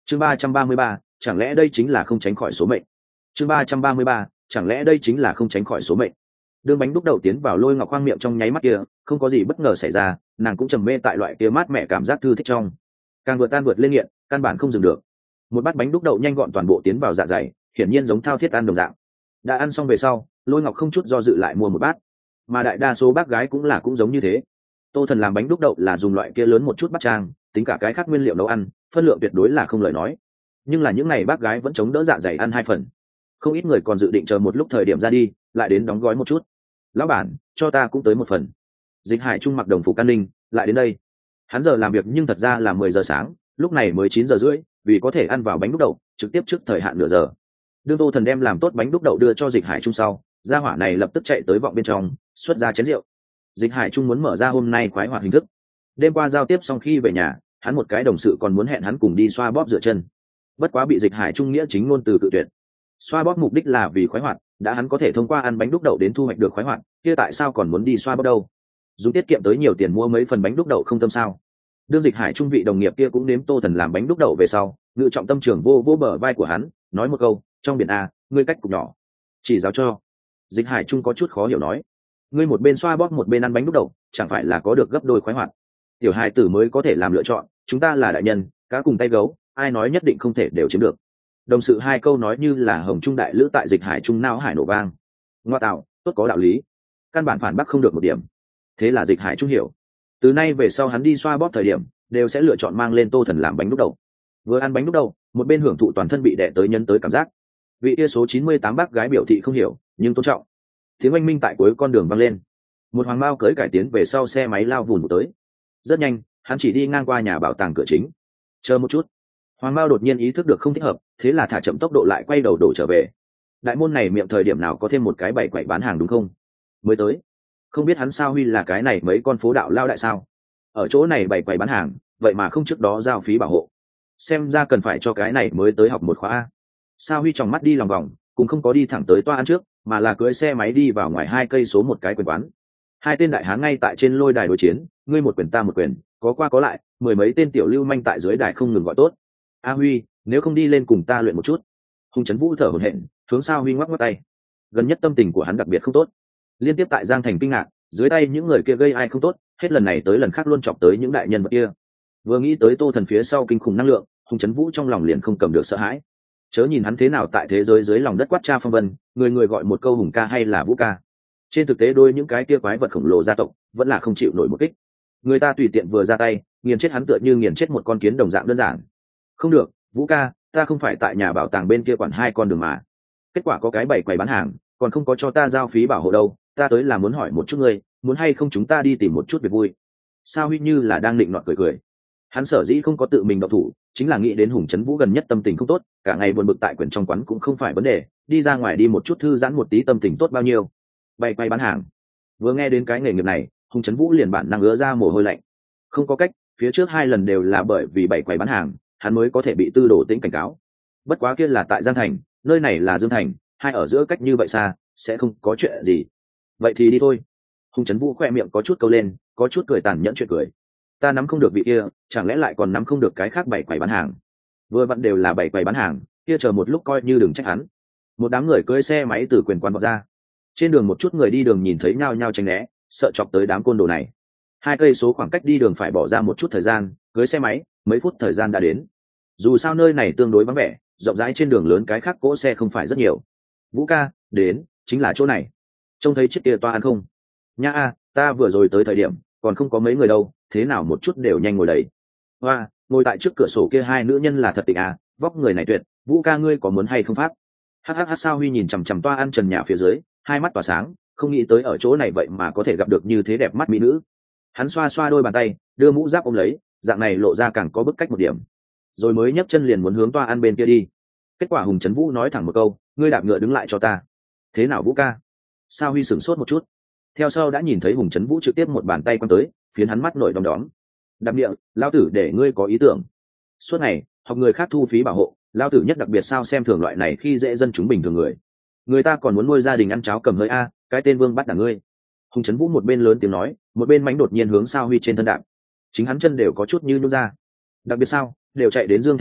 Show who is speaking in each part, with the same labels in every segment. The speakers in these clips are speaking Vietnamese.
Speaker 1: chương 333, chẳng lẽ đây chính là không tránh khỏi số mệnh. chương 333, chẳng lẽ đây chính là không tránh khỏi số mệnh. Đương bánh đúc đầu tiến vào Lôi Ngọc Khoang miệng trong nháy mắt kia, không có gì bất ngờ xảy ra, nàng cũng trầm mê tại loại kia mát mẻ cảm giác thư thích trong, càng vượt lên nghiện, căn bản không dừng được. Một bát bánh đúc đậu nhanh gọn toàn bộ tiến vào dạ dày, hiển nhiên giống thao thiết ăn đồng dạng. Đã ăn xong về sau, Lôi Ngọc không chút do dự lại mua một bát, mà đại đa số bác gái cũng giống như thế. Tô Thần làm bánh đúc đậu là dùng loại kia lớn một chút bát trang, tính cả cái khác nguyên liệu nấu ăn, phân lượng tuyệt đối là không lời nói. Nhưng là những ngày bác gái vẫn chống đỡ dạ dày ăn 2 phần, không ít người còn dự định chờ một lúc thời điểm ra đi, lại đến đóng gói một chút. Lão bản, cho ta cũng tới 1 phần. Dịch Hải Trung mặc đồng phục an ninh lại đến đây. Hắn giờ làm việc nhưng thật ra là 10 giờ sáng, lúc này mới 9 giờ rưỡi, vì có thể ăn vào bánh đúc đậu trực tiếp trước thời hạn nửa giờ. Đương Tô Thần đem làm tốt bánh đúc đậu đưa cho Dịch Hải Trung sau, gia hỏa này lập tức chạy tới vọng bên trong, xuất ra chén rượu. Dịch Hải Trung muốn mở ra hôm nay khoái hoạt hình thức. Đêm qua giao tiếp xong khi về nhà, hắn một cái đồng sự còn muốn hẹn hắn cùng đi xoa bóp rửa chân, bất quá bị Dịch Hải Trung nghĩa chính ngôn từ cự tuyệt. Xoa bóp mục đích là vì khoái hoạt, đã hắn có thể thông qua ăn bánh đúc đậu đến thu hoạch được khoái hoạt, kia tại sao còn muốn đi xoa bóp đâu? Dùng tiết kiệm tới nhiều tiền mua mấy phần bánh đúc đậu không tâm sao? Đương Dịch Hải Trung vị đồng nghiệp kia cũng nếm Tô Thần làm bánh đúc đậu về sau, ngự trọng tâm trường vô bờ vai của hắn, nói một câu, trong biển a, ngươi cách cục nhỏ, chỉ giáo cho. Dịch Hải Trung có chút khó hiểu nói, ngươi một bên xoa bóp một bên ăn bánh đúc đậu, chẳng phải là có được gấp đôi khoái hoạt? Tiểu hài tử mới có thể làm lựa chọn, chúng ta là đại nhân, cá cùng tay gấu, ai nói nhất định không thể đều chiếm được. Đồng sự 2 câu nói như là hồng trung đại lữ tại Dịch Hải Trung não hải nổ vang. Ngoa tạo, tốt có đạo lý, căn bản phản bác không được một điểm. Thế là Dịch Hải Trung hiểu, từ nay về sau hắn đi xoa bóp thời điểm đều sẽ lựa chọn mang lên Tô Thần làm bánh đúc đậu. Vừa ăn bánh đúc đậu, một bên hưởng thụ toàn thân bị đè tới nhân tới cảm giác. Vị kia số 98 bác gái biểu thị không hiểu nhưng tôn trọng. Tiếng oanh minh tại cuối con đường vang lên, một hoàng mao cưỡi cải tiến về sau xe máy lao vùn tới. Rất nhanh, hắn chỉ đi ngang qua nhà bảo tàng cửa chính. Chờ một chút, hoàng mao đột nhiên ý thức được không thích hợp, thế là thả chậm tốc độ lại quay đầu đổ trở về. Đại môn này miệng thời điểm nào có thêm một cái bày quậy bán hàng đúng không? Mới tới, không biết hắn sao huy là cái này mấy con phố đạo lao đại sao? Ở chỗ này bày quậy bán hàng, vậy mà không trước đó giao phí bảo hộ, xem ra cần phải cho cái này mới tới học một khóa A. Sao huy tròng mắt đi lòng vòng, cũng không có đi thẳng tới toa ăn trước, mà là cưỡi xe máy đi vào ngoài 2 cây số một cái quyền quán. 2 tên đại hán ngay tại trên lôi đài đối chiến, ngươi một quyền ta một quyền, có qua có lại, 10 mấy tên tiểu lưu manh tại dưới đài không ngừng gọi tốt. A Huy, nếu không đi lên cùng ta luyện một chút. Hùng Trấn Vũ thở hổn hển, hướng Sao Huy ngoắc ngoắc tay. Gần nhất tâm tình của hắn đặc biệt không tốt, liên tiếp tại Giang Thành kinh ngạc, dưới tay những người kia gây ai không tốt, hết lần này tới lần khác luôn chọc tới những đại nhân vật kia. Vừa nghĩ tới Tô Thần phía sau kinh khủng năng lượng, Hùng Trấn Vũ trong lòng liền không cầm được sợ hãi. Chớ nhìn hắn thế nào tại thế giới dưới lòng đất quát cha phong vân, người người gọi một câu Hùng ca hay là Vũ ca, trên thực tế đôi những cái kia quái vật khổng lồ gia tộc vẫn là không chịu nổi một kích. Người ta tùy tiện vừa ra tay, nghiền chết hắn tựa như nghiền chết một con kiến đồng dạng đơn giản. Không được, Vũ ca, ta không phải tại nhà bảo tàng bên kia quản 2 con đường mà. Kết quả có cái bày quầy bán hàng, còn không có cho ta giao phí bảo hộ đâu, ta tới là muốn hỏi một chút ngươi, muốn hay không chúng ta đi tìm một chút việc vui. Sao Huy như là đang định nọt cười. Hắn sở dĩ không có tự mình động thủ, chính là nghĩ đến Hùng Trấn Vũ gần nhất tâm tình không tốt, cả ngày buồn bực tại quyển trong quán cũng không phải vấn đề, đi ra ngoài đi một chút thư giãn một tí tâm tình tốt bao nhiêu. Bày quay bán hàng, vừa nghe đến cái nghề nghiệp này, Hùng Trấn Vũ liền bản năng ứa ra mồ hôi lạnh. Không có cách, phía trước 2 lần đều là bởi vì bày quầy bán hàng, hắn mới có thể bị Tư Đồ Tĩnh cảnh cáo. Bất quá kia là tại Giang Thành, nơi này là Dương Thành, hai ở giữa cách như vậy xa, sẽ không có chuyện gì. Vậy thì đi thôi. Hùng Trấn Vũ khoe miệng có chút câu lên, có chút cười tàn nhẫn chuyện cười. Ta nắm không được vị kia, chẳng lẽ lại còn nắm không được cái khác bày quầy bán hàng? Vừa vặn đều là bày quầy bán hàng, kia chờ một lúc coi như đừng trách hắn. Một đám người cưỡi xe máy từ quyền quán vọt ra. Trên đường một chút người đi đường nhìn thấy nhao nhao tránh né, sợ chọc tới đám côn đồ này. 2 cây số khoảng cách đi đường phải bỏ ra một chút thời gian, cưỡi xe máy, mấy phút thời gian đã đến. Dù sao nơi này tương đối vắng vẻ, rộng rãi, trên đường lớn cái khác cỗ xe không phải rất nhiều. Vũ ca, đến, chính là chỗ này. Trông thấy chiếc kia toa ăn không? Nha a, ta vừa rồi tới thời điểm, còn không có mấy người đâu, thế nào một chút đều nhanh ngồi đầy. Hoa, ngồi tại trước cửa sổ kia 2 nữ nhân là thật tịnh à, vóc người này tuyệt, Vũ ca ngươi có muốn hay không pháp? Hắc Sao Huy nhìn chằm chằm toa ăn trần nhà phía dưới, 2 mắt tỏa sáng, không nghĩ tới ở chỗ này vậy mà có thể gặp được như thế đẹp mắt mỹ nữ. Hắn xoa xoa đôi bàn tay, đưa mũ giáp ôm lấy, dạng này lộ ra càng có bức cách một điểm. Rồi mới nhấc chân liền muốn hướng toa ăn bên kia đi. Kết quả Hùng Trấn Vũ nói thẳng một câu, ngươi đạp ngựa đứng lại cho ta. Thế nào Vũ ca? Sao Huy sửng sốt một chút, theo sau đã nhìn thấy Hùng Trấn Vũ trực tiếp một bàn tay quăng tới, phiến hắn mắt nổi đom đóm. Đạp địa, lao tử để ngươi có ý tưởng. Suốt ngày học người khác thu phí bảo hộ, lao tử nhất đặc biệt sao xem thường loại này khi dễ dân chúng bình thường người ta còn muốn nuôi gia đình ăn cháo cầm hơi a, cái tên vương bắt đảng ngươi. Hùng Trấn Vũ một bên lớn tiếng nói, một bên mánh đột nhiên hướng Sao Huy trên thân đạp. Chính hắn chân đều có chút như nhún ra. Đặc biệt sao, đều chạy đến Dương Thành tới,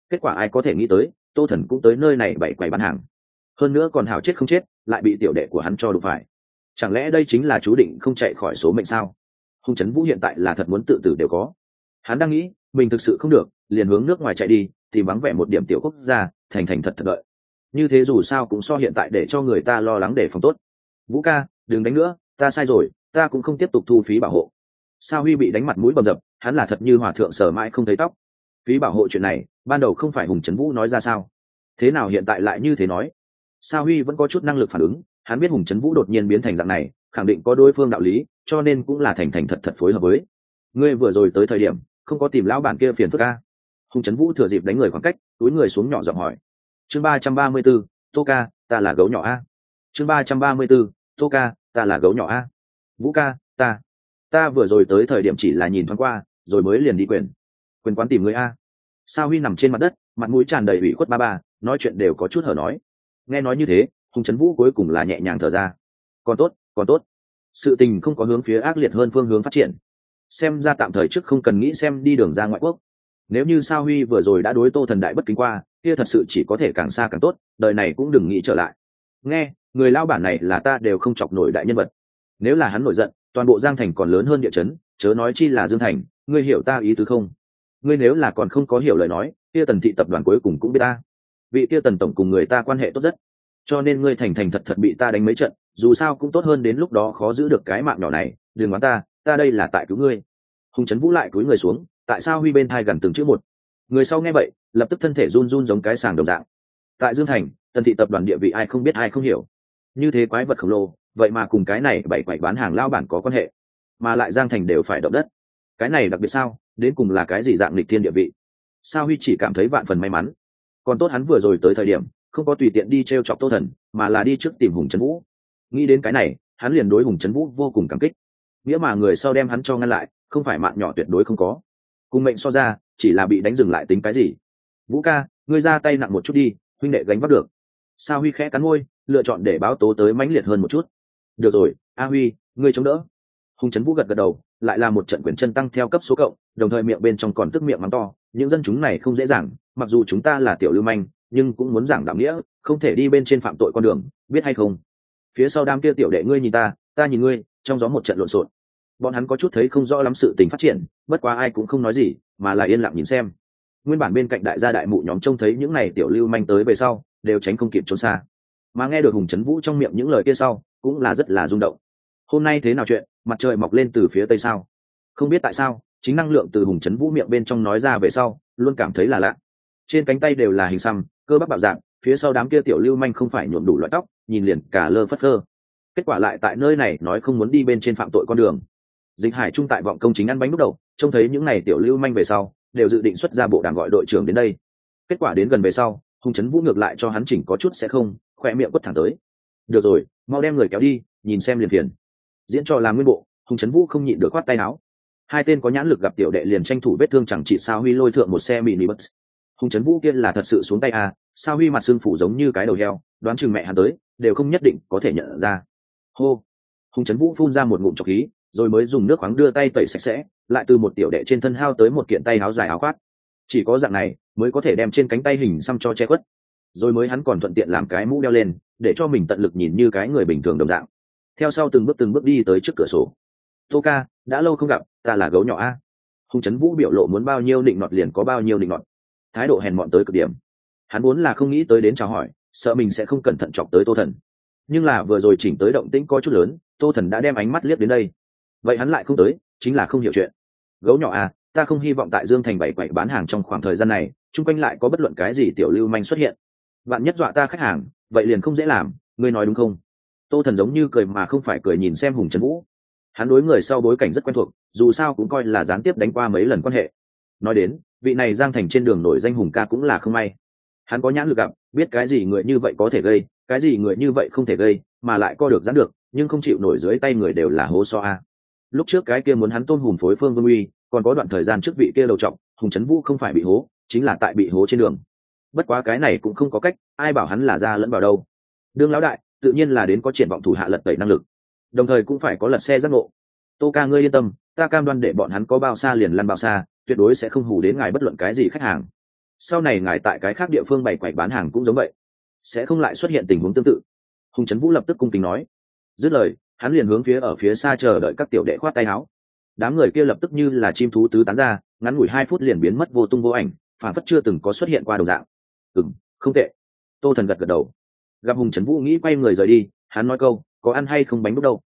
Speaker 1: kết quả ai có thể nghĩ tới Tô Thần cũng tới nơi này bày quầy bán hàng, hơn nữa còn hào chết không chết lại bị tiểu đệ của hắn cho đụng phải. Chẳng lẽ đây chính là chú định không chạy khỏi số mệnh sao? Hùng Trấn Vũ hiện tại là thật muốn tự tử đều có. Hắn đang nghĩ mình thực sự không được liền hướng nước ngoài chạy đi tìm vắng vẻ một điểm tiểu quốc gia thành thành thật thật đợi, như thế dù sao cũng so hiện tại để cho người ta lo lắng để phòng tốt. Vũ ca đừng đánh nữa, ta sai rồi, ta cũng không tiếp tục thu phí bảo hộ. Sao Huy bị đánh mặt mũi bầm dập, hắn là thật như hòa thượng sờ mãi không thấy tóc. Phí bảo hộ chuyện này ban đầu không phải Hùng Trấn Vũ nói ra sao, thế nào hiện tại lại như thế nói? Sao Huy vẫn có chút năng lực phản ứng, hắn biết Hùng Trấn Vũ đột nhiên biến thành dạng này khẳng định có đối phương đạo lý, cho nên cũng là thành thành thật thật phối hợp với. Ngươi vừa rồi tới thời điểm không có tìm lão bản kia phiền phức a? Hùng Trấn Vũ thừa dịp đánh người khoảng cách túi người xuống nhỏ giọng hỏi. Chương 334, Tô ca ta là gấu nhỏ a. Chương 334, Tô ca ta là gấu nhỏ a. Vũ ca ta vừa rồi tới thời điểm chỉ là nhìn thoáng qua rồi mới liền đi quyền quán tìm người a. Sao Huy nằm trên mặt đất mặt mũi tràn đầy ủy khuất ba nói chuyện đều có chút hở nói. Nghe nói như thế Hùng Trấn Vũ cuối cùng là nhẹ nhàng thở ra. Còn tốt, sự tình không có hướng phía ác liệt hơn phương hướng phát triển, xem ra tạm thời trước không cần nghĩ xem đi đường ra ngoại quốc. Nếu như Sao Huy vừa rồi đã đối Tô Thần đại bất kính qua kia thật sự chỉ có thể càng xa càng tốt, đời này cũng đừng nghĩ trở lại. Nghe người lao bản này là ta đều không chọc nổi đại nhân vật, nếu là hắn nổi giận toàn bộ Giang Thành còn lớn hơn địa chấn, chớ nói chi là Dương Thành. Ngươi hiểu ta ý tứ không? Ngươi nếu là còn không có hiểu lời nói kia Tần thị tập đoàn cuối cùng cũng biết ta, vị kia Tần tổng cùng người ta quan hệ tốt rất, cho nên ngươi thành thành thật thật bị ta đánh mấy trận dù sao cũng tốt hơn đến lúc đó khó giữ được cái mạng nhỏ này. Đừng oán ta đây là tại cứu ngươi. Hùng Trấn Vũ lại cúi người xuống tại Sao Huy bên thai gần từng chữ một. Người sau nghe vậy lập tức thân thể run run giống cái sàng đồng dạng. Tại Dương Thành Tần thị tập đoàn địa vị ai không biết ai không hiểu, như thế quái vật khổng lồ vậy mà cùng cái này bảy quậy bán hàng lao bản có quan hệ, mà lại Giang Thành đều phải động đất, cái này đặc biệt sao? Đến cùng là cái gì dạng lịch thiên địa vị? Sao Huy chỉ cảm thấy vạn phần may mắn, còn tốt hắn vừa rồi tới thời điểm không có tùy tiện đi t chọc Tô Thần mà là đi trước tìm Hùng Trấn Vũ. Nghĩ đến cái này hắn liền đối Hùng Trấn Vũ vô cùng cảm kích, nghĩa mà người sau đem hắn cho ngăn lại không phải mạng nhỏ tuyệt đối không có, cùng mệnh so ra chỉ là bị đánh dừng lại tính cái gì. Vũ ca ngươi ra tay nặng một chút đi, huynh đệ gánh vác được. Sao Huy khẽ cắn môi lựa chọn để báo tố tới mãnh liệt hơn một chút. Được rồi A Huy ngươi chống đỡ. Hùng Trấn Vũ gật gật đầu lại là một trận quyền chân tăng theo cấp số cộng, đồng thời miệng bên trong còn tức miệng mắng to. Những dân chúng này không dễ dàng, mặc dù chúng ta là tiểu lưu manh nhưng cũng muốn giảng đạo nghĩa, không thể đi bên trên phạm tội con đường, biết hay không? Phía sau đám kia tiểu đệ ngươi nhìn ta nhìn ngươi, trong gió một trận lộn xộn. Bọn hắn có chút thấy không rõ lắm sự tình phát triển, bất quá ai cũng không nói gì mà là yên lặng nhìn xem. Nguyên bản bên cạnh đại gia đại mụ nhóm trông thấy những này tiểu lưu manh tới về sau đều tránh không kịp trốn xa, mà nghe được Hùng Trấn Vũ trong miệng những lời kia sau cũng là rất là rung động. Hôm nay thế nào chuyện, mặt trời mọc lên từ phía tây sao? Không biết tại sao chính năng lượng từ Hùng Trấn Vũ miệng bên trong nói ra về sau luôn cảm thấy là lạ. Trên cánh tay đều là hình xăm, cơ bắp bạo dạng, phía sau đám kia tiểu lưu manh không phải nhuộm đủ loại tóc, nhìn liền cả lơ phất phơ. Kết quả lại tại nơi này nói không muốn đi bên trên phạm tội con đường. Dịch Hải Trung tại vọng công chính ăn bánh lúc đầu trông thấy những này tiểu lưu manh về sau đều dự định xuất ra bộ đàm gọi đội trưởng đến đây. Kết quả đến gần về sau Hùng Trấn Vũ ngược lại cho hắn chỉnh có chút sẽ không, khỏe miệng quất thẳng tới. Được rồi mau đem người kéo đi, nhìn xem liền phiền. Diễn trò làm nguyên bộ Hùng Trấn Vũ không nhịn được khoát tay áo. Hai tên có nhãn lực gặp tiểu đệ liền tranh thủ vết thương chẳng chỉ Sao Huy lôi thượng một xe mini bus. Hùng Trấn Vũ kia là thật sự xuống tay à? Sao Huy mặt xương phủ giống như cái đầu heo, đoán chừng mẹ hắn tới đều không nhất định có thể nhận ra. Hô. Hùng Trấn Vũ phun ra một ngụm trọc khí rồi mới dùng nước khoáng đưa tay tẩy sạch sẽ, lại từ một tiểu đệ trên thân hao tới một kiện tay áo dài áo khoác. Chỉ có dạng này mới có thể đem trên cánh tay hình xăm cho che khuất, rồi mới hắn còn thuận tiện làm cái mũ đeo lên để cho mình tận lực nhìn như cái người bình thường đồng dạng. Theo sau từng bước đi tới trước cửa sổ. Tô ca đã lâu không gặp, ta là gấu nhỏ a. Hùng Trấn Vũ biểu lộ muốn bao nhiêu định nọt liền có bao nhiêu định nọt, thái độ hèn mọn tới cực điểm. Hắn muốn là không nghĩ tới đến chào hỏi, sợ mình sẽ không cẩn thận chọc tới Tô Thần, nhưng là vừa rồi chỉnh tới động tĩnh có chút lớn, Tô Thần đã đem ánh mắt liếc đến đây, vậy hắn lại không tới chính là không hiểu chuyện. Gấu nhỏ à, ta không hy vọng tại Dương Thành bảy quậy bán hàng trong khoảng thời gian này chung quanh lại có bất luận cái gì tiểu lưu manh xuất hiện, vạn nhất dọa ta khách hàng vậy liền không dễ làm, ngươi nói đúng không? Tô Thần giống như cười mà không phải cười nhìn xem Hùng Trấn Vũ. Hắn đối người sau bối cảnh rất quen thuộc, dù sao cũng coi là gián tiếp đánh qua mấy lần quan hệ. Nói đến vị này Giang Thành trên đường nổi danh Hùng ca cũng là không may, hắn có nhãn lực gặp, biết cái gì người như vậy có thể gây, cái gì người như vậy không thể gây, mà lại co được giãn được, nhưng không chịu nổi dưới tay người đều là hố so a. Lúc trước cái kia muốn hắn tôn hùn phối Phương Vương Uy, còn có đoạn thời gian trước vị kia đầu trọng Hùng Trấn Vũ không phải bị hố chính là tại bị hố trên đường. Bất quá cái này cũng không có cách, ai bảo hắn là ra lẫn vào đâu. Đương lão đại tự nhiên là đến có triển vọng thủ hạ lật tẩy năng lực, đồng thời cũng phải có lật xe giác ngộ. Tô ca ngươi yên tâm, ta cam đoan để bọn hắn có bao xa liền lăn bao xa, tuyệt đối sẽ không hù đến ngài bất luận cái gì khách hàng. sau này ngài tại cái khác địa phương bày quầy bán hàng cũng giống vậy, sẽ không lại xuất hiện tình huống tương tự. Hùng Trấn Vũ lập tức cung kính nói. Dứt lời, hắn liền hướng phía ở phía xa chờ đợi các tiểu đệ khoát tay áo. Đám người kia lập tức như là chim thú tứ tán ra, ngắn ngủi 2 phút liền biến mất vô tung vô ảnh, phản phất chưa từng có xuất hiện qua đồng dạng. Không tệ. Tô Thần gật gật đầu. Gặp Hùng Trấn Vũ nghĩ quay người rời đi, hắn nói câu, có ăn hay không bánh đúc đâu?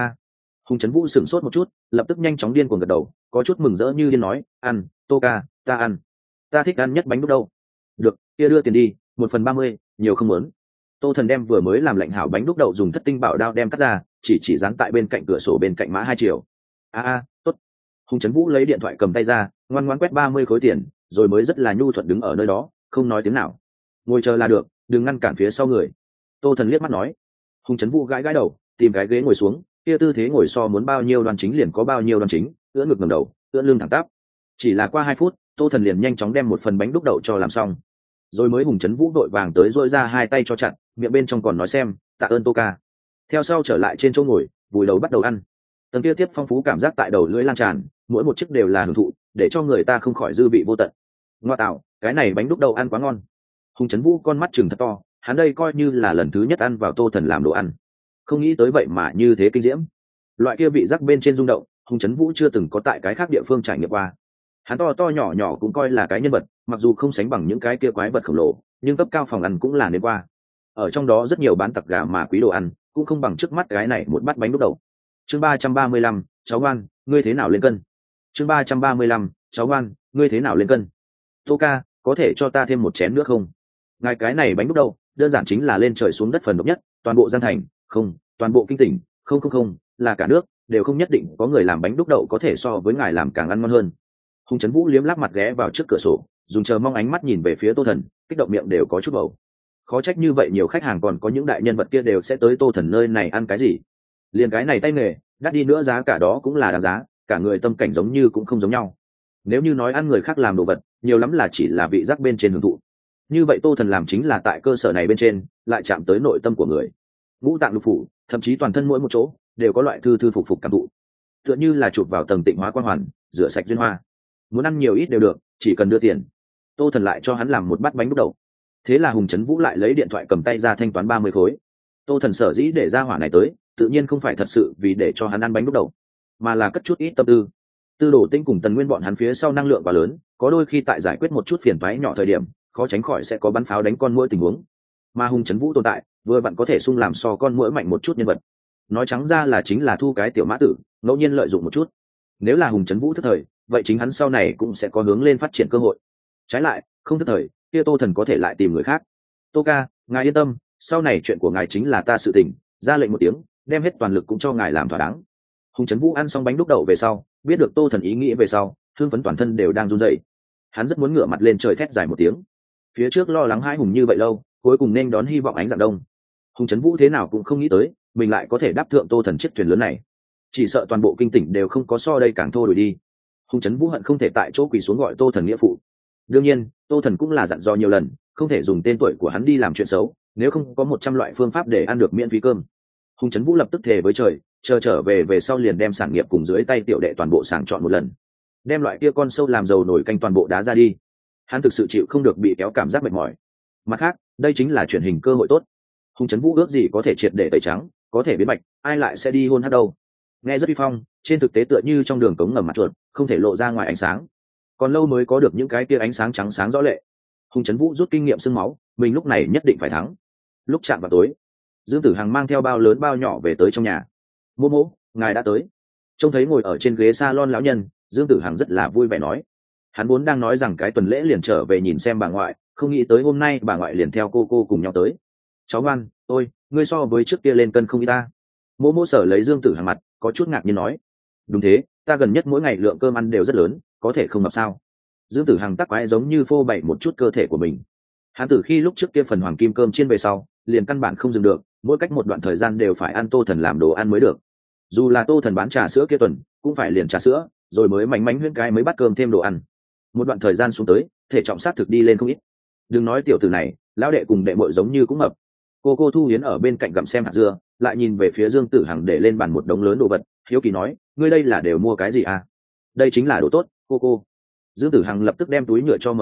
Speaker 1: Hùng Trấn Vũ sửng sốt một chút, lập tức nhanh chóng điên cuồng gật đầu, có chút mừng rỡ như điên nói, ăn, Tô ca, ta ăn, ta thích ăn nhất bánh đúc đâu. Được, kia đưa tiền đi, 1/30, nhiều không muốn. Tô Thần đem vừa mới làm lạnh hảo bánh đúc đậu dùng thất tinh bảo đao đem cắt ra, chỉ dán tại bên cạnh cửa sổ bên cạnh mã 2 triệu. Tốt. Hùng Trấn Vũ lấy điện thoại cầm tay ra, ngoan ngoãn quét 30 khối tiền, rồi mới rất là nhu thuận đứng ở nơi đó, không nói tiếng nào. Ngồi chờ là được, đừng ngăn cản phía sau người. Tô Thần liếc mắt nói. Hùng Trấn Vũ gãi đầu, tìm cái ghế ngồi xuống, kia tư thế ngồi so muốn bao nhiêu đoan chính liền có bao nhiêu đoan chính, ưỡn ngực ngẩng đầu, ưỡn lưng thẳng tắp. Chỉ là qua 2 phút, Tô Thần liền nhanh chóng đem một phần bánh đúc đậu cho làm xong. Rồi mới Hùng Trấn Vũ đội vàng tới dội ra 2 tay cho chặt, miệng bên trong còn nói xem, tạ ơn Tô ca. Theo sau trở lại trên chỗ ngồi, vùi đầu bắt đầu ăn. Tầng kia tiếp phong phú cảm giác tại đầu lưỡi lan tràn, mỗi một chiếc đều là hưởng thụ, để cho người ta không khỏi dư vị vô tận. Ngoa tạo, cái này bánh đúc đậu ăn quá ngon. Hùng Trấn Vũ con mắt trừng thật to, hắn đây coi như là lần thứ nhất ăn vào Tô Thần làm đồ ăn, không nghĩ tới vậy mà như thế kinh diễm. Loại kia vị giác bên trên rung động, Hùng Trấn Vũ chưa từng có tại cái khác địa phương trải nghiệm qua. Hắn to to nhỏ nhỏ cũng coi là cái nhân vật, mặc dù không sánh bằng những cái kia quái vật khổng lồ, nhưng cấp cao phòng ăn cũng là nếm qua. Ở trong đó rất nhiều bán tặc gà mà quý đồ ăn, cũng không bằng trước mắt cái này một bát bánh đúc đậu. Chương 335, cháu ngoan, ngươi thế nào lên cân? Chương 335, cháu ngoan, ngươi thế nào lên cân? Tô ca, có thể cho ta thêm một chén nữa không? Ngài cái này bánh đúc đậu, đơn giản chính là lên trời xuống đất phần độc nhất, toàn bộ Giang Thành, không, toàn bộ kinh tỉnh, không, là cả nước, đều không nhất định có người làm bánh đúc đậu có thể so với ngài làm càng ăn ngon hơn. Hùng Trấn Vũ liếm láp mặt ghé vào trước cửa sổ, dùng chờ mong ánh mắt nhìn về phía Tô Thần, kích động miệng đều có chút bầu. Khó trách như vậy nhiều khách hàng còn có những đại nhân vật kia đều sẽ tới Tô Thần nơi này ăn cái gì. Liền cái này tay nghề, đắt đi nữa giá cả đó cũng là đáng giá, cả người tâm cảnh giống như cũng không giống nhau. Nếu như nói ăn người khác làm đồ vật, nhiều lắm là chỉ là vị giác bên trên hưởng thụ. Như vậy Tô Thần làm chính là tại cơ sở này bên trên, lại chạm tới nội tâm của người. Ngũ tạng lục phủ, thậm chí toàn thân mỗi một chỗ, đều có loại thư thư phục phục cảm thụ. Tựa như là chụp vào tầng tịnh hóa quang hoàn, rửa sạch duyên hoa. Muốn ăn nhiều ít đều được, chỉ cần đưa tiền. Tô Thần lại cho hắn làm một bát bánh đúc đậu. Thế là Hùng Trấn Vũ lại lấy điện thoại cầm tay ra thanh toán 30 khối. Tô Thần sở dĩ để ra hỏa này tới, tự nhiên không phải thật sự vì để cho hắn ăn bánh đúc đậu, mà là cất chút ít tâm tư. Tư Đồ Tinh cùng Tần Nguyên bọn hắn phía sau năng lượng quá lớn, có đôi khi tại giải quyết một chút phiền toái nhỏ thời điểm, khó tránh khỏi sẽ có bắn pháo đánh con muỗi tình huống. Mà Hùng Trấn Vũ tồn tại, vừa vặn có thể xung làm so con muỗi mạnh một chút nhân vật. Nói trắng ra là chính là thu cái tiểu mã tử, ngẫu nhiên lợi dụng một chút. Nếu là Hùng Trấn Vũ thất thời, vậy chính hắn sau này cũng sẽ có hướng lên phát triển cơ hội. Trái lại, không thất thời, kia Tô Thần có thể lại tìm người khác. Tô ca, ngài yên tâm, sau này chuyện của ngài chính là ta sự tình, ra lệnh một tiếng, đem hết toàn lực cũng cho ngài làm thỏa đáng. Hùng Trấn Vũ ăn xong bánh đúc đậu về sau, biết được Tô Thần ý nghĩ về sau, hưng phấn toàn thân đều đang run rẩy. Hắn rất muốn ngửa mặt lên trời thét dài một tiếng. Phía trước lo lắng hãi hùng như vậy lâu, cuối cùng nên đón hy vọng ánh dạng đông. Hùng Trấn Vũ thế nào cũng không nghĩ tới, mình lại có thể đáp thượng Tô Thần chiếc thuyền lớn này. Chỉ sợ toàn bộ kinh tỉnh đều không có so đây càng thô đuổi đi. Hùng Trấn Vũ hận không thể tại chỗ quỳ xuống gọi Tô Thần nghĩa phụ. Đương nhiên, Tô Thần cũng là dặn dò nhiều lần, không thể dùng tên tuổi của hắn đi làm chuyện xấu, nếu không có 100 loại phương pháp để ăn được miễn phí cơm. Hùng Trấn Vũ lập tức thề với trời, trở về sau liền đem sản nghiệp cùng dưới tay tiểu đệ toàn bộ sàng chọn một lần, đem loại kia con sâu làm giàu nổi canh toàn bộ đá ra đi. Hắn thực sự chịu không được bị kéo cảm giác mệt mỏi. Mặt khác, đây chính là truyền hình cơ hội tốt. Hùng Trấn Vũ ước gì có thể triệt để tẩy trắng, có thể biến bạch, ai lại sẽ đi hôn hát đâu. Nghe rất uy phong, trên thực tế tựa như trong đường cống ngầm mặt chuột, không thể lộ ra ngoài ánh sáng. Còn lâu mới có được những cái kia ánh sáng trắng sáng rõ lệ. Hùng Trấn Vũ rút kinh nghiệm xương máu, mình lúc này nhất định phải thắng. Lúc chạm vào tối, Dương Tử Hằng mang theo bao lớn bao nhỏ về tới trong nhà. Mô mô, ngài đã tới. Trông thấy ngồi ở trên ghế salon lão nhân, Dương Tử Hằng rất là vui vẻ nói. Hắn vốn đang nói rằng cái tuần lễ liền trở về nhìn xem bà ngoại, không nghĩ tới hôm nay bà ngoại liền theo cô cùng nhau tới. Cháu ngoan, ngươi so với trước kia lên cân không ít ta. Mô mô sở lấy Dương Tử Hằng mặt, có chút ngạc nhiên nói. Đúng thế, ta gần nhất mỗi ngày lượng cơm ăn đều rất lớn, có thể không mập sao? Dương Tử Hằng tắc quái giống như phô bày một chút cơ thể của mình. Hắn từ khi lúc trước kia phần hoàng kim cơm chiên về sau, liền căn bản không dừng được, mỗi cách một đoạn thời gian đều phải ăn Tô Thần làm đồ ăn mới được. Dù là Tô Thần bán trà sữa kia tuần, cũng phải liền trà sữa, rồi mới mánh huyễn cái mới bắt cơm thêm đồ ăn. Một đoạn thời gian xuống tới, thể trọng sát thực đi lên không ít. Đừng nói tiểu tử này, lão đệ cùng đệ muội giống như cũng mập. Cô Thu Hiến ở bên cạnh gặm xem hạt dưa, lại nhìn về phía Dương Tử Hằng để lên bàn một đống lớn đồ vật, hiếu kỳ nói, ngươi đây là đều mua cái gì à? Đây chính là đồ tốt, cô. Dương Tử Hằng lập tức đem túi nhựa cho mở ra,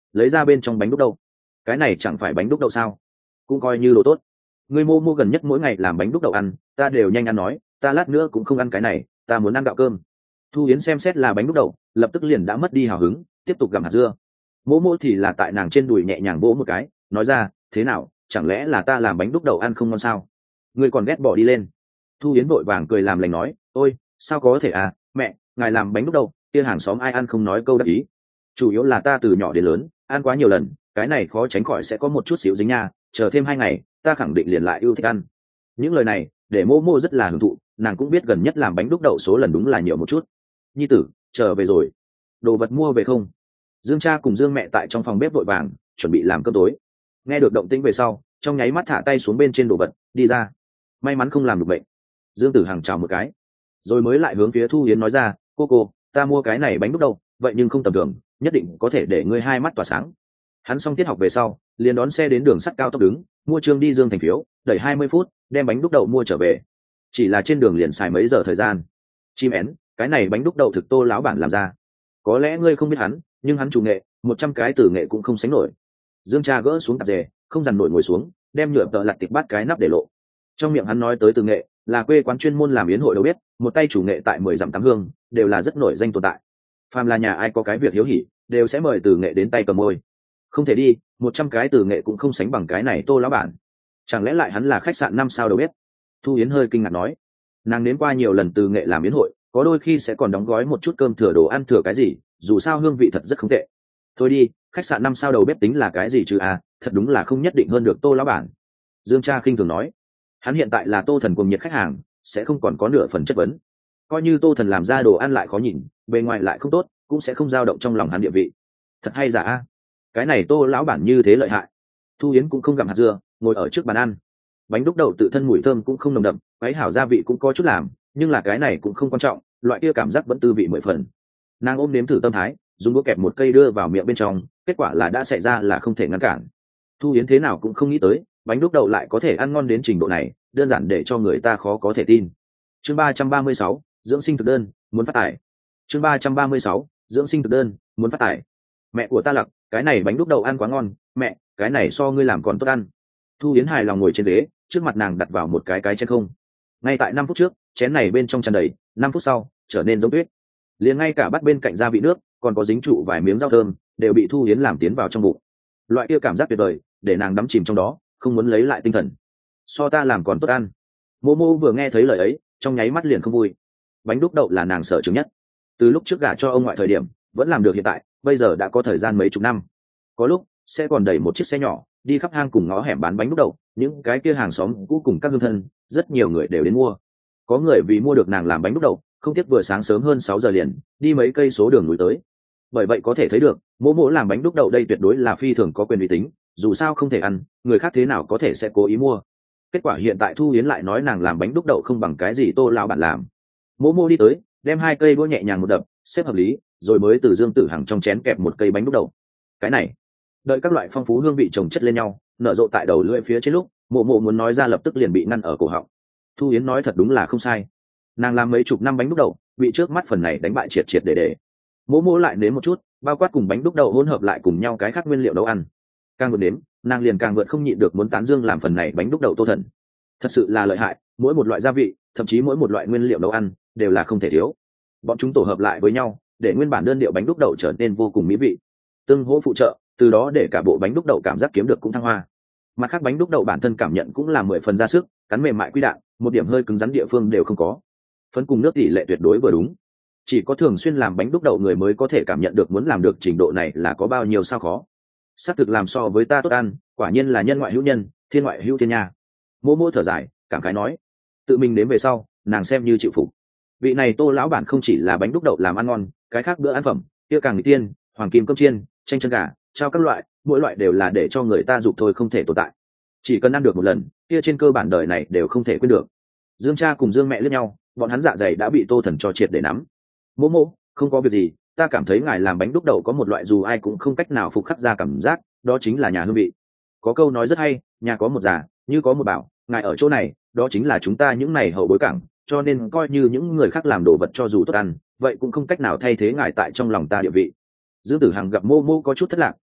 Speaker 1: lấy ra bên trong bánh đúc đậu. Cái này chẳng phải bánh đúc đậu sao? Cũng coi như đồ tốt. Người mô mô gần nhất mỗi ngày làm bánh đúc đậu ăn, ta đều nhanh ăn nói, ta lát nữa cũng không ăn cái này, ta muốn ăn gạo cơm. Thu Yến xem xét là bánh đúc đậu, lập tức liền đã mất đi hào hứng, tiếp tục gặm hạt dưa. Mô mô thì là tại nàng trên đùi nhẹ nhàng vỗ một cái, nói ra, thế nào, chẳng lẽ là ta làm bánh đúc đậu ăn không ngon sao? Ngươi còn ghét bỏ đi lên. Thu Yến vội vàng cười làm lành nói, ôi, sao có thể à, mẹ, ngài làm bánh đúc đậu, kia hàng xóm ai ăn không nói câu đắc ý. Chủ yếu là ta từ nhỏ đến lớn, ăn quá nhiều lần, cái này khó tránh khỏi sẽ có một chút xíu dính nha, chờ thêm 2 ngày, ta khẳng định liền lại yêu thích ăn. Những lời này, để mô mô rất là hưởng thụ, nàng cũng biết gần nhất làm bánh đúc đậu số lần đúng là nhiều một chút. Nhi tử, trở về rồi. Đồ vật mua về không? Dương cha cùng Dương mẹ tại trong phòng bếp vội vàng, chuẩn bị làm cơm tối. Nghe được động tĩnh về sau, trong nháy mắt thả tay xuống bên trên đồ vật, đi ra. May mắn không làm được bệnh. Dương Tử Hằng chào một cái, rồi mới lại hướng phía Thu Hiến nói ra, cô, ta mua cái này bánh đúc đậu, vậy nhưng không tầm thường, nhất định có thể để ngươi hai mắt tỏa sáng. Hắn xong tiết học về sau, liền đón xe đến đường sắt cao tốc đứng, mua trương đi Dương thành phiếu, đẩy 20 phút, đem bánh đúc đậu mua trở về. Chỉ là trên đường liền xài mấy giờ thời gian. Chim én, cái này bánh đúc đậu thực Tô lão bản làm ra. Có lẽ ngươi không biết hắn, nhưng hắn chủ nghệ, 100 cái từ nghệ cũng không sánh nổi. Dương cha gỡ xuống tạp dề, không dằn nổi ngồi xuống, đem nhựa tợ lặt tiệp bắt cái nắp để lộ. Trong miệng hắn nói tới từ nghệ, là quê quán chuyên môn làm yến hội đâu biết, một tay chủ nghệ tại 10 dặm tám hương, đều là rất nổi danh tồn tại. Phàm là nhà ai có cái việc hiếu hỉ, đều sẽ mời từ nghệ đến tay cầm môi. Không thể đi, 100 cái từ nghệ cũng không sánh bằng cái này Tô lão bản. Chẳng lẽ lại hắn là khách sạn 5 sao đâu biết? Thu Yến hơi kinh ngạc nói. Nàng đến qua nhiều lần từ nghệ làm yến hội, có đôi khi sẽ còn đóng gói một chút cơm thừa đồ ăn thừa cái gì, dù sao hương vị thật rất không tệ. Thôi đi, khách sạn 5 sao đầu bếp tính là cái gì chứ à, thật đúng là không nhất định hơn được Tô lão bản. Dương cha khinh thường nói. Hắn hiện tại là Tô thần cùng nhiệt khách hàng, sẽ không còn có nửa phần chất vấn. Coi như Tô thần làm ra đồ ăn lại khó nhìn, bề ngoài lại không tốt, cũng sẽ không dao động trong lòng hắn địa vị. Thật hay giả a, cái này Tô lão bản như thế lợi hại. Thu Yến cũng không gặm hạt dưa, ngồi ở trước bàn ăn. Bánh đúc đậu tự thân mùi thơm cũng không nồng đậm, váy hảo gia vị cũng có chút làm, nhưng là cái này cũng không quan trọng, loại kia cảm giác vẫn tư vị 10 phần. Nàng ôm nếm thử tâm thái, dùng đũa kẹp một cây đưa vào miệng bên trong, kết quả là đã xảy ra là không thể ngăn cản. Thu Yến thế nào cũng không nghĩ tới, bánh đúc đậu lại có thể ăn ngon đến trình độ này, đơn giản để cho người ta khó có thể tin. Chương 336, dưỡng sinh thực đơn, muốn phát tải. Chương 336, dưỡng sinh thực đơn, muốn phát tải. Mẹ của ta lặc, cái này bánh đúc đậu ăn quá ngon, mẹ, cái này so ngươi làm còn tốt ăn. Thu Yến hài lòng ngồi trên ghế, trước mặt nàng đặt vào một cái chén không. Ngay tại 5 phút trước, chén này bên trong tràn đầy, 5 phút sau, trở nên giống tuyết. Liền ngay cả bắt bên cạnh gia vị nước, còn có dính trụ vài miếng rau thơm, đều bị Thu Yến làm tiến vào trong bụng. Loại kia cảm giác tuyệt vời, để nàng đắm chìm trong đó, không muốn lấy lại tinh thần. So ta làm còn tốt ăn. Mô Mô vừa nghe thấy lời ấy, trong nháy mắt liền không vui. Bánh đúc đậu là nàng sợ chứng nhất. Từ lúc trước gả cho ông ngoại thời điểm, vẫn làm được hiện tại, bây giờ đã có thời gian mấy chục năm. Có lúc sẽ còn đẩy một chiếc xe nhỏ, đi khắp hang cùng ngõ hẻm bán bánh đúc đậu, những cái kia hàng xóm cũ cùng các hương thân, rất nhiều người đều đến mua. Có người vì mua được nàng làm bánh đúc đậu, không tiếc vừa sáng sớm hơn 6 giờ liền, đi mấy cây số đường núi tới. Bởi vậy có thể thấy được, Mô Mô làm bánh đúc đậu đây tuyệt đối là phi thường có quyền uy tín, dù sao không thể ăn, người khác thế nào có thể sẽ cố ý mua. Kết quả hiện tại Thu Yến lại nói nàng làm bánh đúc đậu không bằng cái gì Tô lão bản làm. Mô Mô đi tới, đem 2 cây đũa nhẹ nhàng một đập, xếp hợp lý, rồi mới từ Dương Tử Hằng trong chén kẹp một cây bánh đúc đậu. Cái này, đợi các loại phong phú hương vị chồng chất lên nhau, nở rộ tại đầu lưỡi phía trên lúc, Mộ Mộ muốn nói ra lập tức liền bị ngăn ở cổ họng. Thu Yến nói thật đúng là không sai, nàng làm mấy chục năm bánh đúc đậu, bị trước mắt phần này đánh bại triệt triệt để. Mộ Mộ lại nếm một chút, bao quát cùng bánh đúc đậu hỗn hợp lại cùng nhau cái khác nguyên liệu nấu ăn. Càng vượt nếm, nàng liền càng vượt không nhịn được muốn tán dương làm phần này bánh đúc đậu Tô thần. Thật sự là lợi hại, mỗi một loại gia vị, thậm chí mỗi một loại nguyên liệu nấu ăn đều là không thể thiếu. Bọn chúng tổ hợp lại với nhau, để nguyên bản đơn điệu bánh đúc đậu trở nên vô cùng mỹ vị. Tương hỗ phụ trợ, từ đó để cả bộ bánh đúc đậu cảm giác kiếm được cũng thăng hoa. Mặt khác bánh đúc đậu bản thân cảm nhận cũng là 10 phần ra sức, cắn mềm mại quy đạn, một điểm hơi cứng rắn địa phương đều không có. Phấn cùng nước tỷ lệ tuyệt đối vừa đúng. Chỉ có thường xuyên làm bánh đúc đậu người mới có thể cảm nhận được muốn làm được trình độ này là có bao nhiêu sao khó. Xác thực làm so với ta tốt ăn, quả nhiên là nhân ngoại hữu nhân, thiên ngoại hữu thiên nha. Mô Mô thở dài, cảm khái nói. Tự mình đến về sau, nàng xem như chịu phục. Vị này Tô lão bản không chỉ là bánh đúc đậu làm ăn ngon, cái khác bữa ăn phẩm, kia càng người tiên, hoàng kim cơm chiên, chanh chân gà, trao các loại, mỗi loại đều là để cho người ta dục thôi không thể tồn tại. Chỉ cần ăn được một lần, kia trên cơ bản đời này đều không thể quên được. Dương cha cùng Dương mẹ liếc nhau, bọn hắn dạ dày đã bị Tô thần cho triệt để nắm. Mô Mô, không có việc gì, ta cảm thấy ngài làm bánh đúc đậu có một loại dù ai cũng không cách nào phục khắc ra cảm giác, đó chính là nhà hương vị. Có câu nói rất hay, nhà có một già, như có một bảo, ngài ở chỗ này, đó chính là chúng ta những này hậu bối cảng, cho nên coi như những người khác làm đồ vật cho dù tốt ăn, vậy cũng không cách nào thay thế ngài tại trong lòng ta địa vị. Dương Tử Hằng gặp Mô Mô có chút thất lạc,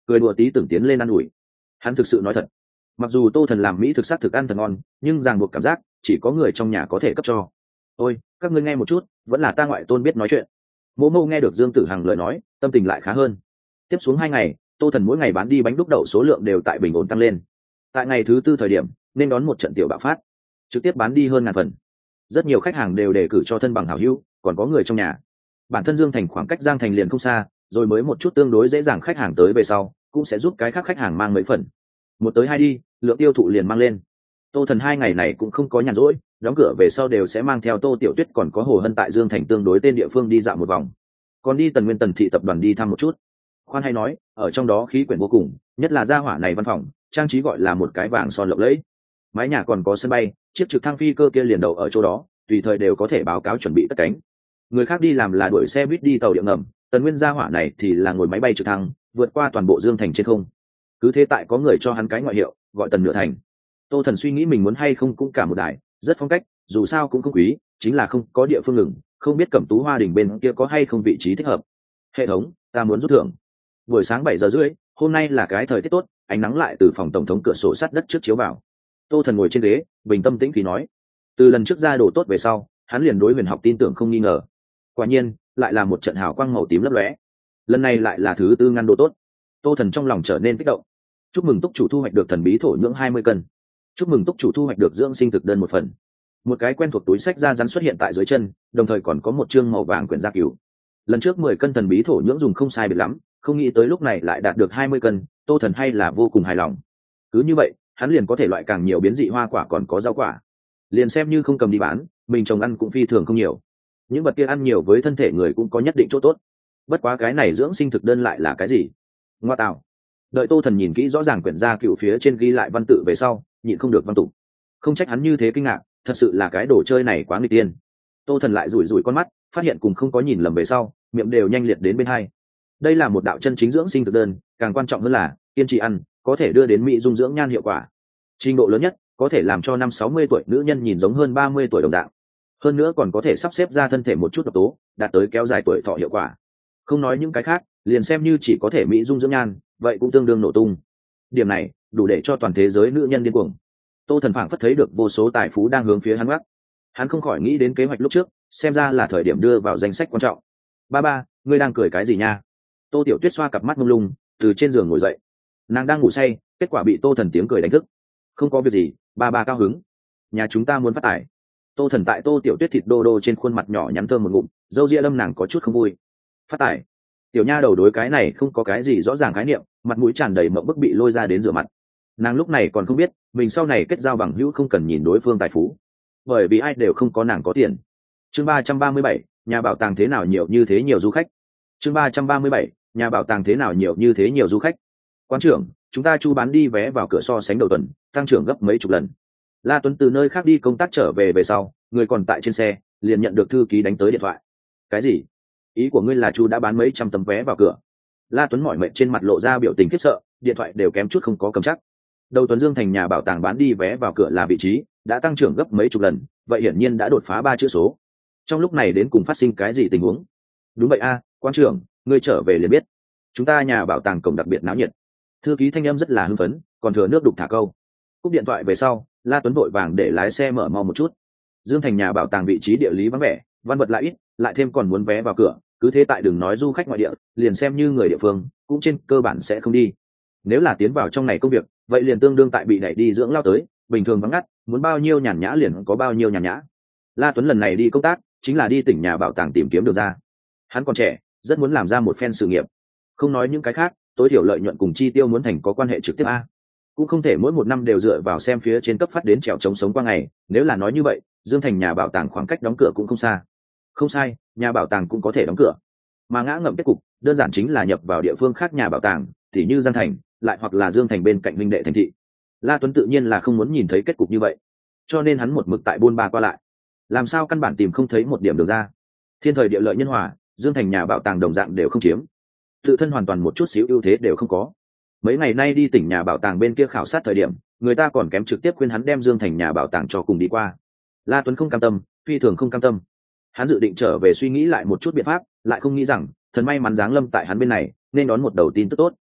Speaker 1: cười đùa tí tưởng tiến lên ăn ủi. Hắn thực sự nói thật, mặc dù Tô Thần làm mỹ thực sắc thực ăn thật ngon, nhưng ràng buộc cảm giác chỉ có người trong nhà có thể cấp cho. Ôi, các ngươi nghe một chút, vẫn là ta ngoại tôn biết nói chuyện. Mô Mô nghe được Dương Tử Hằng lời nói, tâm tình lại khá hơn. Tiếp xuống 2 ngày, Tô Thần mỗi ngày bán đi bánh đúc đậu số lượng đều tại bình ổn tăng lên. Tại ngày thứ 4 thời điểm, nên đón một trận tiểu bạo phát, trực tiếp bán đi hơn 1000 phần. Rất nhiều khách hàng đều đề cử cho thân bằng hảo hữu, còn có người trong nhà. Bản thân Dương Thành khoảng cách Giang Thành liền không xa, rồi mới một chút tương đối dễ dàng khách hàng tới về sau, cũng sẽ giúp cái khác khách hàng mang mấy phần. Một tới hai đi, lượng tiêu thụ liền mang lên. Tô Thần 2 ngày này cũng không có nhàn rỗi, đóng cửa về sau đều sẽ mang theo Tô Tiểu Tuyết còn có Hồ Hân tại Dương Thành tương đối tên địa phương đi dạo một vòng, còn đi Tần Nguyên Tần thị tập đoàn đi thăm một chút. Khoan hay nói, ở trong đó khí quyển vô cùng, nhất là gia hỏa này văn phòng trang trí gọi là một cái vàng son lộng lẫy. Mái nhà còn có sân bay, chiếc trực thăng phi cơ kia liền đậu ở chỗ đó, tùy thời đều có thể báo cáo chuẩn bị cất cánh. Người khác đi làm là đuổi xe buýt đi tàu điện ngầm, Tần Nguyên gia hỏa này thì là ngồi máy bay trực thăng vượt qua toàn bộ Dương Thành trên không. Cứ thế tại có người cho hắn cái ngoại hiệu gọi Tần Nửa Thành. Tô Thần suy nghĩ mình muốn hay không cũng cả một đài, rất phong cách, dù sao cũng không quý, chính là không có địa phương ngừng, không biết Cẩm Tú Hoa Đình bên kia có hay không vị trí thích hợp. Hệ thống, ta muốn rút thưởng. Buổi sáng 7:30, hôm nay là cái thời tiết tốt, ánh nắng lại từ phòng tổng thống cửa sổ sắt đất trước chiếu vào. Tô Thần ngồi trên ghế, bình tâm tĩnh khí nói. Từ lần trước ra đồ tốt về sau, hắn liền đối huyền học tin tưởng không nghi ngờ. Quả nhiên, lại là một trận hào quang màu tím lấp lóe. Lần này lại là thứ 4 ngăn đồ tốt. Tô Thần trong lòng trở nên kích động. Chúc mừng túc chủ thu hoạch được thần bí thổ nhưỡng 20 cân. Chúc mừng túc chủ thu hoạch được dưỡng sinh thực đơn 1 phần. Một cái quen thuộc túi sách da rắn xuất hiện tại dưới chân, đồng thời còn có một chương màu vàng quyển gia cứu. Lần trước 10 cân thần bí thổ nhưỡng dùng không sai biệt lắm, không nghĩ tới lúc này lại đạt được 20 cân, Tô Thần hay là vô cùng hài lòng. Cứ như vậy, hắn liền có thể loại càng nhiều biến dị hoa quả còn có rau quả. Liền xem như không cầm đi bán, mình trồng ăn cũng phi thường không nhiều. Những vật kia ăn nhiều với thân thể người cũng có nhất định chỗ tốt. Bất quá cái này dưỡng sinh thực đơn lại là cái gì? Ngoa tạo. Đợi Tô Thần nhìn kỹ rõ ràng quyển gia cựu phía trên ghi lại văn tự về sau, nhịn không được văn tục. Không trách hắn như thế kinh ngạc, thật sự là cái đồ chơi này quá nghịch tiên. Tô Thần lại rủi rủi con mắt, phát hiện cùng không có nhìn lầm về sau, miệng đều nhanh liệt đến bên hai. Đây là một đạo chân chính dưỡng sinh thực đơn, càng quan trọng hơn là kiên trì ăn có thể đưa đến mỹ dung dưỡng nhan hiệu quả. Trình độ lớn nhất có thể làm cho 50-60 tuổi nữ nhân nhìn giống hơn 30 tuổi đồng dạng. Hơn nữa còn có thể sắp xếp ra thân thể một chút độc tố, đạt tới kéo dài tuổi thọ hiệu quả. Không nói những cái khác, liền xem như chỉ có thể mỹ dung dưỡng nhan, vậy cũng tương đương nổ tung. Điểm này đủ để cho toàn thế giới nữ nhân điên cuồng. Tô Thần phảng phất thấy được vô số tài phú đang hướng phía hắn gác. Hắn không khỏi nghĩ đến kế hoạch lúc trước, xem ra là thời điểm đưa vào danh sách quan trọng. Ba, ngươi đang cười cái gì nha? Tô Tiểu Tuyết xoa cặp mắt mông lung, từ trên giường ngồi dậy. Nàng đang ngủ say, kết quả bị Tô Thần tiếng cười đánh thức. Không có việc gì, ba cao hứng. Nhà chúng ta muốn phát tài. Tô Thần tại Tô Tiểu Tuyết thịt đô đô trên khuôn mặt nhỏ nhắn thơm một ngụm, dâu ria lâm nàng có chút không vui. Phát tài? Tiểu nha đầu đối cái này không có cái gì rõ ràng khái niệm, mặt mũi tràn đầy mộng bức bị lôi ra đến rửa mặt. Nàng lúc này còn không biết, mình sau này kết giao bằng hữu không cần nhìn đối phương tài phú, bởi vì ai đều không có nàng có tiền. Chương 337, nhà bảo tàng thế nào nhiều như thế nhiều du khách. Chương 337, nhà bảo tàng thế nào nhiều như thế nhiều du khách. Quan trưởng, chúng ta chu bán đi vé vào cửa so sánh đầu tuần, tăng trưởng gấp mấy chục lần. La Tuấn từ nơi khác đi công tác trở về sau, người còn tại trên xe, liền nhận được thư ký đánh tới điện thoại. Cái gì? Ý của ngươi là chu đã bán mấy trăm tấm vé vào cửa? La Tuấn mỏi mệt trên mặt lộ ra biểu tình khiếp sợ, điện thoại đều kém chút không có cầm chắc. Đầu tuần Dương Thành nhà bảo tàng bán đi vé vào cửa là vị trí đã tăng trưởng gấp mấy chục lần, vậy hiển nhiên đã đột phá 3 chữ số. Trong lúc này đến cùng phát sinh cái gì tình huống? Đúng vậy a, quan trưởng, ngươi trở về liền biết. Chúng ta nhà bảo tàng cổng đặc biệt náo nhiệt. Thư ký thanh âm rất là hưng phấn, còn thừa nước đục thả câu. Cúp điện thoại về sau, La Tuấn vội vàng để lái xe mở mau một chút. Dương Thành nhà bảo tàng vị trí địa lý vắng vẻ, văn vật lại ít, lại thêm còn muốn vé vào cửa, cứ thế tại đừng nói du khách ngoại địa, liền xem như người địa phương cũng trên cơ bản sẽ không đi. Nếu là tiến vào trong này công việc, vậy liền tương đương tại bị đẩy đi dưỡng lao tới, bình thường vắng ngắt, muốn bao nhiêu nhàn nhã liền có bao nhiêu nhàn nhã. La Tuấn lần này đi công tác chính là đi tỉnh nhà bảo tàng tìm kiếm được ra. Hắn còn trẻ, rất muốn làm ra một phen sự nghiệp. Không nói những cái khác, tối thiểu lợi nhuận cùng chi tiêu muốn thành có quan hệ trực tiếp a. Cũng không thể mỗi một năm đều dựa vào xem phía trên cấp phát đến trèo chống sống qua ngày, nếu là nói như vậy, Dương Thành nhà bảo tàng khoảng cách đóng cửa cũng không xa. Không sai, nhà bảo tàng cũng có thể đóng cửa. Mà ngã ngậm kết cục, đơn giản chính là nhập vào địa phương khác nhà bảo tàng, tỉ như Giang Thành, lại hoặc là Dương Thành bên cạnh minh đệ thành thị. La Tuấn tự nhiên là không muốn nhìn thấy kết cục như vậy, cho nên hắn một mực tại buôn ba qua lại, làm sao căn bản tìm không thấy một điểm được ra. Thiên thời địa lợi nhân hòa, Dương Thành nhà bảo tàng đồng dạng đều không chiếm, tự thân hoàn toàn một chút xíu ưu thế đều không có. Mấy ngày nay đi tỉnh nhà bảo tàng bên kia khảo sát thời điểm, người ta còn kém trực tiếp khuyên hắn đem Dương Thành nhà bảo tàng cho cùng đi qua. La Tuấn không cam tâm, phi thường không cam tâm. Hắn dự định trở về suy nghĩ lại một chút biện pháp, lại không nghĩ rằng thần may mắn giáng lâm tại hắn bên này, nên đón một đầu tin tức tốt.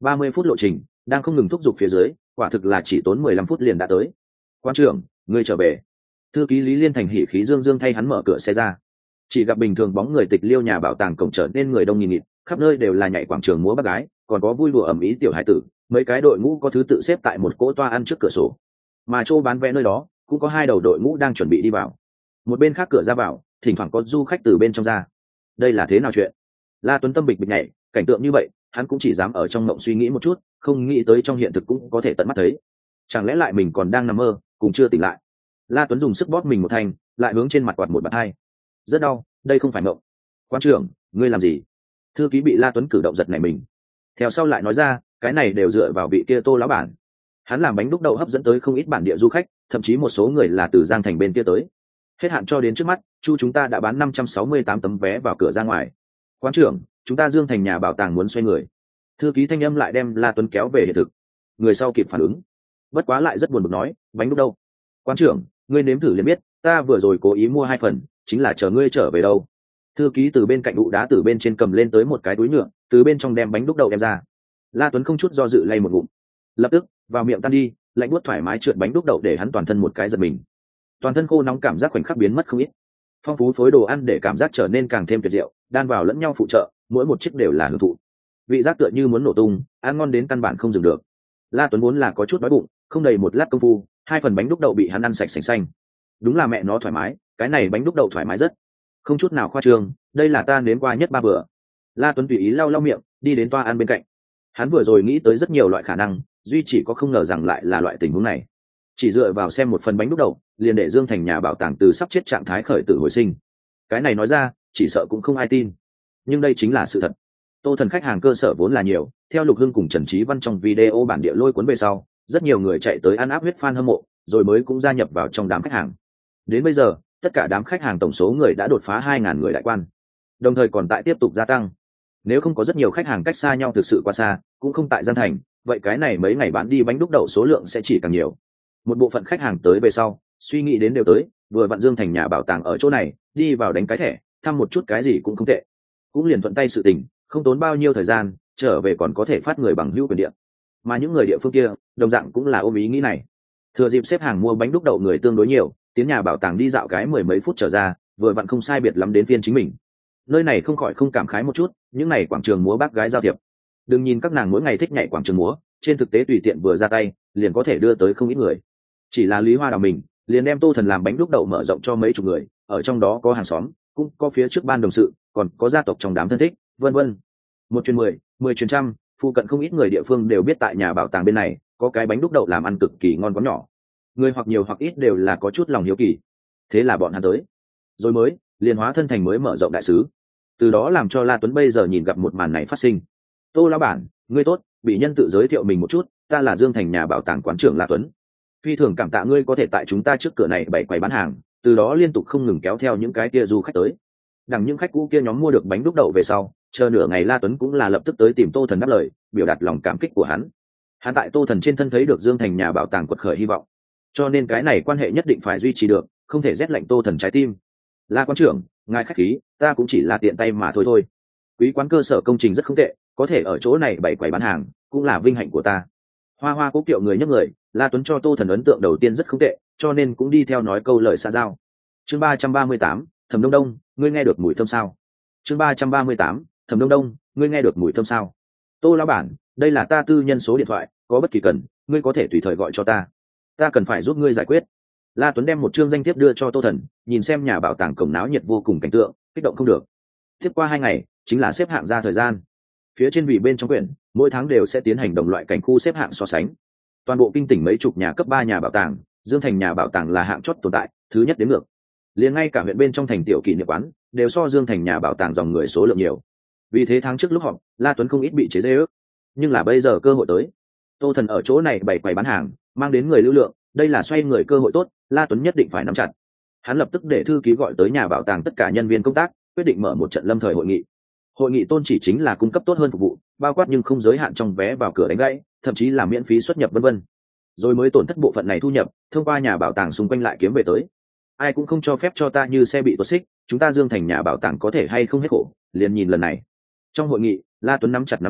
Speaker 1: 30 phút lộ trình đang không ngừng thúc giục phía dưới, quả thực là chỉ tốn 15 phút liền đã tới. Quan trưởng, ngươi trở về. Thư ký Lý Liên Thành hỉ khí dương dương thay hắn mở cửa xe ra. Chỉ gặp bình thường bóng người tịch liêu nhà bảo tàng cổng trở nên người đông nghìn nghịt, khắp nơi đều là nhảy quảng trường múa bác gái, còn có vui đùa ầm ĩ tiểu hải tử, mấy cái đội ngũ có thứ tự xếp tại một cỗ toa ăn trước cửa sổ. Mà chỗ bán vé nơi đó cũng có 2 đầu đội ngũ đang chuẩn bị đi vào. Một bên khác cửa ra vào, thỉnh thoảng có du khách từ bên trong ra. Đây là thế nào chuyện? La Tuấn tâm bịch bịch nhảy, cảnh tượng như vậy hắn cũng chỉ dám ở trong mộng suy nghĩ một chút, không nghĩ tới trong hiện thực cũng có thể tận mắt thấy. Chẳng lẽ lại mình còn đang nằm mơ, cùng chưa tỉnh lại? La Tuấn dùng sức bóp mình một thanh, lại hướng trên mặt quạt một bạt hai. Rất đau, đây không phải mộng. Quan trưởng, ngươi làm gì? Thư ký bị La Tuấn cử động giật nảy mình. Theo sau lại nói ra, cái này đều dựa vào vị kia Tô lão bản. Hắn làm bánh đúc đậu hấp dẫn tới không ít bản địa du khách, thậm chí một số người là từ Giang Thành bên kia tới. Hết hạn cho đến trước mắt, chu chúng ta đã bán 568 tấm vé vào cửa ra ngoài. Quan trưởng, chúng ta Dương Thành nhà bảo tàng muốn xoay người. Thư ký thanh âm lại đem La Tuấn kéo về hiện thực. Người sau kịp phản ứng, bất quá lại rất buồn bực nói, bánh đúc đâu? Quan trưởng, ngươi nếm thử liền biết, ta vừa rồi cố ý mua 2 phần, chính là chờ ngươi trở về đâu. Thư ký từ bên cạnh ụ đá từ bên trên cầm lên tới một cái túi nhựa, từ bên trong đem bánh đúc đậu đem ra. La Tuấn không chút do dự lay một ngụm, lập tức vào miệng tan đi, lạnh buốt thoải mái trượt bánh đúc đậu để hắn toàn thân một cái giật mình. Toàn thân khô nóng cảm giác khoảnh khắc biến mất không ít. Phong phú phối đồ ăn để cảm giác trở nên càng thêm tuyệt diệu, đan vào lẫn nhau phụ trợ, mỗi một chiếc đều là hưởng thụ. Vị giác tựa như muốn nổ tung, ăn ngon đến căn bản không dừng được. La Tuấn vốn là có chút đói bụng, không đầy một lát công phu, 2 phần bánh đúc đậu bị hắn ăn sạch sành xanh. Đúng là mẹ nó thoải mái, cái này bánh đúc đậu thoải mái rất, không chút nào khoa trương, đây là ta nếm qua nhất 3 bữa. La Tuấn tùy ý lau lau miệng, đi đến toa ăn bên cạnh. Hắn vừa rồi nghĩ tới rất nhiều loại khả năng, duy chỉ có không ngờ rằng lại là loại tình huống này. Chỉ dựa vào xem một phần bánh đúc đậu, liền để Dương Thành nhà bảo tàng từ sắp chết trạng thái khởi tử hồi sinh. Cái này nói ra, chỉ sợ cũng không ai tin. Nhưng đây chính là sự thật. Tô Thần khách hàng cơ sở vốn là nhiều, theo Lục Hưng cùng Trần Chí Văn trong video bản địa lôi cuốn về sau, rất nhiều người chạy tới ăn áp huyết fan hâm mộ, rồi mới cũng gia nhập vào trong đám khách hàng. Đến bây giờ, tất cả đám khách hàng tổng số người đã đột phá 2.000 người đại quan, đồng thời còn tại tiếp tục gia tăng. Nếu không có rất nhiều khách hàng cách xa nhau thực sự quá xa, cũng không tại Giang Thành, vậy cái này mấy ngày bán đi bánh đúc đậu số lượng sẽ chỉ càng nhiều. Một bộ phận khách hàng tới về sau, suy nghĩ đến đều tới, vừa vặn Dương Thành nhà bảo tàng ở chỗ này, đi vào đánh cái thẻ, thăm một chút cái gì cũng không tệ. Cũng liền thuận tay sự tình, không tốn bao nhiêu thời gian, trở về còn có thể phát người bằng hữu quyền điện. Mà những người địa phương kia, đồng dạng cũng là ôm ý nghĩ này. Thừa dịp xếp hàng mua bánh đúc đậu người tương đối nhiều, tiến nhà bảo tàng đi dạo cái 10 mấy phút trở ra, vừa vặn không sai biệt lắm đến phiên chính mình. Nơi này không khỏi không cảm khái một chút, những này quảng trường múa bác gái giao thiệp. Đừng nhìn các nàng mỗi ngày thích nhảy quảng trường múa, trên thực tế tùy tiện vừa ra tay, liền có thể đưa tới không ít người. Chỉ là Lý Hoa Đào mình, liền đem Tô Thần làm bánh đúc đậu mở rộng cho mấy chục người, ở trong đó có hàng xóm, cũng có phía trước ban đồng sự, còn có gia tộc trong đám thân thích, vân vân. 1 truyền 10, 10 truyền trăm, phụ cận không ít người địa phương đều biết tại nhà bảo tàng bên này có cái bánh đúc đậu làm ăn cực kỳ ngon quán nhỏ. Người hoặc nhiều hoặc ít đều là có chút lòng hiếu kỳ. Thế là bọn hắn tới, rồi mới liền hóa thân thành mới mở rộng đại sứ. Từ đó làm cho La Tuấn bây giờ nhìn gặp một màn này phát sinh. Tô lão bản, ngươi tốt, bị nhân tự giới thiệu mình một chút, ta là Dương Thành nhà bảo tàng quán trưởng La Tuấn. Phi thường cảm tạ ngươi có thể tại chúng ta trước cửa này bày quầy bán hàng, từ đó liên tục không ngừng kéo theo những cái kia du khách tới. Đằng những khách cũ kia nhóm mua được bánh đúc đậu về sau, chờ nửa ngày La Tuấn cũng là lập tức tới tìm Tô Thần đáp lời, biểu đạt lòng cảm kích của hắn. Hắn tại Tô Thần trên thân thấy được Dương Thành nhà bảo tàng quật khởi hy vọng, cho nên cái này quan hệ nhất định phải duy trì được, không thể rét lạnh Tô Thần trái tim. La quán trưởng, ngài khách khí, ta cũng chỉ là tiện tay mà thôi thôi. Quý quán cơ sở công trình rất không tệ, có thể ở chỗ này bày quầy bán hàng, cũng là vinh hạnh của ta. Hoa hoa cố kiệu người nhấc người, La Tuấn cho Tô Thần ấn tượng đầu tiên rất không tệ, cho nên cũng đi theo nói câu lời xã giao. Chương 338, Thẩm Đông Đông, ngươi nghe được mùi thơm sao? Chương 338, Thẩm Đông Đông, ngươi nghe được mùi thơm sao? Tô lão bản, đây là ta tư nhân số điện thoại, có bất kỳ cần, ngươi có thể tùy thời gọi cho ta. Ta cần phải giúp ngươi giải quyết. La Tuấn đem một chương danh thiếp đưa cho Tô Thần, nhìn xem nhà bảo tàng cổng náo nhiệt vô cùng cảnh tượng, kích động không được. Tiếp qua 2 ngày, chính là xếp hạng ra thời gian. Phía trên vị bên trong quyển, mỗi tháng đều sẽ tiến hành đồng loại cảnh khu xếp hạng so sánh. Toàn bộ kinh tỉnh mấy chục nhà cấp 3 nhà bảo tàng, Dương Thành nhà bảo tàng là hạng chót tồn tại, thứ nhất đến ngược. Liền ngay cả huyện bên trong thành tiểu kỷ niệm quán, đều so Dương Thành nhà bảo tàng dòng người số lượng nhiều. Vì thế tháng trước lúc họp, La Tuấn không ít bị chế giễu, nhưng là bây giờ cơ hội tới. Tô Thần ở chỗ này bày quầy bán hàng, mang đến người lưu lượng, đây là xoay người cơ hội tốt, La Tuấn nhất định phải nắm chặt. Hắn lập tức để thư ký gọi tới nhà bảo tàng tất cả nhân viên công tác, quyết định mở một trận lâm thời hội nghị. Hội nghị tôn chỉ chính là cung cấp tốt hơn phục vụ, bao quát nhưng không giới hạn trong vé vào cửa đánh gãy, thậm chí là miễn phí xuất nhập vân vân. Rồi mới tổn thất bộ phận này thu nhập, thông qua nhà bảo tàng xung quanh lại kiếm về tới. Ai cũng không cho phép cho ta như xe bị tuột xích, chúng ta Dương Thành nhà bảo tàng có thể hay không hết khổ, liền nhìn lần này. Trong hội nghị, La Tuấn nắm chặt nắm đấm,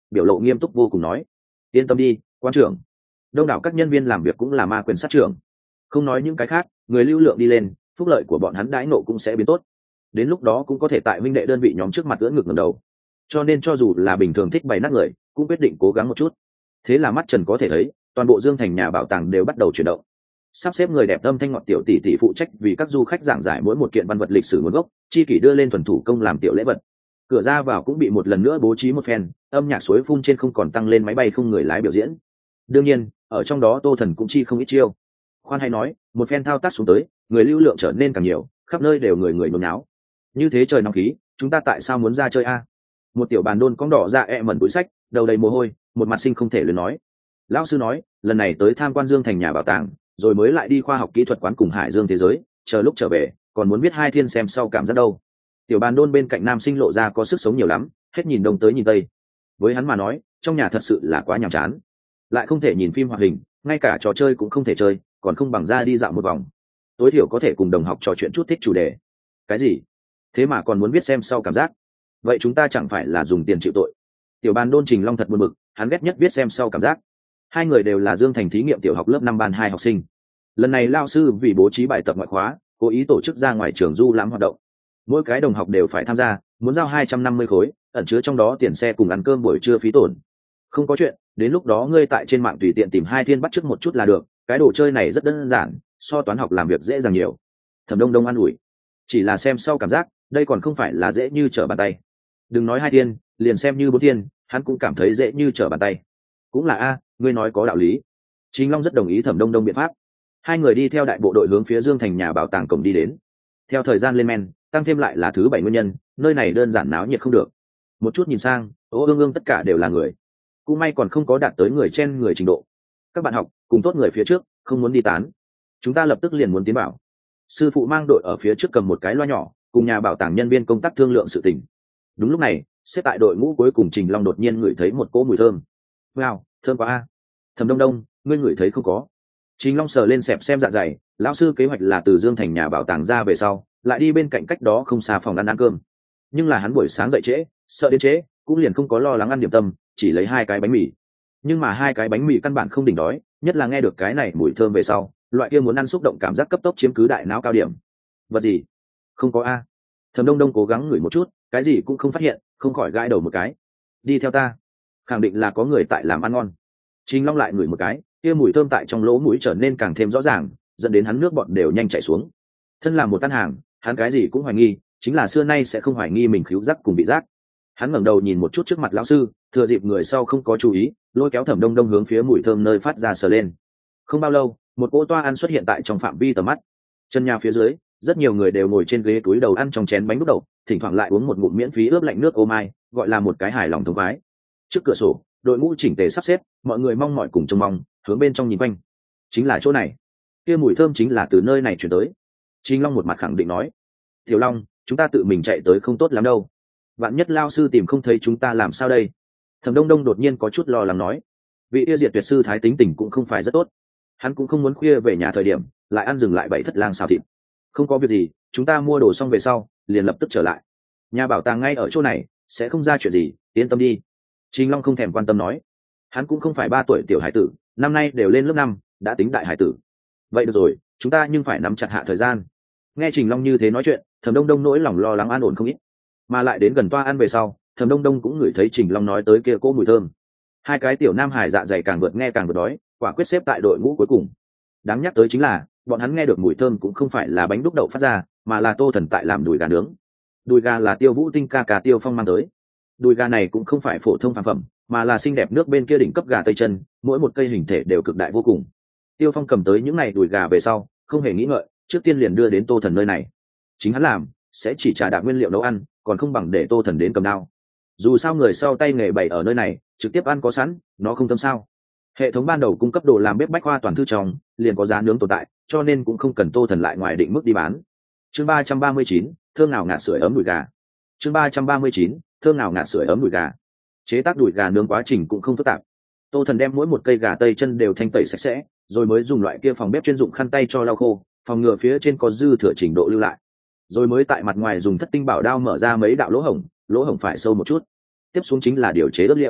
Speaker 1: biểu lộ nghiêm túc vô cùng nói: yên tâm đi, quan trưởng. Đông đảo các nhân viên làm việc cũng là ma quyền sát trưởng, không nói những cái khác, người lưu lượng đi lên, phúc lợi của bọn hắn đãi nộ cũng sẽ biến tốt, đến lúc đó cũng có thể tại huynh đệ đơn vị nhóm trước mặt ưỡn ngực ngẩng đầu. Cho nên cho dù là bình thường thích bày nát người, cũng quyết định cố gắng một chút. Thế là mắt trần có thể thấy, toàn bộ Dương Thành nhà bảo tàng đều bắt đầu chuyển động, sắp xếp người đẹp âm thanh ngọt tiểu tỷ tỷ phụ trách vì các du khách giảng giải mỗi một kiện văn vật lịch sử nguồn gốc, chi kỷ đưa lên thuần thủ công làm tiểu lễ vật. Cửa ra vào cũng bị một lần nữa bố trí một phen, âm nhạc suối phun trên không còn tăng lên máy bay không người lái biểu diễn. Đương nhiên, ở trong đó Tô Thần cũng chi không ít chiêu. Khoan hay nói, một phen thao tác xuống tới, người lưu lượng trở nên càng nhiều, khắp nơi đều người người nôn náo. Như thế trời nóng khí, chúng ta tại sao muốn ra chơi a? Một tiểu bàn đôn cong đỏ ra mẩn túi sách, đầu đầy mồ hôi, một mặt sinh không thể luyến nói. Lão sư nói, lần này tới tham quan Dương Thành nhà bảo tàng, rồi mới lại đi khoa học kỹ thuật quán cùng Hải Dương thế giới, chờ lúc trở về, còn muốn biết hai thiên xem sau cảm giác đâu. Tiểu bàn đôn bên cạnh nam sinh lộ ra có sức sống nhiều lắm, hết nhìn đông tới nhìn tây. Với hắn mà nói, trong nhà thật sự là quá nhàm chán, lại không thể nhìn phim hoạt hình, ngay cả trò chơi cũng không thể chơi, còn không bằng ra đi dạo một vòng, tối thiểu có thể cùng đồng học trò chuyện chút thích chủ đề. Cái gì? Thế mà còn muốn biết xem sau cảm giác? Vậy chúng ta chẳng phải là dùng tiền chịu tội? Tiểu bàn đôn Trình Long thật buồn bực, hắn ghét nhất biết xem sau cảm giác. Hai người đều là Dương Thành thí nghiệm tiểu học lớp 5 ban 2 học sinh. Lần này lao sư vì bố trí bài tập ngoại khóa, cố ý tổ chức ra ngoài trường du lãm hoạt động. Mỗi cái đồng học đều phải tham gia, muốn giao 250 khối, ẩn chứa trong đó tiền xe cùng ăn cơm buổi trưa phí tổn. Không có chuyện, đến lúc đó ngươi tại trên mạng tùy tiện tìm hai thiên bắt chước một chút là được, cái đồ chơi này rất đơn giản, so toán học làm việc dễ dàng nhiều. Thẩm Đông Đông an ủi. Chỉ là xem sau cảm giác, đây còn không phải là dễ như trở bàn tay. Đừng nói hai thiên, liền xem như bốn thiên, hắn cũng cảm thấy dễ như trở bàn tay. Cũng là a, ngươi nói có đạo lý. Chính Long rất đồng ý Thẩm Đông Đông biện pháp. Hai người đi theo đại bộ đội hướng phía Dương Thành nhà bảo tàng cổng đi đến. Theo thời gian lên men, tăng thêm lại là thứ 7 nguyên nhân, nơi này đơn giản náo nhiệt không được. Một chút nhìn sang, ương ương tất cả đều là người. Cũng may còn không có đạt tới người chen người trình độ. Các bạn học cùng tốt người phía trước, không muốn đi tán. Chúng ta lập tức liền muốn tiến bảo. Sư phụ mang đội ở phía trước cầm một cái loa nhỏ, cùng nhà bảo tàng nhân viên công tác thương lượng sự tình. Đúng lúc này, xếp tại đội ngũ cuối cùng Trình Long đột nhiên ngửi thấy một cỗ mùi thơm. Wow, thơm quá a. Thẩm Đông Đông, ngươi ngửi thấy không có? Trình Long sờ lên xẹp xem dạ dày, lão sư kế hoạch là từ Dương Thành nhà bảo tàng ra về sau, lại đi bên cạnh cách đó không xa phòng ăn cơm. Nhưng là hắn buổi sáng dậy trễ, sợ đến trễ, cũng liền không có lo lắng ăn điểm tâm, chỉ lấy 2 cái bánh mì. Nhưng mà 2 cái bánh mì căn bản không đỉnh đói, nhất là nghe được cái này mùi thơm về sau, loại kia muốn ăn xúc động cảm giác cấp tốc chiếm cứ đại não cao điểm. Vật gì? Không có a. Thẩm Đông Đông cố gắng ngửi một chút, cái gì cũng không phát hiện, không khỏi gãi đầu một cái. Đi theo ta, khẳng định là có người tại làm ăn ngon. Trình Long lại ngửi một cái, kia mùi thơm tại trong lỗ mũi trở nên càng thêm rõ ràng, dẫn đến hắn nước bọt đều nhanh chảy xuống. Thân là một tân hàng, hắn cái gì cũng hoài nghi, chính là xưa nay sẽ không hoài nghi mình khứu giác cùng vị giác. Hắn ngẩng đầu nhìn một chút trước mặt lão sư, thừa dịp người sau không có chú ý, lôi kéo Thẩm Đông Đông hướng phía mùi thơm nơi phát ra sờ lên. Không bao lâu, một cỗ toa ăn xuất hiện tại trong phạm vi tầm mắt. Chân nhà phía dưới, rất nhiều người đều ngồi trên ghế túi đầu ăn trong chén bánh đúc đầu, thỉnh thoảng lại uống một ngụm miễn phí ướp lạnh nước ô mai, gọi là một cái hài lòng thống khoái. Trước cửa sổ, đội ngũ chỉnh tề sắp xếp, mọi người mong mỏi cùng trông mong, hướng bên trong nhìn quanh. Chính là chỗ này, kia mùi thơm chính là từ nơi này chuyển tới. Trình Long một mặt khẳng định nói: Tiểu Long, chúng ta tự mình chạy tới không tốt lắm đâu, vạn nhất lao sư tìm không thấy chúng ta làm sao đây? Thẩm Đông Đông đột nhiên có chút lo lắng nói. Vị yêu diệt tuyệt sư thái tính tình cũng không phải rất tốt, hắn cũng không muốn khuya về nhà thời điểm lại ăn dừng lại 7 thất lang xào thịt. Không có việc gì, chúng ta mua đồ xong về sau liền lập tức trở lại, nhà bảo tàng ngay ở chỗ này, sẽ không ra chuyện gì, yên tâm đi. Trình Long không thèm quan tâm nói. Hắn cũng không phải 3 tuổi tiểu hải tử, năm nay đều lên lớp 5, đã tính đại hải tử. Vậy được rồi, chúng ta nhưng phải nắm chặt hạ thời gian. Nghe Trình Long như thế nói chuyện, Thẩm Đông Đông nỗi lòng lo lắng an ổn không ít. Mà lại đến gần toa ăn về sau, Thẩm Đông Đông cũng ngửi thấy Trình Long nói tới kia cỗ mùi thơm. 2 cái tiểu nam hải dạ dày càng vượt nghe càng vượt đói, quả quyết xếp tại đội ngũ cuối cùng. Đáng nhắc tới chính là, bọn hắn nghe được mùi thơm cũng không phải là bánh đúc đậu phát ra, mà là Tô Thần tại làm đùi gà nướng. Đùi gà là Tiêu Vũ Tinh ca Tiêu Phong mang tới. Đùi gà này cũng không phải phổ thông phàm phẩm, mà là xinh đẹp nước bên kia đỉnh cấp gà tây chân, mỗi một cây hình thể đều cực đại vô cùng. Tiêu Phong cầm tới những này đùi gà về sau, không hề nghĩ ngợi, trước tiên liền đưa đến Tô Thần nơi này. Chính hắn làm, sẽ chỉ trả đạp nguyên liệu nấu ăn, còn không bằng để Tô Thần đến cầm đao. Dù sao người sau tay nghề bày ở nơi này, trực tiếp ăn có sẵn, nó không tâm sao. Hệ thống ban đầu cung cấp đồ làm bếp bách khoa toàn thư trong, liền có giá nướng tồn tại, cho nên cũng không cần Tô Thần lại ngoài định mức đi bán. Chương 339, thơm nào ngạt sưởi ấm đùi gà. Chương 339, thơm nào ngạt sưởi ấm đùi gà. Chế tác đùi gà nướng quá trình cũng không phức tạp. Tô Thần đem mỗi một cây gà tây chân đều thanh tẩy sạch sẽ, rồi mới dùng loại kia phòng bếp chuyên dụng khăn tay cho lau khô, phòng ngừa phía trên có dư thừa trình độ lưu lại. Rồi mới tại mặt ngoài dùng thất tinh bảo đao mở ra mấy đạo lỗ hổng phải sâu một chút. Tiếp xuống chính là điều chế ướp liệu.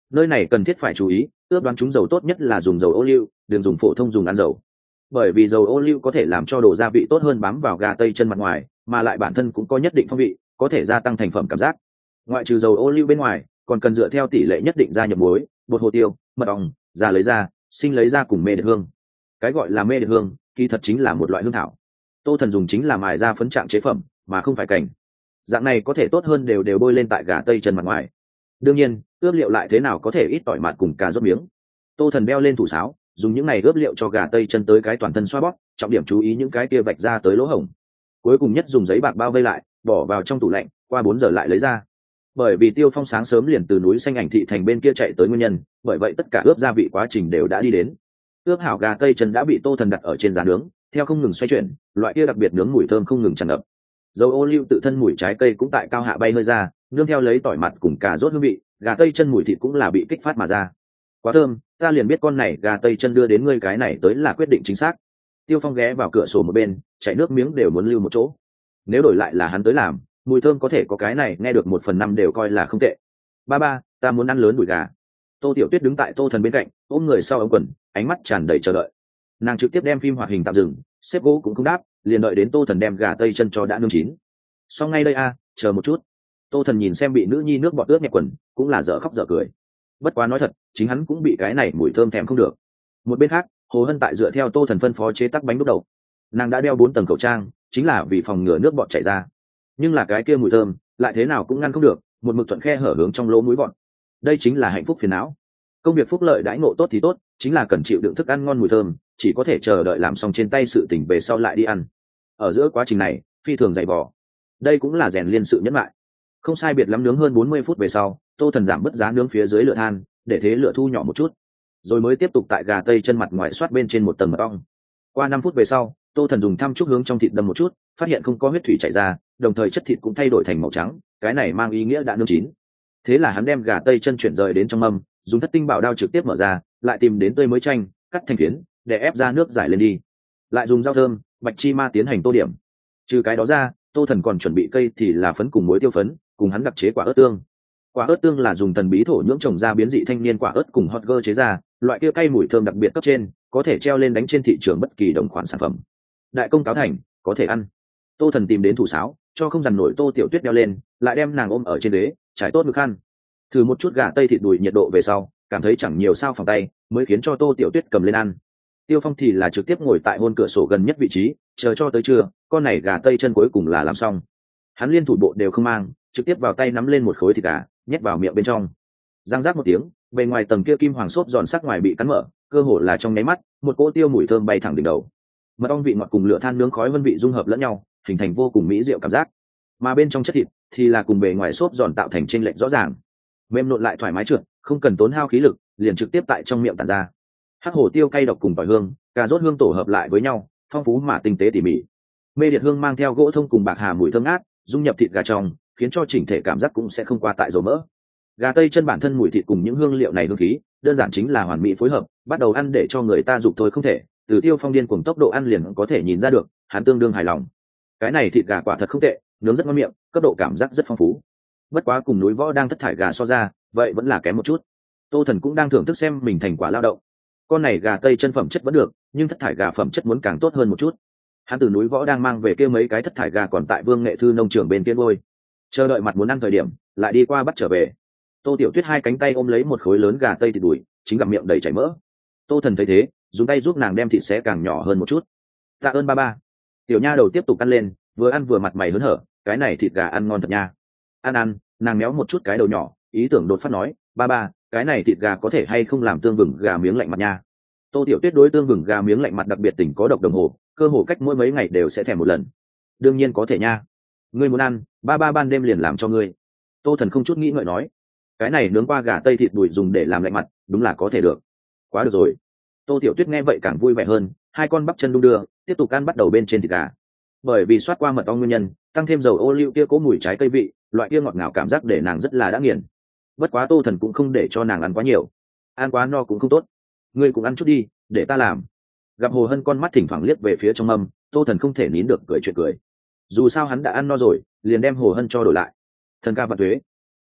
Speaker 1: Nơi này cần thiết phải chú ý, ướp đoán chúng dầu tốt nhất là dùng dầu ô liu, đừng dùng phổ thông dùng ăn dầu, bởi vì dầu ô liu có thể làm cho đồ gia vị tốt hơn bám vào gà tây chân mặt ngoài, mà lại bản thân cũng có nhất định phong vị, có thể gia tăng thành phẩm cảm giác. Ngoại trừ dầu ô liu bên ngoài, còn cần dựa theo tỷ lệ nhất định gia nhập muối, bột hồ tiêu, mật ong, già lấy ra, sinh lấy ra cùng mê đệt hương. Cái gọi là mê đệt hương kỳ thật chính là một loại hương thảo. Tô Thần dùng chính là mài ra phấn trạng chế phẩm, mà không phải cành. Dạng này có thể tốt hơn đều đều bôi lên tại gà tây chân mặt ngoài. Đương nhiên, ướp liệu lại thế nào có thể ít tỏi mạt cùng cà rốt miếng. Tô Thần đeo lên thủ sáo, dùng những này ướp liệu cho gà tây chân tới cái toàn thân xoa bóp, trọng điểm chú ý những cái kia vạch ra tới lỗ hổng. Cuối cùng nhất dùng giấy bạc bao vây lại, bỏ vào trong tủ lạnh, qua 4 giờ lại lấy ra. Bởi vì Tiêu Phong sáng sớm liền từ núi Xanh Ảnh thị thành bên kia chạy tới nguyên nhân, bởi vậy tất cả ướp gia vị quá trình đều đã đi đến. Ướp hảo gà tây chân đã bị Tô Thần đặt ở trên giá nướng, theo không ngừng xoay chuyển, loại kia đặc biệt nướng mùi thơm không ngừng tràn ngập. Dầu ô liu tự thân mùi trái cây cũng tại cao hạ bay hơi ra, nương theo lấy tỏi mặn cùng cà rốt hương vị, gà tây chân mùi thịt cũng là bị kích phát mà ra. Quá thơm, ta liền biết con này gà tây chân đưa đến ngươi cái này tới là quyết định chính xác. Tiêu Phong ghé vào cửa sổ một bên, chảy nước miếng đều muốn lưu một chỗ. Nếu đổi lại là hắn tới làm, mùi thơm có thể có cái này nghe được 1/5 đều coi là không tệ. Ba ba, ta muốn ăn lớn đùi gà. Tô Tiểu Tuyết đứng tại Tô Thần bên cạnh, ôm người sau ống quần, ánh mắt tràn đầy chờ đợi. Nàng trực tiếp đem phim hoạt hình tạm dừng, xếp gỗ cũng không đáp, liền đợi đến Tô Thần đem gà tây chân cho đã nướng chín. Xong ngay đây a, chờ một chút. Tô Thần nhìn xem bị nữ nhi nước bọt ướt nhẹ quần, cũng là dở khóc dở cười. Bất quá nói thật, chính hắn cũng bị cái này mùi thơm thèm không được. Một bên khác, Hồ Hân tại dựa theo Tô Thần phân phó chế tác bánh đúc đầu. Nàng đã đeo 4 tầng khẩu trang, chính là vì phòng ngừa nước bọt chảy ra. Nhưng là cái kia mùi thơm, lại thế nào cũng ngăn không được, một mực thuận khe hở hướng trong lỗ mũi bọt. Đây chính là hạnh phúc phiền não. Công việc phúc lợi đãi ngộ tốt thì tốt, chính là cần chịu đựng thức ăn ngon mùi thơm, chỉ có thể chờ đợi làm xong trên tay sự tình về sau lại đi ăn. Ở giữa quá trình này, phi thường dày vò. Đây cũng là rèn liên sự nhẫn lại. Không sai biệt lắm nướng hơn 40 phút về sau, Tô Thần giảm bớt giá nướng phía dưới lửa than, để thế lửa thu nhỏ một chút, rồi mới tiếp tục tại gà tây chân mặt ngoài xoát bên trên một tầng mật ong. Qua 5 phút về sau, Tô Thần dùng thăm trúc hướng trong thịt đâm một chút, phát hiện không có huyết thủy chảy ra, đồng thời chất thịt cũng thay đổi thành màu trắng, cái này mang ý nghĩa đã nướng chín. Thế là hắn đem gà tây chân chuyển rời đến trong mâm, dùng thất tinh bảo đao trực tiếp mở ra, lại tìm đến tươi mới chanh, cắt thành phiến, để ép ra nước giải lên đi. Lại dùng rau thơm, bạch chi ma tiến hành tô điểm. Trừ cái đó ra, Tô Thần còn chuẩn bị cây thì là phấn cùng muối tiêu phấn, cùng hắn đặc chế quả ớt tương. Quả ớt tương là dùng thần bí thổ nhưỡng trồng ra biến dị thanh niên quả ớt cùng hot girl chế ra, loại kia cay mùi thơm đặc biệt cấp trên, có thể treo lên đánh trên thị trường bất kỳ đồng khoản sản phẩm. Đại công cáo thành, có thể ăn. Tô Thần tìm đến thủ sáo, cho không dằn nổi Tô Tiểu Tuyết đeo lên, lại đem nàng ôm ở trên đế, trải tốt ngực khăn. Thử một chút gà tây thịt đùi nhiệt độ về sau, cảm thấy chẳng nhiều sao phòng tay, mới khiến cho Tô Tiểu Tuyết cầm lên ăn. Tiêu Phong thì là trực tiếp ngồi tại hôn cửa sổ gần nhất vị trí, chờ cho tới trưa, con này gà tây chân cuối cùng là làm xong. Hắn liên thủ bộ đều không mang, trực tiếp vào tay nắm lên một khối thịt gà, nhét vào miệng bên trong. Răng rác một tiếng, bề ngoài tầng kia kim hoàng xốp giòn sắc ngoài bị cắn mở, cơ hồ là trong nháy mắt, một cỗ tiêu mùi thơm bay thẳng đỉnh đầu. Mật ong vị ngọt cùng lửa than nướng khói vân vị dung hợp lẫn nhau, hình thành vô cùng mỹ diệu cảm giác. Mà bên trong chất thịt thì là cùng bề ngoài xốp giòn tạo thành chênh lệch rõ ràng. Mềm nộn lại thoải mái trượt, không cần tốn hao khí lực, liền trực tiếp tại trong miệng tản ra. Hắc hổ tiêu cay độc cùng tỏi hương, cà rốt hương tổ hợp lại với nhau, phong phú mà tinh tế tỉ mỉ. Mê điệt hương mang theo gỗ thông cùng bạc hà mùi thơm ngát, dung nhập thịt gà trong, khiến cho chỉnh thể cảm giác cũng sẽ không qua tại dầu mỡ. Gà tây chân bản thân mùi thịt cùng những hương liệu này hương khí, đơn giản chính là hoàn mỹ phối hợp, bắt đầu ăn để cho người ta dục thôi không thể. Từ Tiêu Phong điên cùng tốc độ ăn liền có thể nhìn ra được, hắn tương đương hài lòng. Cái này thịt gà quả thật không tệ, nướng rất ngon miệng, cấp độ cảm giác rất phong phú. Bất quá cùng núi võ đang thất thải gà so ra, vậy vẫn là kém một chút. Tô Thần cũng đang thưởng thức xem mình thành quả lao động. Con này gà tây chân phẩm chất vẫn được, nhưng thất thải gà phẩm chất muốn càng tốt hơn một chút. Hắn từ núi võ đang mang về kia mấy cái thất thải gà còn tại Vương Nghệ Thư nông trường bên kia ngôi, chờ đợi mặt muốn ăn thời điểm, lại đi qua bắt trở về. Tô Tiểu Tuyết hai cánh tay ôm lấy một khối lớn gà tây thịt đùi, chính gặm miệng đầy chảy mỡ. Tô Thần thấy thế, dùng tay giúp nàng đem thịt xé càng nhỏ hơn một chút. Tạ ơn ba ba. Tiểu nha đầu tiếp tục ăn lên, vừa ăn vừa mặt mày hớn hở, cái này thịt gà ăn ngon thật nha. Ăn ăn, nàng méo một chút cái đầu nhỏ, ý tưởng đột phát nói, ba ba, cái này thịt gà có thể hay không làm tương vừng gà miếng lạnh mặt nha. Tô Tiểu Tuyết đối tương vừng gà miếng lạnh mặt đặc biệt tỉnh có độc đồng hồ, cơ hồ cách mỗi mấy ngày đều sẽ thèm một lần. Đương nhiên có thể nha. Ngươi muốn ăn, ba ba ban đêm liền làm cho ngươi. Tô Thần không chút nghĩ ngợi nói, cái này nướng qua gà tây thịt đùi dùng để làm lạnh mặt, đúng là có thể được. Quá được rồi. Tô Tiểu Tuyết nghe vậy càng vui vẻ hơn, hai con bắp chân đung đưa, tiếp tục ăn bắt đầu bên trên thịt gà. Bởi vì xoát qua mật ong nguyên nhân, tăng thêm dầu ô liu kia cố mùi trái cây vị, loại kia ngọt ngào cảm giác để nàng rất là đã nghiền. Bất quá Tô Thần cũng không để cho nàng ăn quá nhiều, ăn quá no cũng không tốt. Ngươi cũng ăn chút đi, để ta làm. Gặp Hồ Hân con mắt thỉnh thoảng liếc về phía trong mâm, Tô Thần không thể nín được cười chuyện cười. Dù sao hắn đã ăn no rồi, liền đem Hồ Hân cho đổi lại. Thần ca vạn tuế.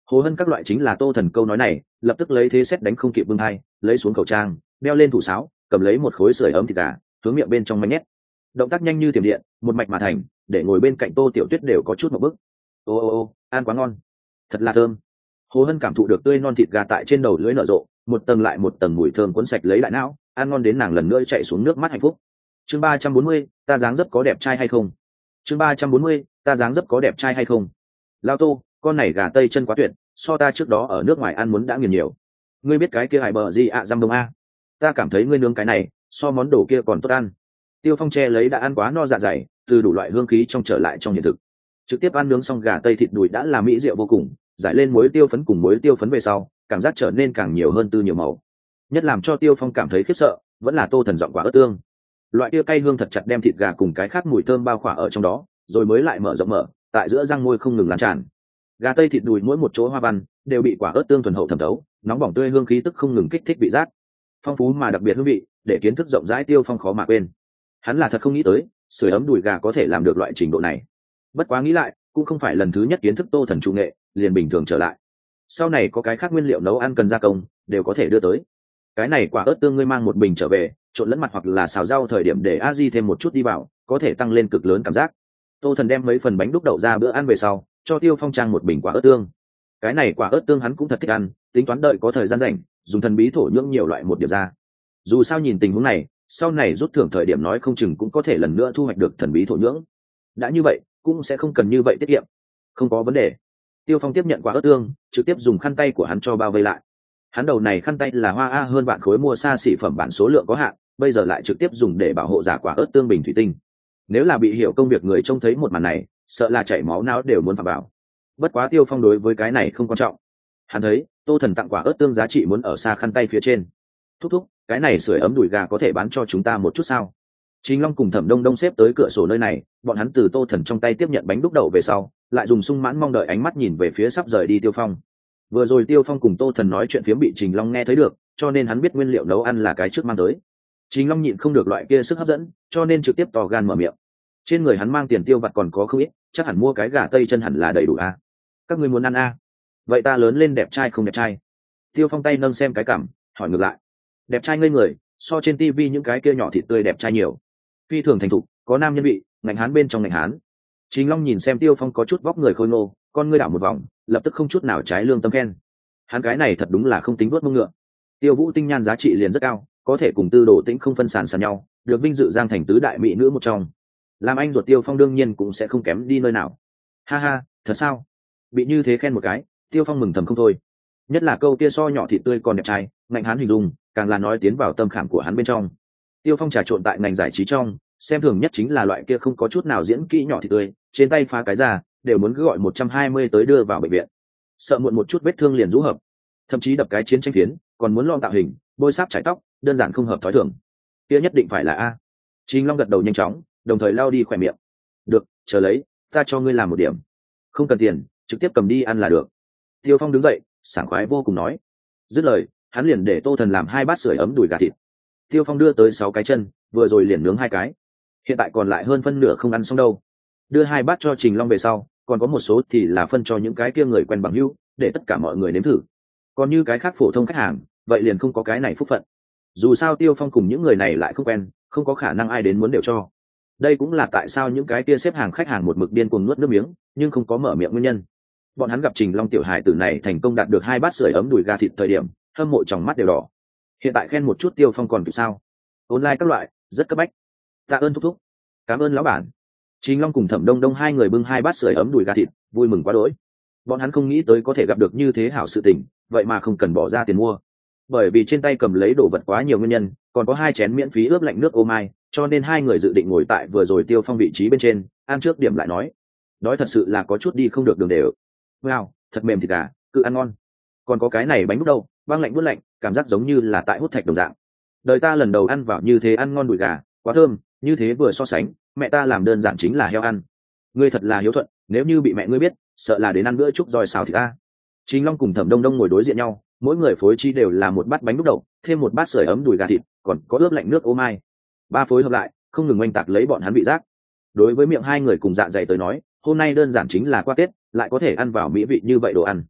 Speaker 1: Hồ Hân các loại chính là Tô Thần câu nói này, lập tức lấy thế xét đánh không kịp bưng hai, lấy xuống khẩu trang, đeo lên thủ sáo, cầm lấy một khối sưởi ấm thịt gà, hướng miệng bên trong mánh nhét. Động tác nhanh như thiểm điện, một mạch mà thành, để ngồi bên cạnh Tô Tiểu Tuyết đều có chút một bức. Ô, ăn quá ngon, thật là thơm. Hồ Hân cảm thụ được tươi non thịt gà tại trên đầu lưỡi nở rộ, một tầng lại một tầng mùi thơm cuốn sạch lấy đại não, ăn ngon đến nàng lần nữa chạy xuống nước mắt hạnh phúc. Chương 340, ta dáng dấp có đẹp trai hay không? Chương 340, ta dáng dấp có đẹp trai hay không? Lao Tô, con này gà tây chân quá tuyệt, so ta trước đó ở nước ngoài ăn muốn đã nghiền nhiều. Ngươi biết cái kia hải bờ gì ạ giam đông a? Ta cảm thấy ngươi nướng cái này, so món đồ kia còn tốt ăn. Tiêu Phong che lấy đã ăn quá no dạ dày, từ đủ loại hương khí trong trở lại trong hiện thực. Trực tiếp ăn nướng xong gà tây thịt đùi đã là mỹ diệu vô cùng, giải lên muối tiêu phấn cùng muối tiêu phấn về sau, cảm giác trở nên càng nhiều hơn tư nhiều màu. Nhất làm cho Tiêu Phong cảm thấy khiếp sợ, vẫn là Tô Thần giọng quả ớt tương. Loại kia cay hương thật chặt đem thịt gà cùng cái khác mùi thơm bao khỏa ở trong đó, rồi mới lại mở rộng mở, tại giữa răng môi không ngừng lan tràn. Gà tây thịt đùi mỗi một chỗ hoa văn đều bị quả ớt tương thuần hậu thẩm thấu, nóng bỏng tươi hương khí tức không ngừng kích thích vị giác. Phong phú mà đặc biệt hương vị, để kiến thức rộng rãi Tiêu Phong khó mà quên. Hắn là thật không nghĩ tới, sưởi ấm đùi gà có thể làm được loại trình độ này. Bất quá nghĩ lại, cũng không phải lần thứ nhất kiến thức Tô Thần chủ nghệ, liền bình thường trở lại. Sau này có cái khác nguyên liệu nấu ăn cần gia công, đều có thể đưa tới. Cái này quả ớt tương ngươi mang một bình trở về, trộn lẫn mặt hoặc là xào rau thời điểm để a di thêm một chút đi vào, có thể tăng lên cực lớn cảm giác. Tô Thần đem mấy phần bánh đúc đậu ra bữa ăn về sau, cho Tiêu Phong trang một bình quả ớt tương. Cái này quả ớt tương hắn cũng thật thích ăn, tính toán đợi có thời gian rảnh, dùng thần bí thổ nhưỡng nhiều loại một điểm ra. Dù sao nhìn tình huống này, sau này rút thưởng thời điểm nói không chừng cũng có thể lần nữa thu hoạch được thần bí thổ nhưỡng. Đã như vậy, cũng sẽ không cần như vậy tiết kiệm. Không có vấn đề. Tiêu Phong tiếp nhận quả ớt tương, trực tiếp dùng khăn tay của hắn cho bao vây lại. Hắn đầu này khăn tay là hoa a hơn vạn khối mua xa xỉ phẩm bản số lượng có hạn, bây giờ lại trực tiếp dùng để bảo hộ giả quả ớt tương bình thủy tinh. Nếu là bị hiểu công việc người trông thấy một màn này, sợ là chảy máu não đều muốn phạm bảo. Bất quá Tiêu Phong đối với cái này không quan trọng. Hắn thấy Tô Thần tặng quả ớt tương giá trị muốn ở xa khăn tay phía trên. Thúc thúc, cái này sưởi ấm đùi gà có thể bán cho chúng ta một chút sao? Trình Long cùng Thẩm Đông Đông xếp tới cửa sổ nơi này, bọn hắn từ Tô Thần trong tay tiếp nhận bánh đúc đậu về sau, lại dùng sung mãn mong đợi ánh mắt nhìn về phía sắp rời đi Tiêu Phong. Vừa rồi Tiêu Phong cùng Tô Thần nói chuyện phiếm bị Trình Long nghe thấy được, cho nên hắn biết nguyên liệu nấu ăn là cái trước mang tới. Trình Long nhịn không được loại kia sức hấp dẫn, cho nên trực tiếp to gan mở miệng. Trên người hắn mang tiền tiêu vặt còn có không ít, chắc hẳn mua cái gà tây chân hẳn là đầy đủ a. Các ngươi muốn ăn a? Vậy ta lớn lên đẹp trai không đẹp trai? Tiêu Phong tay nâng xem cái cảm, hỏi ngược lại. Đẹp trai ngây người, so trên tivi những cái kia nhỏ thịt tươi đẹp trai nhiều. Phi thường thành thục, có nam nhân vị, ngành hán bên trong ngành hán. Trình Long nhìn xem Tiêu Phong có chút vóc người khôi ngô, con ngươi đảo một vòng, lập tức không chút nào trái lương tâm khen. Hắn cái này thật đúng là không tính vuốt mông ngựa. Tiêu Vũ tinh nhan giá trị liền rất cao, có thể cùng Tư Đồ Tĩnh không phân sàn nhau, được vinh dự giang thành tứ đại mỹ nữ một trong. Làm anh ruột Tiêu Phong đương nhiên cũng sẽ không kém đi nơi nào. Ha ha, thật sao? Bị như thế khen một cái, Tiêu Phong mừng thầm không thôi. Nhất là câu kia so nhỏ thịt tươi còn đẹp trai, ngành hán hình dung, càng là nói tiến vào tâm khảm của hắn bên trong. Tiêu Phong trà trộn tại ngành giải trí trong, xem thường nhất chính là loại kia không có chút nào diễn kỹ nhỏ thịt tươi, trên tay phá cái ra, đều muốn cứ gọi 120 tới đưa vào bệnh viện. Sợ muộn một chút vết thương liền rũ hợp, thậm chí đập cái chiến tranh phiến, còn muốn lon tạo hình, bôi sáp trải tóc, đơn giản không hợp thói thường. Kia nhất định phải là a. Trình Long gật đầu nhanh chóng, đồng thời lao đi khỏe miệng. Được, chờ lấy, ta cho ngươi làm một điểm. Không cần tiền, trực tiếp cầm đi ăn là được. Tiêu Phong đứng dậy, sảng khoái vô cùng nói. Dứt lời, hắn liền để Tô Thần làm 2 bát sưởi ấm đùi gà thịt. Tiêu Phong đưa tới 6 cái chân, vừa rồi liền nướng 2 cái. Hiện tại còn lại hơn phân nửa không ăn xong đâu. Đưa 2 bát cho Trình Long về sau, còn có một số thì là phân cho những cái kia người quen bằng hữu, để tất cả mọi người nếm thử. Còn như cái khác phổ thông khách hàng, vậy liền không có cái này phúc phận. Dù sao Tiêu Phong cùng những người này lại không quen, không có khả năng ai đến muốn đều cho. Đây cũng là tại sao những cái kia xếp hàng khách hàng một mực điên cuồng nuốt nước miếng, nhưng không có mở miệng nguyên nhân. Bọn hắn gặp Trình Long tiểu hải tử này thành công đạt được 2 bát sưởi ấm đùi gà thịt thời điểm, hâm mộ trong mắt đều đỏ. Hiện tại khen một chút Tiêu Phong còn kịp sao? Online các loại, rất cấp bách. Tạ ơn thúc thúc. Cảm ơn lão bản. Trình Long cùng Thẩm Đông Đông 2 người bưng 2 bát sưởi ấm đùi gà thịt, vui mừng quá đỗi. Bọn hắn không nghĩ tới có thể gặp được như thế hảo sự tình, vậy mà không cần bỏ ra tiền mua. Bởi vì trên tay cầm lấy đồ vật quá nhiều nguyên nhân, còn có 2 chén miễn phí ướp lạnh nước ô mai, cho nên 2 người dự định ngồi tại vừa rồi Tiêu Phong vị trí bên trên, ăn trước điểm lại nói. Đói thật sự là có chút đi không được đường đều. Wow, thật mềm thịt gà, cứ ăn ngon. Còn có cái này bánh đúc đâu, băng lạnh buốt lạnh, cảm giác giống như là tại hút thạch đồng dạng. Đời ta lần đầu ăn vào như thế ăn ngon đùi gà, quá thơm, như thế vừa so sánh, mẹ ta làm đơn giản chính là heo ăn. Ngươi thật là hiếu thuận, nếu như bị mẹ ngươi biết, sợ là đến ăn bữa chúc roi xào thịt ta. Trình Long cùng Thẩm Đông Đông ngồi đối diện nhau, mỗi người phối chi đều là một bát bánh đúc đậu, thêm một bát sưởi ấm đùi gà thịt, còn có ướp lạnh nước ô mai. 3 phối hợp lại, không ngừng oanh tạc lấy bọn hắn vị giác. Đối với miệng 2 người cùng dạ dày tới nói, hôm nay đơn giản chính là qua Tết, lại có thể ăn vào mỹ vị như vậy đồ ăn.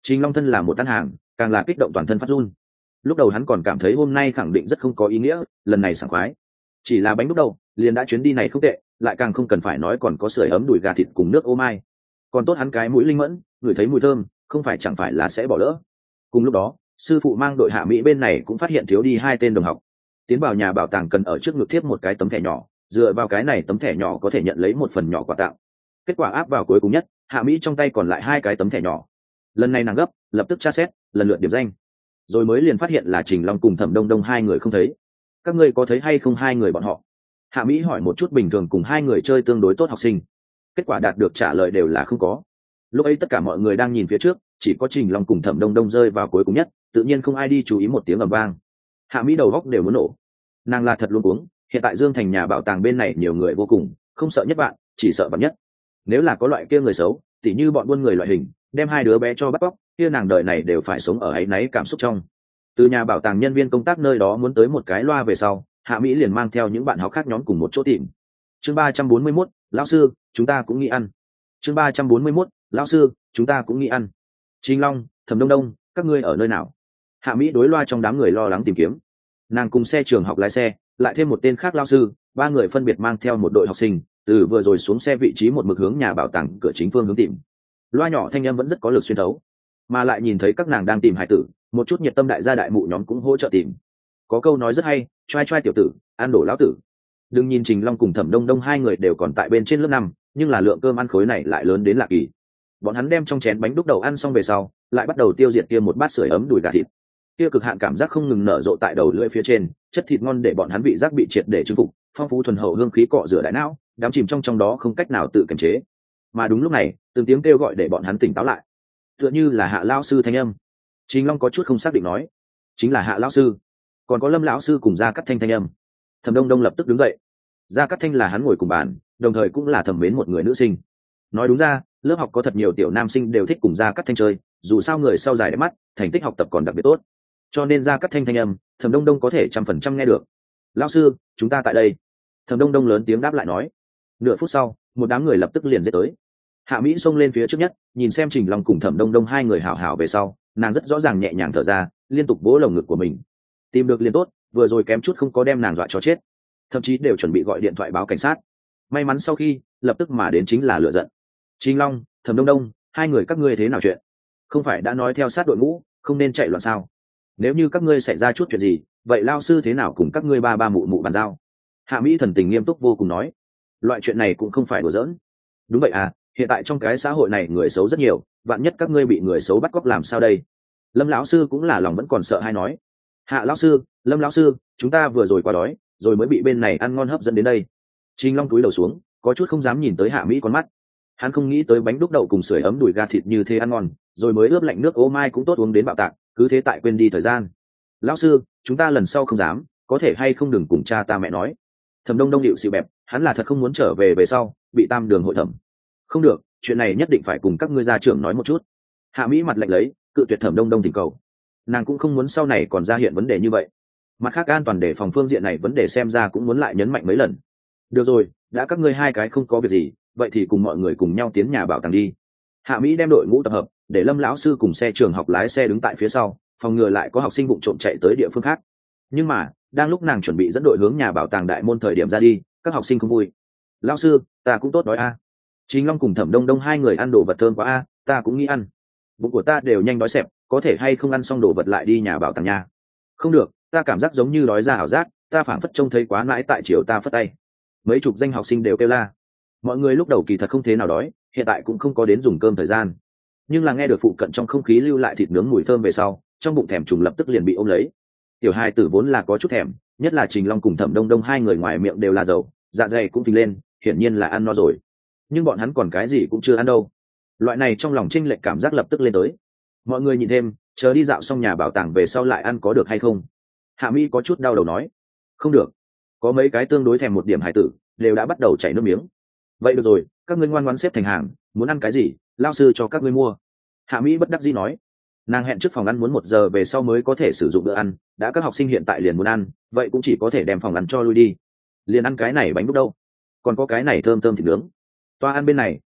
Speaker 1: Trình Long thân là một ăn hàng, càng là kích động toàn thân phát run. Lúc đầu hắn còn cảm thấy hôm nay khẳng định rất không có ý nghĩa, lần này sảng khoái. Chỉ là bánh đúc đầu, liền đã chuyến đi này không tệ, lại càng không cần phải nói còn có sưởi ấm đùi gà thịt cùng nước ô mai. Còn tốt hắn cái mũi linh mẫn, ngửi thấy mùi thơm, không phải chẳng phải là sẽ bỏ lỡ. Cùng lúc đó, sư phụ mang đội Hạ Mỹ bên này cũng phát hiện thiếu đi 2 tên đồng học. Tiến vào nhà bảo tàng cần ở trước ngực tiếp một cái tấm thẻ nhỏ, dựa vào cái này tấm thẻ nhỏ có thể nhận lấy một phần nhỏ quà tặng. Kết quả áp vào cuối cùng nhất, Hạ Mỹ trong tay còn lại 2 cái tấm thẻ nhỏ. Lần này nàng gấp, lập tức tra xét, lần lượt điểm danh, rồi mới liền phát hiện là Trình Long cùng Thẩm Đông Đông 2 người không thấy. Các ngươi có thấy hay không 2 người bọn họ? Hạ Mỹ hỏi một chút bình thường cùng 2 người chơi tương đối tốt học sinh. Kết quả đạt được trả lời đều là không có. Lúc ấy tất cả mọi người đang nhìn phía trước, chỉ có Trình Long cùng Thẩm Đông Đông rơi vào cuối cùng nhất, tự nhiên không ai đi chú ý một tiếng ầm vang. Hạ Mỹ đầu góc đều muốn nổ. Nàng là thật luôn uống, hiện tại Dương Thành nhà bảo tàng bên này nhiều người vô cùng, không sợ nhất bạn, chỉ sợ bạn nhất. Nếu là có loại kia người xấu, tỉ như bọn buôn người loại hình, đem 2 đứa bé cho bắt cóc, kia nàng đời này đều phải sống ở áy náy cảm xúc trong. Từ nhà bảo tàng nhân viên công tác nơi đó muốn tới một cái loa về sau, Hạ Mỹ liền mang theo những bạn học khác nhóm cùng một chỗ tìm. Chương 341, lão sư, chúng ta cũng nghĩ ăn. Chương 341, lão sư, chúng ta cũng nghĩ ăn. Trình Long, Thẩm Đông Đông, các ngươi ở nơi nào? Hạ Mỹ đối loa trong đám người lo lắng tìm kiếm. Nàng cùng xe trường học lái xe, lại thêm một tên khác lão sư, 3 người phân biệt mang theo một đội học sinh, từ vừa rồi xuống xe vị trí một mực hướng nhà bảo tàng cửa chính phương hướng tìm. Loa nhỏ thanh âm vẫn rất có lực xuyên thấu, mà lại nhìn thấy các nàng đang tìm hải tử, một chút nhiệt tâm đại gia đại mụ nhóm cũng hỗ trợ tìm. Có câu nói rất hay, trai trai tiểu tử, ăn đổ lão tử. Đừng nhìn Trình Long cùng Thẩm Đông Đông 2 người đều còn tại bên trên lớp 5, nhưng là lượng cơm ăn khối này lại lớn đến lạ kỳ. Bọn hắn đem trong chén bánh đúc đầu ăn xong về sau, lại bắt đầu tiêu diệt kia một bát sưởi ấm đùi gà thịt. Kia cực hạn cảm giác không ngừng nở rộ tại đầu lưỡi phía trên, chất thịt ngon để bọn hắn vị giác bị triệt để chinh phục, phong phú thuần hậu hương khí cọ rửa đại não, đắm chìm trong đó không cách nào tự kiềm chế. Mà đúng lúc này, từng tiếng kêu gọi để bọn hắn tỉnh táo lại, tựa như là Hạ lão sư thanh âm. Trình Long có chút không xác định nói, chính là Hạ lão sư. Còn có Lâm lão sư cùng Gia Cát Thanh thanh âm. Thẩm Đông Đông lập tức đứng dậy. Gia Cát Thanh là hắn ngồi cùng bàn, đồng thời cũng là thẩm mến một người nữ sinh. Nói đúng ra, lớp học có thật nhiều tiểu nam sinh đều thích cùng Gia Cát Thanh chơi, dù sao người sau dài đẹp mắt, thành tích học tập còn đặc biệt tốt. Cho nên Gia Cát Thanh thanh âm, Thẩm Đông Đông có thể 100% nghe được. Lão sư, chúng ta tại đây. Thẩm Đông Đông lớn tiếng đáp lại nói. Nửa phút sau, một đám người lập tức liền giết tới. Hạ Mỹ xông lên phía trước nhất, nhìn xem Trình Long cùng Thẩm Đông Đông 2 người hảo hảo về sau, nàng rất rõ ràng nhẹ nhàng thở ra, liên tục vỗ lồng ngực của mình. Tìm được liền tốt, vừa rồi kém chút không có đem nàng dọa cho chết, thậm chí đều chuẩn bị gọi điện thoại báo cảnh sát. May mắn sau khi lập tức mà đến chính là lựa giận. Trình Long, Thẩm Đông Đông, 2 người các ngươi thế nào chuyện? Không phải đã nói theo sát đội ngũ, không nên chạy loạn sao? Nếu như các ngươi xảy ra chút chuyện gì, vậy lao sư thế nào cùng các ngươi ba mụ mụ bàn giao? Hạ Mỹ thần tình nghiêm túc vô cùng nói, loại chuyện này cũng không phải đùa giỡn. Đúng vậy à, hiện tại trong cái xã hội này người xấu rất nhiều, vạn nhất các ngươi bị người xấu bắt cóc làm sao đây? Lâm lão sư cũng là lòng vẫn còn sợ hay nói. Hạ lão sư, Lâm lão sư, chúng ta vừa rồi qua đói, rồi mới bị bên này ăn ngon hấp dẫn đến đây. Trình Long cúi đầu xuống, có chút không dám nhìn tới Hạ Mỹ con mắt. Hắn không nghĩ tới bánh đúc đậu cùng sưởi ấm đùi gà thịt như thế ăn ngon, rồi mới ướp lạnh nước ô mai cũng tốt uống đến bạo tạc, cứ thế tại quên đi thời gian. Lão sư, chúng ta lần sau không dám, có thể hay không đừng cùng cha ta mẹ nói. Thẩm Đông Đông điệu xì bẹp, hắn là thật không muốn trở về sau bị tam đường hội thẩm. Không được, chuyện này nhất định phải cùng các ngươi gia trưởng nói một chút. Hạ Mỹ mặt lạnh lấy, cự tuyệt Thẩm Đông Đông thỉnh cầu. Nàng cũng không muốn sau này còn ra hiện vấn đề như vậy. Mặt khác an toàn để phòng phương diện này vấn đề xem ra cũng muốn lại nhấn mạnh mấy lần. Được rồi, đã các ngươi 2 cái không có việc gì, vậy thì cùng mọi người cùng nhau tiến nhà bảo tàng đi. Hạ Mỹ đem đội ngũ tập hợp, để Lâm lão sư cùng xe trường học lái xe đứng tại phía sau, phòng ngừa lại có học sinh vụng trộm chạy tới địa phương khác. Nhưng mà, đang lúc nàng chuẩn bị dẫn đội hướng nhà bảo tàng đại môn thời điểm ra đi, các học sinh không vui. Lão sư, ta cũng tốt đói a. Trình Long cùng Thẩm Đông Đông 2 người ăn đồ vật thơm quá a, ta cũng nghĩ ăn. Bụng của ta đều nhanh đói xẹp, có thể hay không ăn xong đồ vật lại đi nhà bảo tàng nha? Không được, ta cảm giác giống như đói ra ảo giác, ta phảng phất trông thấy quá mãi tại chiều ta phất tay. Mấy chục danh học sinh đều kêu la. Mọi người lúc đầu kỳ thật không thế nào đói, hiện tại cũng không có đến dùng cơm thời gian. Nhưng là nghe được phụ cận trong không khí lưu lại thịt nướng mùi thơm về sau, trong bụng thèm trùng lập tức liền bị ôm lấy. Tiểu hai tử vốn là có chút thèm, nhất là Trình Long cùng Thẩm Đông Đông 2 người ngoài miệng đều là dầu, dạ dày cũng phình lên, hiển nhiên là ăn no rồi. Nhưng bọn hắn còn cái gì cũng chưa ăn đâu. Loại này trong lòng chênh lệch cảm giác lập tức lên tới. Mọi người nhìn thêm, chờ đi dạo xong nhà bảo tàng về sau lại ăn có được hay không? Hạ Mỹ có chút đau đầu nói, không được. Có mấy cái tương đối thèm một điểm hải tử đều đã bắt đầu chảy nước miếng. Vậy được rồi, các ngươi ngoan ngoãn xếp thành hàng, muốn ăn cái gì, lao sư cho các ngươi mua. Hạ Mỹ bất đắc dĩ nói. Nàng hẹn trước phòng ăn muốn 1 giờ về sau mới có thể sử dụng bữa ăn, đã các học sinh hiện tại liền muốn ăn, vậy cũng chỉ có thể đem phòng ăn cho lui đi. Liền ăn cái này bánh đúc đâu, còn có cái này thơm thơm thịt nướng. Toa ăn bên này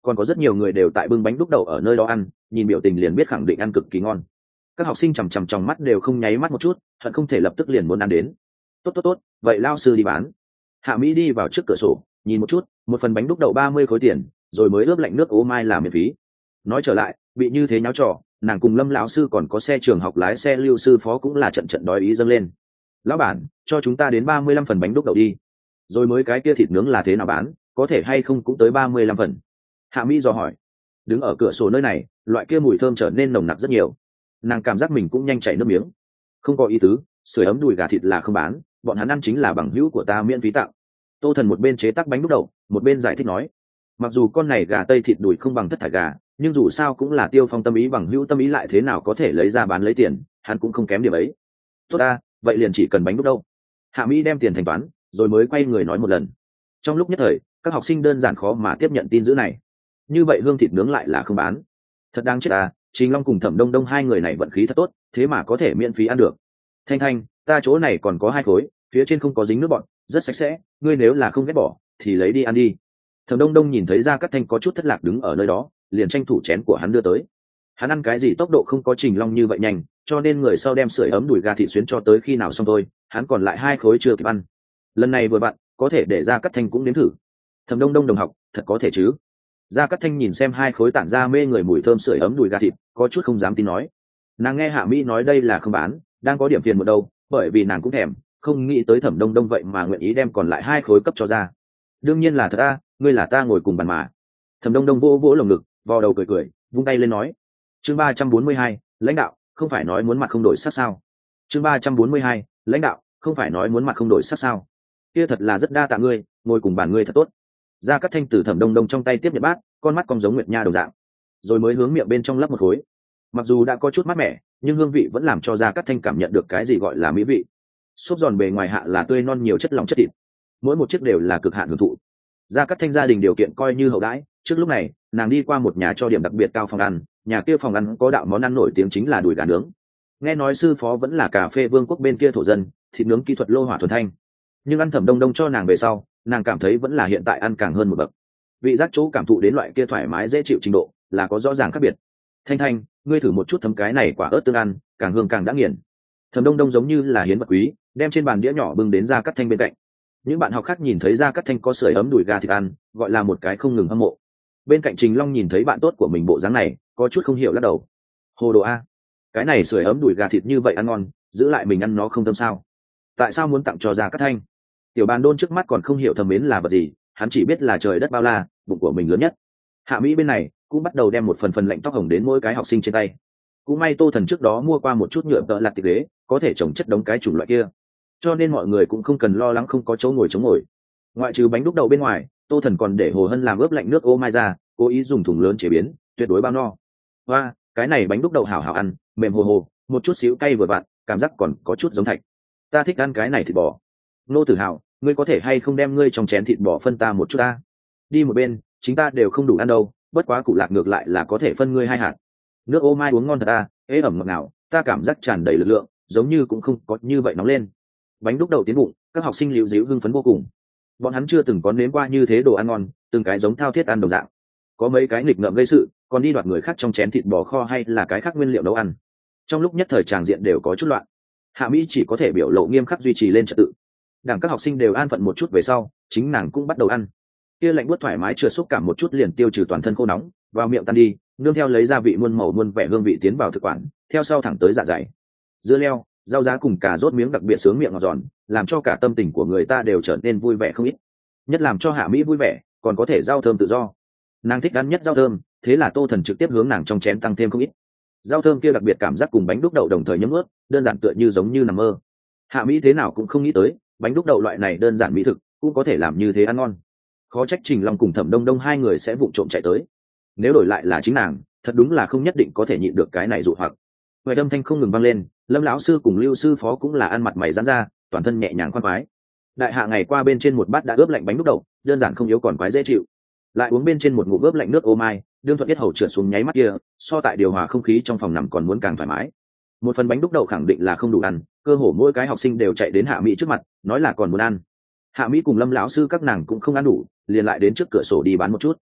Speaker 1: còn có rất nhiều người đều tại bưng bánh đúc đậu ở nơi đó ăn, nhìn biểu tình liền biết khẳng định ăn cực kỳ ngon. Các học sinh chằm chằm trong mắt đều không nháy mắt một chút, hận không thể lập tức liền muốn ăn đến. Tốt, vậy lao sư đi bán. Hạ Mỹ đi vào trước cửa sổ, nhìn một chút, một phần bánh đúc đậu 30 khối tiền, rồi mới ướp lạnh nước ô mai làm miễn phí. Nói trở lại, bị như thế nháo trò, nàng cùng Lâm lão sư còn có xe trường học lái xe Lưu sư phó cũng là trận trận đói ý dâng lên. Lão bản, cho chúng ta đến 35 phần bánh đúc đậu đi. Rồi mới cái kia thịt nướng là thế nào bán, có thể hay không cũng tới 35 phần. Hạ Mỹ dò hỏi. Đứng ở cửa sổ nơi này, loại kia mùi thơm trở nên nồng nặc rất nhiều. Nàng cảm giác mình cũng nhanh chảy nước miếng. Không có ý tứ, sưởi ấm đùi gà thịt là không bán, bọn hắn ăn chính là bằng hữu của ta miễn phí tặng. Tô Thần một bên chế tác bánh đúc đậu, một bên giải thích nói, mặc dù con này gà tây thịt đùi không bằng thất thải gà, nhưng dù sao cũng là Tiêu Phong tâm ý bằng hữu tâm ý, lại thế nào có thể lấy ra bán lấy tiền, hắn cũng không kém điểm ấy. Tốt ta, vậy liền chỉ cần bánh đúc đậu. Hạ Mỹ đem tiền thanh toán, rồi mới quay người nói một lần. Trong lúc nhất thời, các học sinh đơn giản khó mà tiếp nhận tin dữ này. Như vậy hương thịt nướng lại là không bán, thật đáng chết à. Trình Long cùng Thẩm Đông Đông hai người này vận khí thật tốt, thế mà có thể miễn phí ăn được. Thanh, ta chỗ này còn có 2 khối, phía trên không có dính nước bọn, rất sạch sẽ, ngươi nếu là không ghét bỏ thì lấy đi ăn đi. Thẩm Đông Đông nhìn thấy Gia Cát Thanh có chút thất lạc đứng ở nơi đó, liền tranh thủ chén của hắn đưa tới. Hắn ăn cái gì tốc độ không có Trình Long như vậy nhanh, cho nên người sau đem sưởi ấm đùi gà thịt xuyến cho tới khi nào xong thôi, hắn còn lại 2 khối chưa kịp ăn. Lần này vừa bạn, có thể để Gia Cát Thanh cũng nếm thử. Thẩm Đông Đông đồng học, thật có thể chứ? Gia Cát Thanh nhìn xem 2 khối tản ra mê người mùi thơm sưởi ấm đùi gà thịt, có chút không dám tin nói. Nàng nghe Hạ Mỹ nói đây là không bán, đang có điểm phiền một đâu, bởi vì nàng cũng thèm, không nghĩ tới Thẩm Đông Đông vậy mà nguyện ý đem còn lại 2 khối cấp cho ra. Đương nhiên là thật a, ngươi là ta ngồi cùng bàn mà. Thẩm Đông Đông vỗ vỗ lồng ngực, vò đầu cười, vung tay lên nói. Chương 342, lãnh đạo, không phải nói muốn mặt không đổi sắc sao? Chương 342, lãnh đạo, không phải nói muốn mặt không đổi sắc sao? Kia thật là rất đa tạ ngươi, ngồi cùng bàn ngươi thật tốt. Gia Cát Thanh từ Thẩm Đông Đông trong tay tiếp nhận bát, con mắt cong giống nguyệt nha đồng dạng, rồi mới hướng miệng bên trong lấp một khối. Mặc dù đã có chút mát mẻ, nhưng hương vị vẫn làm cho Gia Cát Thanh cảm nhận được cái gì gọi là mỹ vị. Xốp giòn bề ngoài hạ là tươi non nhiều chất lỏng chất thịt, mỗi một chiếc đều là cực hạn hưởng thụ. Gia Cát Thanh gia đình điều kiện coi như hậu đãi, trước lúc này nàng đi qua một nhà cho điểm đặc biệt cao phòng ăn, nhà kia phòng ăn có đạo món ăn nổi tiếng chính là đùi gà nướng. Nghe nói sư phó vẫn là cà phê vương quốc bên kia thổ dân, thịt nướng kỹ thuật lô hỏa thuần thanh. Nhưng ăn Thẩm Đông Đông cho nàng về sau, nàng cảm thấy vẫn là hiện tại ăn càng hơn một bậc. Vị giác chỗ cảm thụ đến loại kia thoải mái dễ chịu trình độ là có rõ ràng khác biệt. Thanh, ngươi thử một chút thấm cái này quả ớt tương ăn, càng hương càng đã nghiền. Thẩm Đông Đông giống như là hiến vật quý, đem trên bàn đĩa nhỏ bưng đến Gia Cát Thanh bên cạnh. Những bạn học khác nhìn thấy Gia Cát Thanh có sưởi ấm đùi gà thịt ăn, gọi là một cái không ngừng hâm mộ. Bên cạnh Trình Long nhìn thấy bạn tốt của mình bộ dáng này, có chút không hiểu lắc đầu. Hồ đồ a, cái này sưởi ấm đùi gà thịt như vậy ăn ngon, giữ lại mình ăn nó không tâm sao? Tại sao muốn tặng cho Gia Cát Thanh? Tiểu Bàn Đôn trước mắt còn không hiểu thầm mến là vật gì, hắn chỉ biết là trời đất bao la, bụng của mình lớn nhất. Hạ Mỹ bên này cũng bắt đầu đem một phần lạnh tóc hồng đến mỗi cái học sinh trên tay. Cũng may Tô Thần trước đó mua qua một chút nhựa tợ lặt tiệc ghế, có thể trồng chất đống cái chủng loại kia, cho nên mọi người cũng không cần lo lắng không có chỗ ngồi chống ngồi. Ngoại trừ bánh đúc đậu bên ngoài, Tô Thần còn để Hồ Hân làm ướp lạnh nước ô mai ra, cố ý dùng thùng lớn chế biến, tuyệt đối bao no. Và cái này bánh đúc đậu hảo hảo ăn, mềm hồ hồ, một chút xíu cay vừa vặn, cảm giác còn có chút giống thạch. Ta thích ăn cái này thịt bò. Nô Tử Hào, ngươi có thể hay không đem ngươi trong chén thịt bò phân ta một chút ta? Đi một bên, chính ta đều không đủ ăn đâu, bất quá cụ lạc ngược lại là có thể phân ngươi 2 hạt. Nước ô mai uống ngon thật ta, ế ẩm ngọt ngào, ta cảm giác tràn đầy lực lượng, giống như cũng không có như vậy nóng lên. Bánh đúc đậu tiến bụng, các học sinh liễu díu hưng phấn vô cùng. Bọn hắn chưa từng có nếm qua như thế đồ ăn ngon, từng cái giống thao thiết ăn đồng dạng. Có mấy cái nghịch ngợm gây sự, còn đi đoạt người khác trong chén thịt bò kho hay là cái khác nguyên liệu nấu ăn. Trong lúc nhất thời tràng diện đều có chút loạn. Hạ Mỹ chỉ có thể biểu lộ nghiêm khắc duy trì lên trật tự. Đảng các học sinh đều an phận một chút về sau, chính nàng cũng bắt đầu ăn. Kia lạnh buốt thoải mái chưa xúc cảm một chút liền tiêu trừ toàn thân khô nóng, vào miệng tan đi, nương theo lấy gia vị muôn màu muôn vẻ hương vị tiến vào thực quản, theo sau thẳng tới dạ dày. Dưa leo, rau giá cùng cà rốt miếng đặc biệt sướng miệng ngọt giòn, làm cho cả tâm tình của người ta đều trở nên vui vẻ không ít. Nhất làm cho Hạ Mỹ vui vẻ, còn có thể rau thơm tự do. Nàng thích ăn nhất rau thơm, thế là Tô Thần trực tiếp hướng nàng trong chén tăng thêm không ít. Rau thơm kia đặc biệt cảm giác cùng bánh đúc đậu đồng thời nhấm ướt, đơn giản tựa như giống như nằm mơ. Hạ Mỹ thế nào cũng không nghĩ tới, bánh đúc đậu loại này đơn giản mỹ thực cũng có thể làm như thế ăn ngon. Khó trách Trình Long cùng Thẩm Đông Đông hai người sẽ vụng trộm chạy tới. Nếu đổi lại là chính nàng, thật đúng là không nhất định có thể nhịn được cái này dụ hoặc. Ngoài âm thanh không ngừng vang lên, Lâm lão sư cùng Lưu sư phó cũng là ăn mặt mày giãn ra, toàn thân nhẹ nhàng khoan khoái. Đại hạ ngày qua bên trên một bát đã ướp lạnh bánh đúc đậu, đơn giản không yếu còn quái dễ chịu. Lại uống bên trên một ngụm ướp lạnh nước ô mai, đương thuận biết hầu trượt xuống nháy mắt kia, so tại điều hòa không khí trong phòng nằm còn muốn càng thoải mái. Một phần bánh đúc đậu khẳng định là không đủ ăn, cơ hồ mỗi cái học sinh đều chạy đến Hạ Mỹ trước mặt, nói là còn muốn ăn. Hạ Mỹ cùng Lâm lão sư các nàng cũng không ăn đủ, liền lại đến trước cửa sổ đi bán một chút.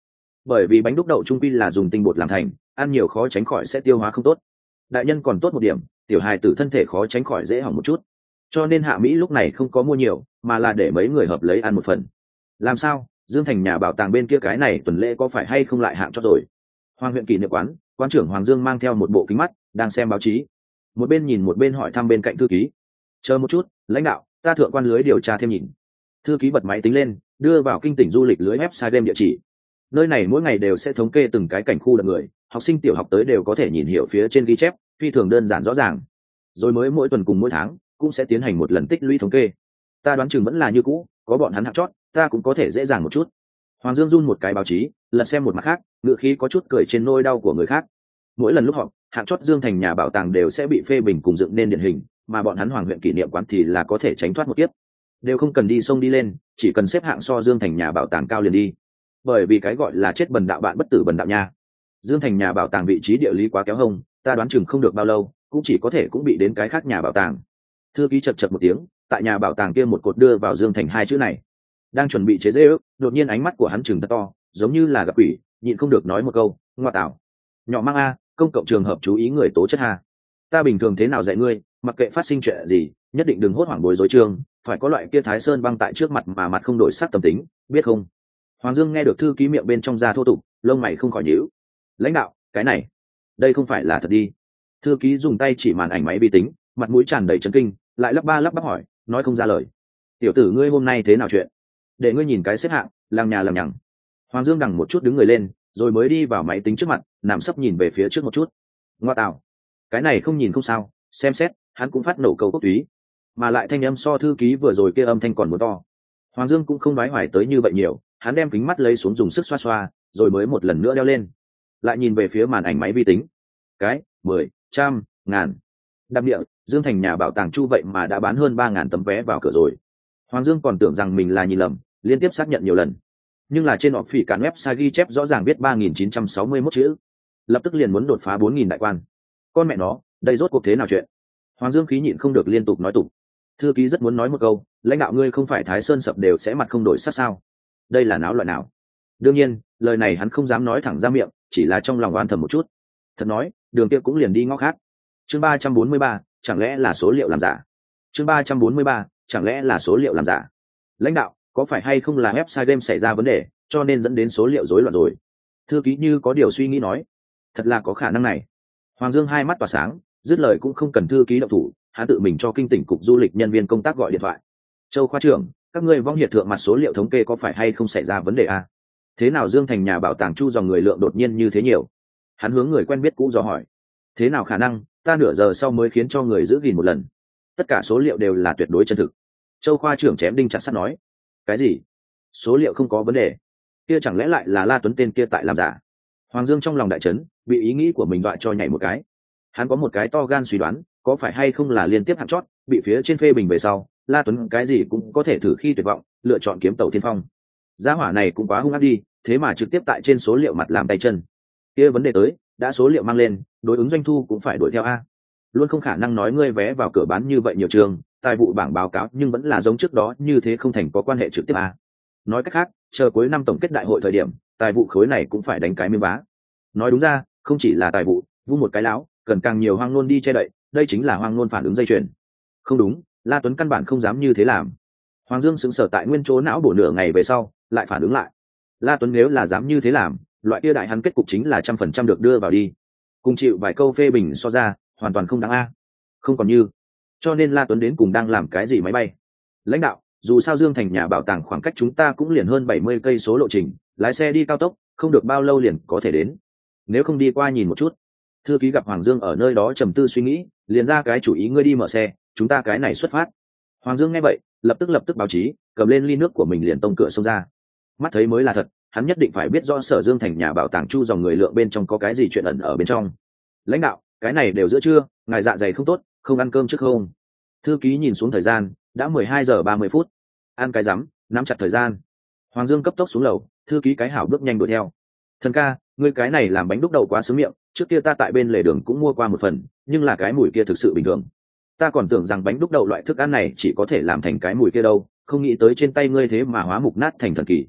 Speaker 1: bởi vì bánh đúc đậu trung quy là dùng tinh bột làm thành, ăn nhiều khó tránh khỏi sẽ tiêu hóa không tốt. Đại nhân còn tốt một điểm, tiểu hài tử thân thể khó tránh khỏi dễ hỏng một chút, cho nên Hạ Mỹ lúc này không có mua nhiều, mà là để mấy người hợp lấy ăn một phần. Làm sao, Dương Thành nhà bảo tàng bên kia cái này tuần lễ có phải hay không lại hạng cho rồi? Hoàng huyện kỷ niệm quán, quan trưởng Hoàng Dương mang theo một bộ kính mắt, đang xem báo chí, một bên nhìn một bên hỏi thăm bên cạnh thư ký. Chờ một chút, lãnh đạo, ta thượng quan lưới điều tra thêm nhìn. Thư ký bật máy tính lên, đưa vào kinh tỉnh du lịch lưới website đem địa chỉ. Nơi này mỗi ngày đều sẽ thống kê từng cái cảnh khu đợt người, học sinh tiểu học tới đều có thể nhìn hiểu phía trên ghi chép, phi thường đơn giản rõ ràng. Rồi mới mỗi tuần cùng mỗi tháng cũng sẽ tiến hành một lần tích lũy thống kê. Ta đoán chừng vẫn là như cũ, có bọn hắn hạng chót, ta cũng có thể dễ dàng một chút. Hoàng Dương run một cái báo chí, lật xem một mặt khác, ngựa khí có chút cười trên nỗi đau của người khác. Mỗi lần lúc họp, hạng chót Dương Thành nhà bảo tàng đều sẽ bị phê bình cùng dựng nên điển hình, mà bọn hắn Hoàng huyện kỷ niệm quán thì là có thể tránh thoát một kiếp, đều không cần đi sông đi lên, chỉ cần xếp hạng so Dương Thành nhà bảo tàng cao liền đi. Bởi vì cái gọi là chết bần đạo bạn bất tử bần đạo nha. Dương Thành nhà bảo tàng vị trí địa lý quá kéo hông, ta đoán chừng không được bao lâu, cũng chỉ có thể cũng bị đến cái khác nhà bảo tàng. Thư ký chật chật một tiếng, tại nhà bảo tàng kia một cột đưa vào Dương Thành hai chữ này. Đang chuẩn bị chế giễu, đột nhiên ánh mắt của hắn trừng thật to, giống như là gặp quỷ, nhịn không được nói một câu, ngoa tạo. Nhỏ mang a, công cộng trường hợp chú ý người tố chất ha. Ta bình thường thế nào dạy ngươi, mặc kệ phát sinh chuyện gì, nhất định đừng hốt hoảng bối rối trường, phải có loại kia Thái Sơn băng tại trước mặt mà mặt không đổi sắc tâm tính, biết không? Hoàng Dương nghe được thư ký miệng bên trong ra thô tục, lông mày không khỏi nhíu. Lãnh đạo, cái này, đây không phải là thật đi. Thư ký dùng tay chỉ màn ảnh máy vi tính, mặt mũi tràn đầy chấn kinh, lại lắp ba lắp bắp hỏi, nói không ra lời. Tiểu tử ngươi hôm nay thế nào chuyện? Để ngươi nhìn cái xếp hạng, làng nhà làm nhằng. Hoàng Dương đằng một chút đứng người lên, rồi mới đi vào máy tính trước mặt, nằm sấp nhìn về phía trước một chút. Ngoa tạo, cái này không nhìn không sao, xem xét, hắn cũng phát nổ câu cốt túy, mà lại thanh âm so thư ký vừa rồi kia âm thanh còn muốn to. Hoàng Dương cũng không nói hoài tới như vậy nhiều, hắn đem kính mắt lấy xuống dùng sức xoa xoa, rồi mới một lần nữa đeo lên, lại nhìn về phía màn ảnh máy vi tính. Cái 10, trăm, ngàn. Đặc địa, Dương Thành nhà bảo tàng Chu vậy mà đã bán hơn 3.000 tấm vé vào cửa rồi. Hoàng Dương còn tưởng rằng mình là nhìn lầm, liên tiếp xác nhận nhiều lần, nhưng là trên họp phỉ cản website ghi chép rõ ràng viết 3.961 chữ, lập tức liền muốn đột phá 4.000 đại quan. Con mẹ nó, đây rốt cuộc thế nào chuyện? Hoàng Dương khí nhịn không được liên tục nói tục. Thư ký rất muốn nói một câu, lãnh đạo ngươi không phải Thái Sơn sập đều sẽ mặt không đổi sắc sao? Đây là náo loạn nào? Đương nhiên, lời này hắn không dám nói thẳng ra miệng, chỉ là trong lòng oan thầm một chút. Thật nói, đường kia cũng liền đi ngõ khác. Chương 343, chẳng lẽ là số liệu làm giả? Chương 343, chẳng lẽ là số liệu làm giả? Lãnh đạo, có phải hay không là website game xảy ra vấn đề, cho nên dẫn đến số liệu rối loạn rồi? Thư ký như có điều suy nghĩ nói. Thật là có khả năng này. Hoàng Dương hai mắt tỏa sáng, dứt lời cũng không cần thư ký động thủ, hắn tự mình cho kinh tỉnh cục du lịch nhân viên công tác gọi điện thoại. Châu khoa trưởng, các ngươi vong hiệt thượng mặt số liệu thống kê có phải hay không xảy ra vấn đề à? Thế nào Dương Thành nhà bảo tàng Chu dòng người lượng đột nhiên như thế nhiều? Hắn hướng người quen biết cũ dò hỏi. Thế nào khả năng, ta nửa giờ sau mới khiến cho người giữ gìn một lần, tất cả số liệu đều là tuyệt đối chân thực. Châu khoa trưởng chém đinh chặt sắt nói. Cái gì? Số liệu không có vấn đề? Kia chẳng lẽ lại là La Tuấn tên kia tại làm giả? Hoàng Dương trong lòng đại chấn, bị ý nghĩ của mình dọa cho nhảy một cái. Hắn có một cái to gan suy đoán, có phải hay không là liên tiếp hạng chót, bị phía trên phê bình về sau, La Tuấn cái gì cũng có thể thử khi tuyệt vọng, lựa chọn kiếm tàu thiên phong. Gia hỏa này cũng quá hung ác đi, thế mà trực tiếp tại trên số liệu mặt làm tay chân. Kia vấn đề tới, đã số liệu mang lên, đối ứng doanh thu cũng phải đuổi theo a. Luôn không khả năng nói ngươi vé vào cửa bán như vậy nhiều trường, tài vụ bảng báo cáo nhưng vẫn là giống trước đó như thế không thành có quan hệ trực tiếp a. Nói cách khác, chờ cuối năm tổng kết đại hội thời điểm, tài vụ khối này cũng phải đánh cái miếng vá. Nói đúng ra, không chỉ là tài vụ, vu một cái láo, cần càng nhiều hoang nôn đi che đậy, đây chính là hoang nôn phản ứng dây chuyền. Không đúng, La Tuấn căn bản không dám như thế làm. Hoàng Dương sững sờ tại nguyên chỗ não bổ nửa ngày về sau, lại phản ứng lại. La Tuấn nếu là dám như thế làm, loại kia đại hắn kết cục chính là 100% được đưa vào đi. Cùng chịu vài câu phê bình so ra, hoàn toàn không đáng a. Không còn như. Cho nên La Tuấn đến cùng đang làm cái gì máy bay? Lãnh đạo, dù sao Dương Thành nhà bảo tàng khoảng cách chúng ta cũng liền hơn 70 cây số lộ trình, lái xe đi cao tốc, không được bao lâu liền có thể đến. Nếu không đi qua nhìn một chút. Thư ký gặp Hoàng Dương ở nơi đó trầm tư suy nghĩ, liền ra cái chủ ý ngươi đi mở xe, chúng ta cái này xuất phát. Hoàng Dương nghe vậy, lập tức báo chí, cầm lên ly nước của mình liền tông cửa xông ra. Mắt thấy mới là thật, hắn nhất định phải biết rõ Sở Dương Thành nhà bảo tàng Chu dòng người lượng bên trong có cái gì chuyện ẩn ở bên trong. Lãnh đạo, cái này đều giữa trưa, ngài dạ dày không tốt, không ăn cơm trước không? Thư ký nhìn xuống thời gian, đã 12 giờ 30 phút. Ăn cái rắm, nắm chặt thời gian. Hoàng Dương cấp tốc xuống lầu, thư ký cái hảo bước nhanh đuổi theo. Thần ca, ngươi cái này làm bánh đúc đầu quá sướng miệng, trước kia ta tại bên lề đường cũng mua qua một phần, nhưng là cái mùi kia thực sự bình thường. Ta còn tưởng rằng bánh đúc đậu loại thức ăn này chỉ có thể làm thành cái mùi kia đâu, không nghĩ tới trên tay ngươi thế mà hóa mục nát thành thần kỳ.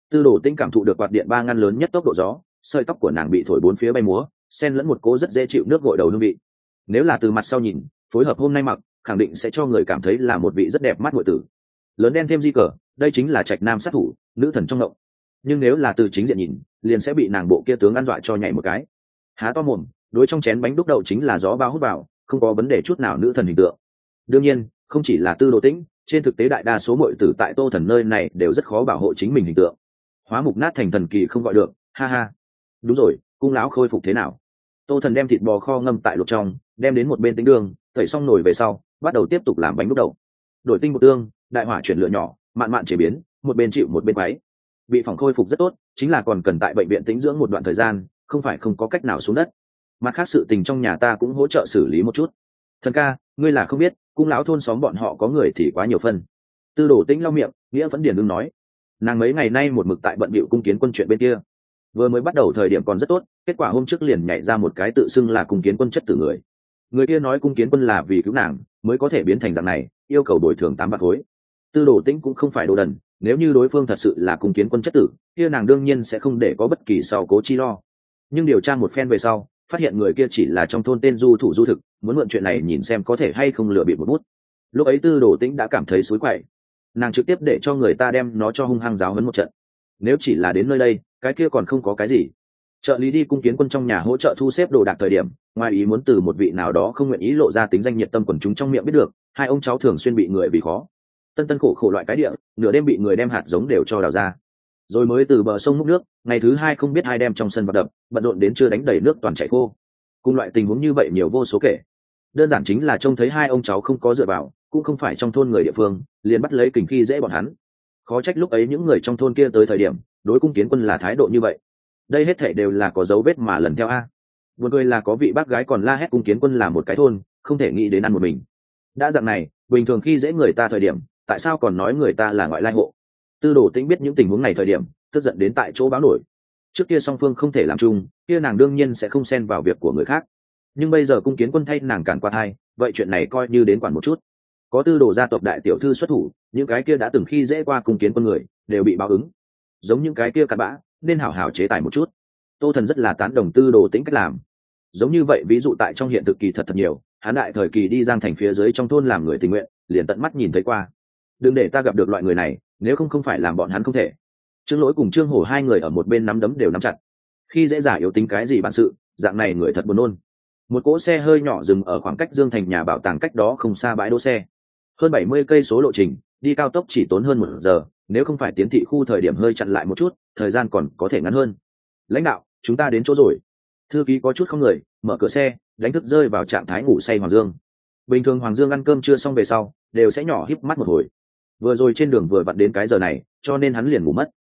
Speaker 1: Tư Đồ Tĩnh cảm thụ được quạt điện ba ngăn lớn nhất tốc độ gió, sợi tóc của nàng bị thổi bốn phía bay múa, xen lẫn một cỗ rất dễ chịu nước gội đầu hương vị. Nếu là từ mặt sau nhìn, phối hợp hôm nay mặc, khẳng định sẽ cho người cảm thấy là một vị rất đẹp mắt muội tử. Lớn đen thêm di cờ, đây chính là trạch nam sát thủ, nữ thần trong ngộng. Nhưng nếu là từ chính diện nhìn, liền sẽ bị nàng bộ kia tướng ăn dọa cho nhảy một cái. Há to mồm, đối trong chén bánh đúc đậu chính là gió bao hút vào, không có vấn đề chút nào nữ thần hình tượng. Đương nhiên, không chỉ là Tư Đồ Tĩnh, trên thực tế đại đa số muội tử tại Tô Thần nơi này đều rất khó bảo hộ chính mình hình tượng. Hóa mục nát thành thần kỳ không gọi được, ha ha. Đúng rồi, cung lão khôi phục thế nào? Tô Thần đem thịt bò kho ngâm tại luộc trong, đem đến một bên tính đường, tẩy xong nồi về sau, bắt đầu tiếp tục làm bánh đúc đậu. Đổi tinh bột tương, đại hỏa chuyển lửa nhỏ, mạn mạn chế biến, một bên chịu một bên quấy. Bị phòng khôi phục rất tốt, chính là còn cần tại bệnh viện tĩnh dưỡng một đoạn thời gian, không phải không có cách nào xuống đất. Mặt khác sự tình trong nhà ta cũng hỗ trợ xử lý một chút. Thần ca, ngươi là không biết, cung lão thôn xóm bọn họ có người thì quá nhiều phân. Tư Đồ Tĩnh lau miệng, nghĩa vẫn điền đương nói. Nàng mấy ngày nay một mực tại bận bịu cung kiến quân chuyện bên kia. Vừa mới bắt đầu thời điểm còn rất tốt, kết quả hôm trước liền nhảy ra một cái tự xưng là cung kiến quân chất tử người. Người kia nói cung kiến quân là vì cứu nàng mới có thể biến thành dạng này, yêu cầu bồi thường 8 vạn khối. Tư Đồ Tĩnh cũng không phải đồ đần, nếu như đối phương thật sự là cung kiến quân chất tử, kia nàng đương nhiên sẽ không để có bất kỳ sau cố chi lo. Nhưng điều tra một phen về sau, phát hiện người kia chỉ là trong thôn tên du thủ du thực, muốn mượn chuyện này nhìn xem có thể hay không lừa bịp một bút. Lúc ấy Tư Đồ Tĩnh đã cảm thấy xối quậy, nàng trực tiếp để cho người ta đem nó cho hung hăng giáo huấn một trận. Nếu chỉ là đến nơi đây, cái kia còn không có cái gì. Trợ lý đi cung kiến quân trong nhà hỗ trợ thu xếp đồ đạc thời điểm, ngoài ý muốn từ một vị nào đó không nguyện ý lộ ra tính danh nhiệt tâm quần chúng trong miệng biết được, hai ông cháu thường xuyên bị người vì khó. Tân tân khổ khổ loại cái địa, nửa đêm bị người đem hạt giống đều cho đào ra. Rồi mới từ bờ sông múc nước, ngày thứ hai không biết hai đem trong sân vật đập, bận rộn đến chưa đánh đầy nước toàn chảy khô. Cùng loại tình huống như vậy nhiều vô số kể. Đơn giản chính là trông thấy hai ông cháu không có dựa vào, cũng không phải trong thôn người địa phương, liền bắt lấy kình khi dễ bọn hắn. Khó trách lúc ấy những người trong thôn kia tới thời điểm, đối cung kiến quân là thái độ như vậy. Đây hết thảy đều là có dấu vết mà lần theo a. Buồn cười là có vị bác gái còn la hét cung kiến quân là một cái thôn, không thể nghĩ đến ăn một mình. Đã dạng này, bình thường khi dễ người ta thời điểm, tại sao còn nói người ta là ngoại lai hộ? Tư Đồ Tĩnh biết những tình huống này thời điểm, tức giận đến tại chỗ báo nổi. Trước kia song phương không thể làm chung, kia nàng đương nhiên sẽ không xen vào việc của người khác. Nhưng bây giờ cung kiến quân thay nàng cản qua thai, vậy chuyện này coi như đến quản một chút. Có Tư Đồ gia tộc đại tiểu thư xuất thủ, những cái kia đã từng khi dễ qua cung kiến quân người, đều bị báo ứng. Giống những cái kia cặn bã, nên hảo hảo chế tài một chút. Tô Thần rất là tán đồng Tư Đồ Tĩnh cách làm. Giống như vậy ví dụ tại trong hiện thực kỳ thật nhiều, hắn đại thời kỳ đi Giang Thành phía dưới trong thôn làm người tình nguyện, liền tận mắt nhìn thấy qua. Đừng để ta gặp được loại người này, nếu không phải làm bọn hắn không thể. Trương Lỗi cùng Trương Hổ hai người ở một bên nắm đấm đều nắm chặt. Khi dễ giả yếu tính cái gì bản sự, dạng này người thật buồn nôn. Một cỗ xe hơi nhỏ dừng ở khoảng cách Dương Thành nhà bảo tàng cách đó không xa bãi đỗ xe. Hơn 70 cây số lộ trình, đi cao tốc chỉ tốn hơn 1 giờ, nếu không phải tiến thị khu thời điểm hơi chặn lại một chút, thời gian còn có thể ngắn hơn. Lãnh đạo, chúng ta đến chỗ rồi. Thư ký có chút không người, mở cửa xe, đánh thức rơi vào trạng thái ngủ say Hoàng Dương. Bình thường Hoàng Dương ăn cơm trưa xong về sau, đều sẽ nhỏ híp mắt một hồi. Vừa rồi trên đường vừa vặn đến cái giờ này, cho nên hắn liền ngủ mất.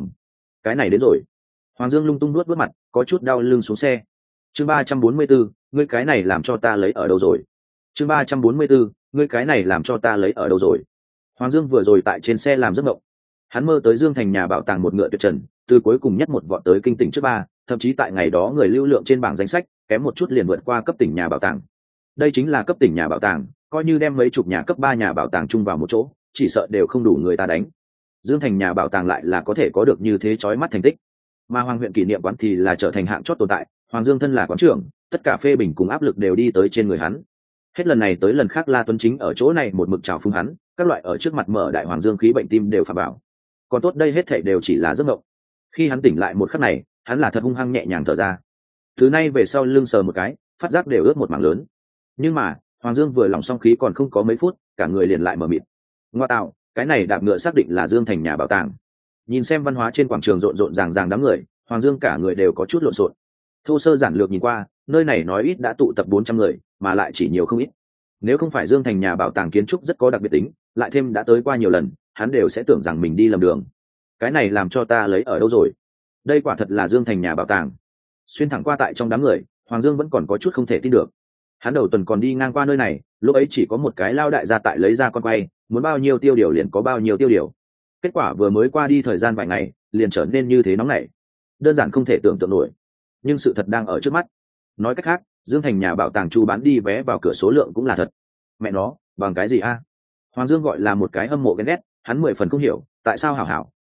Speaker 1: Cái này đến rồi. Hoàng Dương lung tung nuốt bước mặt, có chút đau lưng xuống xe. Chương 344, ngươi cái này làm cho ta lấy ở đâu rồi? Chương 344, ngươi cái này làm cho ta lấy ở đâu rồi? Hoàng Dương vừa rồi tại trên xe làm giấc mộng. Hắn mơ tới Dương Thành nhà bảo tàng một ngựa tuyệt trần, từ cuối cùng nhất một vọt tới kinh tỉnh trước 3, thậm chí tại ngày đó người lưu lượng trên bảng danh sách, kém một chút liền vượt qua cấp tỉnh nhà bảo tàng. Đây chính là cấp tỉnh nhà bảo tàng, coi như đem mấy chục nhà cấp 3 nhà bảo tàng chung vào một chỗ, chỉ sợ đều không đủ người ta đánh. Dương Thành nhà bảo tàng lại là có thể có được như thế chói mắt thành tích. Mà Hoàng huyện kỷ niệm quán thì là trở thành hạng chót tồn tại, Hoàng Dương thân là quán trưởng, tất cả phê bình cùng áp lực đều đi tới trên người hắn. Hết lần này tới lần khác La Tuấn Chính ở chỗ này một mực chào phúng hắn, các loại ở trước mặt mở đại Hoàng Dương khí bệnh tim đều phà bảo. Còn tốt đây hết thảy đều chỉ là giấc mộng. Khi hắn tỉnh lại một khắc này, hắn là thật hung hăng nhẹ nhàng thở ra. Thứ nay về sau lưng sờ một cái, phát giác đều ướt một mảng lớn. Nhưng mà, Hoàng Dương vừa lòng xong khí còn không có mấy phút, cả người liền lại mở mịt. Ngoa tạo, cái này đạp ngựa xác định là Dương Thành nhà bảo tàng. Nhìn xem văn hóa trên quảng trường rộn rộn ràng ràng đám người, Hoàng Dương cả người đều có chút lộn xộn. Thô sơ giản lược nhìn qua, nơi này nói ít đã tụ tập 400 người, mà lại chỉ nhiều không ít. Nếu không phải Dương Thành nhà bảo tàng kiến trúc rất có đặc biệt tính, lại thêm đã tới qua nhiều lần, hắn đều sẽ tưởng rằng mình đi lầm đường. Cái này làm cho ta lấy ở đâu rồi? Đây quả thật là Dương Thành nhà bảo tàng. Xuyên thẳng qua tại trong đám người, Hoàng Dương vẫn còn có chút không thể tin được. Hắn đầu tuần còn đi ngang qua nơi này, lúc ấy chỉ có một cái lao đại gia tại lấy ra con quay, muốn bao nhiêu tiêu điều liền có bao nhiêu tiêu điều. Kết quả vừa mới qua đi thời gian vài ngày, liền trở nên như thế nóng nảy, đơn giản không thể tưởng tượng nổi. Nhưng sự thật đang ở trước mắt. Nói cách khác, Dương Thành nhà bảo tàng chu bán đi vé vào cửa số lượng cũng là thật. Mẹ nó, bằng cái gì a? Hoàng Dương gọi là một cái hâm mộ ghen ghét, hắn 10 phần không hiểu, tại sao hảo hảo,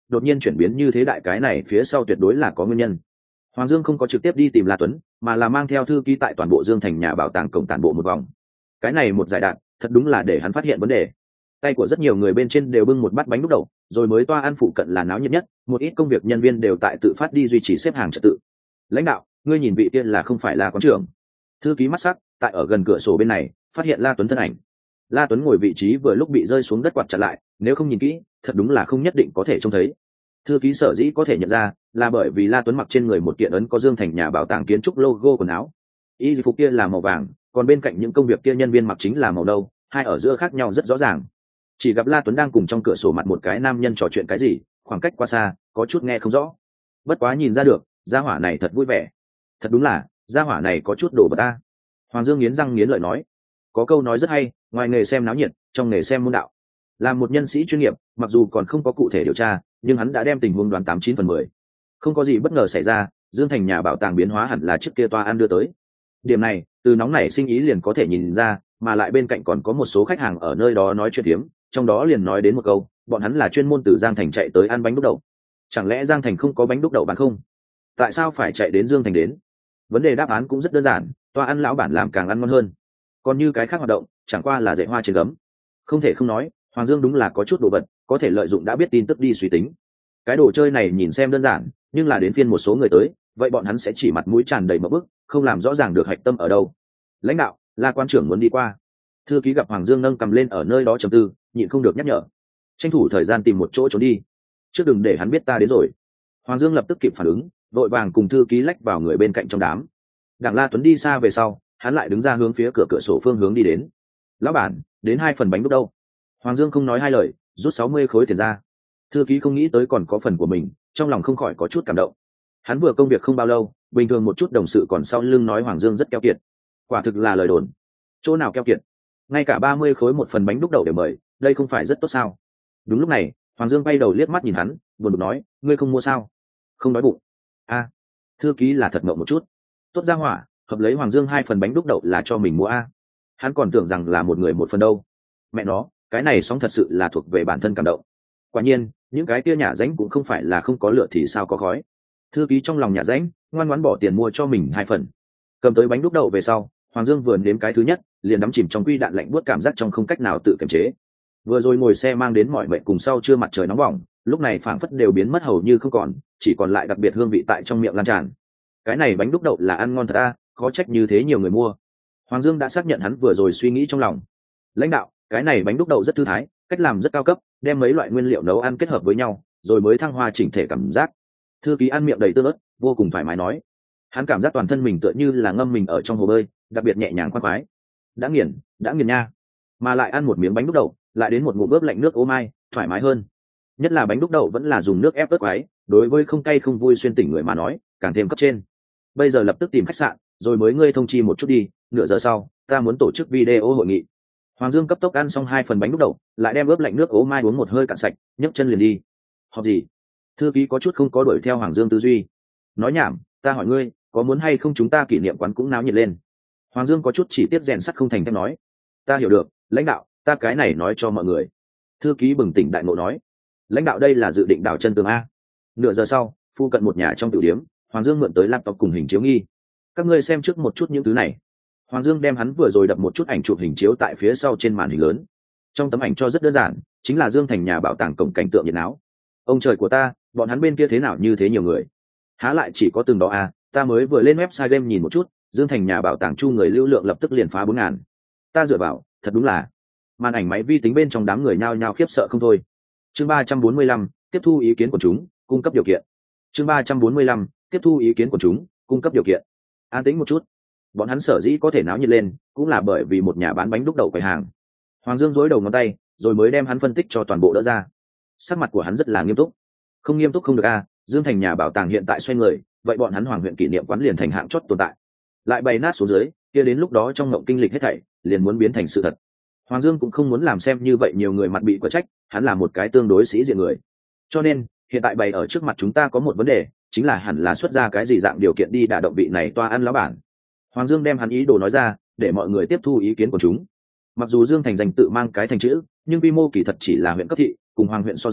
Speaker 1: đột nhiên chuyển biến như thế đại, cái này phía sau tuyệt đối là có nguyên nhân. Hoàng Dương không có trực tiếp đi tìm La Tuấn, mà là mang theo thư ký tại toàn bộ Dương Thành nhà bảo tàng cổng tản bộ một vòng. Cái này một giải đạn thật đúng là để hắn phát hiện vấn đề. Tay của rất nhiều người bên trên đều bưng một bát bánh đúc đậu, rồi mới toa ăn phụ cận là náo nhiệt nhất, một ít công việc nhân viên đều tại tự phát đi duy trì xếp hàng trật tự. Lãnh đạo, ngươi nhìn vị tiên là không phải là quán trưởng? Thư ký mắt sắc, tại ở gần cửa sổ bên này, phát hiện La Tuấn thân ảnh. La Tuấn ngồi vị trí vừa lúc bị rơi xuống đất quạt chặt lại, nếu không nhìn kỹ, thật đúng là không nhất định có thể trông thấy. Thư ký sở dĩ có thể nhận ra, là bởi vì La Tuấn mặc trên người một kiện ấn có Dương Thành nhà bảo tàng kiến trúc logo quần áo. Y phục kia là màu vàng, còn bên cạnh những công việc kia nhân viên mặc chính là màu nâu, hai ở giữa khác nhau rất rõ ràng. Chỉ gặp La Tuấn đang cùng trong cửa sổ mặt một cái nam nhân trò chuyện cái gì, khoảng cách quá xa, có chút nghe không rõ. Bất quá nhìn ra được, gia hỏa này thật vui vẻ. Thật đúng là, gia hỏa này có chút đồ vật ta. Hoàng Dương nghiến răng nghiến lợi nói. Có câu nói rất hay, ngoài nghề xem náo nhiệt, trong nghề xem môn đạo. Làm một nhân sĩ chuyên nghiệp, mặc dù còn không có cụ thể điều tra, nhưng hắn đã đem tình huống đoán 89/10. Không có gì bất ngờ xảy ra, Dương Thành nhà bảo tàng biến hóa hẳn là trước kia toa ăn đưa tới. Điểm này, từ nóng nảy sinh ý liền có thể nhìn ra, mà lại bên cạnh còn có một số khách hàng ở nơi đó nói chuyện phiếm, trong đó liền nói đến một câu, bọn hắn là chuyên môn từ Giang Thành chạy tới ăn bánh đúc đậu. Chẳng lẽ Giang Thành không có bánh đúc đậu bán không? Tại sao phải chạy đến Dương Thành đến? Vấn đề đáp án cũng rất đơn giản, toa ăn lão bản làm càng ăn ngon hơn. Còn như cái khác hoạt động, chẳng qua là dạy hoa trên gấm. Không thể không nói, Hoàng Dương đúng là có chút đồ vật, có thể lợi dụng đã biết tin tức đi suy tính. Cái đồ chơi này nhìn xem đơn giản, nhưng là đến phiên một số người tới, vậy bọn hắn sẽ chỉ mặt mũi tràn đầy mập bức, không làm rõ ràng được hạch tâm ở đâu. Lãnh đạo, La quan trưởng muốn đi qua. Thư ký gặp Hoàng Dương nâng cầm lên ở nơi đó trầm tư, nhịn không được nhắc nhở. Tranh thủ thời gian tìm một chỗ trốn đi, trước đừng để hắn biết ta đến rồi. Hoàng Dương lập tức kịp phản ứng, vội vàng cùng thư ký lách vào người bên cạnh trong đám. Đặng La Tuấn đi xa về sau, hắn lại đứng ra hướng phía cửa sổ phương hướng đi đến. Lão bản, đến 2 phần bánh đúc đâu? Hoàng Dương không nói hai lời, rút 60 khối tiền ra. Thư ký không nghĩ tới còn có phần của mình, trong lòng không khỏi có chút cảm động. Hắn vừa công việc không bao lâu, bình thường một chút đồng sự còn sau lưng nói Hoàng Dương rất keo kiệt. Quả thực là lời đồn. Chỗ nào keo kiệt? Ngay cả 30 khối một phần bánh đúc đậu đều mời, đây không phải rất tốt sao? Đúng lúc này, Hoàng Dương bay đầu liếc mắt nhìn hắn, buồn bực nói, ngươi không mua sao? Không đói bụng. A, thư ký là thật ngộng một chút. Tốt ra hỏa, hợp lấy Hoàng Dương 2 phần bánh đúc đậu là cho mình mua a. Hắn còn tưởng rằng là một người một phần đâu. Mẹ nó, cái này sóng thật sự là thuộc về bản thân cảm động. Quả nhiên, những cái kia nhả ránh cũng không phải là không có lửa thì sao có khói. Thư ký trong lòng nhả ránh, ngoan ngoãn bỏ tiền mua cho mình 2 phần. Cầm tới bánh đúc đậu về sau, Hoàng Dương vừa nếm cái thứ nhất, liền đắm chìm trong quy đạn lạnh buốt cảm giác trong không cách nào tự kiềm chế. Vừa rồi ngồi xe mang đến mọi mệnh cùng sau trưa mặt trời nóng bỏng, lúc này phảng phất đều biến mất hầu như không còn, chỉ còn lại đặc biệt hương vị tại trong miệng lan tràn. Cái này bánh đúc đậu là ăn ngon thật a, có trách như thế nhiều người mua. Hoàng Dương đã xác nhận hắn vừa rồi suy nghĩ trong lòng. Lãnh đạo, cái này bánh đúc đậu rất thư thái, cách làm rất cao cấp, đem mấy loại nguyên liệu nấu ăn kết hợp với nhau, rồi mới thăng hoa chỉnh thể cảm giác. Thư ký ăn miệng đầy tương ớt, vô cùng thoải mái nói. Hắn cảm giác toàn thân mình tựa như là ngâm mình ở trong hồ bơi, đặc biệt nhẹ nhàng khoan khoái. Đã nghiền nha. Mà lại ăn một miếng bánh đúc đậu, lại đến một ngụm ướp lạnh nước ô mai, thoải mái hơn. Nhất là bánh đúc đậu vẫn là dùng nước ép ớt quái, đối với không cay không vui xuyên tỉnh người mà nói, càng thêm cấp trên. Bây giờ lập tức tìm khách sạn, rồi mới ngươi thông chi một chút đi, nửa giờ sau, ta muốn tổ chức video hội nghị. Hoàng Dương cấp tốc ăn xong 2 phần bánh đúc đậu, lại đem ướp lạnh nước ố mai uống một hơi cạn sạch, nhấc chân liền đi. Họp gì? Thư ký có chút không có đuổi theo Hoàng Dương tư duy. Nói nhảm, ta hỏi ngươi, có muốn hay không chúng ta kỷ niệm quán cũng náo nhiệt lên? Hoàng Dương có chút chỉ tiếp rèn sắt không thành thép nói. Ta hiểu được, lãnh đạo, ta cái này nói cho mọi người. Thư ký bừng tỉnh đại ngộ nói. Lãnh đạo đây là dự định đảo chân tường a. Nửa giờ sau, phu cận một nhà trong tiểu điếm, Hoàng Dương mượn tới laptop cùng hình chiếu nghi. Các ngươi xem trước một chút những thứ này. Hoàng Dương đem hắn vừa rồi đập một chút ảnh chụp hình chiếu tại phía sau trên màn hình lớn. Trong tấm ảnh cho rất đơn giản, chính là Dương Thành nhà bảo tàng cổng cảnh tượng nhiệt náo. Ông trời của ta, bọn hắn bên kia thế nào như thế nhiều người? Há lại chỉ có từng đó à, ta mới vừa lên website game nhìn một chút, Dương Thành nhà bảo tàng chu người lưu lượng lập tức liền phá 4.000. Ta dựa vào, thật đúng là. Màn ảnh máy vi tính bên trong đám người nhao nhao khiếp sợ không thôi. Chương 345, tiếp thu ý kiến của chúng, cung cấp điều kiện. Chương 345, tiếp thu ý kiến của chúng, cung cấp điều kiện. An tĩnh một chút. Bọn hắn sở dĩ có thể náo nhiệt lên, cũng là bởi vì một nhà bán bánh đúc đậu quầy hàng. Hoàng Dương dối đầu ngón tay, rồi mới đem hắn phân tích cho toàn bộ đỡ ra. Sắc mặt của hắn rất là nghiêm túc. Không nghiêm túc không được a, Dương Thành nhà bảo tàng hiện tại xoay người, vậy bọn hắn Hoàng huyện kỷ niệm quán liền thành hạng chót tồn tại. Lại bày nát xuống dưới, kia đến lúc đó trong ngộng kinh lịch hết thảy, liền muốn biến thành sự thật. Hoàng Dương cũng không muốn làm xem như vậy nhiều người mặt bị quả trách, hắn là một cái tương đối sĩ diện người. Cho nên, hiện tại bày ở trước mặt chúng ta có một vấn đề, chính là hẳn là xuất ra cái gì dạng điều kiện đi đả động vị này toa ăn lão bản. Hoàng Dương đem hắn ý đồ nói ra, để mọi người tiếp thu ý kiến của chúng. Mặc dù Dương Thành danh tự mang cái thành chữ, nhưng quy mô kỳ thật chỉ là huyện cấp thị, cùng Hoàng huyện so ra,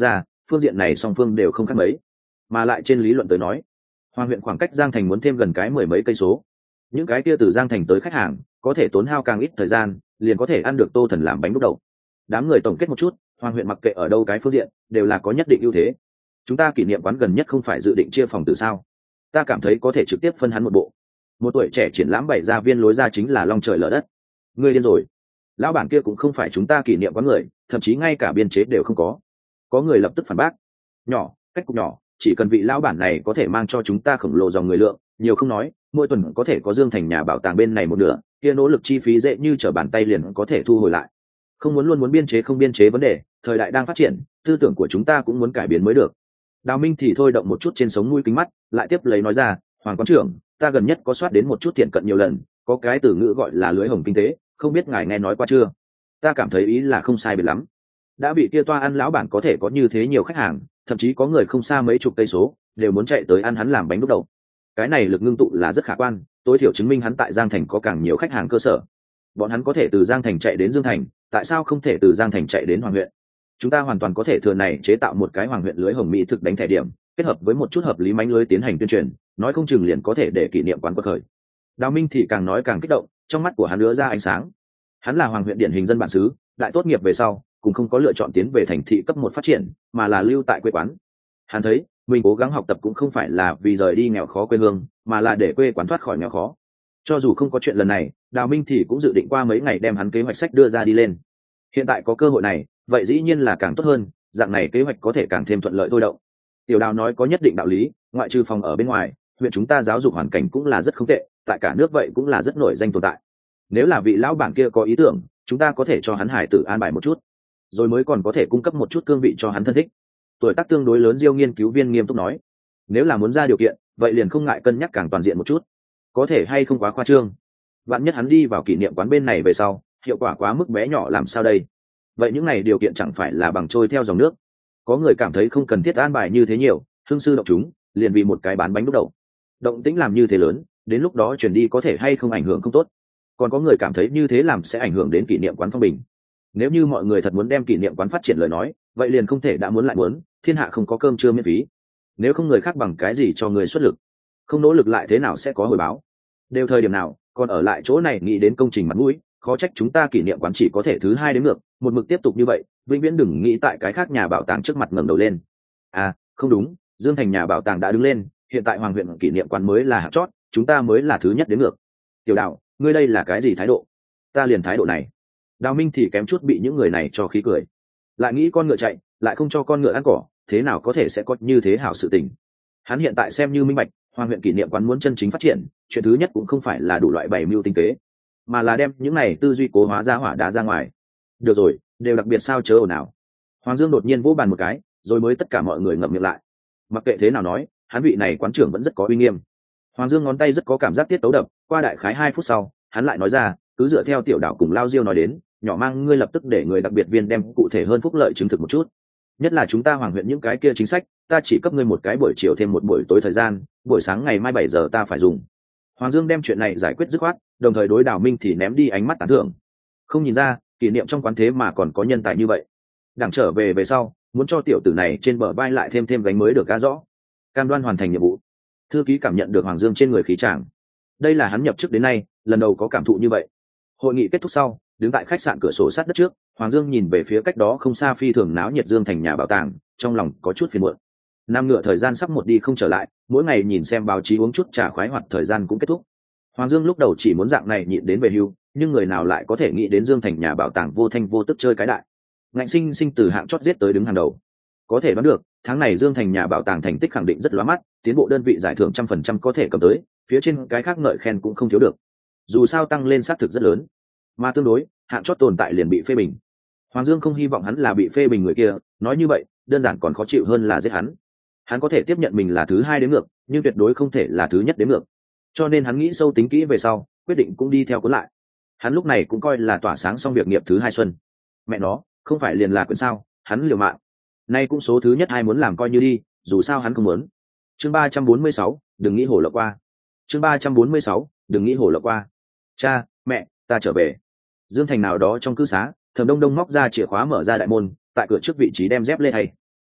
Speaker 1: phương diện này song phương đều không khác mấy. Mà lại trên lý luận tới nói, Hoàng huyện khoảng cách Giang Thành muốn thêm gần cái 10 mấy cây số. Những cái kia từ Giang Thành tới khách hàng có thể tốn hao càng ít thời gian, liền có thể ăn được Tô Thần làm bánh đúc đầu. Đám người tổng kết một chút, Hoàng huyện mặc kệ ở đâu cái phương diện đều là có nhất định ưu thế. Chúng ta kỷ niệm quán gần nhất không phải dự định chia phòng từ sao? Ta cảm thấy có thể trực tiếp phân hắn một bộ. Một tuổi trẻ triển lãm bày ra viên lối ra chính là long trời lở đất. Ngươi điên rồi. Lão bản kia cũng không phải chúng ta kỷ niệm quán người, thậm chí ngay cả biên chế đều không có. Có người lập tức phản bác. Nhỏ, cách cục nhỏ, chỉ cần vị lão bản này có thể mang cho chúng ta khổng lồ dòng người lượng, nhiều không nói, mỗi tuần có thể có Dương Thành nhà bảo tàng bên này một nửa, kia nỗ lực chi phí dễ như trở bàn tay liền có thể thu hồi lại. Không muốn luôn muốn biên chế không biên chế vấn đề, thời đại đang phát triển, tư tưởng của chúng ta cũng muốn cải biến mới được. Đào Minh thì thôi động một chút trên sống mũi kính mắt, lại tiếp lấy nói ra, Hoàng quán trưởng, ta gần nhất có soát đến một chút thiện cận nhiều lần, có cái từ ngữ gọi là lưới hồng kinh tế, không biết ngài nghe nói qua chưa? Ta cảm thấy ý là không sai biệt lắm. Đã bị kia toa ăn lão bản có thể có như thế nhiều khách hàng, thậm chí có người không xa mấy chục cây số đều muốn chạy tới ăn hắn làm bánh đúc đầu. Cái này lực ngưng tụ là rất khả quan, tối thiểu chứng minh hắn tại Giang Thành có càng nhiều khách hàng cơ sở. Bọn hắn có thể từ Giang Thành chạy đến Dương Thành, tại sao không thể từ Giang Thành chạy đến Hoàng huyện? Chúng ta hoàn toàn có thể thừa này chế tạo một cái Hoàng huyện lưới hồng mỹ thực đánh thẻ điểm, kết hợp với một chút hợp lý mánh lưới tiến hành tuyên truyền, nói không chừng liền có thể để kỷ niệm quán quật khởi. Đào Minh thì càng nói càng kích động, trong mắt của hắn lứa ra ánh sáng. Hắn là Hoàng huyện điển hình dân bản xứ, đại tốt nghiệp về sau cũng không có lựa chọn tiến về thành thị cấp 1 phát triển, mà là lưu tại quê quán. Hắn thấy mình cố gắng học tập cũng không phải là vì rời đi nghèo khó quê hương, mà là để quê quán thoát khỏi nghèo khó. Cho dù không có chuyện lần này, Đào Minh thì cũng dự định qua mấy ngày đem hắn kế hoạch sách đưa ra đi lên. Hiện tại có cơ hội này, vậy dĩ nhiên là càng tốt hơn, dạng này kế hoạch có thể càng thêm thuận lợi thôi động. Tiểu Đào nói có nhất định đạo lý, ngoại trừ phòng ở bên ngoài, huyện chúng ta giáo dục hoàn cảnh cũng là rất không tệ, tại cả nước vậy cũng là rất nổi danh tồn tại. Nếu là vị lão bản kia có ý tưởng, chúng ta có thể cho hắn hải tử an bài một chút, rồi mới còn có thể cung cấp một chút cương vị cho hắn thân thích. Tuổi tác tương đối lớn Diêu nghiên cứu viên nghiêm túc nói, nếu là muốn ra điều kiện, vậy liền không ngại cân nhắc càng toàn diện một chút. Có thể hay không quá khoa trương, vạn nhất hắn đi vào kỷ niệm quán bên này về sau, hiệu quả quá mức bé nhỏ làm sao đây? Vậy những này điều kiện chẳng phải là bằng trôi theo dòng nước. Có người cảm thấy không cần thiết an bài như thế nhiều, hương sư động chúng, liền vì một cái bán bánh đúc đầu. Động tĩnh làm như thế lớn, đến lúc đó chuyển đi có thể hay không ảnh hưởng không tốt. Còn có người cảm thấy như thế làm sẽ ảnh hưởng đến kỷ niệm quán phong bình. Nếu như mọi người thật muốn đem kỷ niệm quán phát triển lời nói, vậy liền không thể đã muốn lại muốn, thiên hạ không có cơm trưa miễn phí. Nếu không người khác bằng cái gì cho người xuất lực, không nỗ lực lại thế nào sẽ có hồi báo? Đều thời điểm nào, còn ở lại chỗ này nghĩ đến công trình mặt mũi, khó trách chúng ta kỷ niệm quán chỉ có thể thứ 2 đến ngược, một mực tiếp tục như vậy, vĩnh viễn đừng nghĩ tại cái khác nhà bảo tàng trước mặt ngẩng đầu lên. À, không đúng, Dương Thành nhà bảo tàng đã đứng lên, hiện tại Hoàng huyện kỷ niệm quán mới là hạng chót, chúng ta mới là thứ nhất đến ngược. Tiểu Đạo, ngươi đây là cái gì thái độ? Ta liền thái độ này. Đào Minh thì kém chút bị những người này cho khí cười. Lại nghĩ con ngựa chạy, lại không cho con ngựa ăn cỏ, thế nào có thể sẽ có như thế hảo sự tình. Hắn hiện tại xem như minh bạch, Hoàng huyện kỷ niệm quán muốn chân chính phát triển, chuyện thứ nhất cũng không phải là đủ loại bày mưu tinh tế, mà là đem những này tư duy cố hóa ra hỏa đá ra ngoài. Được rồi, đều đặc biệt sao chớ ồn ào. Hoàng Dương đột nhiên vỗ bàn một cái, rồi mới tất cả mọi người ngậm miệng lại. Mặc kệ thế nào nói, hắn vị này quán trưởng vẫn rất có uy nghiêm. Hoàng Dương ngón tay rất có cảm giác tiết tấu đập, qua đại khái 2 phút sau, hắn lại nói ra, cứ dựa theo Tiểu Đạo cùng Lao Diêu nói đến, nhỏ mang ngươi lập tức để người đặc biệt viên đem cụ thể hơn phúc lợi chứng thực một chút. Nhất là chúng ta Hoàng huyện những cái kia chính sách, ta chỉ cấp ngươi một cái buổi chiều thêm một buổi tối thời gian, buổi sáng ngày mai 7 giờ ta phải dùng. Hoàng Dương đem chuyện này giải quyết dứt khoát, đồng thời đối Đào Minh thì ném đi ánh mắt tán thưởng. Không nhìn ra, kỷ niệm trong quán thế mà còn có nhân tài như vậy. Đảng trở về sau, muốn cho tiểu tử này trên bờ vai lại thêm gánh mới được cá rõ. Cam đoan hoàn thành nhiệm vụ. Thư ký cảm nhận được Hoàng Dương trên người khí tràng. Đây là hắn nhập chức đến nay lần đầu có cảm thụ như vậy. Hội nghị kết thúc sau, đứng tại khách sạn cửa sổ sát đất trước, Hoàng Dương nhìn về phía cách đó không xa phi thường náo nhiệt Dương Thành nhà bảo tàng, trong lòng có chút phiền muộn. Năm ngựa thời gian sắp một đi không trở lại, mỗi ngày nhìn xem báo chí uống chút trà khoái hoạt thời gian cũng kết thúc. Hoàng Dương lúc đầu chỉ muốn dạng này nhịn đến về hưu, nhưng người nào lại có thể nghĩ đến Dương Thành nhà bảo tàng vô thanh vô tức chơi cái đại. Ngạnh sinh từ hạng chót giết tới đứng hàng đầu. Có thể đoán được, tháng này Dương Thành nhà bảo tàng thành tích khẳng định rất lóa mắt, tiến bộ đơn vị giải thưởng 100% có thể cầm tới, phía trên cái khác ngợi khen cũng không thiếu được. Dù sao tăng lên xác thực rất lớn, mà tương đối, hạng chót tồn tại liền bị phê bình. Hoàng Dương không hy vọng hắn là bị phê bình người kia, nói như vậy, đơn giản còn khó chịu hơn là giết hắn. Hắn có thể tiếp nhận mình là thứ 2 đến ngược, nhưng tuyệt đối không thể là thứ nhất đến ngược. Cho nên hắn nghĩ sâu tính kỹ về sau, quyết định cũng đi theo cuốn lại. Hắn lúc này cũng coi là tỏa sáng xong việc nghiệp thứ 2 xuân. Mẹ nó, không phải liền là quyển sao, hắn liều mạng. Nay cũng số thứ nhất 2 muốn làm coi như đi, dù sao hắn không muốn. Chương 346, đừng nghĩ hổ lộng qua. Chương 346, đừng nghĩ hổ lộng qua. Cha, mẹ, ta trở về. Dương Thành nào đó trong cư xá, Thẩm Đông Đông móc ra chìa khóa mở ra đại môn, tại cửa trước vị trí đem dép lê hay.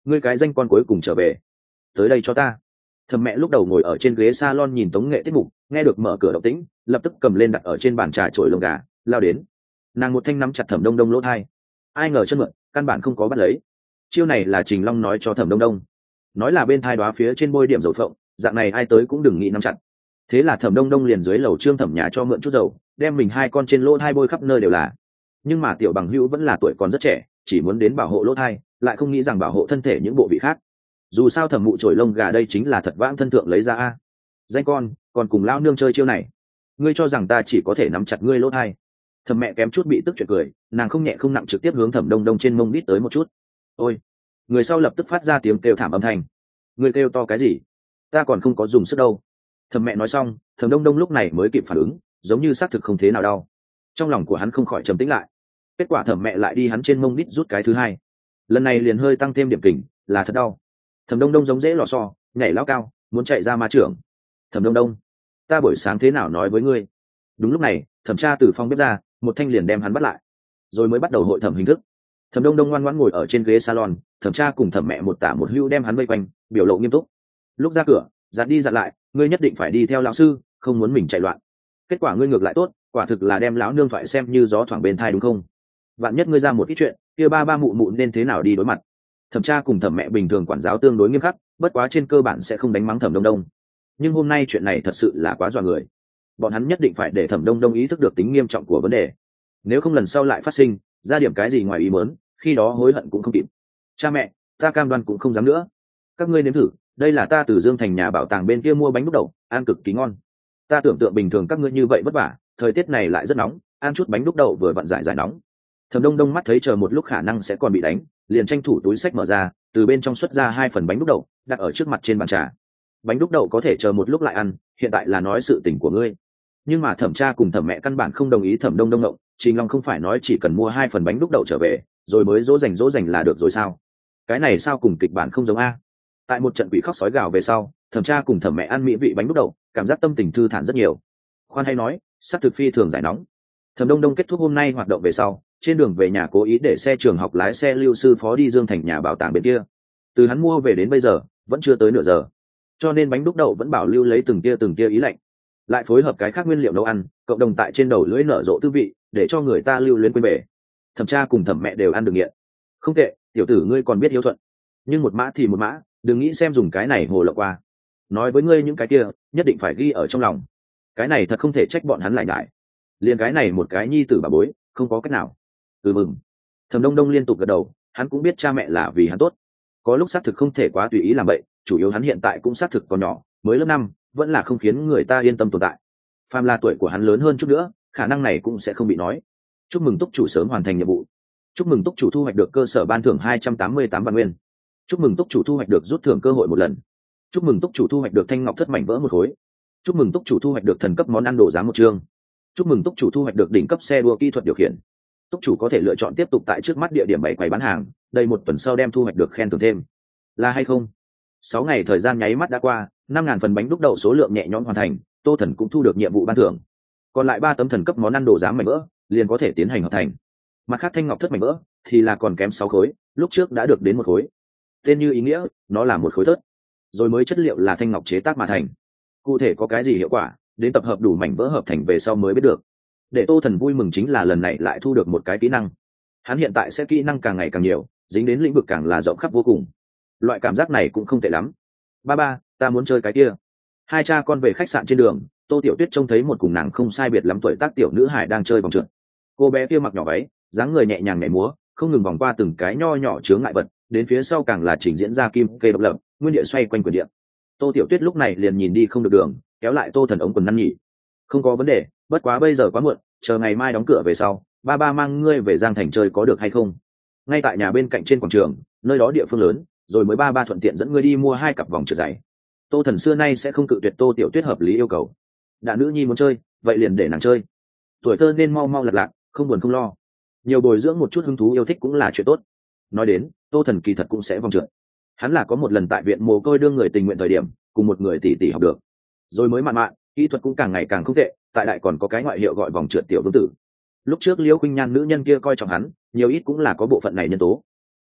Speaker 1: ngươi cái danh con cuối cùng trở về, tới đây cho ta. Thẩm mẹ lúc đầu ngồi ở trên ghế salon nhìn tống nghệ tiết mục, nghe được mở cửa động tĩnh, lập tức cầm lên đặt ở trên bàn trà chổi lông gà, lao đến. Nàng một thanh nắm chặt Thẩm Đông Đông lỗ tai. Ai ngờ chân mượn, căn bản không có bắt lấy. Chiêu này là Trình Long nói cho Thẩm Đông Đông, nói là bên thai đoá phía trên bôi điểm dầu phộng, dạng này ai tới cũng đừng nghĩ nắm chặt. Thế là Thẩm Đông Đông liền dưới lầu Trương Thẩm nhà cho mượn chút dầu, đem mình hai con trên lỗ thai bôi khắp nơi đều là. Nhưng mà tiểu bằng hữu vẫn là tuổi còn rất trẻ, chỉ muốn đến bảo hộ lỗ thai, lại không nghĩ rằng bảo hộ thân thể những bộ vị khác. Dù sao Thẩm mụ chổi lông gà đây chính là thật vãng thân thượng lấy ra a. Danh con, còn cùng lão nương chơi chiêu này, ngươi cho rằng ta chỉ có thể nắm chặt ngươi lỗ thai? Thẩm mẹ kém chút bị tức chuyện cười, nàng không nhẹ không nặng trực tiếp hướng Thẩm Đông Đông trên mông đít tới một chút. Ôi! Người sau lập tức phát ra tiếng kêu thảm âm thanh. Ngươi kêu to cái gì? Ta còn không có dùng sức đâu. Thẩm mẹ nói xong, Thẩm Đông Đông lúc này mới kịp phản ứng, giống như xác thực không thế nào đau. Trong lòng của hắn không khỏi trầm tĩnh lại. Kết quả Thẩm mẹ lại đi hắn trên mông đít rút cái thứ hai. Lần này liền hơi tăng thêm điểm kình, là thật đau. Thẩm Đông Đông giống dễ lò xo, nhảy lao cao, muốn chạy ra ma trưởng. Thẩm Đông Đông, ta buổi sáng thế nào nói với ngươi? Đúng lúc này, thẩm tra từ phòng bếp ra, một thanh liền đem hắn bắt lại, rồi mới bắt đầu hội thẩm hình thức. Thẩm Đông Đông ngoan ngoãn ngồi ở trên ghế salon, thẩm tra cùng thẩm mẹ một tả một hữu đem hắn vây quanh, biểu lộ nghiêm túc. Lúc ra cửa, dặn đi dặn lại, ngươi nhất định phải đi theo lão sư, không muốn mình chạy loạn. Kết quả ngươi ngược lại tốt, quả thực là đem lão nương thoại xem như gió thoảng bên thai đúng không? Vạn nhất ngươi ra một ít chuyện, kia ba ba mụ mụ nên thế nào đi đối mặt? Thẩm tra cùng thẩm mẹ bình thường quản giáo tương đối nghiêm khắc, bất quá trên cơ bản sẽ không đánh mắng Thẩm Đông Đông. Nhưng hôm nay chuyện này thật sự là quá dọa người, bọn hắn nhất định phải để Thẩm Đông Đông ý thức được tính nghiêm trọng của vấn đề, nếu không lần sau lại phát sinh ra điểm cái gì ngoài ý muốn, khi đó hối hận cũng không kịp. Cha mẹ, ta cam đoan cũng không dám nữa. Các ngươi nếm thử, đây là ta từ Dương Thành nhà bảo tàng bên kia mua bánh đúc đậu, ăn cực kỳ ngon. Ta tưởng tượng bình thường các ngươi như vậy vất vả, thời tiết này lại rất nóng, ăn chút bánh đúc đậu vừa vặn giải giải nóng. Thẩm Đông Đông mắt thấy chờ một lúc khả năng sẽ còn bị đánh, liền tranh thủ túi sách mở ra, từ bên trong xuất ra 2 phần bánh đúc đậu, đặt ở trước mặt trên bàn trà. Bánh đúc đậu có thể chờ một lúc lại ăn, hiện tại là nói sự tình của ngươi. Nhưng mà thẩm tra cùng thẩm mẹ căn bản không đồng ý Thẩm Đông Đông ngộng, Trình Long không phải nói chỉ cần mua 2 phần bánh đúc đậu trở về, rồi mới dỗ dành là được rồi sao? Cái này sao cùng kịch bản không giống a? Tại một trận quỷ khóc sói gào về sau, thẩm tra cùng thẩm mẹ ăn mỹ vị bánh đúc đậu, cảm giác tâm tình thư thản rất nhiều. Khoan hay nói, sắc thực phi thường giải nóng. Thẩm Đông Đông kết thúc hôm nay hoạt động về sau, trên đường về nhà cố ý để xe trường học lái xe lưu sư phó đi Dương Thành nhà bảo tàng bên kia. Từ hắn mua về đến bây giờ vẫn chưa tới nửa giờ, cho nên bánh đúc đậu vẫn bảo lưu lấy từng tia ý lạnh, lại phối hợp cái khác nguyên liệu nấu ăn, cộng đồng tại trên đầu lưỡi nở rộ tư vị, để cho người ta lưu luyến quên bể. Thẩm tra cùng thẩm mẹ đều ăn được nghiện. Không tệ, tiểu tử ngươi còn biết hiếu thuận, nhưng một mã thì một mã, đừng nghĩ xem dùng cái này hồ lộng qua. Nói với ngươi những cái kia nhất định phải ghi ở trong lòng, cái này thật không thể trách bọn hắn lại ngại. Liền cái này một cái nhi tử bà bối, không có cách nào. Mừng. Thẩm Đông Đông liên tục gật đầu, hắn cũng biết cha mẹ là vì hắn tốt, có lúc xác thực không thể quá tùy ý làm vậy, chủ yếu hắn hiện tại cũng xác thực còn nhỏ, mới lớp 5, vẫn là không khiến người ta yên tâm tồn tại. Phàm là tuổi của hắn lớn hơn chút nữa, khả năng này cũng sẽ không bị nói. Chúc mừng túc chủ sớm hoàn thành nhiệm vụ. Chúc mừng túc chủ thu hoạch được cơ sở ban thưởng 288 vạn nguyên. Chúc mừng túc chủ thu hoạch được rút thưởng cơ hội 1 lần. Chúc mừng túc chủ thu hoạch được thanh ngọc thất mảnh vỡ 1 khối. Chúc mừng túc chủ thu hoạch được thần cấp món ăn đồ giá 1 chương. Chúc mừng túc chủ thu hoạch được đỉnh cấp xe đua kỹ thuật điều khiển. Túc chủ có thể lựa chọn tiếp tục tại trước mắt địa điểm bày quầy bán hàng, đây 1 tuần sau đem thu hoạch được khen thưởng thêm. Là hay không? 6 ngày thời gian nháy mắt đã qua, 5.000 phần bánh đúc đậu số lượng nhẹ nhõm hoàn thành, Tô Thần cũng thu được nhiệm vụ ban thưởng. Còn lại 3 tấm thần cấp món ăn đồ giá mảnh vỡ, liền có thể tiến hành hợp thành. Mặt khác thanh ngọc thất mảnh vỡ thì là còn kém 6 khối, lúc trước đã được đến 1 khối. Tên như ý nghĩa, nó là 1 khối thớt, rồi mới chất liệu là thanh ngọc chế tác mà thành. Cụ thể có cái gì hiệu quả, đến tập hợp đủ mảnh vỡ hợp thành về sau mới biết được. Để Tô Thần vui mừng chính là lần này lại thu được một cái kỹ năng. Hắn hiện tại sẽ kỹ năng càng ngày càng nhiều, dính đến lĩnh vực càng là rộng khắp vô cùng. Loại cảm giác này cũng không tệ lắm. Ba, ta muốn chơi cái kia. Hai cha con về khách sạn trên đường, Tô Tiểu Tuyết trông thấy một cùng nàng không sai biệt lắm tuổi tác tiểu nữ hải đang chơi vòng trượt. Cô bé kia mặc nhỏ váy, dáng người nhẹ nhàng nhảy múa, không ngừng vòng qua từng cái nho nhỏ chướng ngại vật, đến phía sau càng là trình diễn ra kim kê độc lập, nguyên địa xoay quanh quyền địa. Tô Tiểu Tuyết lúc này liền nhìn đi không được đường, kéo lại Tô Thần ống quần năn nhỉ. Không có vấn đề, bất quá bây giờ quá muộn, chờ ngày mai đóng cửa về sau, ba mang ngươi về Giang Thành chơi có được hay không? Ngay tại nhà bên cạnh trên quảng trường, nơi đó địa phương lớn, rồi mới ba thuận tiện dẫn ngươi đi mua 2 cặp vòng trượt giày. Tô Thần xưa nay sẽ không cự tuyệt Tô Tiểu Tuyết hợp lý yêu cầu. Đã nữ nhi muốn chơi, vậy liền để nàng chơi. Tuổi thơ nên mau mau lật lạc, không buồn không lo. Nhiều bồi dưỡng một chút hứng thú yêu thích cũng là chuyện tốt. Nói đến, Tô Thần kỳ thật cũng sẽ vòng trượt. Hắn là có một lần tại viện mồ côi đương người tình nguyện thời điểm, cùng một người tỷ học được. Rồi mới mạn, kỹ thuật cũng càng ngày càng không tệ, tại đại còn có cái ngoại hiệu gọi vòng trượt tiểu vương tử. Lúc trước Liễu Khuynh Nhan nữ nhân kia coi trọng hắn, nhiều ít cũng là có bộ phận này nhân tố.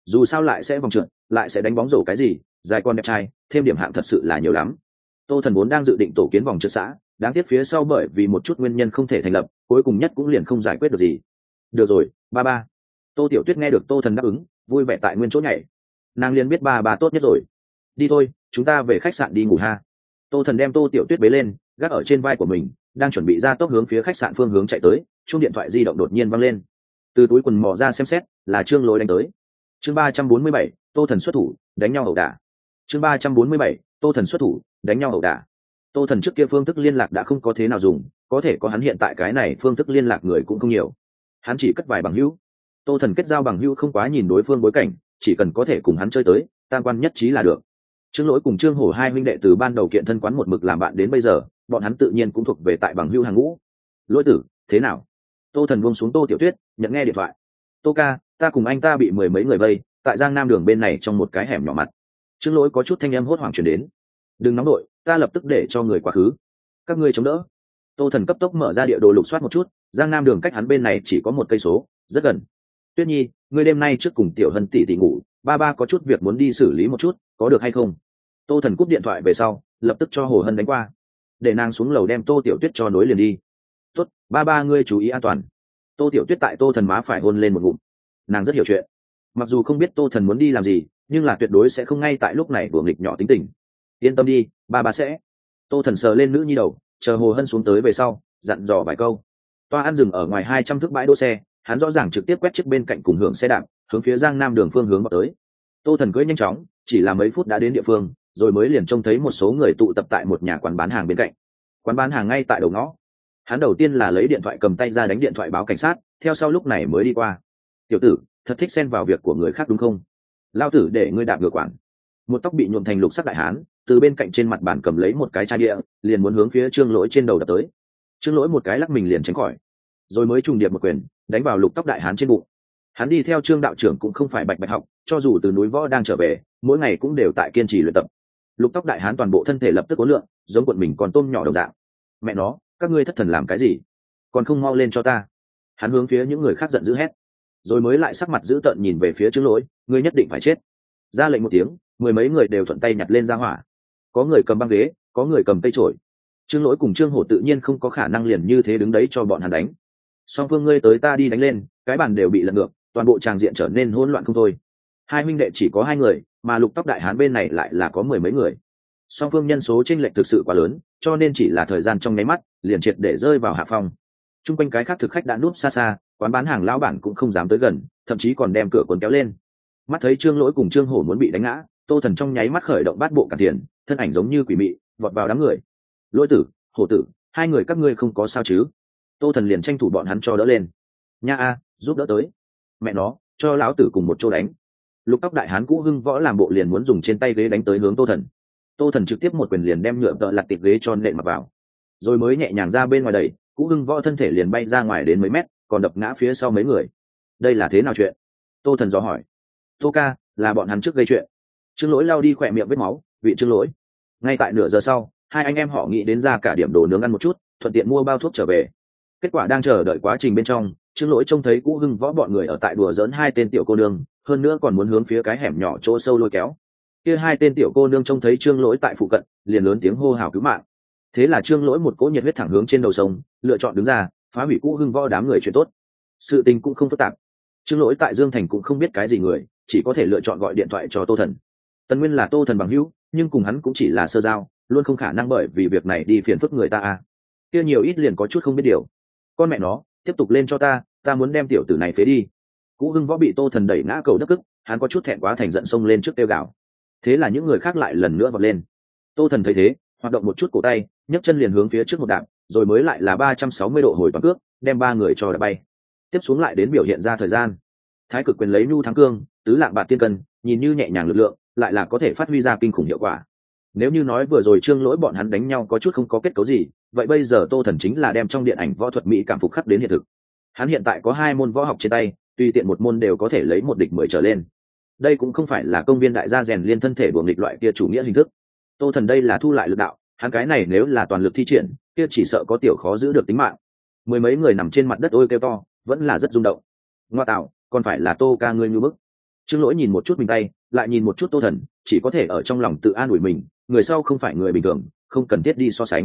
Speaker 1: dù sao lại sẽ vòng trượt, lại sẽ đánh bóng rổ cái gì, dài con đẹp trai, thêm điểm hạng thật sự là nhiều lắm. Tô Thần vốn đang dự định tổ kiến vòng trượt xã, đáng tiếc phía sau bởi vì một chút nguyên nhân không thể thành lập, cuối cùng nhất cũng liền không giải quyết được gì. Được rồi, ba ba. Tô Tiểu Tuyết nghe được Tô Thần đáp ứng, vui vẻ tại nguyên chỗ nhảy. Nàng liền biết ba ba tốt nhất rồi. Đi thôi, chúng ta về khách sạn đi ngủ ha. Tô Thần đem Tô Tiểu Tuyết bế lên, gác ở trên vai của mình, đang chuẩn bị ra tốc hướng phía khách sạn phương hướng chạy tới, chuông điện thoại di động đột nhiên vang lên. Từ túi quần mò ra xem xét, là Trương Lỗi đánh tới. Chương 347, Tô Thần xuất thủ, đánh nhau ẩu đả. Chương 347, Tô Thần xuất thủ, đánh nhau ẩu đả. Tô Thần trước kia phương thức liên lạc đã không có thế nào dùng, có thể có hắn hiện tại cái này phương thức liên lạc người cũng không nhiều. Hắn chỉ cất vài bằng hữu. Tô Thần kết giao bằng hữu không quá nhìn đối phương bối cảnh, chỉ cần có thể cùng hắn chơi tới, tam quan nhất trí là được. Trương Lỗi cùng Trương Hổ hai huynh đệ từ ban đầu kiện thân quán một mực làm bạn đến bây giờ, bọn hắn tự nhiên cũng thuộc về tại bằng hữu hàng ngũ. Lỗi tử, thế nào? Tô Thần buông xuống Tô Tiểu Tuyết, nhận nghe điện thoại. Tô ca, ta cùng anh ta bị mười mấy người vây, tại Giang Nam đường bên này trong một cái hẻm nhỏ mặt. Trương Lỗi có chút thanh âm hốt hoảng truyền đến. Đừng nóng đội, ta lập tức để cho người quá khứ. Các ngươi chống đỡ. Tô Thần cấp tốc mở ra địa đồ lục soát một chút, Giang Nam đường cách hắn bên này chỉ có 1 cây số, rất gần. Tuyết Nhi, ngươi đêm nay trước cùng Tiểu Hân tỷ tỷ ngủ, ba ba có chút việc muốn đi xử lý một chút, có được hay không? Tô Thần cúp điện thoại về sau, lập tức cho Hồ Hân đánh qua, để nàng xuống lầu đem Tô Tiểu Tuyết cho nối liền đi. Tốt, ba ba ngươi chú ý an toàn. Tô Tiểu Tuyết tại Tô Thần má phải hôn lên một ngụm. Nàng rất hiểu chuyện, mặc dù không biết Tô Thần muốn đi làm gì, nhưng là tuyệt đối sẽ không ngay tại lúc này đùa nghịch nhỏ tính tình. Yên tâm đi, ba ba sẽ. Tô Thần sờ lên nữ nhi đầu, chờ Hồ Hân xuống tới về sau, dặn dò vài câu. Toa ăn dừng ở ngoài 200 thước bãi đỗ xe, hắn rõ ràng trực tiếp quét chiếc bên cạnh cùng hưởng xe đạp, hướng phía Giang Nam đường phương hướng vào tới. Tô Thần cưỡi nhanh chóng, chỉ là mấy phút đã đến địa phương, rồi mới liền trông thấy một số người tụ tập tại một nhà quán bán hàng bên cạnh. Quán bán hàng ngay tại đầu ngõ. Hắn đầu tiên là lấy điện thoại cầm tay ra đánh điện thoại báo cảnh sát, theo sau lúc này mới đi qua. Tiểu tử, thật thích xen vào việc của người khác đúng không? Lao tử để ngươi đạp ngược quản. Một tóc bị nhuộm thành lục sắc đại hán, từ bên cạnh trên mặt bàn cầm lấy một cái chai bia, liền muốn hướng phía Trương Lỗi trên đầu đập tới. Trương Lỗi một cái lắc mình liền tránh khỏi, rồi mới trùng điệp một quyền đánh vào lục tóc đại hán trên bụng. Hắn đi theo Trương đạo trưởng cũng không phải bạch bạch học, cho dù từ núi võ đang trở về, mỗi ngày cũng đều tại kiên trì luyện tập. Lục tóc đại hán toàn bộ thân thể lập tức uốn lượn, giống cuộn mình còn tôm nhỏ đồng dạng. Mẹ nó, các ngươi thất thần làm cái gì? Còn không mau lên cho ta! Hắn hướng phía những người khác giận dữ hét, rồi mới lại sắc mặt dữ tợn nhìn về phía Trương Lỗi, ngươi nhất định phải chết. Ra lệnh một tiếng, mười mấy người đều thuận tay nhặt lên ra hỏa. Có người cầm băng ghế, có người cầm cây chổi. Trương Lỗi cùng Trương Hổ tự nhiên không có khả năng liền như thế đứng đấy cho bọn hắn đánh. Song phương ngươi tới ta đi đánh lên, cái bàn đều bị lật ngược, toàn bộ tràng diện trở nên hỗn loạn không thôi. Hai huynh đệ chỉ có 2 người, mà lục tóc đại hán bên này lại là có mười mấy người. Song phương nhân số chênh lệch thực sự quá lớn, cho nên chỉ là thời gian trong nháy mắt, liền triệt để rơi vào hạ phong. Trung quanh cái khác thực khách đã núp xa xa, quán bán hàng lão bản cũng không dám tới gần, thậm chí còn đem cửa cuốn kéo lên. Mắt thấy Trương Lỗi cùng Trương Hổ muốn bị đánh ngã, Tô Thần trong nháy mắt khởi động bát bộ cản tiền, thân ảnh giống như quỷ mị vọt vào đám người. Lỗi tử, Hổ tử, 2 người các ngươi không có sao chứ? Tô Thần liền tranh thủ bọn hắn cho đỡ lên. Nha a, giúp đỡ tới. Mẹ nó, cho lão tử cùng một chỗ đánh. Lục tóc đại hán cũ hưng võ làm bộ liền muốn dùng trên tay ghế đánh tới hướng Tô Thần. Tô Thần trực tiếp một quyền liền đem nhựa tợ lặt tiệp ghế cho nện mặt vào, rồi mới nhẹ nhàng ra bên ngoài đẩy, cũ hưng võ thân thể liền bay ra ngoài đến mấy mét, còn đập ngã phía sau mấy người. Đây là thế nào chuyện? Tô Thần dò hỏi. Tô ca, là bọn hắn trước gây chuyện. Trương Lỗi lao đi khỏe miệng vết máu, vị Trương Lỗi. Ngay tại nửa giờ sau, 2 anh em họ nghĩ đến ra cả điểm đồ nướng ăn một chút, thuận tiện mua bao thuốc trở về. Kết quả đang chờ đợi quá trình bên trong, Trương Lỗi trông thấy cũ hưng võ bọn người ở tại đùa giỡn 2 tên tiểu cô nương, hơn nữa còn muốn hướng phía cái hẻm nhỏ chỗ sâu lôi kéo. Kia 2 tên tiểu cô nương trông thấy Trương Lỗi tại phụ cận, liền lớn tiếng hô hào cứu mạng. Thế là Trương Lỗi một cỗ nhiệt huyết thẳng hướng trên đầu sông, lựa chọn đứng ra, phá hủy cũ hưng võ đám người chuyện tốt. Sự tình cũng không phức tạp. Trương Lỗi tại Dương Thành cũng không biết cái gì người, chỉ có thể lựa chọn gọi điện thoại cho Tô Thần. Tần Nguyên là Tô Thần bằng hữu, nhưng cùng hắn cũng chỉ là sơ giao, luôn không khả năng bởi vì việc này đi phiền phức người ta à. Kia nhiều ít liền có chút không biết điều. Con mẹ nó, tiếp tục lên cho ta muốn đem tiểu tử này phế đi. Cũ hưng võ bị Tô Thần đẩy ngã cầu đất cức, hắn có chút thẹn quá thành giận xông lên trước tiêu gạo. Thế là những người khác lại lần nữa vọt lên. Tô Thần thấy thế, hoạt động một chút cổ tay, nhấc chân liền hướng phía trước một đạp, rồi mới lại là 360 độ hồi toàn cước, đem 3 người cho đá bay. Tiếp xuống lại đến biểu hiện ra thời gian. Thái cực quyền lấy nhu thắng cương, tứ lạng bạc tiên cân, nhìn như nhẹ nhàng lực lượng, lại là có thể phát huy ra kinh khủng hiệu quả. Nếu như nói vừa rồi Trương Lỗi bọn hắn đánh nhau có chút không có kết cấu gì, vậy bây giờ Tô Thần chính là đem trong điện ảnh võ thuật mỹ cảm phục khắc đến hiện thực. Hắn hiện tại có 2 môn võ học trên tay, tùy tiện một môn đều có thể lấy 1 địch 10 trở lên. Đây cũng không phải là công viên đại gia rèn liên thân thể của nghịch loại kia chủ nghĩa hình thức. Tô Thần đây là thu lại lực đạo, hắn cái này nếu là toàn lực thi triển, kia chỉ sợ có tiểu khó giữ được tính mạng. Mười mấy người nằm trên mặt đất ôi kêu to, vẫn là rất rung động. Ngoa tạo, còn phải là Tô ca ngươi như bức. Trương Lỗi nhìn một chút mình tay, lại nhìn một chút Tô Thần, chỉ có thể ở trong lòng tự an ủi mình, người sau không phải người bình thường, không cần thiết đi so sánh.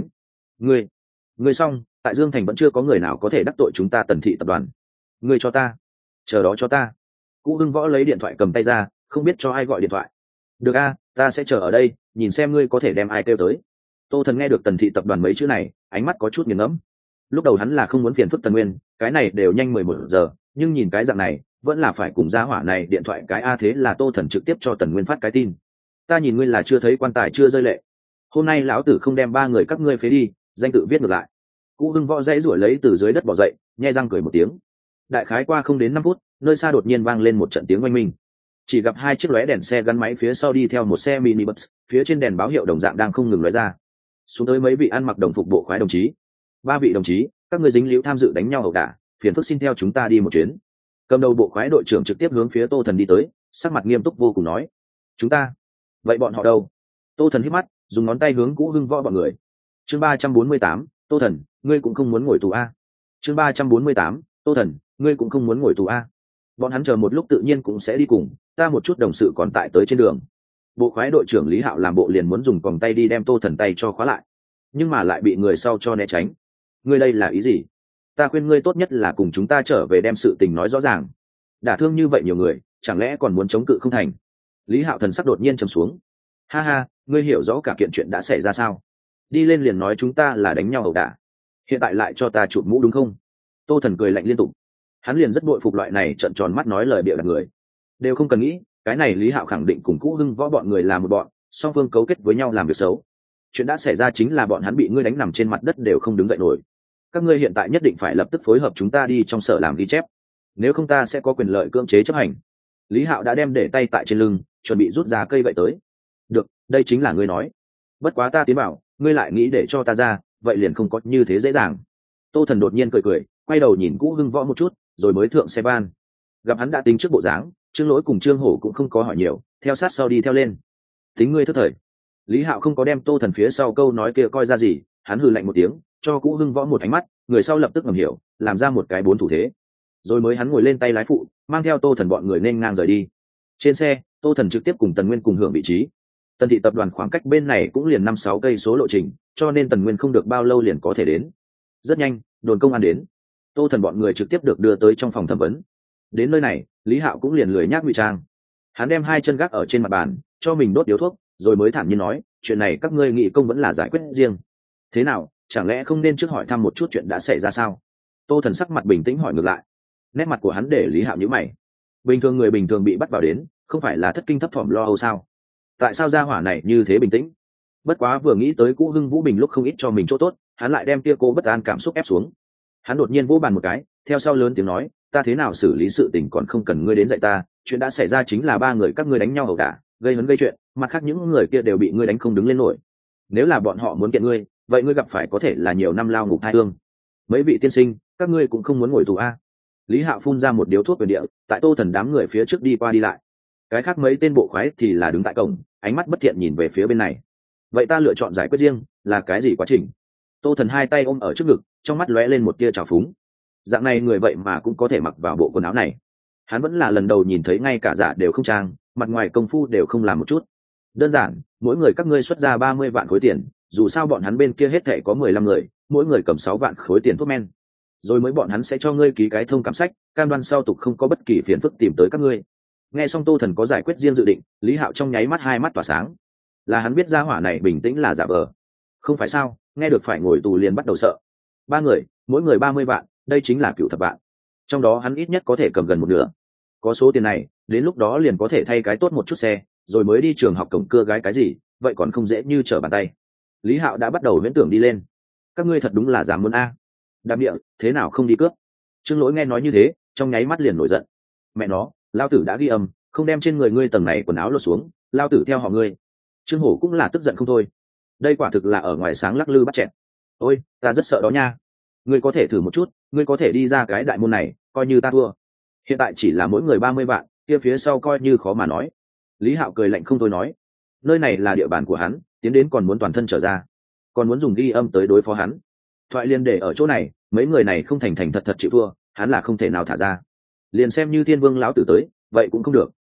Speaker 1: Ngươi xong, tại Dương Thành vẫn chưa có người nào có thể đắc tội chúng ta Tần thị tập đoàn. Ngươi cho ta, chờ đó cho ta. Cũ Hưng Võ lấy điện thoại cầm tay ra, không biết cho ai gọi điện thoại. Được a, ta sẽ chờ ở đây, nhìn xem ngươi có thể đem ai kêu tới. Tô Thần nghe được Tần thị tập đoàn mấy chữ này, ánh mắt có chút nghiền ngẫm. Lúc đầu hắn là không muốn phiền phức Tần Nguyên, cái này đều nhanh 11 giờ, nhưng nhìn cái dạng này, vẫn là phải cùng gia hỏa này điện thoại cái a, thế là Tô Thần trực tiếp cho Tần Nguyên phát cái tin. Ta nhìn ngươi là chưa thấy quan tài chưa rơi lệ. Hôm nay lão tử không đem ba người các ngươi phế đi, danh tự viết ngược lại. Cũ Hưng Võ dãy rủa lấy từ dưới đất bò dậy, nhe răng cười một tiếng. Đại khái qua không đến 5 phút, nơi xa đột nhiên vang lên một trận tiếng oanh minh. Chỉ gặp hai chiếc lóe đèn xe gắn máy phía sau đi theo một xe mini bus, phía trên đèn báo hiệu đồng dạng đang không ngừng lóe ra. Xuống tới mấy vị ăn mặc đồng phục bộ khoái đồng chí. 3 vị đồng chí, các ngươi dính líu tham dự đánh nhau ẩu đả, phiền phức xin theo chúng ta đi một chuyến. Cầm đầu bộ khoái đội trưởng trực tiếp hướng phía Tô Thần đi tới, sắc mặt nghiêm túc vô cùng nói: chúng ta? Vậy bọn họ đâu? Tô Thần hít mắt, dùng ngón tay hướng Cũ Hưng Võ bọn người. Chương 348, Tô Thần, ngươi cũng không muốn ngồi tù a. Chương 348, Tô Thần, ngươi cũng không muốn ngồi tù a. Bọn hắn chờ một lúc tự nhiên cũng sẽ đi cùng, ta một chút đồng sự còn tại tới trên đường. Bộ khoái đội trưởng Lý Hạo làm bộ liền muốn dùng còng tay đi đem Tô Thần tay cho khóa lại, nhưng mà lại bị người sau cho né tránh. Ngươi đây là ý gì? Ta khuyên ngươi tốt nhất là cùng chúng ta trở về đem sự tình nói rõ ràng. Đả thương như vậy nhiều người, chẳng lẽ còn muốn chống cự không thành? Lý Hạo thần sắc đột nhiên trầm xuống. Ha ha, ngươi hiểu rõ cả kiện chuyện đã xảy ra sao? Đi lên liền nói chúng ta là đánh nhau ẩu đả, hiện tại lại cho ta chụp mũ đúng không? Tô Thần cười lạnh liên tục. Hắn liền rất bội phục loại này trợn tròn mắt nói lời bịa đặt người. Đều không cần nghĩ, cái này Lý Hạo khẳng định cùng Cũ Hưng Võ bọn người là một bọn, song phương cấu kết với nhau làm việc xấu. Chuyện đã xảy ra chính là bọn hắn bị ngươi đánh nằm trên mặt đất đều không đứng dậy nổi. Các ngươi hiện tại nhất định phải lập tức phối hợp chúng ta đi trong sở làm ghi chép, nếu không ta sẽ có quyền lợi cưỡng chế chấp hành. Lý Hạo đã đem để tay tại trên lưng, chuẩn bị rút ra cây gậy tới. Được, đây chính là ngươi nói. Bất quá ta tiến bảo, ngươi lại nghĩ để cho ta ra, vậy liền không có như thế dễ dàng. Tô Thần đột nhiên cười cười, quay đầu nhìn Cũ Hưng Võ một chút, rồi mới thượng xe van. Gặp hắn đã tính trước bộ dáng, Trương Lỗi cùng Trương Hổ cũng không có hỏi nhiều, theo sát sau đi theo lên. Tính ngươi thất thời. Lý Hạo không có đem Tô Thần phía sau câu nói kia coi ra gì, hắn hừ lạnh một tiếng, cho Cũ Hưng Võ một ánh mắt, người sau lập tức ngầm hiểu, làm ra một cái 4 thủ thế. Rồi mới hắn ngồi lên tay lái phụ, mang theo Tô Thần bọn người nên ngang rời đi. Trên xe, Tô Thần trực tiếp cùng Tần Nguyên cùng hưởng vị trí. Tần thị tập đoàn khoảng cách bên này cũng liền 5-6 cây số lộ trình, cho nên Tần Nguyên không được bao lâu liền có thể đến. Rất nhanh, đồn công an đến. Tô Thần bọn người trực tiếp được đưa tới trong phòng thẩm vấn. Đến nơi này, Lý Hạo cũng liền lười nhác ngụy trang. Hắn đem 2 chân gác ở trên mặt bàn, cho mình đốt điếu thuốc, rồi mới thản nhiên nói, chuyện này các ngươi nghị công vẫn là giải quyết riêng. Thế nào, chẳng lẽ không nên trước hỏi thăm một chút chuyện đã xảy ra sao? Tô Thần sắc mặt bình tĩnh hỏi ngược lại. Nét mặt của hắn để Lý Hạo nhíu mày. Bình thường người bình thường bị bắt vào đến, không phải là thất kinh thấp thỏm lo âu sao? Tại sao gia hỏa này như thế bình tĩnh? Bất quá vừa nghĩ tới Cũ Hưng Vũ Bình lúc không ít cho mình chỗ tốt, hắn lại đem kia cô bất an cảm xúc ép xuống. Hắn đột nhiên vỗ bàn một cái, theo sau lớn tiếng nói, ta thế nào xử lý sự tình còn không cần ngươi đến dạy ta, chuyện đã xảy ra chính là 3 người các ngươi đánh nhau ẩu đả, gây hấn gây chuyện, mặt khác những người kia đều bị ngươi đánh không đứng lên nổi. Nếu là bọn họ muốn kiện ngươi, vậy ngươi gặp phải có thể là nhiều năm lao ngục hai ương. Mấy vị tiên sinh, các ngươi cũng không muốn ngồi tù a? Lý Hạo phun ra một điếu thuốc quyền địa, tại Tô Thần đám người phía trước đi qua đi lại. Cái khác mấy tên bộ khoái thì là đứng tại cổng, ánh mắt bất thiện nhìn về phía bên này. Vậy ta lựa chọn giải quyết riêng, là cái gì quá trình? Tô Thần 2 tay ôm ở trước ngực, trong mắt lóe lên một tia trào phúng. Dạng này người vậy mà cũng có thể mặc vào bộ quần áo này. Hắn vẫn là lần đầu nhìn thấy ngay cả giả đều không trang, mặt ngoài công phu đều không làm một chút. Đơn giản, mỗi người các ngươi xuất ra 30 vạn khối tiền, dù sao bọn hắn bên kia hết thảy có 15 người, mỗi người cầm 6 vạn khối tiền thuốc men. Rồi mới bọn hắn sẽ cho ngươi ký cái thông cảm sách, cam đoan sau tục không có bất kỳ phiền phức tìm tới các ngươi. Nghe xong Tô Thần có giải quyết riêng dự định, Lý Hạo trong nháy mắt 2 mắt tỏa sáng. Là hắn biết gia hỏa này bình tĩnh là giả vờ. Không phải sao, nghe được phải ngồi tù liền bắt đầu sợ. 3 người, mỗi người 30 vạn, đây chính là cựu thập vạn. Trong đó hắn ít nhất có thể cầm gần một nửa. Có số tiền này, đến lúc đó liền có thể thay cái tốt một chút xe, rồi mới đi trường học cổng cưa gái cái gì, vậy còn không dễ như trở bàn tay. Lý Hạo đã bắt đầu viễn tưởng đi lên. Các ngươi thật đúng là dám muốn a. Đạm địa, thế nào không đi cướp? Trương Lỗi nghe nói như thế, trong nháy mắt liền nổi giận. Mẹ nó, lao tử đã ghi âm, không đem trên người ngươi tầng này quần áo lột xuống, lao tử theo họ ngươi. Trương Hổ cũng là tức giận không thôi. Đây quả thực là ở ngoài sáng lắc lư bắt chẹt. Ôi, ta rất sợ đó nha. Ngươi có thể thử một chút, ngươi có thể đi ra cái đại môn này, coi như ta thua. Hiện tại chỉ là mỗi người 30 vạn, kia phía sau coi như khó mà nói. Lý Hạo cười lạnh không thôi nói, nơi này là địa bàn của hắn, tiến đến còn muốn toàn thân trở ra, còn muốn dùng ghi âm tới đối phó hắn. Thoại liên để ở chỗ này, mấy người này không thành thành thật thật chịu thua, hắn là không thể nào thả ra. Liền xem như Thiên Vương lão tử tới, vậy cũng không được.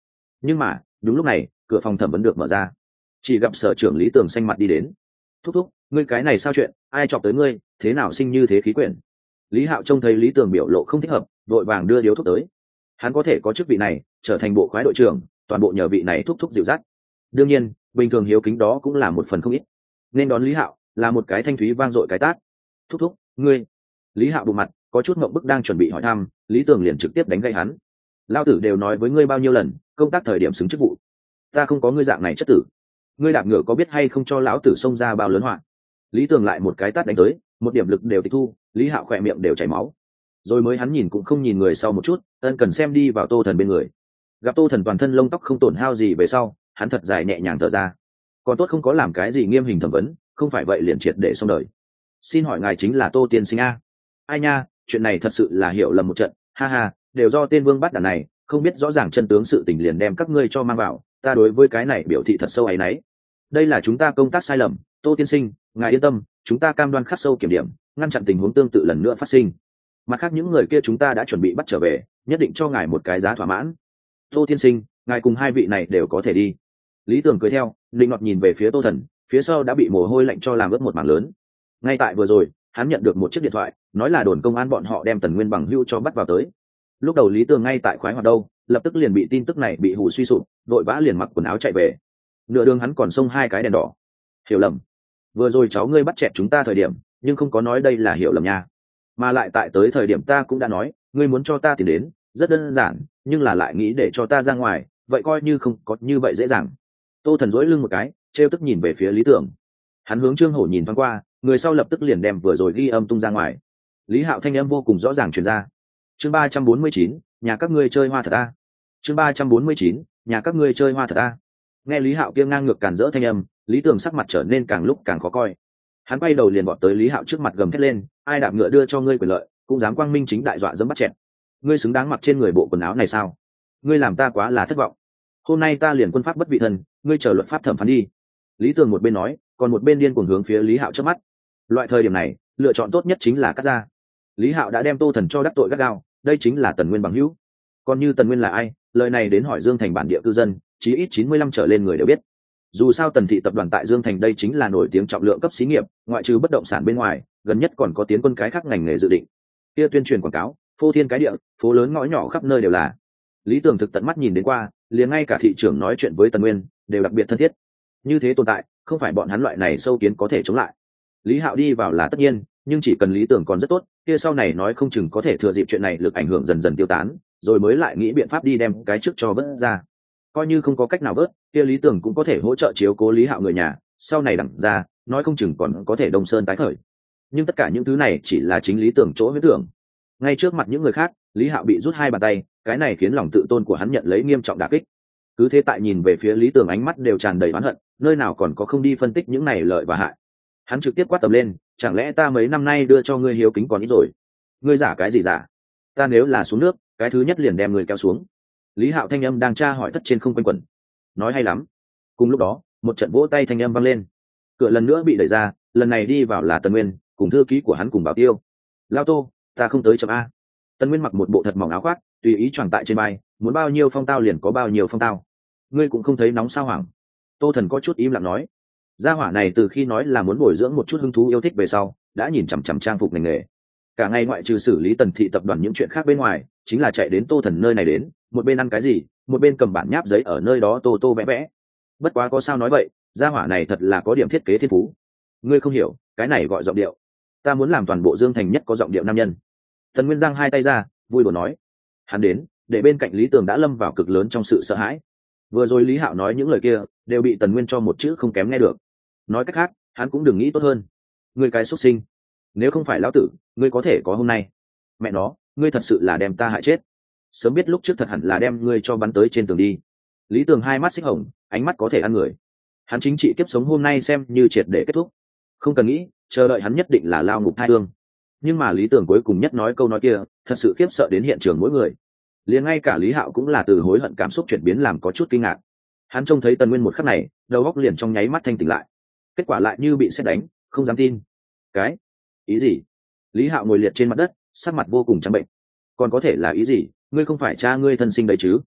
Speaker 1: Nhưng mà đúng lúc này cửa phòng thẩm vấn được mở ra, chỉ gặp sở trưởng Lý Tường xanh mặt đi đến. Thúc thúc, ngươi cái này sao chuyện, ai chọc tới ngươi, thế nào sinh như thế khí quyển? Lý Hạo trông thấy Lý Tường biểu lộ không thích hợp, vội vàng đưa điếu thuốc tới. Hắn có thể có chức vị này, trở thành bộ khoái đội trưởng, toàn bộ nhờ vị này thúc thúc dịu dắt. Đương nhiên bình thường hiếu kính đó cũng là một phần không ít. Nên đón Lý Hạo là một cái thanh thúy vang dội cái tát. Thúc thúc, ngươi. Lý Hạo bụng mặt có chút mộng bức đang chuẩn bị hỏi thăm, Lý Tường liền trực tiếp đánh gậy hắn. Lao tử đều nói với ngươi bao nhiêu lần, công tác thời điểm xứng chức vụ, ta không có ngươi dạng này chất tử. Ngươi đạp ngựa có biết hay không cho lão tử xông ra bao lớn họa. Lý Tường lại một cái tát đánh tới, một điểm lực đều tịch thu, Lý Hạo khỏe miệng đều chảy máu. Rồi mới hắn nhìn cũng không nhìn người sau một chút, ân cần xem đi vào Tô Thần bên người. Gặp Tô Thần toàn thân lông tóc không tổn hao gì về sau, hắn thật dài nhẹ nhàng thở ra. Còn tốt không có làm cái gì nghiêm hình thẩm vấn, không phải vậy liền triệt để xong đời. Xin hỏi ngài chính là Tô tiên sinh a? Ai nha, chuyện này thật sự là hiểu lầm một trận, ha ha, đều do tên Vương Bát Đản này, không biết rõ ràng chân tướng sự tình liền đem các ngươi cho mang vào, ta đối với cái này biểu thị thật sâu áy náy. Đây là chúng ta công tác sai lầm, Tô tiên sinh, ngài yên tâm, chúng ta cam đoan khắc sâu kiểm điểm, ngăn chặn tình huống tương tự lần nữa phát sinh. Mặt khác những người kia chúng ta đã chuẩn bị bắt trở về, nhất định cho ngài một cái giá thỏa mãn. Tô tiên sinh, ngài cùng hai vị này đều có thể đi. Lý Tường cười theo, linh ngọt nhìn về phía Tô Thần, phía sau đã bị mồ hôi lạnh cho làm ướt một mảng lớn. Ngay tại vừa rồi, hắn nhận được một chiếc điện thoại, nói là đồn công an bọn họ đem Tần Nguyên bằng hưu cho bắt vào tới. Lúc đầu Lý Tường ngay tại khoái hoạt đâu, lập tức liền bị tin tức này bị hù suy sụp, vội vã liền mặc quần áo chạy về. Nửa đường hắn còn xông hai cái đèn đỏ. Hiểu lầm, vừa rồi cháu ngươi bắt chẹt chúng ta thời điểm, nhưng không có nói đây là hiểu lầm nha. Mà lại tại tới thời điểm ta cũng đã nói, ngươi muốn cho ta tiền đến, rất đơn giản, nhưng là lại nghĩ để cho ta ra ngoài, vậy coi như không có như vậy dễ dàng. Tô Thần dỗi lưng một cái, trêu tức nhìn về phía Lý Tưởng. Hắn hướng Trương Hổ nhìn thoáng qua, người sau lập tức liền đem vừa rồi ghi âm tung ra ngoài. Lý Hạo thanh âm vô cùng rõ ràng truyền ra. Chương 349, nhà các ngươi chơi hoa thật a. Chương 349, nhà các ngươi chơi hoa thật a. Nghe Lý Hạo kia ngang ngược càn rỡ thanh âm, Lý Tưởng sắc mặt trở nên càng lúc càng khó coi. Hắn quay đầu liền vọt tới Lý Hạo trước mặt gầm thét lên, ai đạp ngựa đưa cho ngươi quyền lợi, cũng dám quang minh chính đại dọa dẫm bắt chẹt. Ngươi xứng đáng mặc trên người bộ quần áo này sao? Ngươi làm ta quá là thất vọng. Hôm nay ta liền quân pháp bất vị thân, ngươi chờ luật pháp thẩm phán đi. Lý Tường một bên nói, còn một bên điên cuồng hướng phía Lý Hạo trước mắt. Loại thời điểm này, lựa chọn tốt nhất chính là cắt ra. Lý Hạo đã đem Tô Thần cho đắc tội gắt gao, đây chính là Tần Nguyên bằng hữu. Còn như Tần Nguyên là ai, lời này đến hỏi Dương Thành bản địa cư dân, chí ít 95 trở lên người đều biết. Dù sao Tần thị tập đoàn tại Dương Thành đây chính là nổi tiếng trọng lượng cấp xí nghiệp, ngoại trừ bất động sản bên ngoài, gần nhất còn có tiến quân cái khác ngành nghề dự định. Kia tuyên truyền quảng cáo, phô thiên cái địa, phố lớn ngõ nhỏ khắp nơi đều là. Lý Tường thực tận mắt nhìn đến qua, liền ngay cả thị trưởng nói chuyện với Tần Nguyên đều đặc biệt thân thiết. Như thế tồn tại, không phải bọn hắn loại này sâu kiến có thể chống lại. Lý Hạo đi vào là tất nhiên, nhưng chỉ cần Lý Tường còn rất tốt, kia sau này nói không chừng có thể thừa dịp chuyện này lực ảnh hưởng dần dần tiêu tán, rồi mới lại nghĩ biện pháp đi đem cái trước cho vớt ra. Coi như không có cách nào vớt, kia Lý Tường cũng có thể hỗ trợ chiếu cố Lý Hạo người nhà, sau này đặng ra, nói không chừng còn có thể Đông Sơn tái khởi. Nhưng tất cả những thứ này chỉ là chính Lý Tường chỗ huyết tưởng. Ngay trước mặt những người khác, Lý Hạo bị rút hai bàn tay, cái này khiến lòng tự tôn của hắn nhận lấy nghiêm trọng đả kích. Cứ thế tại nhìn về phía Lý Tường ánh mắt đều tràn đầy oán hận, nơi nào còn có không đi phân tích những này lợi và hại. Hắn trực tiếp quát tầm lên, chẳng lẽ ta mấy năm nay đưa cho ngươi hiếu kính còn ít rồi? Ngươi giả cái gì giả? Ta nếu là xuống nước, cái thứ nhất liền đem ngươi kéo xuống. Lý Hạo thanh âm đang tra hỏi thất trên không quanh quẩn. Nói hay lắm. Cùng lúc đó, một trận vỗ tay thanh âm vang lên. Cửa lần nữa bị đẩy ra, lần này đi vào là Tần Nguyên, cùng thư ký của hắn cùng Bảo Tiêu. Lao Tô, ta không tới chậm a. Tần Nguyên mặc một bộ thật mỏng áo khoác, tùy ý choàng tại trên vai, muốn bao nhiêu phong tao liền có bao nhiêu phong tao. Ngươi cũng không thấy nóng sao hoảng? Tô Thần có chút im lặng nói. Gia hỏa này từ khi nói là muốn bồi dưỡng một chút hứng thú yêu thích về sau, đã nhìn chằm chằm trang phục ngành nghề. Cả ngày ngoại trừ xử lý Tần thị tập đoàn những chuyện khác bên ngoài, chính là chạy đến Tô Thần nơi này đến, một bên ăn cái gì, một bên cầm bản nháp giấy ở nơi đó tô tô vẽ vẽ. Bất quá có sao nói vậy, gia hỏa này thật là có điểm thiết kế thiên phú. Ngươi không hiểu, cái này gọi giọng điệu. Ta muốn làm toàn bộ Dương Thành nhất có giọng điệu nam nhân. Tần Nguyên giang hai tay ra, vui đùa nói. Hắn đến, để bên cạnh Lý Tường đã lâm vào cực lớn trong sự sợ hãi. Vừa rồi Lý Hạo nói những lời kia, đều bị Tần Nguyên cho một chữ không kém nghe được. Nói cách khác, hắn cũng đừng nghĩ tốt hơn. Ngươi cái xuất sinh, nếu không phải lão tử, ngươi có thể có hôm nay. Mẹ nó, ngươi thật sự là đem ta hại chết. Sớm biết lúc trước thật hẳn là đem ngươi cho bắn tới trên tường đi. Lý Tường hai mắt xích hồng, ánh mắt có thể ăn người. Hắn chính trị kiếp sống hôm nay xem như triệt để kết thúc. Không cần nghĩ, chờ đợi hắn nhất định là lao ngục thai hương. Nhưng mà Lý Tường cuối cùng nhất nói câu nói kia, thật sự khiếp sợ đến hiện trường mỗi người. Liền ngay cả Lý Hạo cũng là từ hối hận cảm xúc chuyển biến làm có chút kinh ngạc. Hắn trông thấy Tần Nguyên một khắc này, đầu óc liền trong nháy mắt thanh tỉnh lại. Kết quả lại như bị sét đánh, không dám tin. Cái ý gì? Lý Hạo ngồi liệt trên mặt đất, sắc mặt vô cùng trắng bệnh. Còn có thể là ý gì? Ngươi không phải cha ngươi thân sinh đấy chứ?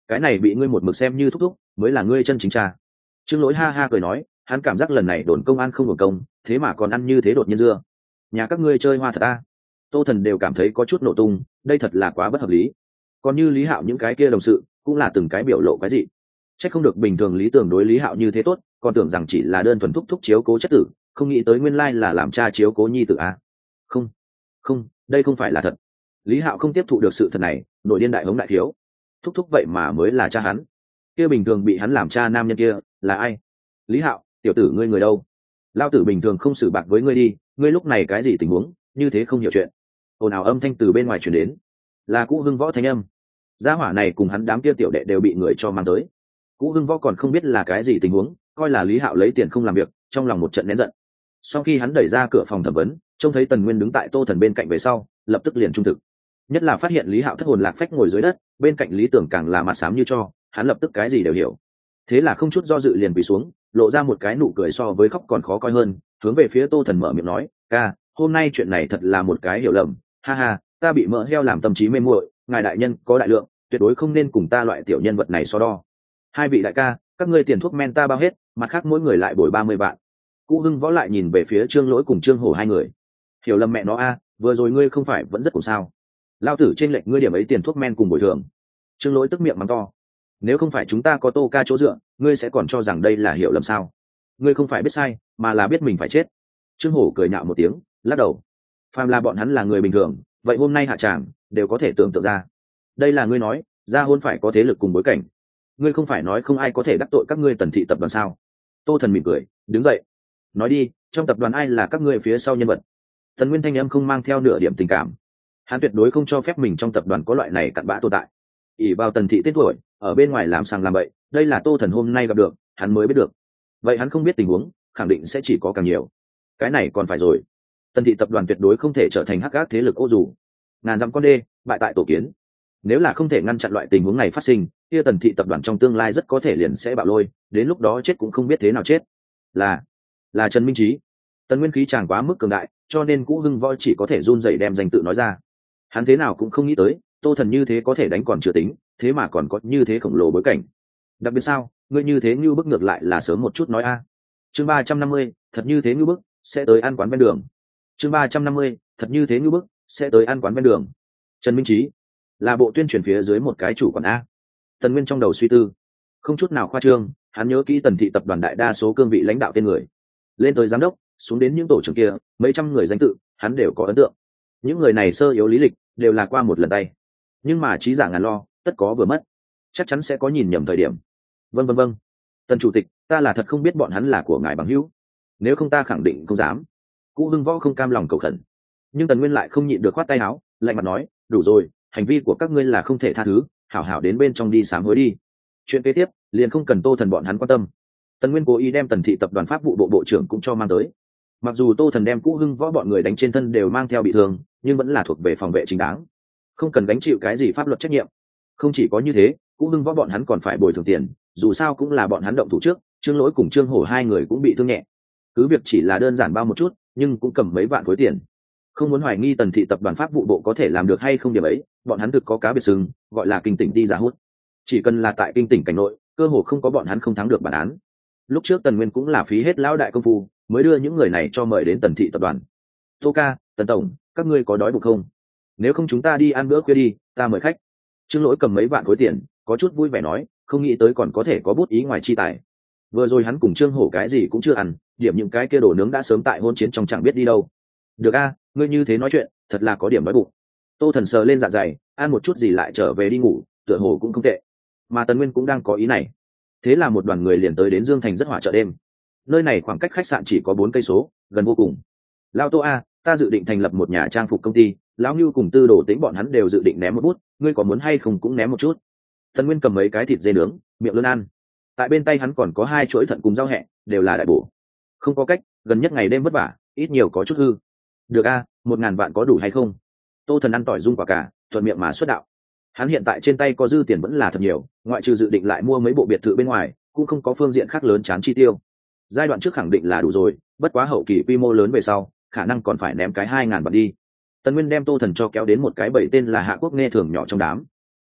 Speaker 1: cái này bị ngươi một mực xem như thúc thúc mới là ngươi chân chính cha. Trương Lỗi ha ha cười nói, hắn cảm giác lần này đồn công an không hưởng công, thế mà còn ăn như thế đột nhiên dưa. Nhà các ngươi chơi hoa thật a. Tô Thần đều cảm thấy có chút nổ tung, đây thật là quá bất hợp lý. Còn như Lý Hạo những cái kia đồng sự cũng là từng cái biểu lộ cái gì. Chắc không được bình thường Lý Tưởng đối Lý Hạo như thế tốt, còn tưởng rằng chỉ là đơn thuần thúc thúc chiếu cố chất tử, không nghĩ tới nguyên lai là làm cha chiếu cố nhi tử a. Không, không, đây không phải là thật. Lý Hạo không tiếp thụ được sự thật này, nội điên đại hống đại thiếu. Thúc thúc vậy mà mới là cha hắn. Kia bình thường bị hắn làm cha nam nhân kia là ai? Lý Hạo, tiểu tử ngươi người đâu? Lao tử bình thường không xử bạc với ngươi đi, ngươi lúc này cái gì tình huống, như thế không hiểu chuyện. Ồn ào âm thanh từ bên ngoài truyền đến, là Cũ Hưng Võ thanh âm. Gia hỏa này cùng hắn đám kia tiểu đệ đều bị người cho mang tới. Cũ Hưng Võ còn không biết là cái gì tình huống, coi là Lý Hạo lấy tiền không làm việc, trong lòng một trận nén giận. Sau khi hắn đẩy ra cửa phòng thẩm vấn, trông thấy Tần Nguyên đứng tại Tô Thần bên cạnh về sau, lập tức liền trung thực. Nhất là phát hiện Lý Hạo thất hồn lạc phách ngồi dưới đất, bên cạnh Lý Tưởng càng là mặt xám như cho, hắn lập tức cái gì đều hiểu. Thế là không chút do dự liền quỳ xuống, lộ ra một cái nụ cười so với khóc còn khó coi hơn, hướng về phía Tô Thần mở miệng nói, ca, hôm nay chuyện này thật là một cái hiểu lầm, ha ha, ta bị mỡ heo làm tâm trí mê muội, ngài đại nhân có đại lượng, tuyệt đối không nên cùng ta loại tiểu nhân vật này so đo. Hai vị đại ca, các ngươi tiền thuốc men ta bao hết, mặt khác mỗi người lại bồi 30 vạn. Cũ Hưng Võ lại nhìn về phía Trương Lỗi cùng Trương Hổ hai người. Hiểu lầm mẹ nó a, vừa rồi ngươi không phải vẫn rất cùng sao? Lao tử trên lệnh ngươi điểm ấy tiền thuốc men cùng bồi thường. Trương Lỗi tức miệng mắng to. Nếu không phải chúng ta có Tô ca chỗ dựa, ngươi sẽ còn cho rằng đây là hiểu lầm sao? Ngươi không phải biết sai, mà là biết mình phải chết. Trương Hổ cười nhạo một tiếng, lắc đầu. Phàm là bọn hắn là người bình thường, vậy hôm nay hạ tràng đều có thể tưởng tượng ra. Đây là ngươi nói, gia hôn phải có thế lực cùng bối cảnh. Ngươi không phải nói không ai có thể đắc tội các ngươi Tần thị tập đoàn sao? Tô Thần mỉm cười, đứng dậy. Nói đi, trong tập đoàn ai là các ngươi phía sau nhân vật? Tần Nguyên thanh âm không mang theo nửa điểm tình cảm. Hắn tuyệt đối không cho phép mình trong tập đoàn có loại này cặn bã tồn tại. ỷ vào Tần thị tên tuổi, ở bên ngoài làm sàng làm bậy, đây là Tô Thần hôm nay gặp được, hắn mới biết được. Vậy hắn không biết tình huống, khẳng định sẽ chỉ có càng nhiều. Cái này còn phải rồi. Tần thị tập đoàn tuyệt đối không thể trở thành hắc ác thế lực ô dù. Ngàn dặm con đê, bại tại tổ kiến. Nếu là không thể ngăn chặn loại tình huống này phát sinh, kia Tần thị tập đoàn trong tương lai rất có thể liền sẽ bạo lôi, đến lúc đó chết cũng không biết thế nào chết. Là Trần Minh Trí. Tần Nguyên khí chàng quá mức cường đại, cho nên Cũ Hưng Võ chỉ có thể run rẩy đem danh tự nói ra. Hắn thế nào cũng không nghĩ tới, Tô Thần như thế có thể đánh còn chưa tính, thế mà còn có như thế khổng lồ bối cảnh. Đặc biệt sao, ngươi như thế như bức ngược lại là sớm một chút nói a. Chương 350, thật như thế như bức, sẽ tới ăn quán ven đường. Chương 350, thật như thế như bức, sẽ tới ăn quán ven đường. Trần Minh Trí là bộ tuyên truyền phía dưới một cái chủ quản a. Tần Nguyên trong đầu suy tư, không chút nào khoa trương, hắn nhớ kỹ Tần thị tập đoàn đại đa số cương vị lãnh đạo tên người, lên tới giám đốc, xuống đến những tổ trưởng kia, mấy trăm người danh tự, hắn đều có ấn tượng. Những người này sơ yếu lý lịch đều là qua một lần tay, nhưng mà trí giả ngàn lo, tất có vừa mất, chắc chắn sẽ có nhìn nhầm thời điểm. Vâng, Tần chủ tịch, ta là thật không biết bọn hắn là của ngài bằng hữu, nếu không ta khẳng định không dám. Cũ Hưng Võ không cam lòng cầu khẩn, nhưng Tần Nguyên lại không nhịn được khoát tay áo, lạnh mặt nói, đủ rồi, hành vi của các ngươi là không thể tha thứ, hảo hảo đến bên trong đi sám hối đi. Chuyện kế tiếp liền không cần Tô Thần bọn hắn quan tâm. Tần Nguyên cố ý đem Tần thị tập đoàn pháp vụ bộ bộ trưởng cũng cho mang tới. Mặc dù Tô Thần đem Cũ Hưng Võ bọn người đánh trên thân đều mang theo bị thương, nhưng vẫn là thuộc về phòng vệ chính đáng, không cần gánh chịu cái gì pháp luật trách nhiệm. Không chỉ có như thế, Cũ Hưng Võ bọn hắn còn phải bồi thường tiền, dù sao cũng là bọn hắn động thủ trước. Trương Lỗi cùng Trương Hổ hai người cũng bị thương nhẹ, cứ việc chỉ là đơn giản bao một chút, nhưng cũng cầm mấy vạn khối tiền. Không muốn hoài nghi Tần thị tập đoàn pháp vụ bộ có thể làm được hay không điểm ấy, bọn hắn thực có cá biệt sừng, gọi là kinh tỉnh đi giả hút. Chỉ cần là tại kinh tỉnh cảnh nội, cơ hồ không có bọn hắn không thắng được bản án. Lúc trước Tần Nguyên cũng là phí hết lão đại công phu mới đưa những người này cho mời đến Tần thị tập đoàn. Tô ca, Tần tổng, các ngươi có đói bụng không? Nếu không chúng ta đi ăn bữa khuya đi, ta mời khách. Trương Lỗi cầm mấy vạn khối tiền, có chút vui vẻ nói, không nghĩ tới còn có thể có bút ý ngoài chi tài. Vừa rồi hắn cùng Trương Hổ cái gì cũng chưa ăn, điểm những cái kia đồ nướng đã sớm tại hôn chiến trong chẳng biết đi đâu. Được a, ngươi như thế nói chuyện, thật là có điểm đói bụng. Tô Thần sờ lên dạ dày, ăn một chút gì lại trở về đi ngủ, tựa hồ cũng không tệ. Mà Tần Nguyên cũng đang có ý này. Thế là một đoàn người liền tới đến Dương Thành rất hỏa chợ đêm. Nơi này khoảng cách khách sạn chỉ có 4 cây số, gần vô cùng. Lao Tô a, ta dự định thành lập một nhà trang phục công ty, lão Nưu cùng Tư Đồ Tĩnh bọn hắn đều dự định ném một bút, ngươi có muốn hay không cũng ném một chút. Tần Nguyên cầm mấy cái thịt dê nướng, miệng lớn ăn. Tại bên tay hắn còn có 2 chuỗi thận cùng rau hẹ, đều là đại bổ. Không có cách, gần nhất ngày đêm vất vả, ít nhiều có chút hư. Được a, 1000 vạn có đủ hay không? Tô Thần ăn tỏi dung quả cả, thuận miệng mà xuất đạo. Hắn hiện tại trên tay có dư tiền vẫn là thật nhiều, ngoại trừ dự định lại mua mấy bộ biệt thự bên ngoài, cũng không có phương diện khác lớn chán chi tiêu. Giai đoạn trước khẳng định là đủ rồi, bất quá hậu kỳ quy mô lớn về sau, khả năng còn phải ném cái 2000 vạn đi. Tần Nguyên đem Tô Thần cho kéo đến một cái bẫy tên là Hạ Quốc nghe thường nhỏ trong đám.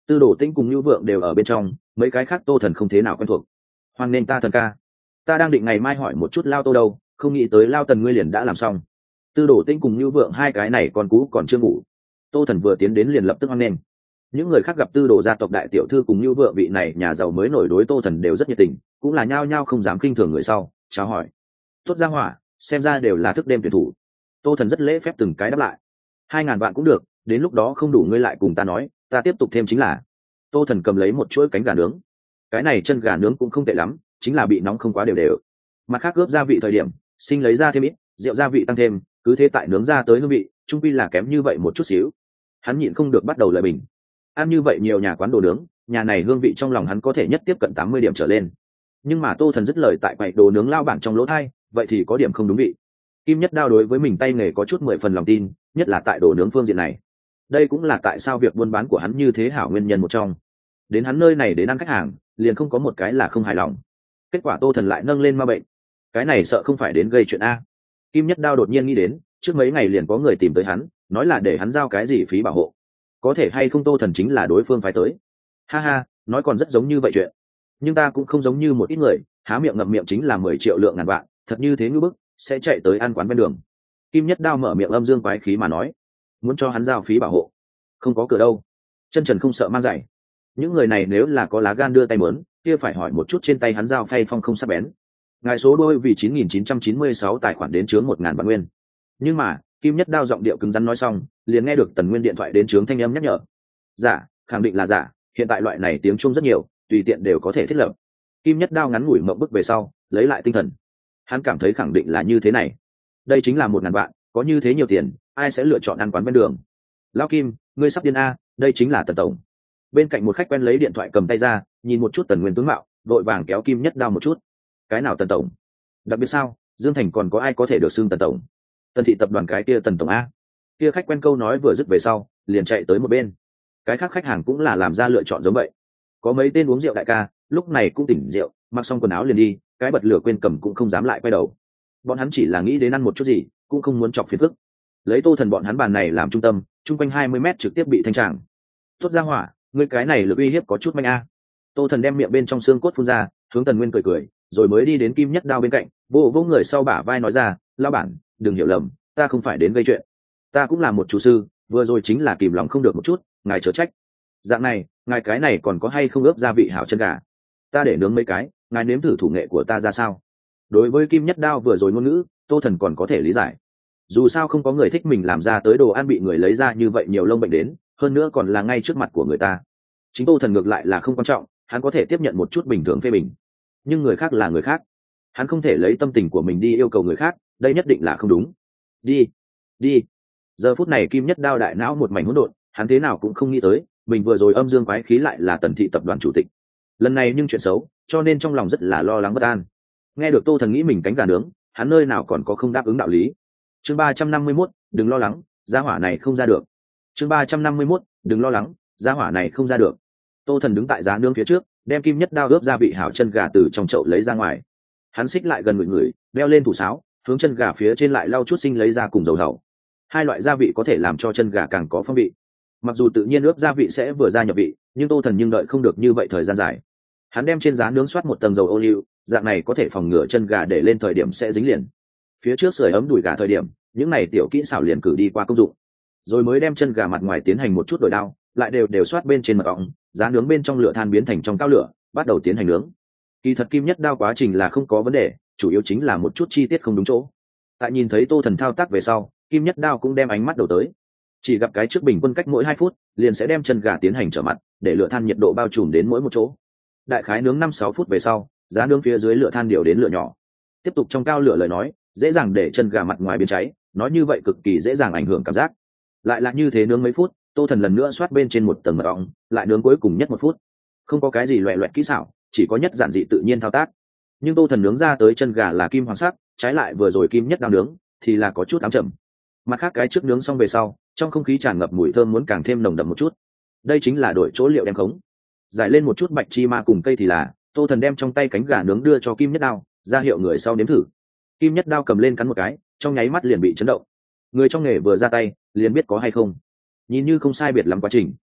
Speaker 1: Tư Đồ Tĩnh cùng Nưu Vượng đều ở bên trong, mấy cái khác Tô Thần không thế nào quen thuộc. Hoan nên ta thần ca, ta đang định ngày mai hỏi một chút Lao Tô đâu, không nghĩ tới Lao Tần ngươi liền đã làm xong. Tư Đồ Tĩnh cùng Nưu Vượng hai cái này còn cũ còn chưa ngủ. Tô Thần vừa tiến đến liền lập tức hoan nghênh. Những người khác gặp Tư Đồ gia tộc đại tiểu thư cùng Nưu Vượng vị này nhà giàu mới nổi đối Tô Thần đều rất nhiệt tình, cũng là nhao nhao không dám khinh thường người sau, chào hỏi. Tốt gia hỏa, xem ra đều là thức đêm tuyển thủ. Tô Thần rất lễ phép từng cái đáp lại. 2.000 vạn cũng được, đến lúc đó không đủ ngươi lại cùng ta nói, ta tiếp tục thêm chính là. Tô Thần cầm lấy một chuỗi cánh gà nướng. Cái này chân gà nướng cũng không tệ lắm, chính là bị nóng không quá đều đều. Mặt khác ướp gia vị thời điểm, sinh lấy ra thêm ít, rượu gia vị tăng thêm, cứ thế tại nướng ra tới hương vị, chung quy là kém như vậy một chút xíu. Hắn nhịn không được bắt đầu lời bình. Ăn như vậy nhiều nhà quán đồ nướng, nhà này hương vị trong lòng hắn có thể nhất tiếp cận 80 điểm trở lên. Nhưng mà Tô Thần dứt lời tại quầy đồ nướng lao bản trong lỗ thay, vậy thì có điểm không đúng vị. Kim Nhất Đao đối với mình tay nghề có chút 10 phần lòng tin, nhất là tại đồ nướng phương diện này. Đây cũng là tại sao việc buôn bán của hắn như thế hảo nguyên nhân một trong. Đến hắn nơi này đến ăn khách hàng, liền không có một cái là không hài lòng. Kết quả Tô Thần lại nâng lên ma bệnh. Cái này sợ không phải đến gây chuyện a. Kim Nhất Đao đột nhiên nghĩ đến, trước mấy ngày liền có người tìm tới hắn, nói là để hắn giao cái gì phí bảo hộ. Có thể hay không Tô Thần chính là đối phương phải tới. Ha ha, nói còn rất giống như vậy chuyện. Nhưng ta cũng không giống như một ít người, há miệng ngậm miệng chính là 10 triệu lượng ngàn vạn, thật như thế ngư bức, sẽ chạy tới ăn quán bên đường. Kim Nhất Đao mở miệng âm dương quái khí mà nói, muốn cho hắn giao phí bảo hộ. Không có cửa đâu. Chân trần không sợ mang giày. Những người này nếu là có lá gan đưa tay mớn, kia phải hỏi một chút trên tay hắn giao phay phong không sắc bén. Ngài số đôi vì 9.996 tài khoản đến chướng 1.000 vạn nguyên. Nhưng mà, Kim Nhất Đao giọng điệu cứng rắn nói xong, liền nghe được Tần Nguyên điện thoại đến chướng thanh âm nhắc nhở. Giả, khẳng định là giả, hiện tại loại này tiếng Trung rất nhiều, tùy tiện đều có thể thiết lập. Kim Nhất Đao ngắn ngủi mộng bức về sau, lấy lại tinh thần. Hắn cảm thấy khẳng định là như thế này. Đây chính là 1.000 vạn, có như thế nhiều tiền, ai sẽ lựa chọn ăn quán bên đường? Lão Kim, ngươi sắp điên a, đây chính là Tần tổng. Bên cạnh một khách quen lấy điện thoại cầm tay ra, nhìn một chút Tần Nguyên tướng mạo, đội vàng kéo Kim Nhất Đao một chút. Cái nào Tần tổng? Đặc biệt sao, Dương Thành còn có ai có thể được xưng Tần tổng? Tần thị tập đoàn cái kia Tần tổng a. Kia khách quen câu nói vừa dứt về sau, liền chạy tới một bên. Cái khác khách hàng cũng là làm ra lựa chọn giống vậy. Có mấy tên uống rượu đại ca, lúc này cũng tỉnh rượu, mặc xong quần áo liền đi, cái bật lửa quên cầm cũng không dám lại quay đầu. Bọn hắn chỉ là nghĩ đến ăn một chút gì, cũng không muốn chọc phiền phức. Lấy Tô Thần bọn hắn bàn này làm trung tâm, chung quanh 20 mét trực tiếp bị thanh tràng. Tốt ra hỏa, ngươi cái này lực uy hiếp có chút manh a. Tô Thần đem miệng bên trong xương cốt phun ra, hướng Tần Nguyên cười cười, rồi mới đi đến Kim Nhất Đao bên cạnh, vỗ vỗ người sau bả vai nói ra, lão bản, đừng hiểu lầm, ta không phải đến gây chuyện, ta cũng là một chủ sư, vừa rồi chính là kìm lòng không được một chút, ngài chớ trách. Dạng này, ngài cái này còn có hay không ướp gia vị hảo chân gà? Ta để nướng mấy cái, ngài nếm thử thủ nghệ của ta ra sao? Đối với Kim Nhất Đao vừa rồi ngôn ngữ, Tô Thần còn có thể lý giải. Dù sao không có người thích mình làm ra tới đồ ăn bị người lấy ra như vậy nhiều lông bệnh đến, hơn nữa còn là ngay trước mặt của người ta. Chính Tô Thần ngược lại là không quan trọng, hắn có thể tiếp nhận một chút bình thường phê bình. Nhưng người khác là người khác, hắn không thể lấy tâm tình của mình đi yêu cầu người khác, đây nhất định là không đúng. Đi, đi. Giờ phút này Kim Nhất Đao đại não một mảnh hỗn độn, hắn thế nào cũng không nghĩ tới, mình vừa rồi âm dương quái khí lại là Tần thị tập đoàn chủ tịch. Lần này nhưng chuyện xấu, cho nên trong lòng rất là lo lắng bất an. Nghe được Tô Thần nghĩ mình cánh gà nướng, hắn nơi nào còn có không đáp ứng đạo lý. Chương 351, đừng lo lắng, gia hỏa này không ra được. Chương 351, đừng lo lắng, gia hỏa này không ra được. Tô Thần đứng tại giá nướng phía trước, đem Kim Nhất Đao ướp gia vị hảo chân gà từ trong chậu lấy ra ngoài. Hắn xích lại gần người, đeo lên thủ sáo, hướng chân gà phía trên lại lau chút sinh lấy ra cùng dầu hậu. Hai loại gia vị có thể làm cho chân gà càng có phong vị. Mặc dù tự nhiên ướp gia vị sẽ vừa ra nhập vị, nhưng Tô Thần nhưng đợi không được như vậy thời gian dài. Hắn đem trên giá nướng xoát một tầng dầu ô liu, dạng này có thể phòng ngừa chân gà để lên thời điểm sẽ dính liền. Phía trước sưởi ấm đùi gà thời điểm, những này tiểu kỹ xảo liền cử đi qua công dụng. Rồi mới đem chân gà mặt ngoài tiến hành một chút đổi đao, lại đều xoát bên trên mật ong, giá nướng bên trong lửa than biến thành trong cao lửa, bắt đầu tiến hành nướng. Kỳ thật Kim Nhất Đao quá trình là không có vấn đề, chủ yếu chính là một chút chi tiết không đúng chỗ. Tại nhìn thấy Tô Thần thao tác về sau, Kim Nhất Đao cũng đem ánh mắt đầu tới. Chỉ gặp cái trước bình quân cách mỗi 2 phút, liền sẽ đem chân gà tiến hành trở mặt, để lửa than nhiệt độ bao trùm đến mỗi một chỗ. Đại khái nướng 5-6 phút về sau, giá nướng phía dưới lửa than điều đến lửa nhỏ. Tiếp tục trong cao lửa lời nói, dễ dàng để chân gà mặt ngoài biến cháy, nói như vậy cực kỳ dễ dàng ảnh hưởng cảm giác. Lại là như thế nướng mấy phút, Tô Thần lần nữa xoát bên trên một tầng mật ong, lại nướng cuối cùng nhất 1 phút. Không có cái gì loẻ loẹt kỹ xảo, chỉ có nhất giản dị tự nhiên thao tác. Nhưng Tô Thần nướng ra tới chân gà là kim hoàng sắc, trái lại vừa rồi Kim Nhất Đao nướng thì là có chút ám trầm. Mặt khác cái trước nướng xong về sau, trong không khí tràn ngập mùi thơm muốn càng thêm nồng đậm một chút. Đây chính là đổi chỗ liệu đem khống. Giải lên một chút bạch chi ma cùng cây thì là, Tô Thần đem trong tay cánh gà nướng đưa cho Kim Nhất Đao, ra hiệu người sau nếm thử. Kim Nhất Đao cầm lên cắn một cái, trong nháy mắt liền bị chấn động. Người trong nghề vừa ra tay, liền biết có hay không. Nhìn như không sai biệt lắm quá trình,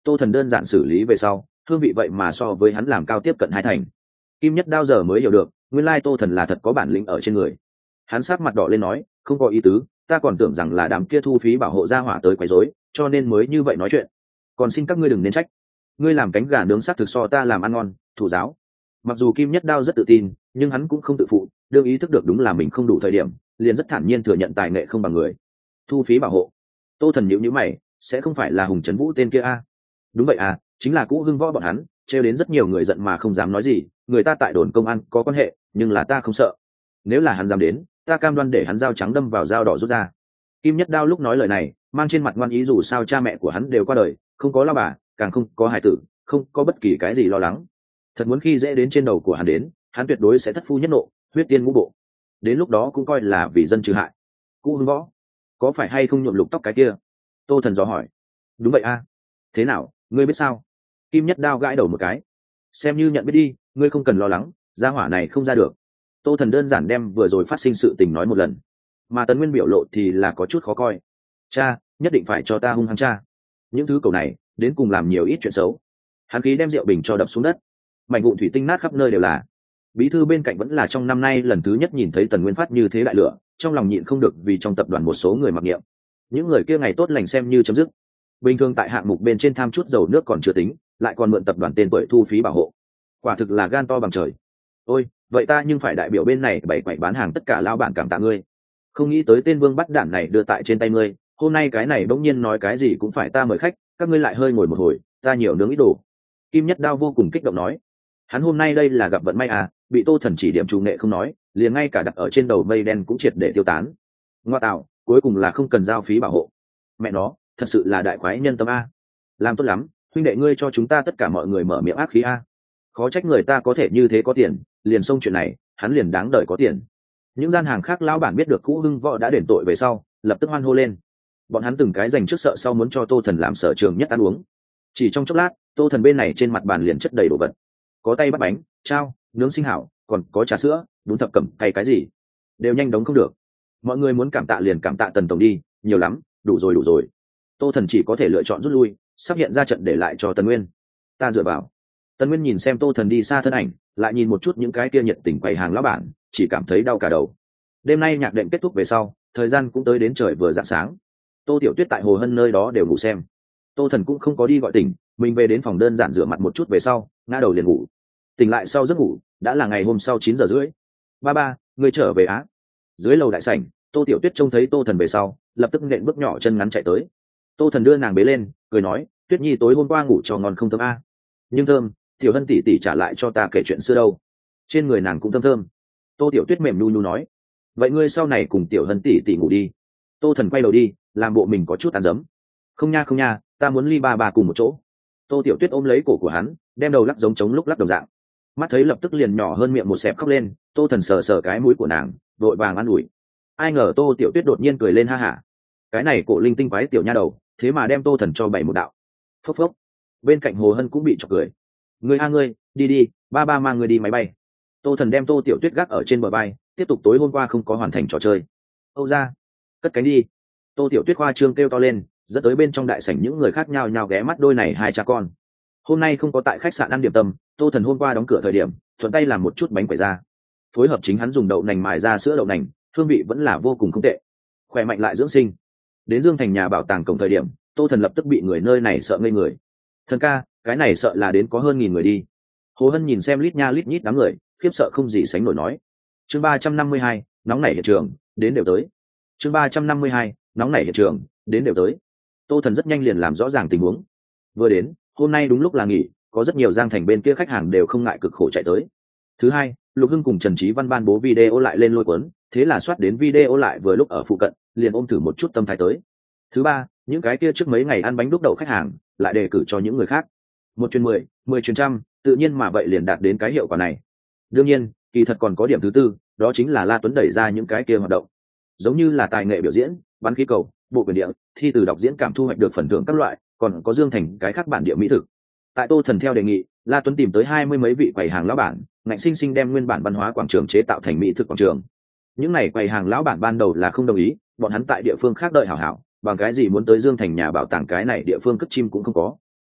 Speaker 1: Tô Thần đơn giản xử lý về sau, hương vị vậy mà so với hắn làm cao tiếp cận 2 thành. Kim Nhất Đao giờ mới hiểu được, nguyên lai Tô Thần là thật có bản lĩnh ở trên người. Hắn sắc mặt đỏ lên nói, không có ý tứ, ta còn tưởng rằng là đám kia thu phí bảo hộ gia hỏa tới quấy rối, cho nên mới như vậy nói chuyện. Còn xin các ngươi đừng nên trách. Ngươi làm cánh gà nướng sắc thực so ta làm ăn ngon, thủ giáo. Mặc dù Kim Nhất Đao rất tự tin, nhưng hắn cũng không tự phụ, đương ý thức được đúng là mình không đủ thời điểm, liền rất thản nhiên thừa nhận tài nghệ không bằng người. Thu phí bảo hộ. Tô Thần nhíu nhíu mày, sẽ không phải là Hùng Trấn Vũ tên kia a? Đúng vậy à, chính là Cũ Hưng Võ bọn hắn, trêu đến rất nhiều người giận mà không dám nói gì, người ta tại đồn công an có quan hệ, nhưng là ta không sợ. Nếu là hắn dám đến, ta cam đoan để hắn dao trắng đâm vào dao đỏ rút ra. Kim Nhất Đao lúc nói lời này, mang trên mặt ngoan ý, dù sao cha mẹ của hắn đều qua đời, không có lao bà, càng không có hài tử, không có bất kỳ cái gì lo lắng. Thật muốn khi dễ đến trên đầu của hắn đến, hắn tuyệt đối sẽ thất phu nhất nộ, huyết tiên ngũ bộ. Đến lúc đó cũng coi là vì dân trừ hại. Cũ Hưng Võ, có phải hay không nhuộm lục tóc cái kia? Tô Thần dò hỏi. Đúng vậy a. Thế nào, ngươi biết sao? Kim Nhất Đao gãi đầu một cái. Xem như nhận biết đi, ngươi không cần lo lắng, gia hỏa này không ra được. Tô Thần đơn giản đem vừa rồi phát sinh sự tình nói một lần, mà Tần Nguyên biểu lộ thì là có chút khó coi. Cha, nhất định phải cho ta hung hăng cha. Những thứ cầu này đến cùng làm nhiều ít chuyện xấu. Hắn khí đem rượu bình cho đập xuống đất, mảnh vụn thủy tinh nát khắp nơi đều là. Bí thư bên cạnh vẫn là trong năm nay lần thứ nhất nhìn thấy Tần Nguyên phát như thế đại lửa, trong lòng nhịn không được vì trong tập đoàn một số người mặc niệm. Những người kia ngày tốt lành xem như chấm dứt. Bình thường tại hạng mục bên trên tham chút dầu nước còn chưa tính, lại còn mượn tập đoàn tên tuổi thu phí bảo hộ. Quả thực là gan to bằng trời. Ôi, vậy ta nhưng phải đại biểu bên này bày quậy bán hàng tất cả lão bản cảm tạ ngươi. Không nghĩ tới tên Vương bắt đản này đưa tại trên tay ngươi, hôm nay cái này bỗng nhiên nói cái gì cũng phải ta mời khách, các ngươi lại hơi ngồi một hồi, ta nhiều nướng ít đồ. Kim Nhất Đao vô cùng kích động nói, hắn hôm nay đây là gặp vận may à, bị Tô Thần chỉ điểm chủ nghệ không nói, liền ngay cả đặt ở trên đầu mây đen cũng triệt để tiêu tán. Ngoa tạo, cuối cùng là không cần giao phí bảo hộ. Mẹ nó, thật sự là đại khoái nhân tâm a. Làm tốt lắm, huynh đệ ngươi cho chúng ta tất cả mọi người mở miệng ác khí a. Khó trách người ta có thể như thế có tiền, liền xông chuyện này, hắn liền đáng đời có tiền. Những gian hàng khác lão bản biết được Cũ Hưng Võ đã đền tội về sau, lập tức hoan hô lên. Bọn hắn từng cái dành trước sợ sau muốn cho Tô Thần làm sở trường nhất ăn uống. Chỉ trong chốc lát, Tô Thần bên này trên mặt bàn liền chất đầy đồ vật. Có tay bắt bánh, trao, nướng sinh hảo, còn có trà sữa, bún thập cẩm, hay cái gì, đều nhanh đóng không được. Mọi người muốn cảm tạ liền cảm tạ Tần tổng đi, nhiều lắm, đủ rồi đủ rồi. Tô Thần chỉ có thể lựa chọn rút lui, sắp hiện ra trận để lại cho Tần Nguyên. Ta dựa vào. Tần Nguyên nhìn xem Tô Thần đi xa thân ảnh, lại nhìn một chút những cái kia nhiệt tình quầy hàng lão bản, chỉ cảm thấy đau cả đầu. Đêm nay nhạc đệm kết thúc về sau, thời gian cũng tới đến trời vừa rạng sáng. Tô Tiểu Tuyết tại Hồ Hân nơi đó đều ngủ xem. Tô Thần cũng không có đi gọi tỉnh, mình về đến phòng đơn giản rửa mặt một chút về sau, ngã đầu liền ngủ. Tỉnh lại sau giấc ngủ, đã là ngày hôm sau 9:30. Ba, ngươi trở về á? Dưới lầu đại sảnh, Tô Tiểu Tuyết trông thấy Tô Thần về sau, lập tức nện bước nhỏ chân ngắn chạy tới. Tô Thần đưa nàng bế lên, cười nói, Tuyết Nhi tối hôm qua ngủ cho ngon không thơm a? Nhưng thơm, Tiểu Hân tỷ tỷ trả lại cho ta kể chuyện xưa đâu. Trên người nàng cũng thơm thơm. Tô Tiểu Tuyết mềm nu nu nói, vậy ngươi sau này cùng Tiểu Hân tỷ tỷ ngủ đi. Tô Thần quay đầu đi, làm bộ mình có chút tàn dấm. Không nha, ta muốn ly ba cùng một chỗ. Tô Tiểu Tuyết ôm lấy cổ của hắn, đem đầu lắc giống trống lúc lắc đồng dạng. Mắt thấy lập tức liền nhỏ hơn miệng một xẹp khóc lên, Tô Thần sờ sờ cái mũi của nàng, vội vàng an ủi. Ai ngờ Tô Tiểu Tuyết đột nhiên cười lên ha hả. Cái này cổ linh tinh quái tiểu nha đầu, thế mà đem Tô Thần cho bảy một đạo. Phốc phốc. Bên cạnh Hồ Hân cũng bị chọc cười. Ngươi, đi, ba mang ngươi đi máy bay. Tô Thần đem Tô Tiểu Tuyết gác ở trên bờ bay, tiếp tục tối hôm qua không có hoàn thành trò chơi. Âu ra, cất cánh đi. Tô Tiểu Tuyết khoa trương kêu to lên, dẫn tới bên trong đại sảnh những người khác nhao nhao ghé mắt đôi này hai cha con. Hôm nay không có tại khách sạn ăn điểm tâm, Tô Thần hôm qua đóng cửa thời điểm, thuận tay làm một chút bánh quẩy ra. Phối hợp chính hắn dùng đậu nành mài ra sữa đậu nành, hương vị vẫn là vô cùng không tệ. Khỏe mạnh lại dưỡng sinh. Đến Dương Thành nhà bảo tàng cổng thời điểm, Tô Thần lập tức bị người nơi này sợ ngây người. Thần ca, cái này sợ là đến có hơn 1000 người đi. Hồ Hân nhìn xem lít nha lít nhít đám người, khiếp sợ không gì sánh nổi nói. Chương 352, nóng nảy hiện trường, đến đều tới. Chương 352, nóng nảy hiện trường, đến đều tới. Tô Thần rất nhanh liền làm rõ ràng tình huống. Vừa đến, hôm nay đúng lúc là nghỉ, có rất nhiều Giang Thành bên kia khách hàng đều không ngại cực khổ chạy tới. Thứ hai, Lục Hưng cùng Trần Chí Văn ban bố video lại lên lôi cuốn, thế là soát đến video lại vừa lúc ở phụ cận, liền ôm thử một chút tâm thái tới. Thứ ba, những cái kia trước mấy ngày ăn bánh đúc đậu khách hàng, lại đề cử cho những người khác. 1 truyền 10, 10 truyền trăm, tự nhiên mà vậy liền đạt đến cái hiệu quả này. Đương nhiên, kỳ thật còn có điểm thứ tư, đó chính là La Tuấn đẩy ra những cái kia hoạt động, giống như là tài nghệ biểu diễn, bắn khí cầu, bộ quyền địa, thi từ đọc diễn cảm thu hoạch được phần thưởng các loại, còn có Dương Thành cái khác bản địa mỹ thực. Tại Tô Thần theo đề nghị, La Tuấn tìm tới 20 mấy vị quầy hàng lão bản, ngạnh sinh sinh đem nguyên bản văn hóa quảng trường chế tạo thành mỹ thực quảng trường. Những này quầy hàng lão bản ban đầu là không đồng ý, bọn hắn tại địa phương khác đợi hảo hảo, bằng cái gì muốn tới Dương Thành nhà bảo tàng cái này địa phương cất chim cũng không có.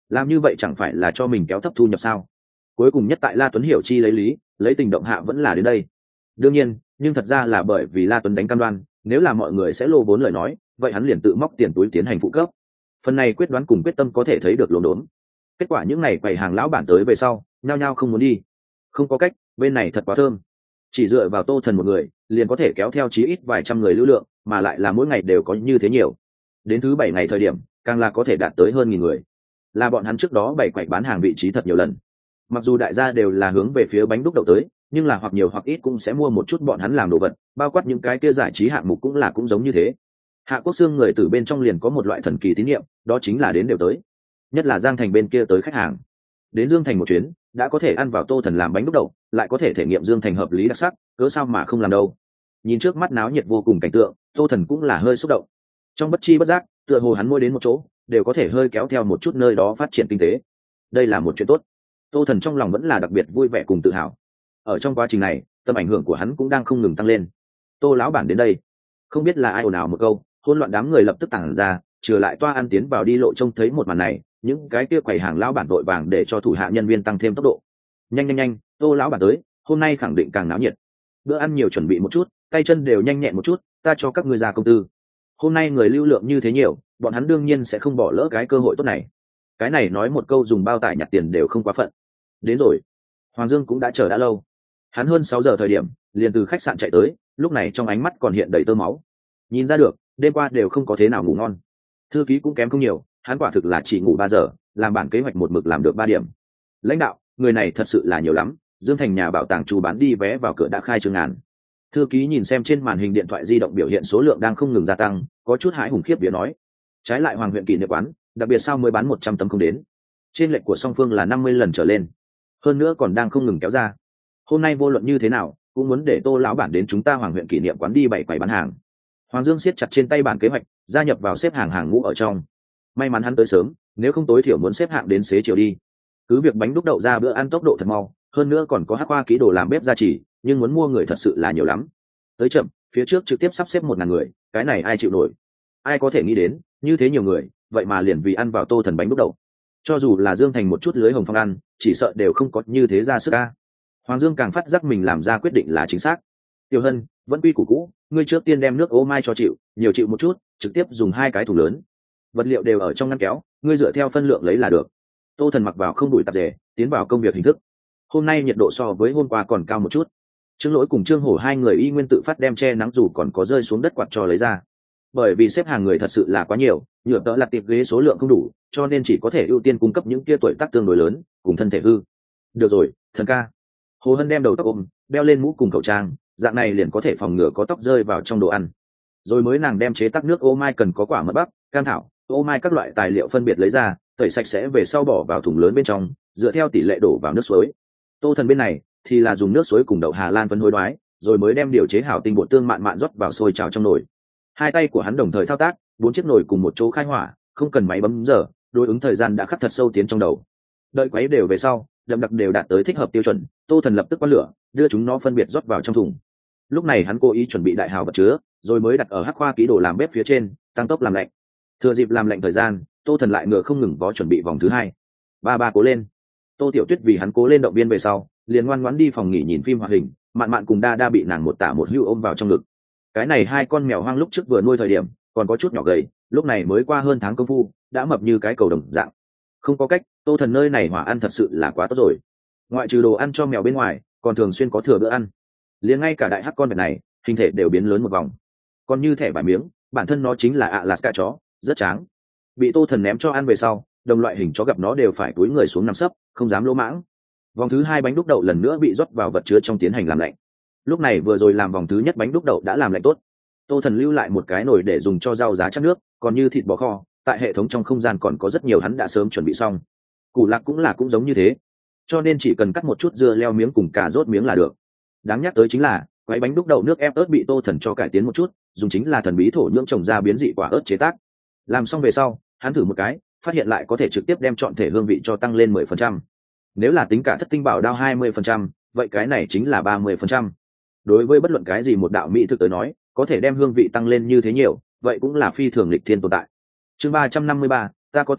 Speaker 1: làm như vậy chẳng phải là cho mình kéo thấp thu nhập sao? Cuối cùng nhất tại La Tuấn hiểu chi lấy lý, lấy tình động hạ vẫn là đến đây. Đương nhiên, nhưng thật ra là bởi vì La Tuấn đánh cam đoan, nếu là mọi người sẽ lô vốn lời nói, vậy hắn liền tự móc tiền túi tiến hành phụ cấp. Phần này quyết đoán cùng quyết tâm có thể thấy được lồn đốn. Kết quả những ngày quầy hàng lão bản tới về sau, nhao nhao không muốn đi. Không có cách, bên này thật quá thơm. Chỉ dựa vào Tô Thần một người, liền có thể kéo theo chí ít vài trăm người lưu lượng, mà lại là mỗi ngày đều có như thế nhiều. Đến thứ 7 ngày thời điểm, càng là có thể đạt tới hơn 1000 người. Là bọn hắn trước đó bày quầy bán hàng vị trí thật nhiều lần. Mặc dù đại gia đều là hướng về phía bánh đúc đậu tới, nhưng là hoặc nhiều hoặc ít cũng sẽ mua một chút bọn hắn làm đồ vật, bao quát những cái kia giải trí hạng mục cũng giống như thế. Hạ Quốc Xương người từ bên trong liền có một loại thần kỳ tín niệm, đó chính là đến đều tới. Nhất là Giang Thành bên kia tới khách hàng, đến Dương Thành một chuyến, đã có thể ăn vào Tô Thần làm bánh đúc đậu, lại có thể thể nghiệm Dương Thành hợp lý đặc sắc, cớ sao mà không làm đâu. Nhìn trước mắt náo nhiệt vô cùng cảnh tượng, Tô Thần cũng là hơi xúc động. Trong bất chi bất giác, tựa hồ hắn mỗi đến một chỗ, đều có thể hơi kéo theo một chút nơi đó phát triển kinh tế. Đây là một chuyện tốt. Tô Thần trong lòng vẫn là đặc biệt vui vẻ cùng tự hào. Ở trong quá trình này, tầm ảnh hưởng của hắn cũng đang không ngừng tăng lên. Tô lão bản đến đây, không biết là ai ồn ào một câu, hỗn loạn đám người lập tức tản ra, trừ lại toa ăn tiến vào đi lộ trông thấy một màn này, những cái kia quầy hàng lão bản vội vàng để cho thủ hạ nhân viên tăng thêm tốc độ. Nhanh, Tô lão bản tới, hôm nay khẳng định càng náo nhiệt. Bữa ăn nhiều chuẩn bị một chút, tay chân đều nhanh nhẹn một chút, ta cho các ngươi ra công tư. Hôm nay người lưu lượng như thế nhiều, bọn hắn đương nhiên sẽ không bỏ lỡ cái cơ hội tốt này. Cái này nói một câu dùng bao tải nhặt tiền đều không quá phận. Đến rồi. Hoàng Dương cũng đã chờ đã lâu. Hắn hơn 6 giờ thời điểm, liền từ khách sạn chạy tới, lúc này trong ánh mắt còn hiện đầy tơ máu. Nhìn ra được, đêm qua đều không có thế nào ngủ ngon. Thư ký cũng kém không nhiều, hắn quả thực là chỉ ngủ 3 giờ, làm bản kế hoạch một mực làm được 3 điểm. Lãnh đạo, người này thật sự là nhiều lắm, Dương Thành nhà bảo tàng chủ bán đi vé vào cửa đã khai trương ngàn. Thư ký nhìn xem trên màn hình điện thoại di động biểu hiện số lượng đang không ngừng gia tăng, có chút hãi hùng khiếp vía nói. Trái lại Hoàng huyện kỷ niệm quán, đặc biệt sao mới bán 100 tấm không đến. Trên lệch của song phương là 50 lần trở lên. Hơn nữa còn đang không ngừng kéo ra. Hôm nay vô luận như thế nào, cũng muốn để Tô lão bản đến chúng ta Hoàng huyện kỷ niệm quán đi bày quầy bán hàng. Hoàng Dương siết chặt trên tay bản kế hoạch, gia nhập vào xếp hàng ngũ ở trong. May mắn hắn tới sớm, nếu không tối thiểu muốn xếp hạng đến xế chiều đi. Cứ việc bánh đúc đậu ra bữa ăn tốc độ thật mau, hơn nữa còn có hắc hoa ký đồ làm bếp gia trì, nhưng muốn mua người thật sự là nhiều lắm. Tới chậm, phía trước trực tiếp sắp xếp 1000 người, cái này ai chịu nổi? Ai có thể nghĩ đến, như thế nhiều người, vậy mà liền vì ăn vào Tô Thần bánh đúc đậu. Cho dù là Dương Thành một chút lưới hồng phong ăn, chỉ sợ đều không có như thế ra sức a. Hoàng Dương càng phát giác mình làm ra quyết định là chính xác. Tiểu Hân, vẫn quy củ cũ, ngươi trước tiên đem nước ô mai cho chịu, nhiều chịu một chút, trực tiếp dùng 2 cái thùng lớn. Vật liệu đều ở trong ngăn kéo, ngươi dựa theo phân lượng lấy là được. Tô Thần mặc vào không đuổi tạp dề, tiến vào công việc hình thức. Hôm nay nhiệt độ so với hôm qua còn cao một chút. Trương Lỗi cùng Trương Hổ hai người y nguyên tự phát đem che nắng dù còn có rơi xuống đất quạt cho lấy ra. Bởi vì xếp hàng người thật sự là quá nhiều, nhựa tợ lặt tiệp ghế số lượng không đủ, cho nên chỉ có thể ưu tiên cung cấp những kia tuổi tác tương đối lớn, cùng thân thể hư. Được rồi, thần ca. Hồ Hân đem đầu tóc ôm, đeo lên mũ cùng khẩu trang, dạng này liền có thể phòng ngừa có tóc rơi vào trong đồ ăn. Rồi mới nàng đem chế tác nước ô mai cần có quả mật bắp, cam thảo, ô mai các loại tài liệu phân biệt lấy ra, tẩy sạch sẽ về sau bỏ vào thùng lớn bên trong, dựa theo tỷ lệ đổ vào nước suối. Tô Thần bên này thì là dùng nước suối cùng đậu Hà Lan phân hối đoái, rồi mới đem điều chế hảo tinh bột tương mạn mạn rót vào sôi trào trong nồi. Hai tay của hắn đồng thời thao tác, 4 chiếc nồi cùng một chỗ khai hỏa, không cần máy bấm giờ, đối ứng thời gian đã khắc thật sâu tiến trong đầu. Đợi quấy đều về sau, đậm đặc đều đạt tới thích hợp tiêu chuẩn, Tô Thần lập tức quát lửa, đưa chúng nó phân biệt rót vào trong thùng. Lúc này hắn cố ý chuẩn bị đại hào vật chứa, rồi mới đặt ở hắc khoa ký đồ làm bếp phía trên, tăng tốc làm lạnh. Thừa dịp làm lạnh thời gian, Tô Thần lại ngựa không ngừng vó chuẩn bị vòng thứ 2. Ba cố lên. Tô Tiểu Tuyết vì hắn cố lên động viên về sau, liền ngoan ngoãn đi phòng nghỉ nhìn phim hoạt hình, mạn mạn cùng đa đa bị nàng một tả một hữu ôm vào trong ngực. Cái này 2 con mèo hoang lúc trước vừa nuôi thời điểm còn có chút nhỏ gầy, lúc này mới qua hơn tháng công phu đã mập như cái cầu đồng dạng. Không có cách, Tô Thần nơi này hỏa ăn thật sự là quá tốt rồi. Ngoại trừ đồ ăn cho mèo bên ngoài, còn thường xuyên có thừa bữa ăn. Liền ngay cả đại hắc con vật này, hình thể đều biến lớn một vòng. Còn như thẻ vài miếng, bản thân nó chính là Alaska chó, rất tráng. Bị Tô Thần ném cho ăn về sau, đồng loại hình chó gặp nó đều phải cúi người xuống nằm sấp, không dám lỗ mãng. Vòng thứ 2 bánh đúc đậu lần nữa bị rót vào vật chứa trong tiến hành làm lạnh. Lúc này vừa rồi làm vòng thứ nhất bánh đúc đậu đã làm lạnh tốt. Tô Thần lưu lại một cái nồi để dùng cho rau giá chắc nước, còn như thịt bò kho, tại hệ thống trong không gian còn có rất nhiều hắn đã sớm chuẩn bị xong. Củ lạc cũng giống như thế, cho nên chỉ cần cắt một chút dưa leo miếng cùng cà rốt miếng là được. Đáng nhắc tới chính là quấy bánh đúc đậu nước ép ớt bị Tô Thần cho cải tiến một chút, dùng chính là thần bí thổ nhưỡng trồng ra biến dị quả ớt chế tác. Làm xong về sau, hắn thử một cái, phát hiện lại có thể trực tiếp đem trọn thể hương vị cho tăng lên 10%. Nếu là tính cả thất tinh bảo đao 20%, vậy cái này chính là 30%. Đối với bất luận cái gì một đạo mỹ thực tới nói, có thể đem hương vị tăng lên như thế nhiều, vậy cũng là phi thường lịch thiên tồn tại. Chương 353, ta có tiền,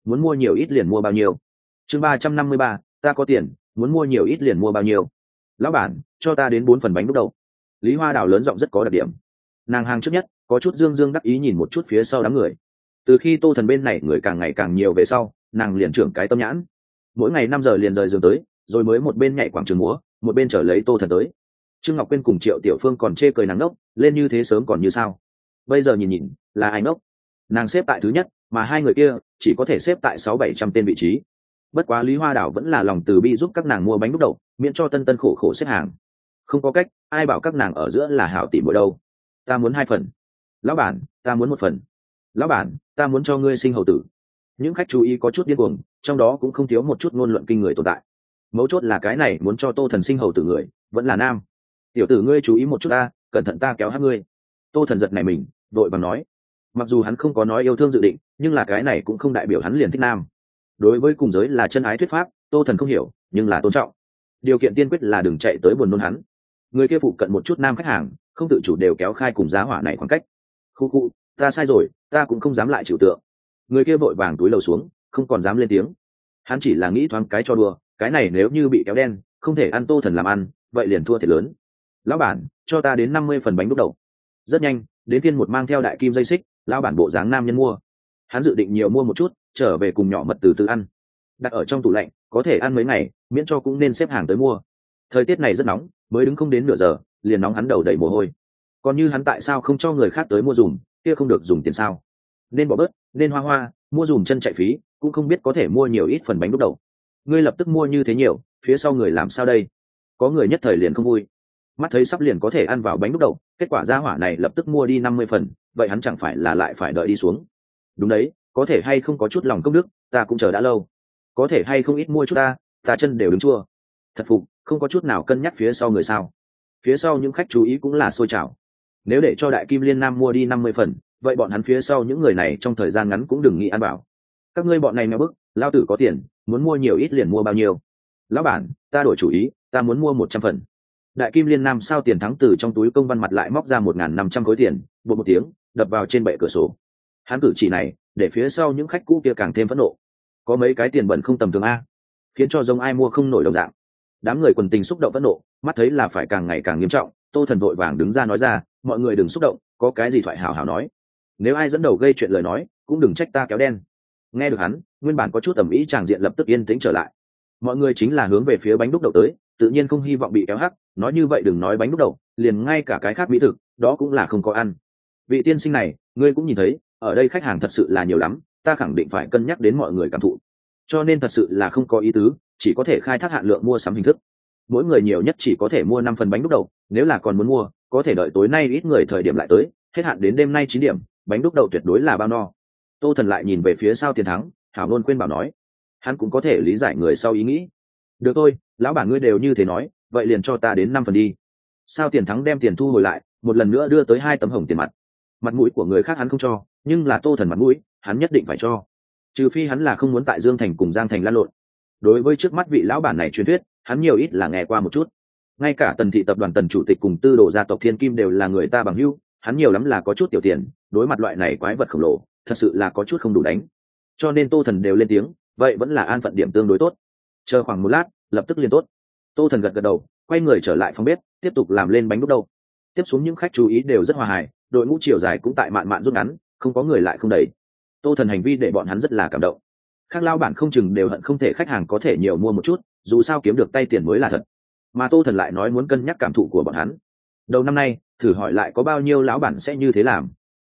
Speaker 1: muốn mua nhiều ít liền mua bao nhiêu. Chương 353, ta có tiền, muốn mua nhiều ít liền mua bao nhiêu. Lão bản, cho ta đến 4 phần bánh đúc đậu. Lý Hoa Đào lớn giọng rất có đặc điểm. Nàng hàng trước nhất, có chút dương dương đắc ý nhìn một chút phía sau đám người. Từ khi Tô Thần bên này người càng ngày càng nhiều về sau, nàng liền trưởng cái tâm nhãn. Mỗi ngày 5 giờ liền rời giường tới, rồi mới một bên nhảy quảng trường múa, một bên trở lấy Tô Thần tới. Trương Ngọc Quyên cùng Triệu Tiểu Phương còn chê cười nàng đốc, lên như thế sớm còn như sao? Bây giờ nhìn nhìn, là ai ngốc? Nàng xếp tại thứ nhất, mà hai người kia chỉ có thể xếp tại 600-700 tên vị trí. Bất quá Lý Hoa Đảo vẫn là lòng từ bi giúp các nàng mua bánh đúc đậu, miễn cho tân tân khổ khổ xếp hàng. Không có cách, ai bảo các nàng ở giữa là hảo tỷ muội đâu. Ta muốn 2 phần. Lão bản, ta muốn 1 phần. Lão bản, ta muốn cho ngươi sinh hầu tử. Những khách chú ý có chút điên cuồng, trong đó cũng không thiếu một chút ngôn luận kinh người tồn tại. Mấu chốt là cái này muốn cho Tô Thần sinh hầu tử người vẫn là nam. Tiểu tử ngươi chú ý một chút ta, cẩn thận ta kéo hát ngươi. Tô Thần giật này mình, đội bằng nói. Mặc dù hắn không có nói yêu thương dự định, nhưng là cái này cũng không đại biểu hắn liền thích nam. Đối với cùng giới là chân ái thuyết pháp, Tô Thần không hiểu, nhưng là tôn trọng. Điều kiện tiên quyết là đừng chạy tới buồn nôn hắn. Người kia phụ cận một chút nam khách hàng, không tự chủ đều kéo khai cùng giá hỏa này khoảng cách. Khu, ta sai rồi, ta cũng không dám lại chịu tượng. Người kia vội vàng túi lầu xuống, không còn dám lên tiếng. Hắn chỉ là nghĩ thoáng cái cho đùa, cái này nếu như bị kéo đen, không thể ăn Tô Thần làm ăn, vậy liền thua thiệt lớn. Lão bản, cho ta đến 50 phần bánh đúc đậu. Rất nhanh, đến phiên một mang theo đại kim dây xích, lão bản bộ dáng nam nhân mua. Hắn dự định nhiều mua một chút, trở về cùng nhỏ mật từ từ ăn. Đặt ở trong tủ lạnh, có thể ăn mấy ngày, miễn cho cũng nên xếp hàng tới mua. Thời tiết này rất nóng, mới đứng không đến nửa giờ, liền nóng hắn đầu đầy mồ hôi. Còn như hắn tại sao không cho người khác tới mua dùm, kia không được dùng tiền sao? Nên bỏ bớt, nên hoa hoa, mua dùm chân chạy phí, cũng không biết có thể mua nhiều ít phần bánh đúc đậu. Ngươi lập tức mua như thế nhiều, phía sau người làm sao đây? Có người nhất thời liền không vui. Mắt thấy sắp liền có thể ăn vào bánh đúc đậu, kết quả gia hỏa này lập tức mua đi 50 phần, vậy hắn chẳng phải là lại phải đợi đi xuống. Đúng đấy, có thể hay không có chút lòng công đức, ta cũng chờ đã lâu. Có thể hay không ít mua chút ta chân đều đứng chua. Thật phục, không có chút nào cân nhắc phía sau người sao. Phía sau những khách chú ý cũng là sôi trào. Nếu để cho đại kim liên nam mua đi 50 phần, vậy bọn hắn phía sau những người này trong thời gian ngắn cũng đừng nghĩ ăn bảo. Các ngươi bọn này mèo bức, lao tử có tiền, muốn mua nhiều ít liền mua bao nhiêu. Lão bản, ta đổi chủ ý, ta muốn mua 100 phần. Đại kim liên nam sao tiền thắng từ trong túi công văn mặt lại móc ra 1.500 khối tiền, bột một tiếng đập vào trên bệ cửa sổ. Hắn cử chỉ này để phía sau những khách cũ kia càng thêm phẫn nộ. Có mấy cái tiền bẩn không tầm thường a, khiến cho giống ai mua không nổi đồng dạng. Đám người quần tình xúc động phẫn nộ, mắt thấy là phải càng ngày càng nghiêm trọng. Tô Thần vội vàng đứng ra nói ra, mọi người đừng xúc động, có cái gì thoại hảo hảo nói. Nếu ai dẫn đầu gây chuyện lời nói, cũng đừng trách ta kéo đen. Nghe được hắn, nguyên bản có chút ầm ĩ tràng diện lập tức yên tĩnh trở lại. Mọi người chính là hướng về phía bánh đúc đậu tới, tự nhiên không hy vọng bị kéo hắc. Nói như vậy đừng nói bánh đúc đậu, liền ngay cả cái khác mỹ thực, đó cũng là không có ăn. Vị tiên sinh này, ngươi cũng nhìn thấy, ở đây khách hàng thật sự là nhiều lắm, ta khẳng định phải cân nhắc đến mọi người cảm thụ. Cho nên thật sự là không có ý tứ, chỉ có thể khai thác hạn lượng mua sắm hình thức. Mỗi người nhiều nhất chỉ có thể mua 5 phần bánh đúc đậu, nếu là còn muốn mua, có thể đợi tối nay ít người thời điểm lại tới, hết hạn đến đêm nay 9 điểm, bánh đúc đậu tuyệt đối là bao no. Tô Thần lại nhìn về phía sau tiền thắng, hảo luôn quên bảo nói, hắn cũng có thể lý giải người sau ý nghĩ. Được thôi, lão bản ngươi đều như thế nói, vậy liền cho ta đến 5 phần đi. Sao tiền thắng đem tiền thu hồi lại, một lần nữa đưa tới 2 tấm hồng tiền mặt. Mặt mũi của người khác hắn không cho, nhưng là Tô Thần mặt mũi, hắn nhất định phải cho. Trừ phi hắn là không muốn tại Dương Thành cùng Giang Thành lăn lộn. Đối với trước mắt vị lão bản này truyền thuyết, hắn nhiều ít là nghe qua một chút. Ngay cả Tần thị tập đoàn Tần chủ tịch cùng Tư đồ gia tộc Thiên Kim đều là người ta bằng hữu, hắn nhiều lắm là có chút tiểu tiền, đối mặt loại này quái vật khổng lồ, thật sự là có chút không đủ đánh. Cho nên Tô Thần đều lên tiếng, vậy vẫn là an phận điểm tương đối tốt. Chờ khoảng một lát, lập tức liền tốt. Tô Thần gật gật đầu, quay người trở lại phòng bếp, tiếp tục làm lên bánh đúc đậu. Tiếp xuống những khách chú ý đều rất hòa hài, đội ngũ chiều dài cũng tại mạn mạn rút ngắn, không có người lại không đẩy. Tô Thần hành vi để bọn hắn rất là cảm động. Khác lao bản không chừng đều hận không thể khách hàng có thể nhiều mua một chút, dù sao kiếm được tay tiền mới là thật. Mà Tô Thần lại nói muốn cân nhắc cảm thụ của bọn hắn. Đầu năm nay, thử hỏi lại có bao nhiêu lão bản sẽ như thế làm.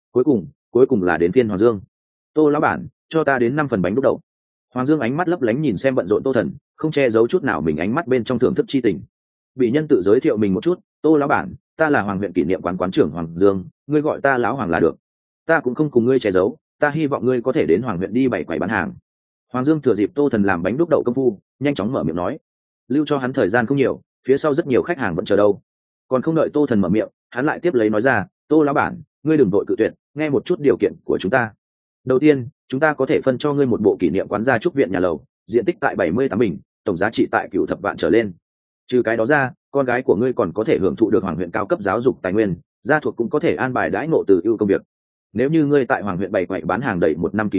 Speaker 1: Cuối cùng là đến phiên Hoàng Dương. Tô lão bản, cho ta đến 5 phần bánh đúc đậu. Hoàng Dương ánh mắt lấp lánh nhìn xem bận rộn Tô Thần, không che giấu chút nào mình ánh mắt bên trong thưởng thức chi tình. Bị nhân tự giới thiệu mình một chút, Tô lão bản, ta là Hoàng huyện kỷ niệm quán trưởng Hoàng Dương, ngươi gọi ta lão Hoàng là được. Ta cũng không cùng ngươi che giấu, ta hy vọng ngươi có thể đến Hoàng huyện đi bày quầy bán hàng. Hoàng Dương thừa dịp Tô Thần làm bánh đúc đậu công phu, nhanh chóng mở miệng nói, lưu cho hắn thời gian không nhiều, phía sau rất nhiều khách hàng vẫn chờ đâu. Còn không đợi Tô Thần mở miệng, hắn lại tiếp lấy nói ra, Tô lão bản, ngươi đừng vội cự tuyệt, nghe một chút điều kiện của chúng ta. Đầu tiên, chúng ta có thể phân cho ngươi một bộ kỷ niệm quán gia trúc viện nhà lầu, diện tích tại 78 bình, tổng giá trị tại cửu thập vạn trở lên. Trừ cái đó ra, con gái của ngươi còn có thể hưởng thụ được Hoàng huyện cao cấp giáo dục tài nguyên, gia thuộc cũng có thể an bài đãi ngộ từ ưu công việc. Nếu như ngươi tại Hoàng huyện bày quậy bán hàng đầy 1 năm kỳ hạn,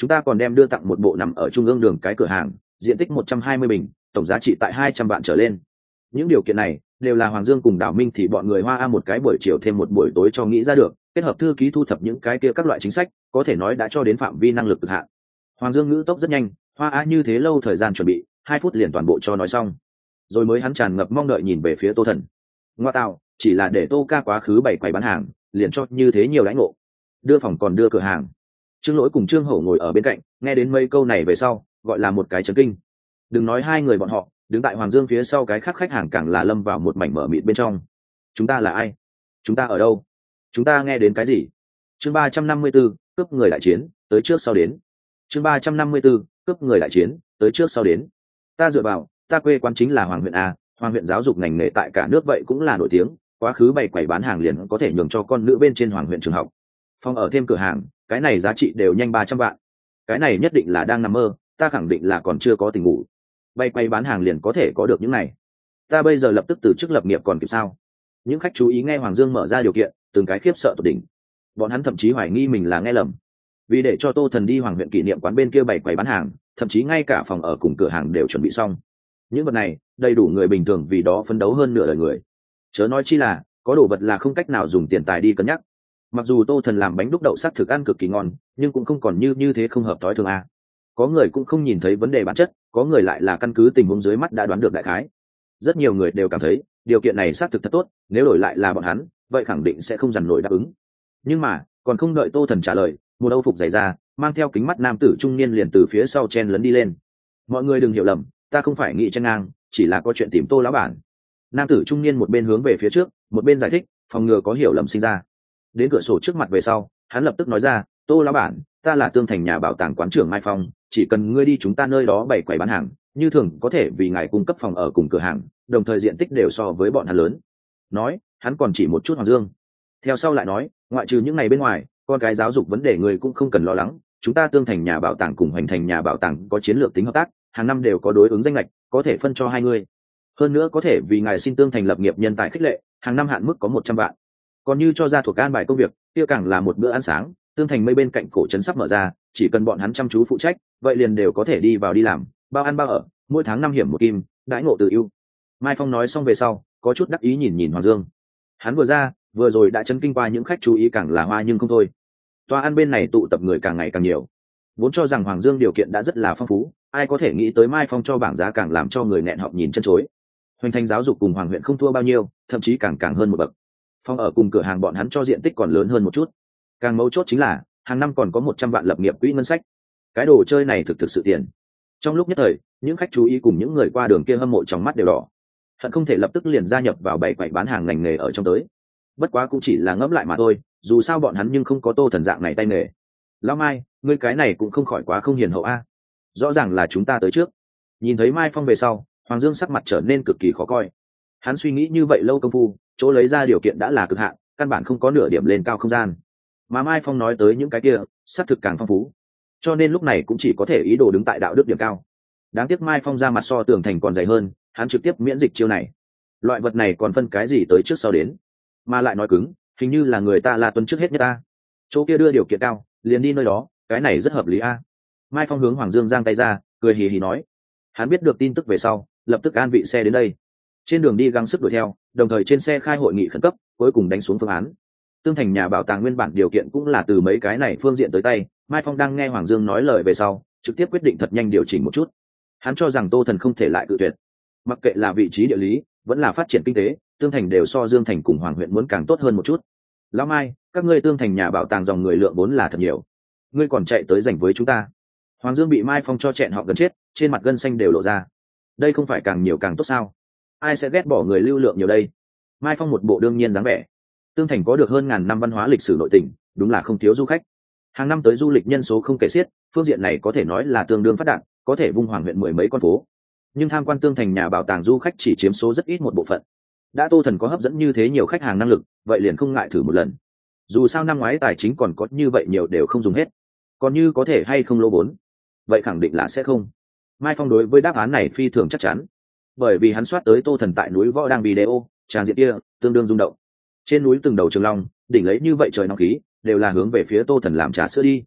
Speaker 1: chúng ta còn đem đưa tặng một bộ nằm ở trung ương đường cái cửa hàng, diện tích 120 bình, tổng giá trị tại 200 vạn trở lên. Những điều kiện này đều là Hoàng Dương cùng Đào Minh thì bọn người Hoa A một cái buổi chiều thêm một buổi tối cho nghĩ ra được, kết hợp thư ký thu thập những cái kia các loại chính sách, có thể nói đã cho đến phạm vi năng lực cực hạn. Hoàng Dương ngữ tốc rất nhanh, Hoa A như thế lâu thời gian chuẩn bị, 2 phút liền toàn bộ cho nói xong. Rồi mới hắn tràn ngập mong đợi nhìn về phía Tô Thần. Ngoa tạo, chỉ là để Tô ca quá khứ bày quầy bán hàng, liền cho như thế nhiều đãi ngộ. Đưa phòng còn đưa cửa hàng. Trương Lỗi cùng Trương Hổ ngồi ở bên cạnh, nghe đến mấy câu này về sau, gọi là một cái chấn kinh. Đừng nói hai người bọn họ, đứng tại Hoàng Dương phía sau cái khác khách hàng càng là lâm vào một mảnh mở mịt bên trong. Chúng ta là ai? Chúng ta ở đâu? Chúng ta nghe đến cái gì? Chương 354, cướp người đại chiến, tới trước sau đến. Chương 354, cướp người đại chiến, tới trước sau đến. Ta dựa vào, ta quê quán chính là Hoàng huyện A, Hoàng huyện giáo dục ngành nghề tại cả nước vậy cũng là nổi tiếng, quá khứ bày quầy bán hàng liền có thể nhường cho con nữ bên trên Hoàng huyện trường học. Phòng ở thêm cửa hàng, cái này giá trị đều nhanh 300 vạn. Cái này nhất định là đang nằm mơ, ta khẳng định là còn chưa có tình ngủ. Bày quầy bán hàng liền có thể có được những này. Ta bây giờ lập tức từ chức lập nghiệp còn kịp sao? Những khách chú ý nghe Hoàng Dương mở ra điều kiện, từng cái khiếp sợ tột đỉnh. Bọn hắn thậm chí hoài nghi mình là nghe lầm. Vì để cho Tô Thần đi Hoàng huyện kỷ niệm quán bên kia bày quầy bán hàng, thậm chí ngay cả phòng ở cùng cửa hàng đều chuẩn bị xong. Những vật này đầy đủ người bình thường vì đó phấn đấu hơn nửa đời người. Chớ nói chi là có đồ vật là không cách nào dùng tiền tài đi cân nhắc. Mặc dù Tô Thần làm bánh đúc đậu sắc thực ăn cực kỳ ngon, nhưng cũng không còn như thế không hợp thói thường a. Có người cũng không nhìn thấy vấn đề bản chất, có người lại là căn cứ tình huống dưới mắt đã đoán được đại khái. Rất nhiều người đều cảm thấy điều kiện này xác thực thật tốt, nếu đổi lại là bọn hắn, vậy khẳng định sẽ không dằn nổi đáp ứng. Nhưng mà còn không đợi Tô Thần trả lời, một âu phục dày ra, mang theo kính mắt nam tử trung niên liền từ phía sau chen lấn đi lên. Mọi người đừng hiểu lầm, ta không phải nghĩ chen ngang, chỉ là có chuyện tìm Tô lão bản. Nam tử trung niên một bên hướng về phía trước, một bên giải thích, phòng ngừa có hiểu lầm sinh ra. Đến cửa sổ trước mặt về sau, hắn lập tức nói ra, Tô lão bản, ta là Tương Thành nhà bảo tàng quán trưởng Mai Phong, chỉ cần ngươi đi chúng ta nơi đó bày quầy bán hàng, như thường có thể vì ngài cung cấp phòng ở cùng cửa hàng, đồng thời diện tích đều so với bọn hắn lớn. Nói, hắn còn chỉ một chút Hoàng Dương. Theo sau lại nói, ngoại trừ những ngày bên ngoài, con cái giáo dục vấn đề người cũng không cần lo lắng, chúng ta Tương Thành nhà bảo tàng cùng Hoành Thành nhà bảo tàng có chiến lược tính hợp tác, hàng năm đều có đối ứng danh lệch, có thể phân cho hai người. Hơn nữa có thể vì ngài xin Tương Thành lập nghiệp nhân tài khích lệ, hàng năm hạn mức có 100 vạn. Còn như cho ra thuộc an bài công việc, kia càng là một bữa ăn sáng, Tương Thành mấy bên cạnh cổ trấn sắp mở ra, chỉ cần bọn hắn chăm chú phụ trách, vậy liền đều có thể đi vào đi làm, bao ăn bao ở, mỗi tháng 5 hiểm một kim, đãi ngộ từ ưu. Mai Phong nói xong về sau, có chút đắc ý nhìn nhìn Hoàng Dương. Hắn vừa ra, vừa rồi đã chấn kinh qua những khách chú ý càng là hoa nhưng không thôi. Tòa ăn bên này tụ tập người càng ngày càng nhiều. Vốn cho rằng Hoàng Dương điều kiện đã rất là phong phú, ai có thể nghĩ tới Mai Phong cho bảng giá càng làm cho người nghẹn họng nhìn chân chối. Hoành Thành giáo dục cùng Hoàng huyện không thua bao nhiêu, thậm chí càng hơn một bậc. Phòng ở cùng cửa hàng bọn hắn cho diện tích còn lớn hơn một chút. Càng mấu chốt chính là hàng năm còn có 100 vạn lập nghiệp quỹ ngân sách. Cái đồ chơi này thực sự tiền. Trong lúc nhất thời, những khách chú ý cùng những người qua đường kia hâm mộ trong mắt đều đỏ. Hận không thể lập tức liền gia nhập vào bày quầy bán hàng ngành nghề ở trong tới. Bất quá cũng chỉ là ngẫm lại mà thôi, dù sao bọn hắn nhưng không có Tô Thần dạng này tay nghề. Lão Mai, ngươi cái này cũng không khỏi quá không hiền hậu a. Rõ ràng là chúng ta tới trước. Nhìn thấy Mai Phong về sau, Hoàng Dương sắc mặt trở nên cực kỳ khó coi. Hắn suy nghĩ như vậy lâu công phu, chỗ lấy ra điều kiện đã là cực hạn, căn bản không có nửa điểm lên cao không gian. Mà Mai Phong nói tới những cái kia, xác thực càng phong phú. Cho nên lúc này cũng chỉ có thể ý đồ đứng tại đạo đức điểm cao. Đáng tiếc Mai Phong ra mặt so tường thành còn dày hơn, hắn trực tiếp miễn dịch chiêu này. Loại vật này còn phân cái gì tới trước sau đến, mà lại nói cứng, hình như là người ta là tuân trước hết nhất ta. Chỗ kia đưa điều kiện cao, liền đi nơi đó, cái này rất hợp lý a. Mai Phong hướng Hoàng Dương giang tay ra, cười hì hì nói. Hắn biết được tin tức về sau, lập tức an vị xe đến đây. Trên đường đi gắng sức đuổi theo, đồng thời trên xe khai hội nghị khẩn cấp, cuối cùng đánh xuống phương án. Tương Thành nhà bảo tàng nguyên bản điều kiện cũng là từ mấy cái này phương diện tới tay. Mai Phong đang nghe Hoàng Dương nói lời về sau, trực tiếp quyết định thật nhanh điều chỉnh một chút. Hắn cho rằng Tô Thần không thể lại cự tuyệt. Mặc kệ là vị trí địa lý, vẫn là phát triển kinh tế, Tương Thành đều so Dương Thành cùng Hoàng huyện muốn càng tốt hơn một chút. Lão Mai, các ngươi Tương Thành nhà bảo tàng dòng người lượng vốn là thật nhiều, ngươi còn chạy tới giành với chúng ta. Hoàng Dương bị Mai Phong cho chẹn họ gần chết, trên mặt gân xanh đều lộ ra. Đây không phải càng nhiều càng tốt sao? Ai sẽ ghét bỏ người lưu lượng nhiều đây? Mai Phong một bộ đương nhiên dáng vẻ. Tương Thành có được hơn ngàn năm văn hóa lịch sử nội tình, đúng là không thiếu du khách. Hàng năm tới du lịch nhân số không kể xiết, phương diện này có thể nói là tương đương phát đạt, có thể vung Hoàng huyện 10 mấy con phố. Nhưng tham quan Tương Thành nhà bảo tàng du khách chỉ chiếm số rất ít một bộ phận. Đã Tô Thần có hấp dẫn như thế nhiều khách hàng năng lực, vậy liền không ngại thử một lần. Dù sao năm ngoái tài chính còn có như vậy nhiều đều không dùng hết, còn như có thể hay không lỗ vốn, vậy khẳng định là sẽ không. Mai Phong đối với đáp án này phi thường chắc chắn, bởi vì hắn soát tới Tô Thần tại núi Võ đang video, tràng diện kia tương đương rung động. Trên núi từng đầu trường long, đỉnh lấy như vậy trời nóng khí, đều là hướng về phía Tô Thần làm trà sữa đi.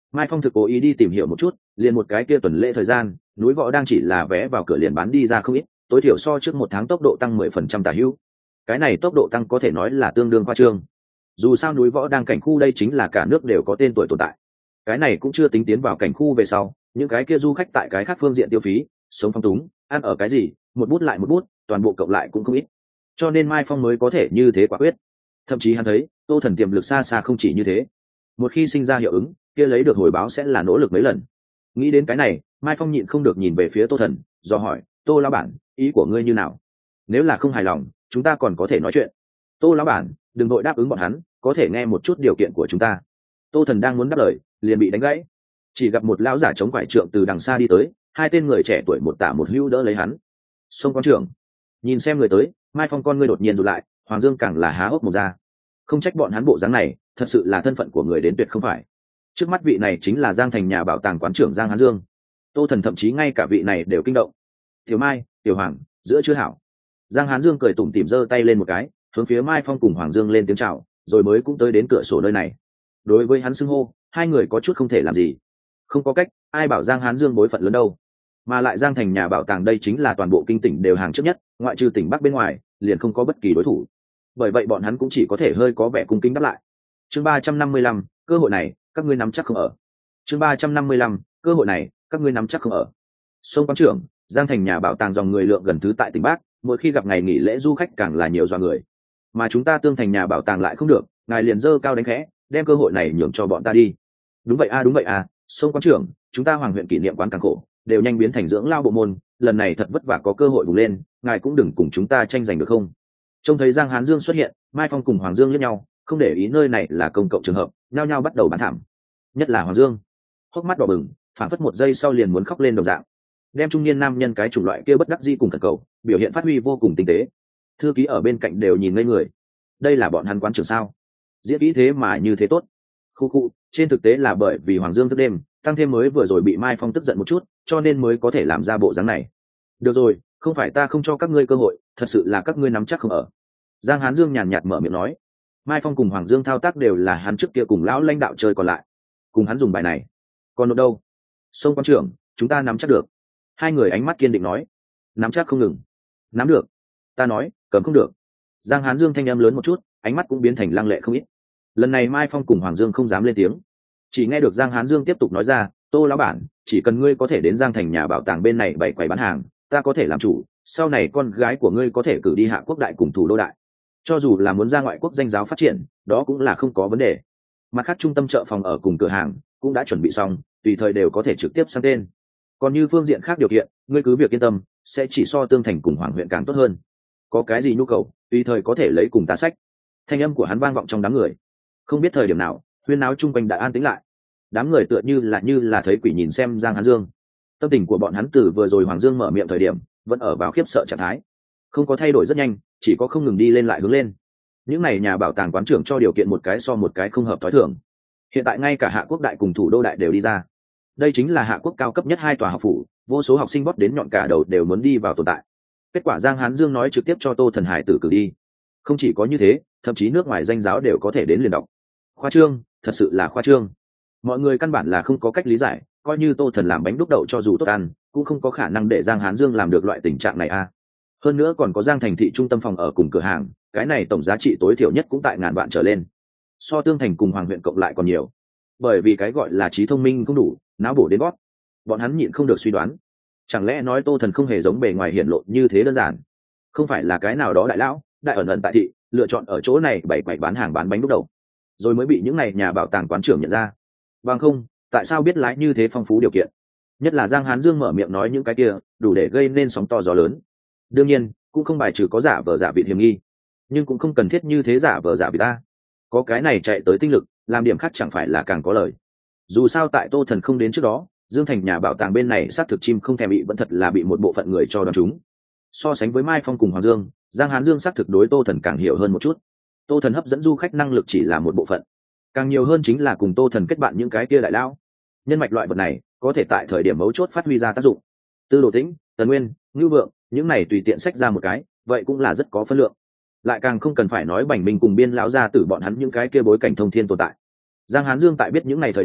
Speaker 1: Mai Phong thực cố ý đi tìm hiểu một chút, liền một cái kia tuần lễ thời gian, núi võ đang chỉ là vé vào cửa liền bán đi ra không ít, tối thiểu so trước một tháng tốc độ tăng 10% tả hữu. Cái này tốc độ tăng có thể nói là tương đương khoa trương. Dù sao núi võ đang cảnh khu đây chính là cả nước đều có tên tuổi tồn tại. Cái này cũng chưa tính tiến vào cảnh khu về sau, những cái kia du khách tại cái khác phương diện tiêu phí, sống phong túng, ăn ở cái gì, một bút lại một bút, toàn bộ cộng lại cũng không ít. Cho nên Mai Phong mới có thể như thế quả quyết. Thậm chí hắn thấy, Tô Thần tiềm lực xa xa không chỉ như thế. Một khi sinh ra hiệu ứng, kia lấy được hồi báo sẽ là nỗ lực mấy lần. Nghĩ đến cái này, Mai Phong nhịn không được nhìn về phía Tô Thần, do hỏi, Tô lão bản, ý của ngươi như nào? Nếu là không hài lòng, chúng ta còn có thể nói chuyện. Tô lão bản, đừng vội đáp ứng bọn hắn, có thể nghe một chút điều kiện của chúng ta. Tô Thần đang muốn đáp lời, liền bị đánh gãy. Chỉ gặp một lão giả chống quải trượng từ đằng xa đi tới, hai tên người trẻ tuổi một tả một hữu đỡ lấy hắn. Sông quán trưởng, nhìn xem người tới, Mai Phong con ngươi đột nhiên rụt lại, Hoàng Dương càng là há hốc mồm ra. Không trách bọn hắn bộ dáng này, thật sự là thân phận của người đến tuyệt không phải. Trước mắt vị này chính là Giang Thành nhà bảo tàng quán trưởng Giang Hán Dương. Tô Thần thậm chí ngay cả vị này đều kinh động. Tiểu Mai, Tiểu Hoàng, giữa chưa hảo. Giang Hán Dương cười tủm tỉm giơ tay lên một cái, hướng phía Mai Phong cùng Hoàng Dương lên tiếng chào, rồi mới cũng tới đến cửa sổ nơi này. Đối với hắn xưng hô, hai người có chút không thể làm gì. Không có cách, ai bảo Giang Hán Dương bối phận lớn đâu. Mà lại Giang Thành nhà bảo tàng đây chính là toàn bộ kinh tỉnh đều hàng trước nhất, ngoại trừ tỉnh Bắc bên ngoài, liền không có bất kỳ đối thủ. Bởi vậy bọn hắn cũng chỉ có thể hơi có vẻ cung kính đáp lại. Chương 355, cơ hội này, các ngươi nắm chắc không ở. Chương 355, cơ hội này, các ngươi nắm chắc không ở. Sông quán trưởng, Giang Thành nhà bảo tàng dòng người lượng gần thứ tại tỉnh Bắc, mỗi khi gặp ngày nghỉ lễ du khách càng là nhiều dọa người. Mà chúng ta Tương Thành nhà bảo tàng lại không được, ngài liền dơ cao đánh khẽ, đem cơ hội này nhường cho bọn ta đi. Đúng vậy a, đúng vậy a, Sông quán trưởng, chúng ta Hoàng huyện kỷ niệm quán càng khổ, đều nhanh biến thành dưỡng lao bộ môn, lần này thật vất vả có cơ hội vùng lên, ngài cũng đừng cùng chúng ta tranh giành được không? Trông thấy Giang Hán Dương xuất hiện, Mai Phong cùng Hoàng Dương liếc nhau, không để ý nơi này là công cộng trường hợp, nhao nhao bắt đầu bán thảm. Nhất là Hoàng Dương, hốc mắt đỏ bừng, phản phất một giây sau liền muốn khóc lên đồng dạng. Đem trung niên nam nhân cái chủng loại kia bất đắc dĩ cùng thần cầu, biểu hiện phát huy vô cùng tinh tế. Thư ký ở bên cạnh đều nhìn ngây người. Đây là bọn hắn quán trưởng sao? Diễn kỹ thế mà như thế tốt. Khu, trên thực tế là bởi vì Hoàng Dương thức đêm, tăng thêm mới vừa rồi bị Mai Phong tức giận một chút, cho nên mới có thể làm ra bộ dáng này. Được rồi, không phải ta không cho các ngươi cơ hội, thật sự là các ngươi nắm chắc không ở. Giang Hán Dương nhàn nhạt mở miệng nói. Mai Phong cùng Hoàng Dương thao tác đều là hắn trước kia cùng lão lãnh đạo chơi còn lại, cùng hắn dùng bài này. Còn nộp đâu? Sông quán trưởng, chúng ta nắm chắc được. Hai người ánh mắt kiên định nói. Nắm chắc không ngừng. Nắm được. Ta nói, cầm không được. Giang Hán Dương thanh âm lớn một chút, ánh mắt cũng biến thành lăng lệ không ít. Lần này Mai Phong cùng Hoàng Dương không dám lên tiếng, chỉ nghe được Giang Hán Dương tiếp tục nói ra, Tô lão bản, chỉ cần ngươi có thể đến Giang Thành nhà bảo tàng bên này bày quầy bán hàng, ta có thể làm chủ, sau này con gái của ngươi có thể cử đi hạ quốc đại cùng thủ đô đại, cho dù là muốn ra ngoại quốc danh giáo phát triển, đó cũng là không có vấn đề. Mặt khác trung tâm chợ phòng ở cùng cửa hàng cũng đã chuẩn bị xong, tùy thời đều có thể trực tiếp sang tên. Còn như phương diện khác điều kiện, ngươi cứ việc yên tâm, sẽ chỉ so Tương Thành cùng Hoàng huyện càng tốt hơn. Có cái gì nhu cầu, tùy thời có thể lấy cùng ta sách. Thanh âm của hắn vang vọng trong đám người. Không biết thời điểm nào, huyên náo chung quanh đã an tĩnh lại. Đám người tựa như là thấy quỷ nhìn xem Giang Hán Dương. Tâm tình của bọn hắn từ vừa rồi Hoàng Dương mở miệng thời điểm, vẫn ở vào khiếp sợ trạng thái, không có thay đổi rất nhanh, chỉ có không ngừng đi lên lại hướng lên. Những này nhà bảo tàng quán trưởng cho điều kiện một cái so một cái không hợp thói thường. Hiện tại ngay cả hạ quốc đại cùng thủ đô đại đều đi ra. Đây chính là hạ quốc cao cấp nhất hai tòa học phủ, vô số học sinh bóp đến nhọn cả đầu đều muốn đi vào tồn tại. Kết quả Giang Hán Dương nói trực tiếp cho Tô Thần Hải tử cử đi. Không chỉ có như thế, thậm chí nước ngoài danh giáo đều có thể đến liền đọc. Khoa trương, thật sự là khoa trương. Mọi người căn bản là không có cách lý giải, coi như Tô Thần làm bánh đúc đậu cho dù tốt ăn, cũng không có khả năng để Giang Hán Dương làm được loại tình trạng này a. Hơn nữa còn có Giang Thành thị trung tâm phòng ở cùng cửa hàng, cái này tổng giá trị tối thiểu nhất cũng tại ngàn vạn trở lên, so Tương Thành cùng Hoàng huyện cộng lại còn nhiều. Bởi vì cái gọi là trí thông minh không đủ, não bổ đến gót. Bọn hắn nhịn không được suy đoán, chẳng lẽ nói Tô Thần không hề giống bề ngoài hiển lộ như thế đơn giản, không phải là cái nào đó đại lão đại ẩn ẩn tại thị lựa chọn ở chỗ này bày quầy bán hàng bán bánh đúc đầu, rồi mới bị những này nhà bảo tàng quán trưởng nhận ra. Bằng không, tại sao biết lái như thế phong phú điều kiện? Nhất là Giang Hán Dương mở miệng nói những cái kia, đủ để gây nên sóng to gió lớn. Đương nhiên, cũng không bài trừ có giả vờ giả vị hiểm nghi, nhưng cũng không cần thiết như thế giả vờ giả vị ta. Có cái này chạy tới tinh lực, làm điểm khác chẳng phải là càng có lời. Dù sao tại Tô Thần không đến trước đó, Dương Thành nhà bảo tàng bên này xác thực chim không thèm bị vẫn thật là bị một bộ phận người cho đoán chúng. So sánh với Mai Phong cùng Hoàng Dương, Giang Hán Dương xác thực đối Tô Thần càng hiểu hơn một chút. Tô Thần hấp dẫn du khách năng lực chỉ là một bộ phận, càng nhiều hơn chính là cùng Tô Thần kết bạn những cái kia đại lão. Nhân mạch loại vật này có thể tại thời điểm mấu chốt phát huy ra tác dụng. Tư Đồ Tĩnh, Tần Nguyên, Ngưu Vượng, những này tùy tiện xách ra một cái, vậy cũng là rất có phân lượng. Lại càng không cần phải nói Bành Minh cùng Biên lão gia tử bọn hắn những cái kia bối cảnh thông thiên tồn tại. Giang Hán Dương tại biết những này thời điểm,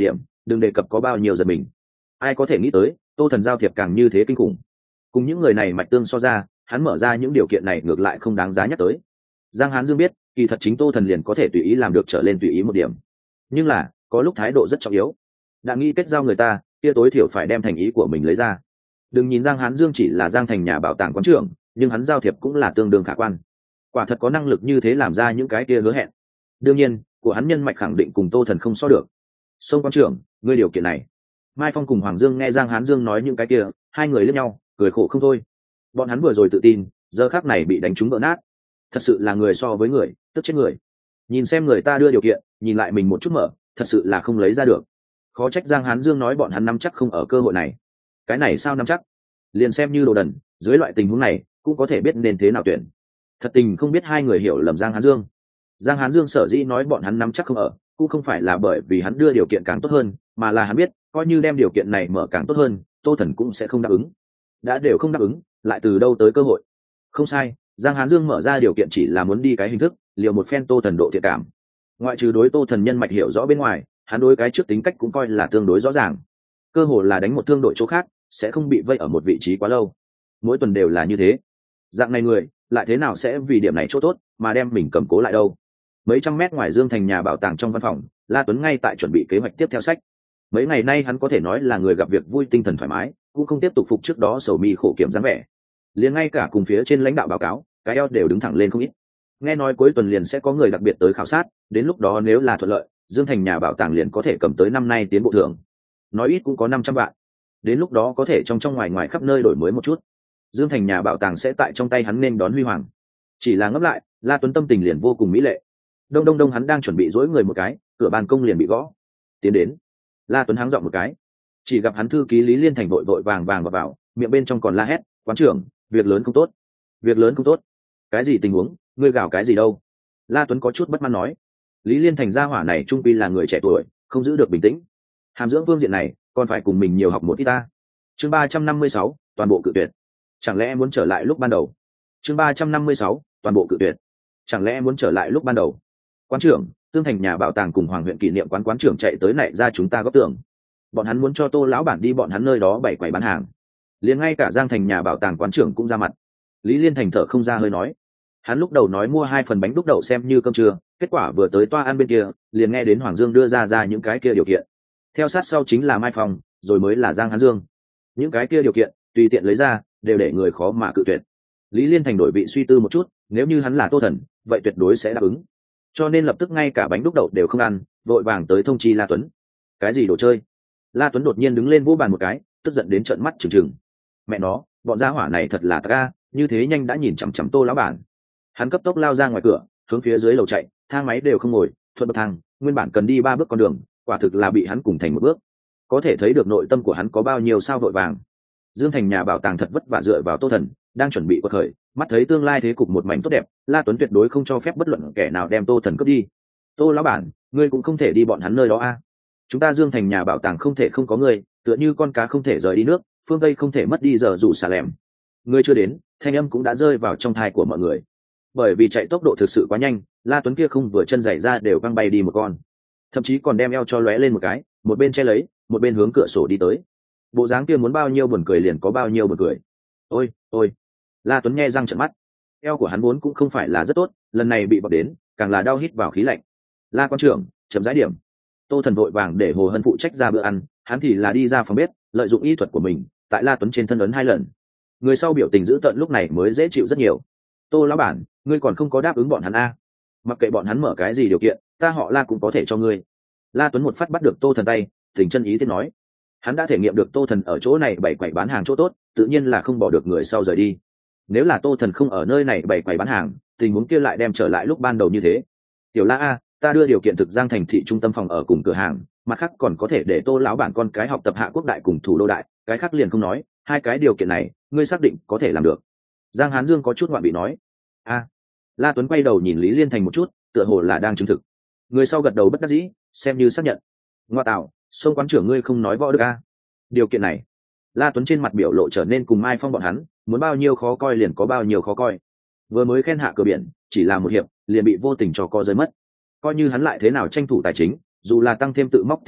Speaker 1: đừng đề cập có bao nhiêu giật mình. Ai có thể nghĩ tới Tô Thần giao thiệp càng như thế kinh khủng. Cùng những người này mạch tương so ra, hắn mở ra những điều kiện này ngược lại không đáng giá nhắc tới. Giang Hán Dương biết kỳ thật chính Tô Thần liền có thể tùy ý làm được trở lên tùy ý một điểm, nhưng là có lúc thái độ rất trọng yếu. Đã nghĩ kết giao người ta, kia tối thiểu phải đem thành ý của mình lấy ra. Đừng nhìn Giang Hán Dương chỉ là Giang Thành nhà bảo tàng quán trưởng, nhưng hắn giao thiệp cũng là tương đương khả quan. Quả thật có năng lực như thế làm ra những cái kia hứa hẹn. Đương nhiên của hắn nhân mạch khẳng định cùng Tô Thần không so được. Sông quán trưởng, ngươi điều kiện này. Mai Phong cùng Hoàng Dương nghe Giang Hán Dương nói những cái kia, hai người liếc nhau cười khổ không thôi. Bọn hắn vừa rồi tự tin, giờ khắc này bị đánh trúng vỡ nát. Thật sự là người so với người, tức chết người. Nhìn xem người ta đưa điều kiện, nhìn lại mình một chút mở, thật sự là không lấy ra được. Khó trách Giang Hán Dương nói bọn hắn nắm chắc không ở cơ hội này. Cái này sao nắm chắc? Liền xem như đồ đần, dưới loại tình huống này cũng có thể biết nên thế nào tuyển. Thật tình không biết hai người hiểu lầm Giang Hán Dương. Giang Hán Dương sở dĩ nói bọn hắn nắm chắc không ở, cũng không phải là bởi vì hắn đưa điều kiện càng tốt hơn, mà là hắn biết coi như đem điều kiện này mở càng tốt hơn, Tô Thần cũng sẽ không đáp ứng. Đã đều không đáp ứng, lại từ đâu tới cơ hội? Không sai, Giang Hán Dương mở ra điều kiện chỉ là muốn đi cái hình thức, liều một phen Tô Thần độ thiện cảm. Ngoại trừ đối Tô Thần nhân mạch hiểu rõ bên ngoài, hắn đối cái trước tính cách cũng coi là tương đối rõ ràng. Cơ hội là đánh một thương đội chỗ khác, sẽ không bị vây ở một vị trí quá lâu. Mỗi tuần đều là như thế. Dạng này người, lại thế nào sẽ vì điểm này chỗ tốt mà đem mình cầm cố lại đâu? Mấy trăm mét ngoài Dương Thành nhà bảo tàng trong văn phòng, La Tuấn ngay tại chuẩn bị kế hoạch tiếp theo sách. Mấy ngày nay hắn có thể nói là người gặp việc vui, tinh thần thoải mái, cũng không tiếp tục phục trước đó sầu mi khổ kiểm dáng vẻ. Liền ngay cả cùng phía trên lãnh đạo báo cáo, cái eo đều đứng thẳng lên không ít. Nghe nói cuối tuần liền sẽ có người đặc biệt tới khảo sát, đến lúc đó nếu là thuận lợi, Dương Thành nhà bảo tàng liền có thể cầm tới năm nay tiến bộ thưởng. Nói ít cũng có 500 vạn. Đến lúc đó có thể trong ngoài ngoài khắp nơi đổi mới một chút. Dương Thành nhà bảo tàng sẽ tại trong tay hắn nên đón huy hoàng. Chỉ là ngấp lại, La Tuấn tâm tình liền vô cùng mỹ lệ. Đông hắn đang chuẩn bị dỗi người một cái, cửa ban công liền bị gõ. Tiến đến. La Tuấn hắng giọng một cái. Chỉ gặp hắn thư ký Lý Liên Thành vội vàng vào, miệng bên trong còn la hét, "Quán trưởng, việc lớn không tốt. Việc lớn không tốt." "Cái gì tình huống? Ngươi gào cái gì đâu?" La Tuấn có chút bất mãn nói. Lý Liên Thành gia hỏa này trung quy là người trẻ tuổi, không giữ được bình tĩnh. Hàm dưỡng phương diện này, còn phải cùng mình nhiều học một ít ta. Chương 356, toàn bộ cự tuyệt. Chẳng lẽ muốn trở lại lúc ban đầu? Chương 356, toàn bộ cự tuyệt. Chẳng lẽ muốn trở lại lúc ban đầu? Quán trưởng, Tương Thành nhà bảo tàng cùng Hoàng huyện kỷ niệm quán trưởng chạy tới nảy ra chúng ta góp tưởng. Bọn hắn muốn cho Tô lão bản đi bọn hắn nơi đó bày quầy bán hàng. Liền ngay cả Giang Thành nhà bảo tàng quán trưởng cũng ra mặt. Lý Liên Thành thở không ra hơi nói. Hắn lúc đầu nói mua 2 phần bánh đúc đậu xem như cơm trưa, kết quả vừa tới toa ăn bên kia, liền nghe đến Hoàng Dương đưa ra những cái kia điều kiện. Theo sát sau chính là Mai Phong, rồi mới là Giang Hán Dương. Những cái kia điều kiện, tùy tiện lấy ra, đều để người khó mà cự tuyệt. Lý Liên Thành đổi vị suy tư một chút, nếu như hắn là Tô Thần, vậy tuyệt đối sẽ đáp ứng. Cho nên lập tức ngay cả bánh đúc đậu đều không ăn, vội vàng tới thông chi La Tuấn. Cái gì đồ chơi? La Tuấn đột nhiên đứng lên vỗ bàn một cái, tức giận đến trợn mắt trừng trừng. Mẹ nó, bọn gia hỏa này thật là ta, như thế nhanh đã nhìn chằm chằm Tô lão bản. Hắn cấp tốc lao ra ngoài cửa, hướng phía dưới lầu chạy, thang máy đều không ngồi, thuận bậc thang, nguyên bản cần đi 3 bước con đường, quả thực là bị hắn cùng thành một bước. Có thể thấy được nội tâm của hắn có bao nhiêu sao vội vàng. Dương Thành nhà bảo tàng thật vất vả dựa vào Tô Thần, đang chuẩn bị quật khởi, mắt thấy tương lai thế cục một mảnh tốt đẹp, La Tuấn tuyệt đối không cho phép bất luận kẻ nào đem Tô Thần cướp đi. Tô lão bản, ngươi cũng không thể đi bọn hắn nơi đó a. Chúng ta Dương Thành nhà bảo tàng không thể không có ngươi, tựa như con cá không thể rời đi nước, phương Tây không thể mất đi giờ dù xà lẻm. Ngươi chưa đến, thanh âm cũng đã rơi vào trong tai của mọi người. Bởi vì chạy tốc độ thực sự quá nhanh, La Tuấn kia không vừa chân giày ra đều văng bay đi một con, thậm chí còn đem eo cho lóe lên một cái, một bên che lấy, một bên hướng cửa sổ đi tới. Bộ dáng kia muốn bao nhiêu buồn cười liền có bao nhiêu buồn cười. Ôi, La Tuấn nghe răng trợn mắt. Eo của hắn vốn cũng không phải là rất tốt, lần này bị bọc đến, càng là đau hít vào khí lạnh. La quan trưởng, chấm dãi điểm. Tô Thần vội vàng để Hồ Hân phụ trách ra bữa ăn, hắn thì là đi ra phòng bếp, lợi dụng y thuật của mình, tại La Tuấn trên thân ấn 2 lần. Người sau biểu tình dữ tợn lúc này mới dễ chịu rất nhiều. Tô lão bản, ngươi còn không có đáp ứng bọn hắn a? Mặc kệ bọn hắn mở cái gì điều kiện, ta họ La cũng có thể cho ngươi. La Tuấn một phát bắt được Tô Thần tay, tình chân ý thiết nói. Hắn đã thể nghiệm được Tô Thần ở chỗ này bày quầy bán hàng chỗ tốt, tự nhiên là không bỏ được người sau rời đi. Nếu là Tô Thần không ở nơi này bày quầy bán hàng, tình huống kia lại đem trở lại lúc ban đầu như thế. Tiểu La a, ta đưa điều kiện thực Giang thành thị trung tâm phòng ở cùng cửa hàng, mặt khác còn có thể để Tô lão bản con cái học tập Hạ Quốc đại cùng Thủ đô đại, cái khác liền không nói, 2 cái điều kiện này, ngươi xác định có thể làm được. Giang Hán Dương có chút ngoạn bị nói. A. La Tuấn quay đầu nhìn Lý Liên Thành một chút, tựa hồ là đang chứng thực. Người sau gật đầu bất đắc dĩ, xem như xác nhận. Ngoa tạo, Sông quán trưởng ngươi không nói võ được a? Điều kiện này. La Tuấn trên mặt biểu lộ trở nên cùng Mai Phong bọn hắn, muốn bao nhiêu khó coi liền có bao nhiêu khó coi. Vừa mới khen hạ cửa biển, chỉ là một hiệp, liền bị vô tình cho co rơi mất. Coi như hắn lại thế nào tranh thủ tài chính, dù là tăng thêm tự móc tiền túi,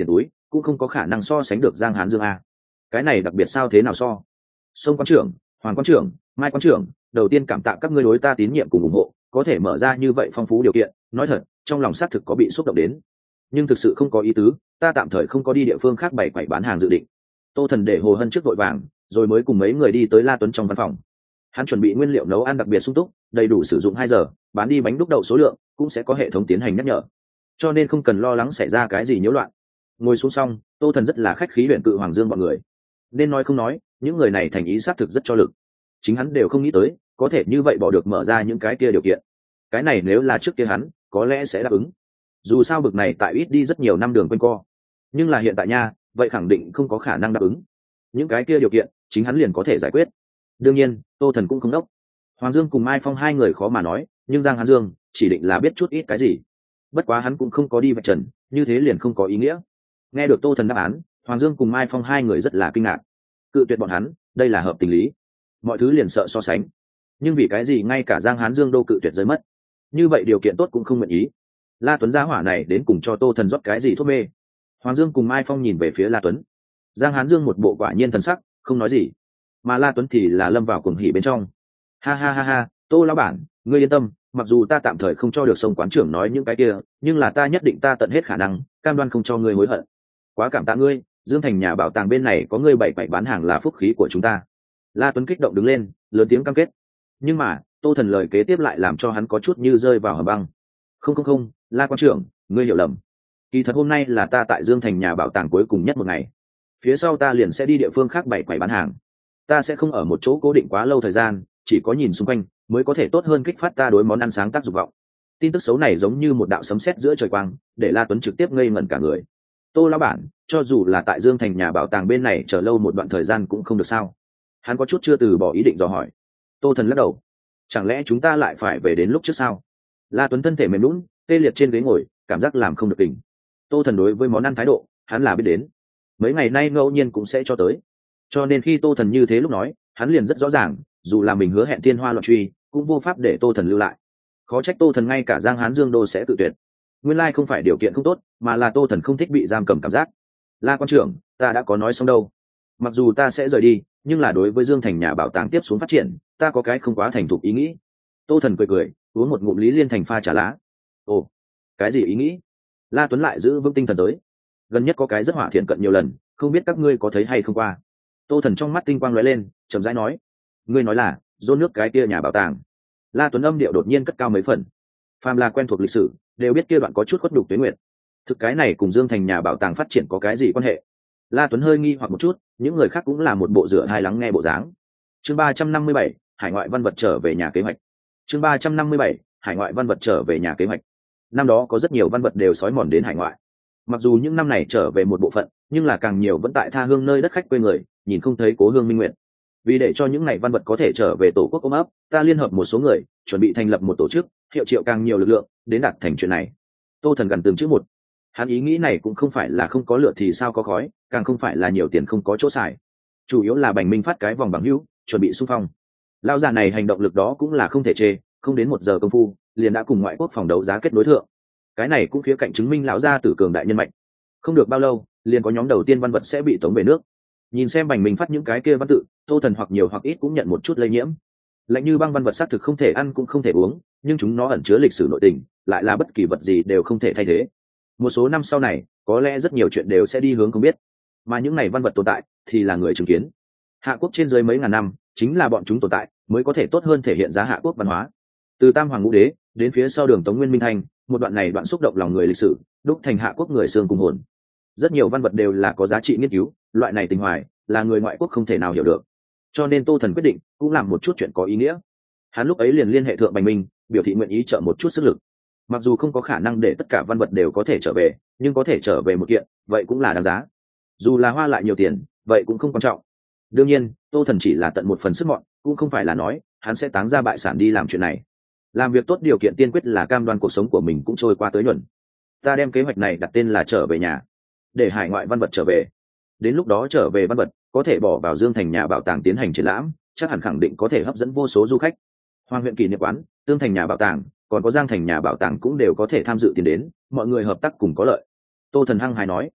Speaker 1: cũng không có khả năng so sánh được Giang Hán Dương a. Cái này đặc biệt sao thế nào so? Sông quan trưởng, Hoàng quan trưởng, Mai quan trưởng, đầu tiên cảm tạ các ngươi đối ta tín nhiệm cùng ủng hộ, có thể mở ra như vậy phong phú điều kiện, nói thật, trong lòng xác thực có bị xúc động đến. Nhưng thực sự không có ý tứ, ta tạm thời không có đi địa phương khác bày quầy bán hàng dự định. Tô Thần để Hồ Hân trước vội vàng, rồi mới cùng mấy người đi tới La Tuấn trong văn phòng. Hắn chuẩn bị nguyên liệu nấu ăn đặc biệt sung túc, đầy đủ sử dụng 2 giờ, bán đi bánh đúc đậu số lượng cũng sẽ có hệ thống tiến hành nhắc nhở, cho nên không cần lo lắng xảy ra cái gì nhiễu loạn. Ngồi xuống xong, Tô Thần rất là khách khí huyền cự Hoàng Dương bọn người. Nên nói không nói, những người này thành ý xác thực rất cho lực. Chính hắn đều không nghĩ tới, có thể như vậy bỏ được mở ra những cái kia điều kiện. Cái này nếu là trước kia hắn, có lẽ sẽ đáp ứng. Dù sao bực này tại ít đi rất nhiều năm đường quanh co. Nhưng là hiện tại nha, vậy khẳng định không có khả năng đáp ứng. Những cái kia điều kiện, chính hắn liền có thể giải quyết. Đương nhiên, Tô Thần cũng không đốc. Hoàng Dương cùng Mai Phong 2 người khó mà nói, nhưng Giang Hán Dương chỉ định là biết chút ít cái gì. Bất quá hắn cũng không có đi vạch trần, như thế liền không có ý nghĩa. Nghe được Tô Thần đáp án, Hoàng Dương cùng Mai Phong 2 người rất là kinh ngạc. Cự tuyệt bọn hắn, đây là hợp tình lý. Mọi thứ liền sợ so sánh. Nhưng vì cái gì ngay cả Giang Hán Dương đô cự tuyệt rơi mất? Như vậy điều kiện tốt cũng không nguyện ý. La Tuấn gia hỏa này đến cùng cho Tô Thần rót cái gì thuốc mê? Hoàng Dương cùng Mai Phong nhìn về phía La Tuấn. Giang Hán Dương một bộ quả nhiên thần sắc, không nói gì. Mà La Tuấn thì là lâm vào cuồng hỉ bên trong. Ha ha ha ha, Tô lão bản, ngươi yên tâm, mặc dù ta tạm thời không cho được sông quán trưởng nói những cái kia, nhưng là ta nhất định ta tận hết khả năng, cam đoan không cho ngươi hối hận. Quá cảm tạ ngươi, Dương Thành nhà bảo tàng bên này có ngươi bảy bán hàng là phúc khí của chúng ta. La Tuấn kích động đứng lên, lớn tiếng cam kết. Nhưng mà, Tô Thần lời kế tiếp lại làm cho hắn có chút như rơi vào hầm băng. Không, La quán trưởng, ngươi hiểu lầm. Kỳ thật hôm nay là ta tại Dương Thành nhà bảo tàng cuối cùng nhất một ngày. Phía sau ta liền sẽ đi địa phương khác bảy bán hàng. Ta sẽ không ở một chỗ cố định quá lâu thời gian, chỉ có nhìn xung quanh mới có thể tốt hơn kích phát ta đối món ăn sáng tác dục vọng. Tin tức xấu này giống như một đạo sấm sét giữa trời quang, để La Tuấn trực tiếp ngây ngẩn cả người. Tô lão bản, cho dù là tại Dương Thành nhà bảo tàng bên này chờ lâu một đoạn thời gian cũng không được sao? Hắn có chút chưa từ bỏ ý định dò hỏi. Tô Thần lắc đầu. Chẳng lẽ chúng ta lại phải về đến lúc trước sao? La Tuấn thân thể mềm nhũn, tê liệt trên ghế ngồi, cảm giác làm không được tỉnh. Tô Thần đối với món ăn thái độ, hắn là biết đến. Mấy ngày nay ngẫu nhiên cũng sẽ cho tới. Cho nên khi Tô Thần như thế lúc nói, hắn liền rất rõ ràng, dù là mình hứa hẹn thiên hoa loạn truy, cũng vô pháp để Tô Thần lưu lại. Khó trách Tô Thần ngay cả Giang Hán Dương đô sẽ tự tuyệt. Nguyên lai không phải điều kiện không tốt, mà là Tô Thần không thích bị giam cầm cảm giác. La quan trưởng, ta đã có nói xong đâu. Mặc dù ta sẽ rời đi, nhưng là đối với Dương Thành nhà bảo tàng tiếp xuống phát triển, ta có cái không quá thành thục ý nghĩ. Tô Thần cười, uống một ngụm Lý Liên Thành pha trà lá. Ồ, cái gì ý nghĩ? La Tuấn lại giữ vững tinh thần tới. Gần nhất có cái rất hỏa thiện cận nhiều lần, không biết các ngươi có thấy hay không qua. Tô Thần trong mắt tinh quang lóe lên, chậm rãi nói. Ngươi nói là dôn nước cái kia nhà bảo tàng? La Tuấn âm điệu đột nhiên cất cao mấy phần. Phàm là quen thuộc lịch sử, đều biết kia đoạn có chút khuất nhục tuế nguyệt. Thực cái này cùng Dương Thành nhà bảo tàng phát triển có cái gì quan hệ? La Tuấn hơi nghi hoặc một chút, những người khác cũng là một bộ rửa hai lắng nghe bộ dáng. Chương 357, hải ngoại văn vật trở về nhà kế hoạch. Chương 357, hải ngoại văn vật trở về nhà kế hoạch. Năm đó có rất nhiều văn vật đều xói mòn đến hải ngoại. Mặc dù những năm này trở về một bộ phận, nhưng là càng nhiều vẫn tại tha hương nơi đất khách quê người, nhìn không thấy cố hương minh nguyện. Vì để cho những ngày văn vật có thể trở về tổ quốc ôm ấp, ta liên hợp một số người, chuẩn bị thành lập một tổ chức, hiệu triệu càng nhiều lực lượng, đến đạt thành chuyện này. Tô Thần gần từng chữ một. Hắn ý nghĩ này cũng không phải là không có lửa thì sao có khói, càng không phải là nhiều tiền không có chỗ xài. Chủ yếu là Bành Minh phát cái vòng bằng hữu, chuẩn bị xung phong. Lão già này hành động lực đó cũng là không thể chê, không đến 1 giờ công phu, liền đã cùng ngoại quốc phòng đấu giá kết đối thượng. Cái này cũng khía cạnh chứng minh lão gia tử cường đại nhân mạch. Không được bao lâu, liền có nhóm đầu tiên văn vật sẽ bị tống về nước. Nhìn xem Bành Minh phát những cái kia văn tự, Tô Thần hoặc nhiều hoặc ít cũng nhận một chút lây nhiễm. Lạnh như băng văn vật xác thực không thể ăn cũng không thể uống, nhưng chúng nó ẩn chứa lịch sử nội tình, lại là bất kỳ vật gì đều không thể thay thế. Một số năm sau này, có lẽ rất nhiều chuyện đều sẽ đi hướng không biết, mà những này văn vật tồn tại thì là người chứng kiến. Hạ quốc trên dưới mấy ngàn năm, chính là bọn chúng tồn tại mới có thể tốt hơn thể hiện giá Hạ quốc văn hóa. Từ Tam Hoàng Ngũ Đế đến phía sau Đường Tống Nguyên Minh Thanh, một đoạn này đoạn xúc động lòng người lịch sử, đúc thành Hạ quốc người xương cùng hồn. Rất nhiều văn vật đều là có giá trị nghiên cứu, loại này tình hoài là người ngoại quốc không thể nào hiểu được. Cho nên Tô Thần quyết định cũng làm một chút chuyện có ý nghĩa. Hắn lúc ấy liền liên hệ thượng Bành Minh, biểu thị nguyện ý trợ một chút sức lực. Mặc dù không có khả năng để tất cả văn vật đều có thể trở về, nhưng có thể trở về một kiện, vậy cũng là đáng giá. Dù là hoa lại nhiều tiền, vậy cũng không quan trọng. Đương nhiên, Tô Thần chỉ là tận một phần sức mọn, cũng không phải là nói hắn sẽ táng ra bại sản đi làm chuyện này. Làm việc tốt điều kiện tiên quyết là cam đoan cuộc sống của mình cũng trôi qua tới nhuần. Ta đem kế hoạch này đặt tên là trở về nhà, để hải ngoại văn vật trở về. Đến lúc đó trở về văn vật có thể bỏ vào Dương Thành nhà bảo tàng tiến hành triển lãm, chắc hẳn khẳng định có thể hấp dẫn vô số du khách. Hoàng huyện kỷ niệm quán, Tương Thành nhà bảo tàng, còn có Giang Thành nhà bảo tàng cũng đều có thể tham dự tiền đến, mọi người hợp tác cùng có lợi. Tô Thần hăng hài nói.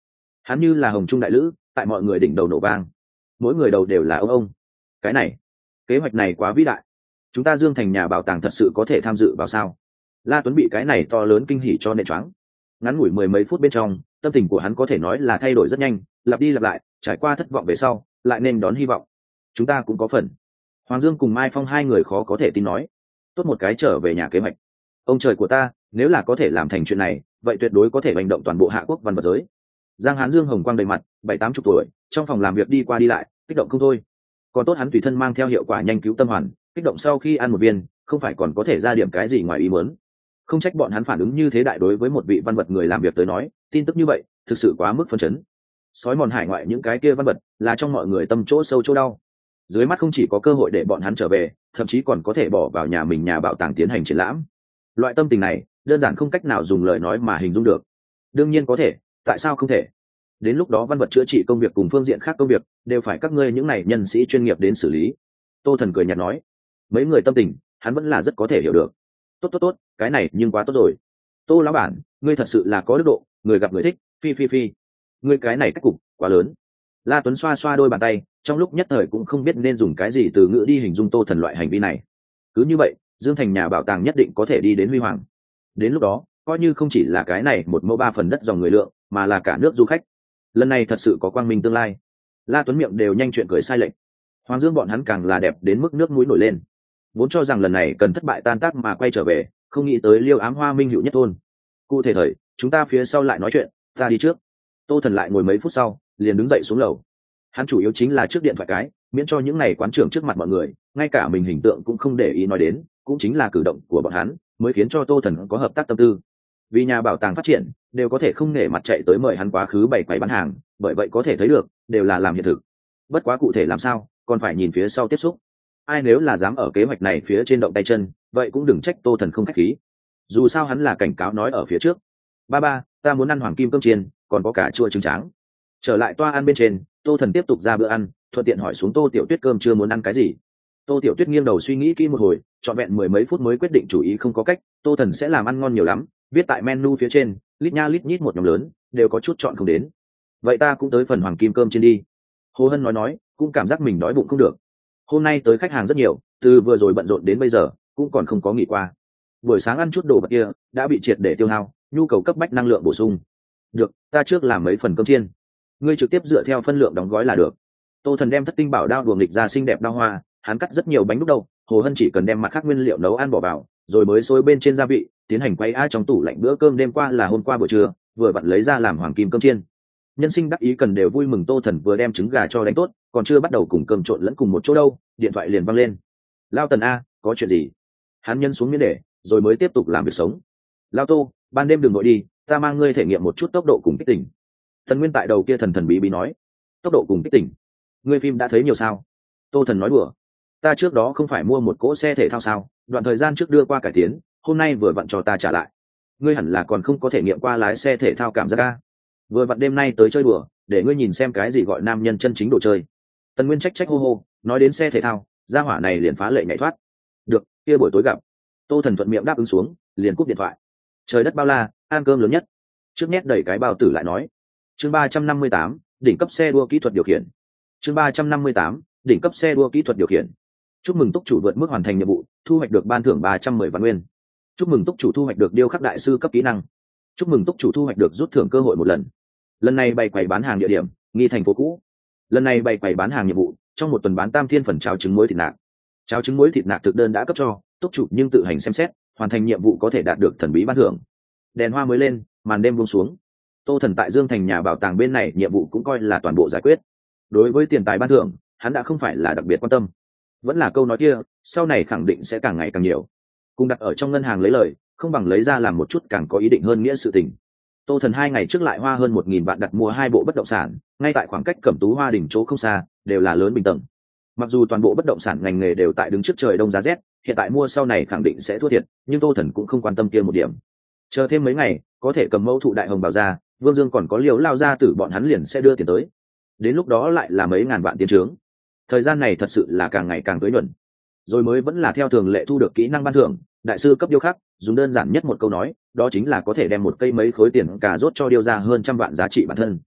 Speaker 1: hắn như là hồng trung đại lữ tại mọi người đỉnh đầu nổ vang, mỗi người đầu đều là ông. Cái này kế hoạch này quá vĩ đại, chúng ta Dương Thành nhà bảo tàng thật sự có thể tham dự vào sao? La Tuấn bị cái này to lớn kinh hỉ cho nện choáng. Ngắn ngủi mười mấy phút bên trong, tâm tình của hắn có thể nói là thay đổi rất nhanh, lặp đi lặp lại, trải qua thất vọng về sau, lại nên đón hy vọng. Chúng ta cũng có phần. Hoàng Dương cùng Mai Phong hai người khó có thể tin nói. Tốt một cái trở về nhà kế hoạch. Ông trời của ta, nếu là có thể làm thành chuyện này, vậy tuyệt đối có thể hành động toàn bộ Hạ Quốc văn vật giới. Giang Hán Dương hồng quang đầy mặt, 70-80 tuổi, trong phòng làm việc đi qua đi lại, kích động không thôi. Còn tốt hắn tùy thân mang theo hiệu quả nhanh cứu tâm hoàn, kích động sau khi ăn một viên, không phải còn có thể ra điểm cái gì ngoài ý muốn. Không trách bọn hắn phản ứng như thế đại đối với một vị văn vật người làm việc tới nói, tin tức như vậy thực sự quá mức phấn chấn. Sói mòn hải ngoại những cái kia văn vật là trong mọi người tâm chỗ sâu chỗ đau. Dưới mắt không chỉ có cơ hội để bọn hắn trở về, thậm chí còn có thể bỏ vào nhà mình nhà bảo tàng tiến hành triển lãm. Loại tâm tình này đơn giản không cách nào dùng lời nói mà hình dung được. Đương nhiên có thể, tại sao không thể? Đến lúc đó văn vật chữa trị công việc cùng phương diện khác công việc đều phải các ngươi những này nhân sĩ chuyên nghiệp đến xử lý. Tô Thần cười nhạt nói. Mấy người tâm tình hắn vẫn là rất có thể hiểu được. Tốt, cái này nhưng quá tốt rồi. Tô lão bản, ngươi thật sự là có đức độ, người gặp người thích, phi. Ngươi cái này cách cục quá lớn. La Tuấn xoa xoa đôi bàn tay, trong lúc nhất thời cũng không biết nên dùng cái gì từ ngữ đi hình dung Tô Thần loại hành vi này. Cứ như vậy, Dương Thành nhà bảo tàng nhất định có thể đi đến huy hoàng. Đến lúc đó, coi như không chỉ là cái này một mẫu 3 phần đất dòng người lượng, mà là cả nước du khách. Lần này thật sự có quang minh tương lai. La Tuấn miệng đều nhanh chuyện cười sai lệch. Hoàng Dương bọn hắn càng là đẹp đến mức nước mũi nổi lên. Vốn cho rằng lần này cần thất bại tan tác mà quay trở về, không nghĩ tới Liêu Ám Hoa minh hữu nhất thôn. Cụ thể thời, chúng ta phía sau lại nói chuyện, ta đi trước. Tô Thần lại ngồi mấy phút sau, liền đứng dậy xuống lầu. Hắn chủ yếu chính là trước điện thoại cái, miễn cho những này quán trưởng trước mặt mọi người, ngay cả mình hình tượng cũng không để ý nói đến, cũng chính là cử động của bọn hắn, mới khiến cho Tô Thần có hợp tác tâm tư. Vì nhà bảo tàng phát triển, đều có thể không nể mặt chạy tới mời hắn quá khứ bày quầy bán hàng, bởi vậy có thể thấy được, đều là làm hiện thực. Bất quá cụ thể làm sao, còn phải nhìn phía sau tiếp xúc. Ai nếu là dám ở kế hoạch này phía trên động tay chân, vậy cũng đừng trách Tô Thần không khách khí. Dù sao hắn là cảnh cáo nói ở phía trước. Ba, ta muốn ăn hoàng kim cơm chiên, còn có cả chua trứng tráng. Trở lại toa ăn bên trên, Tô Thần tiếp tục ra bữa ăn, thuận tiện hỏi xuống Tô Tiểu Tuyết cơm chưa muốn ăn cái gì. Tô Tiểu Tuyết nghiêng đầu suy nghĩ kỹ một hồi, trọn vẹn mười mấy phút mới quyết định chủ ý không có cách, Tô Thần sẽ làm ăn ngon nhiều lắm, viết tại menu phía trên, lít nha lít nhít một nhóm lớn, đều có chút chọn không đến. Vậy ta cũng tới phần hoàng kim cơm chiên đi. Hồ Hân nói, cũng cảm giác mình đói bụng không được. Hôm nay tới khách hàng rất nhiều, từ vừa rồi bận rộn đến bây giờ, cũng còn không có nghỉ qua. Buổi sáng ăn chút đồ vật kia, đã bị triệt để tiêu hao, nhu cầu cấp bách năng lượng bổ sung. Được, ta trước làm mấy phần cơm chiên. Ngươi trực tiếp dựa theo phân lượng đóng gói là được. Tô Thần đem thất tinh bảo đao đùa nghịch ra xinh đẹp đao hoa, hắn cắt rất nhiều bánh đúc đầu, Hồ Hân chỉ cần đem mặt khác nguyên liệu nấu ăn bỏ vào, rồi mới xối bên trên gia vị, tiến hành quay trong tủ lạnh bữa cơm đêm qua là hôm qua buổi trưa, vừa vặn lấy ra làm hoàng kim cơm chiên. Nhân sinh đắc ý cần đều vui mừng, Tô Thần vừa đem trứng gà cho đánh tốt, còn chưa bắt đầu cùng cơm trộn lẫn cùng một chỗ đâu, điện thoại liền văng lên. Lao Tần a, có chuyện gì? Hắn nhân xuống miếng để, rồi mới tiếp tục làm việc sống. Lao Tô, ban đêm đừng gọi đi, ta mang ngươi thể nghiệm một chút tốc độ cùng kích tỉnh. Thần Nguyên tại đầu kia thần bí bí nói, tốc độ cùng kích tỉnh, ngươi phim đã thấy nhiều sao? Tô Thần nói đùa, ta trước đó không phải mua một cỗ xe thể thao sao, đoạn thời gian trước đưa qua cải tiến, hôm nay vừa vặn cho ta trả lại. Ngươi hẳn là còn không có thể nghiệm qua lái xe thể thao cảm giác a. Vừa vặn đêm nay tới chơi đùa, để ngươi nhìn xem cái gì gọi nam nhân chân chính đồ chơi. Tần Nguyên trách hô hô, nói đến xe thể thao, gia hỏa này liền phá lệ nhảy thoát. Được, kia buổi tối gặp. Tô Thần thuận miệng đáp ứng xuống, liền cúp điện thoại. Trời đất bao la, ăn cơm lớn nhất. Trước nhét đẩy cái bao tử lại nói. Chương 358, đỉnh cấp xe đua kỹ thuật điều khiển. Chương 358, đỉnh cấp xe đua kỹ thuật điều khiển. Chúc mừng túc chủ vượt mức hoàn thành nhiệm vụ, thu hoạch được ban thưởng 310 vạn nguyên. Chúc mừng túc chủ thu hoạch được điêu khắc đại sư cấp kỹ năng. Chúc mừng túc chủ thu hoạch được rút thưởng cơ hội một lần. Lần này bày quầy bán hàng địa điểm, nghi thành phố cũ. Lần này bày quầy bán hàng nhiệm vụ, trong một tuần bán tam thiên phần cháo trứng muối thịt nạc. Cháo trứng muối thịt nạc thực đơn đã cấp cho, túc chủ nhưng tự hành xem xét, hoàn thành nhiệm vụ có thể đạt được thần bí ban thưởng. Đèn hoa mới lên, màn đêm buông xuống. Tô Thần tại Dương Thành nhà bảo tàng bên này nhiệm vụ cũng coi là toàn bộ giải quyết. Đối với tiền tài ban thưởng, hắn đã không phải là đặc biệt quan tâm. Vẫn là câu nói kia, sau này khẳng định sẽ càng ngày càng nhiều. Cùng đặt ở trong ngân hàng lấy lời, không bằng lấy ra làm một chút càng có ý định hơn nghĩa sự tình. Tô Thần 2 ngày trước lại hoa hơn 1.000 vạn đặt mua 2 bộ bất động sản, ngay tại khoảng cách Cẩm Tú Hoa đỉnh chỗ không xa, đều là lớn bình tầng. Mặc dù toàn bộ bất động sản ngành nghề đều tại đứng trước trời đông giá rét, hiện tại mua sau này khẳng định sẽ thua thiệt, nhưng Tô Thần cũng không quan tâm kia một điểm. Chờ thêm mấy ngày, có thể cầm mẫu thụ đại hồng bảo ra, Vương Dương còn có Liều lao ra tử bọn hắn liền sẽ đưa tiền tới. Đến lúc đó lại là mấy ngàn vạn tiền trướng. Thời gian này thật sự là càng ngày càng tới nhuận. Rồi mới vẫn là theo thường lệ thu được kỹ năng ban thưởng, đại sư cấp điêu khắc, dùng đơn giản nhất một câu nói, đó chính là có thể đem một cây mấy khối tiền cà rốt cho điêu ra hơn trăm vạn giá trị bản thân.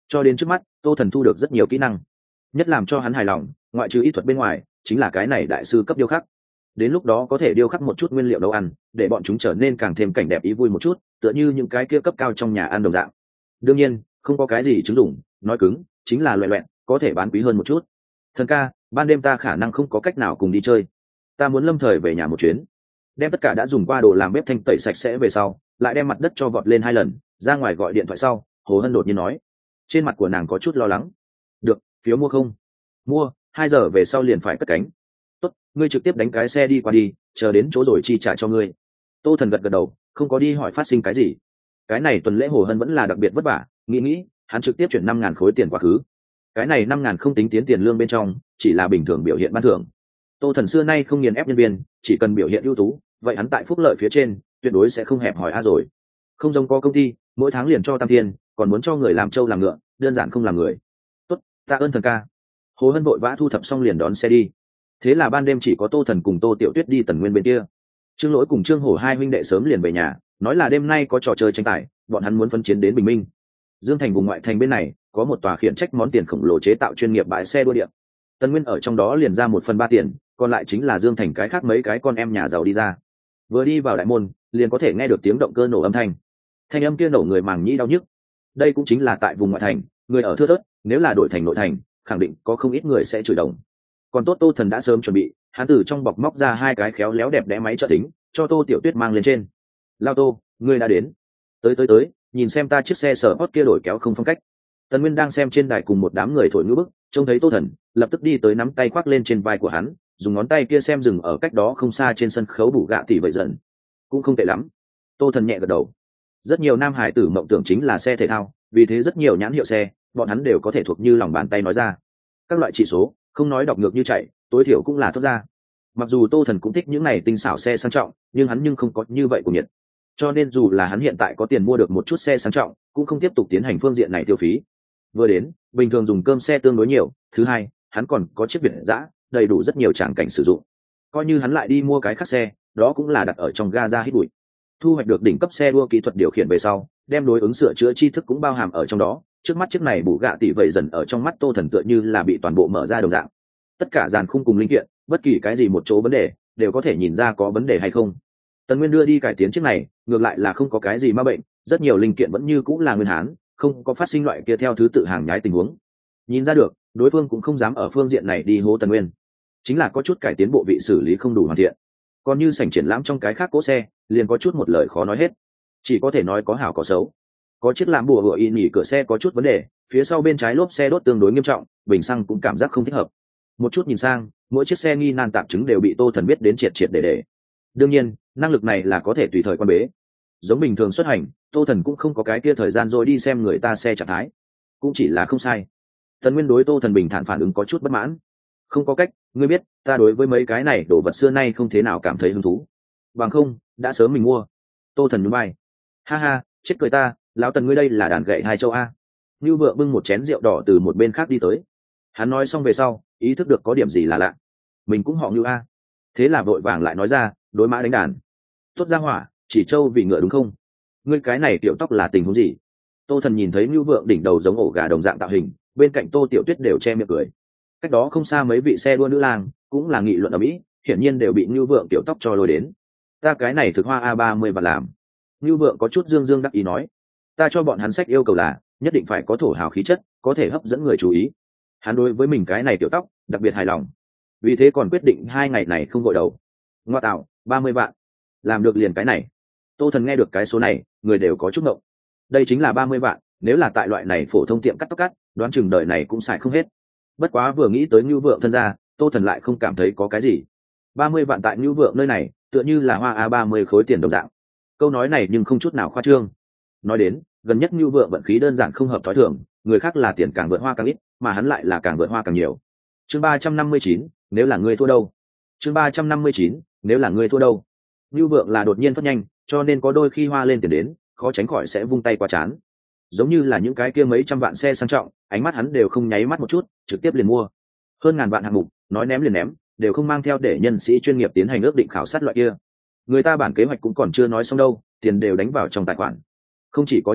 Speaker 1: cho đến trước mắt tô thần thu được rất nhiều kỹ năng, nhất làm cho hắn hài lòng ngoại trừ y thuật bên ngoài chính là cái này đại sư cấp điêu khắc. Đến lúc đó có thể điêu khắc một chút nguyên liệu nấu ăn để bọn chúng trở nên càng thêm cảnh đẹp ý vui một chút, tựa như những cái kia cấp cao trong nhà ăn đồng dạng. Đương nhiên không có cái gì chứng dụng, nói cứng chính là loẹ loẹn, có thể bán quý hơn một chút. Thần ca, ban đêm ta khả năng không có cách nào cùng đi chơi, ta muốn lâm thời về nhà một chuyến. Đem tất cả đã dùng qua đồ làm bếp thanh tẩy sạch sẽ về sau, lại đem mặt đất cho vọt lên 2 lần, ra ngoài gọi điện thoại sau, Hồ Hân đột nhiên nói. Trên mặt của nàng có chút lo lắng. Được, phiếu mua không? Mua, 2 giờ về sau liền phải cất cánh. Tốt, ngươi trực tiếp đánh cái xe đi qua đi, chờ đến chỗ rồi chi trả cho ngươi. Tô Thần gật gật đầu, không có đi hỏi phát sinh cái gì. Cái này tuần lễ Hồ Hân vẫn là đặc biệt vất vả, nghĩ hắn trực tiếp chuyển 5.000 khối tiền quá khứ. Cái này 5.000 không tính tiến tiền lương bên trong, chỉ là bình thường biểu hiện ban thưởng. Tô Thần xưa nay không nghiền ép nhân viên, chỉ cần biểu hiện ưu tú, vậy hắn tại phúc lợi phía trên tuyệt đối sẽ không hẹp hòi rồi. Không giống có công ty mỗi tháng liền cho tam tiền, còn muốn cho người làm trâu làm ngựa, đơn giản không làm người. Tốt, tạ ơn thần ca. Hồ Hân vội vã thu thập xong liền đón xe đi. Thế là ban đêm chỉ có Tô Thần cùng Tô Tiểu Tuyết đi Tần Nguyên bên kia. Trương Lỗi cùng Trương Hổ hai huynh đệ sớm liền về nhà, nói là đêm nay có trò chơi tranh tài, bọn hắn muốn phân chiến đến bình minh. Dương Thành vùng ngoại thành bên này có một tòa khiển trách món tiền khổng lồ chế tạo chuyên nghiệp bãi xe đua điện. Tần Nguyên ở trong đó liền ra 1/3 tiền, còn lại chính là Dương Thành cái khác mấy cái con em nhà giàu đi ra. Vừa đi vào đại môn liền có thể nghe được tiếng động cơ nổ âm thanh. Thanh âm kia nổ người màng nhĩ đau nhức. Đây cũng chính là tại vùng ngoại thành, người ở thưa thớt, nếu là đổi thành nội thành khẳng định có không ít người sẽ chửi đồng. Còn tốt Tô Thần đã sớm chuẩn bị, hắn từ trong bọc móc ra 2 cái khéo léo đẹp đẽ máy trợ tính cho Tô Tiểu Tuyết mang lên trên. Lao Tô, ngươi đã đến. Tới, nhìn xem ta chiếc xe sở hot kia đổi kéo không phong cách. Tần Nguyên đang xem trên đài cùng một đám người thổi ngữ bức, trông thấy Tô Thần lập tức đi tới nắm tay khoác lên trên vai của hắn, dùng ngón tay kia xem dừng ở cách đó không xa trên sân khấu bù gạ tỷ vậy dần. Cũng không tệ lắm. Tô Thần nhẹ gật đầu. Rất nhiều nam hải tử mộng tưởng chính là xe thể thao, vì thế rất nhiều nhãn hiệu xe bọn hắn đều có thể thuộc như lòng bàn tay nói ra. Các loại chỉ số không nói đọc ngược như chạy, tối thiểu cũng là thốt ra. Mặc dù Tô Thần cũng thích những này tinh xảo xe sang trọng, nhưng hắn không có như vậy của nhiệt. Cho nên dù là hắn hiện tại có tiền mua được một chút xe sang trọng, cũng không tiếp tục tiến hành phương diện này tiêu phí. Vừa đến, bình thường dùng cơm xe tương đối nhiều, thứ hai, hắn còn có chiếc Việt dã, đầy đủ rất nhiều tràng cảnh sử dụng. Coi như hắn lại đi mua cái khác xe, đó cũng là đặt ở trong ga hít bụi. Thu hoạch được đỉnh cấp xe đua kỹ thuật điều khiển về sau, đem đối ứng sửa chữa tri thức cũng bao hàm ở trong đó. Trước mắt chiếc này bù gạ tỷ vậy dần ở trong mắt Tô Thần tựa như là bị toàn bộ mở ra đồng dạng. Tất cả dàn khung cùng linh kiện, bất kỳ cái gì một chỗ vấn đề đều có thể nhìn ra có vấn đề hay không. Tần Nguyên đưa đi cải tiến chiếc này, ngược lại là không có cái gì ma bệnh, rất nhiều linh kiện vẫn như cũng là nguyên hán, không có phát sinh loại kia theo thứ tự hàng nhái tình huống. Nhìn ra được, đối phương cũng không dám ở phương diện này đi hố Tần Nguyên, chính là có chút cải tiến bộ vị xử lý không đủ hoàn thiện. Còn như sảnh triển lãm trong cái khác cỗ xe, liền có chút một lời khó nói hết, chỉ có thể nói có hảo có xấu. Có chiếc làm bùa hựa y nhỉ cửa xe có chút vấn đề, phía sau bên trái lốp xe đốt tương đối nghiêm trọng, bình xăng cũng cảm giác không thích hợp. Một chút nhìn sang, mỗi chiếc xe nghi nan tạp chứng đều bị Tô Thần biết đến triệt triệt để. Đương nhiên, năng lực này là có thể tùy thời quan bế. Giống bình thường xuất hành, Tô Thần cũng không có cái kia thời gian rồi đi xem người ta xe trạng thái, cũng chỉ là không sai. Tần Nguyên đối Tô Thần bình thản phản ứng có chút bất mãn. Không có cách, ngươi biết, ta đối với mấy cái này đồ vật xưa nay không thế nào cảm thấy hứng thú. Bằng không, đã sớm mình mua. Tô Thần nhún vai. Ha ha, chết cười ta, lão Tần ngươi đây là đàn gậy hai châu a. Nưu Vượng bưng một chén rượu đỏ từ một bên khác đi tới. Hắn nói xong về sau, ý thức được có điểm gì là lạ. Mình cũng họ Nưu a. Thế là vội vàng lại nói ra, đối mã đánh đàn. Tốt ra hỏa, chỉ trâu vì ngựa đúng không? Ngươi cái này tiểu tóc là tình huống gì? Tô Thần nhìn thấy Nưu Vượng đỉnh đầu giống ổ gà đồng dạng tạo hình, bên cạnh Tô Tiểu Tuyết đều che miệng cười. Cách đó không xa mấy vị xe đua nữ lang cũng là nghị luận ở mỹ, hiển nhiên đều bị Nưu Vượng tiểu tóc cho lôi đến. Ta cái này thực hoa A30 và làm. Nưu Vượng có chút dương dương đắc ý nói, ta cho bọn hắn sách yêu cầu là nhất định phải có thổ hào khí chất, có thể hấp dẫn người chú ý. Hắn đối với mình cái này tiểu tóc đặc biệt hài lòng, vì thế còn quyết định 2 ngày này không gội đầu. Ngoa tạo, 30 vạn, làm được liền cái này. Tô Thần nghe được cái số này, người đều có chút ngộng. Đây chính là 30 vạn, nếu là tại loại này phổ thông tiệm cắt tóc cắt, đoán chừng đời này cũng xài không hết. Bất quá vừa nghĩ tới Nưu Vượng thân gia, Tô Thần lại không cảm thấy có cái gì. 30 vạn tại Nưu Vượng nơi này, tựa như là hoa A30 khối tiền đồng dạng. Câu nói này nhưng không chút nào khoa trương. Nói đến, gần nhất Nưu Vượng vận khí đơn giản không hợp thói thường, người khác là tiền càng vượt hoa càng ít, mà hắn lại là càng vượt hoa càng nhiều. Chương 359, nếu là ngươi thua đâu? Chương 359, nếu là ngươi thua đâu? Nưu Vượng là đột nhiên phát nhanh, cho nên có đôi khi hoa lên tiền đến, khó tránh khỏi sẽ vung tay qua chán. Giống như là những cái kia mấy trăm vạn xe sang trọng, ánh mắt hắn đều không nháy mắt một chút, trực tiếp liền mua. Hơn ngàn vạn hạng mục, nói ném liền ném, đều không mang theo để nhân sĩ chuyên nghiệp tiến hành ước định khảo sát loại kia. Người ta bản kế hoạch cũng còn chưa nói xong đâu, tiền đều đánh vào trong tài khoản. Không chỉ có như thế,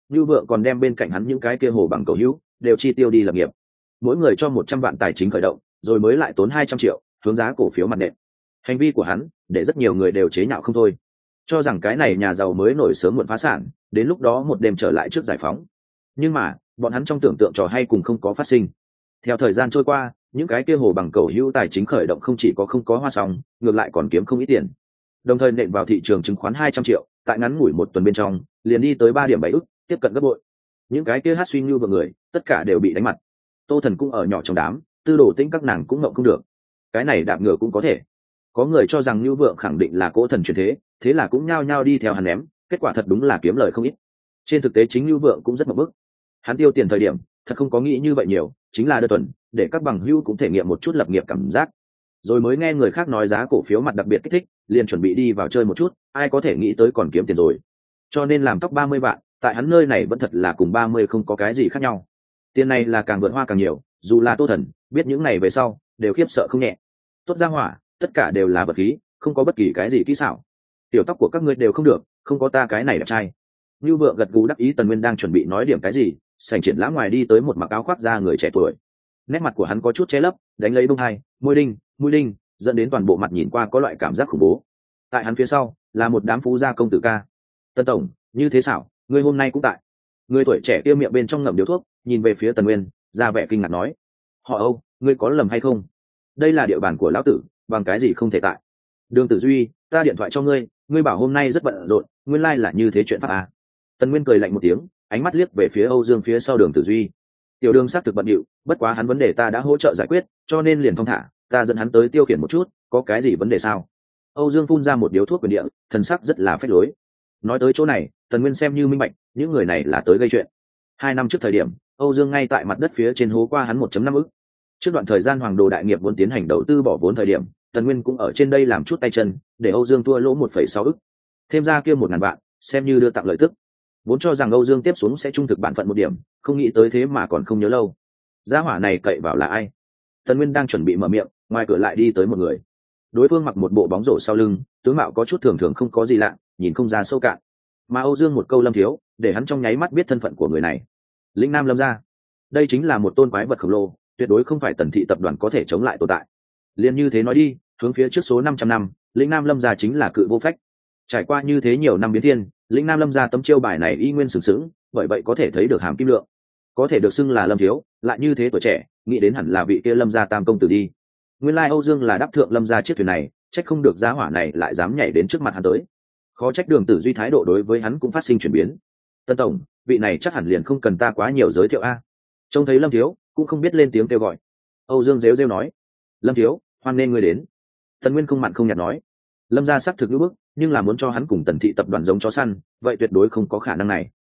Speaker 1: Như Vượng còn đem bên cạnh hắn những cái kia hồ bằng cầu hữu đều chi tiêu đi lập nghiệp, mỗi người cho 100 vạn tài chính khởi động, rồi mới lại tốn 200 triệu hướng giá cổ phiếu mặt nện. Hành vi của hắn để rất nhiều người đều chế nhạo không thôi, cho rằng cái này nhà giàu mới nổi sớm muộn phá sản, đến lúc đó một đêm trở lại trước giải phóng. Nhưng mà bọn hắn trong tưởng tượng trò hay cùng không có phát sinh. Theo thời gian trôi qua, những cái kia hồ bằng cầu hữu tài chính khởi động không chỉ có không có hoa xong, ngược lại còn kiếm không ít tiền, đồng thời nện vào thị trường chứng khoán 200 triệu, tại ngắn ngủi một tuần bên trong liền đi tới 3,7 ức, tiếp cận gấp bội. Những cái kia hát suy như vừa người tất cả đều bị đánh mặt. Tô Thần cũng ở nhỏ trong đám, Tư Đồ Tĩnh các nàng cũng ngậm không được. Cái này đạp ngựa cũng có thể. Có người cho rằng Nưu Vượng khẳng định là cỗ thần truyền thế, thế là cũng nhao nhao đi theo hắn ném, kết quả thật đúng là kiếm lời không ít. Trên thực tế chính Nưu Vượng cũng rất mập bức. Hắn tiêu tiền thời điểm, thật không có nghĩ như vậy nhiều, chính là đơn thuần để các bằng hữu cũng thể nghiệm một chút lập nghiệp cảm giác. Rồi mới nghe người khác nói giá cổ phiếu mặt đặc biệt kích thích, liền chuẩn bị đi vào chơi một chút, ai có thể nghĩ tới còn kiếm tiền rồi. Cho nên làm tóc 30 vạn, tại hắn nơi này vẫn thật là cùng 30 không có cái gì khác nhau. Tiền này là càng vượt hoa càng nhiều, dù là Tô Thần biết những này về sau đều khiếp sợ không nhẹ. Tốt ra hỏa, tất cả đều là vật khí, không có bất kỳ cái gì kỹ xảo. Tiểu tóc của các ngươi đều không được, không có ta cái này đẹp trai. Như Vượng gật gù đắc ý. Tần Nguyên đang chuẩn bị nói điểm cái gì, sảnh triển lãm ngoài đi tới một mặc áo khoác da người trẻ tuổi. Nét mặt của hắn có chút che lấp, đánh lấy bông hai, mũi đinh, dẫn đến toàn bộ mặt nhìn qua có loại cảm giác khủng bố. Tại hắn phía sau là một đám phú gia công tử ca. Tân tổng, như thế xảo, ngươi hôm nay cũng tại. Người tuổi trẻ kia miệng bên trong ngậm điếu thuốc, nhìn về phía Tần Nguyên, ra vẻ kinh ngạc nói: họ Âu, ngươi có lầm hay không? Đây là địa bàn của lão tử, bằng cái gì không thể tại? Đường Tử Duy, ta điện thoại cho ngươi, ngươi bảo hôm nay rất bận rộn, nguyên lai là như thế chuyện pháp à? Tần Nguyên cười lạnh một tiếng, ánh mắt liếc về phía Âu Dương phía sau Đường Tử Duy. Tiểu Đường xác thực bận rộn, bất quá hắn vấn đề ta đã hỗ trợ giải quyết, cho nên liền thong thả, ta dẫn hắn tới tiêu khiển một chút, có cái gì vấn đề sao? Âu Dương phun ra một điếu thuốc quyền địa, thần sắc rất là phách lối. Nói tới chỗ này, Tần Nguyên xem như minh bạch, những người này là tới gây chuyện. 2 năm trước thời điểm, Âu Dương ngay tại mặt đất phía trên hố qua hắn 1.5 ức. Trước đoạn thời gian Hoàng Đồ đại nghiệp muốn tiến hành đầu tư bỏ vốn thời điểm, Tần Nguyên cũng ở trên đây làm chút tay chân, để Âu Dương thua lỗ 1,6 ức. Thêm ra kia 1.000 vạn, xem như đưa tặng lợi tức. Vốn cho rằng Âu Dương tiếp xuống sẽ trung thực bản phận một điểm, không nghĩ tới thế mà còn không nhớ lâu. Gia hỏa này cậy vào là ai? Tần Nguyên đang chuẩn bị mở miệng, ngoài cửa lại đi tới một người. Đối phương mặc một bộ bóng rổ sau lưng, tướng mạo có chút thường thường không có gì lạ, nhìn không ra sâu cạn. Mà Âu Dương một câu Lâm thiếu, để hắn trong nháy mắt biết thân phận của người này. Lĩnh Nam Lâm gia, đây chính là một tôn quái vật khổng lồ, tuyệt đối không phải Tần thị tập đoàn có thể chống lại tồn tại. Liên như thế nói đi, hướng phía trước số 500 năm, Lĩnh Nam Lâm gia chính là cự vô phách. Trải qua như thế nhiều năm biến thiên, Lĩnh Nam Lâm gia tấm chiêu bài này y nguyên sừng sững, bởi vậy có thể thấy được hàm kim lượng. Có thể được xưng là Lâm thiếu, lại như thế tuổi trẻ, nghĩ đến hẳn là vị kia Lâm gia tam công tử đi. Nguyên lai Âu Dương là đáp thượng Lâm gia chiếc thuyền này, trách không được giá hỏa này lại dám nhảy đến trước mặt hắn tới. Khó trách Đường Tử Duy thái độ đối với hắn cũng phát sinh chuyển biến. Tân tổng, vị này chắc hẳn liền không cần ta quá nhiều giới thiệu a. Trông thấy Lâm thiếu, cũng không biết lên tiếng kêu gọi. Âu Dương rêu rêu nói: Lâm thiếu, hoan nên ngươi đến. Tần Nguyên không mặn không nhạt nói: Lâm gia xác thực như bức, nhưng là muốn cho hắn cùng Tần thị tập đoàn giống chó săn, vậy tuyệt đối không có khả năng này.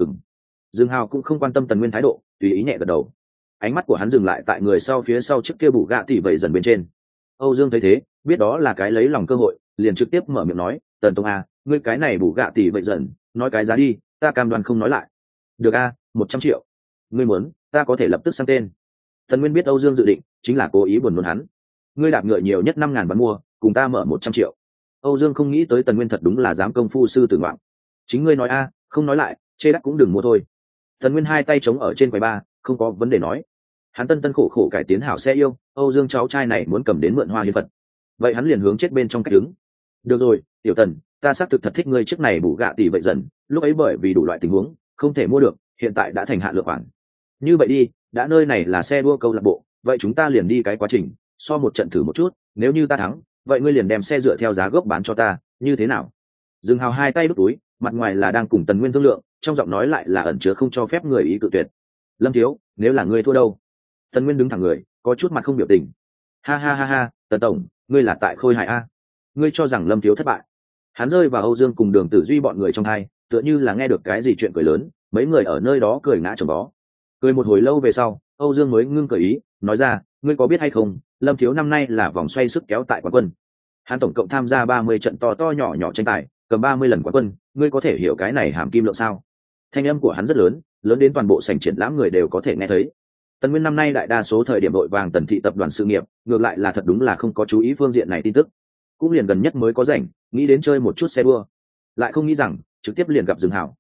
Speaker 1: Dương Hào cũng không quan tâm Tần Nguyên thái độ, tùy ý nhẹ gật đầu. Ánh mắt của hắn dừng lại tại người sau phía sau chiếc kia bù gạ tỉ vậy dần bên trên. Âu Dương thấy thế, biết đó là cái lấy lòng cơ hội, liền trực tiếp mở miệng nói: Tần Tông a, ngươi cái này bù gạ tỉ vậy dần, nói cái giá đi, ta cam đoan không nói lại. Được a, 100 triệu. Ngươi muốn, ta có thể lập tức sang tên. Tần Nguyên biết Âu Dương dự định chính là cố ý buồn nôn hắn. Ngươi đạp ngựa nhiều nhất 5.000 bán mua, cùng ta mở 100 triệu. Âu Dương không nghĩ tới Tần Nguyên thật đúng là dám công phu sư tử ngoạn. Chính ngươi nói a, không nói lại, chê đắt cũng đừng mua thôi. Tần Nguyên hai tay chống ở trên quầy bar, không có vấn đề nói. Hắn tân tân khổ khổ cải tiến hảo xe yêu, Âu Dương cháu trai này muốn cầm đến mượn hoa hiến vật. Vậy hắn liền hướng chết bên trong cách đứng. Được rồi, Tiểu Tần, ta xác thực thật thích ngươi chiếc này bù gạ tỷ vậy dần, lúc ấy bởi vì đủ loại tình huống, không thể mua được, hiện tại đã thành hạn lượng khoản. Như vậy đi, đã nơi này là xe đua câu lạc bộ, vậy chúng ta liền đi cái quá trình, so một trận thử một chút, nếu như ta thắng, vậy ngươi liền đem xe dựa theo giá gốc bán cho ta, như thế nào? Dương Hào hai tay đút túi, mặt ngoài là đang cùng Tần Nguyên thương lượng, trong giọng nói lại là ẩn chứa không cho phép người ý cự tuyệt. Lâm thiếu, nếu là ngươi thua đâu? Tần Nguyên đứng thẳng người, có chút mặt không biểu tình. Ha ha ha ha, Tần tổng, ngươi là tại Khôi Hải a? Ngươi cho rằng Lâm thiếu thất bại? Hắn rơi vào Âu Dương cùng Đường Tử Duy bọn người trong hai, tựa như là nghe được cái gì chuyện cười lớn, mấy người ở nơi đó cười ngã chồng vó. Cười một hồi lâu về sau, Âu Dương mới ngưng cởi ý, nói ra: ngươi có biết hay không, Lâm thiếu năm nay là vòng xoay sức kéo tại quán quân. Hắn tổng cộng tham gia 30 trận to to nhỏ nhỏ tranh tài, cầm 30 lần quán quân, ngươi có thể hiểu cái này hàm kim lượng sao? Thanh âm của hắn rất lớn, lớn đến toàn bộ sảnh triển lãm người đều có thể nghe thấy. Tần Nguyên năm nay đại đa số thời điểm đội vàng Tần thị tập đoàn sự nghiệp, ngược lại là thật đúng là không có chú ý phương diện này tin tức. Cũng liền gần nhất mới có rảnh, nghĩ đến chơi một chút xe đua, lại không nghĩ rằng trực tiếp liền gặp Dương Hảo.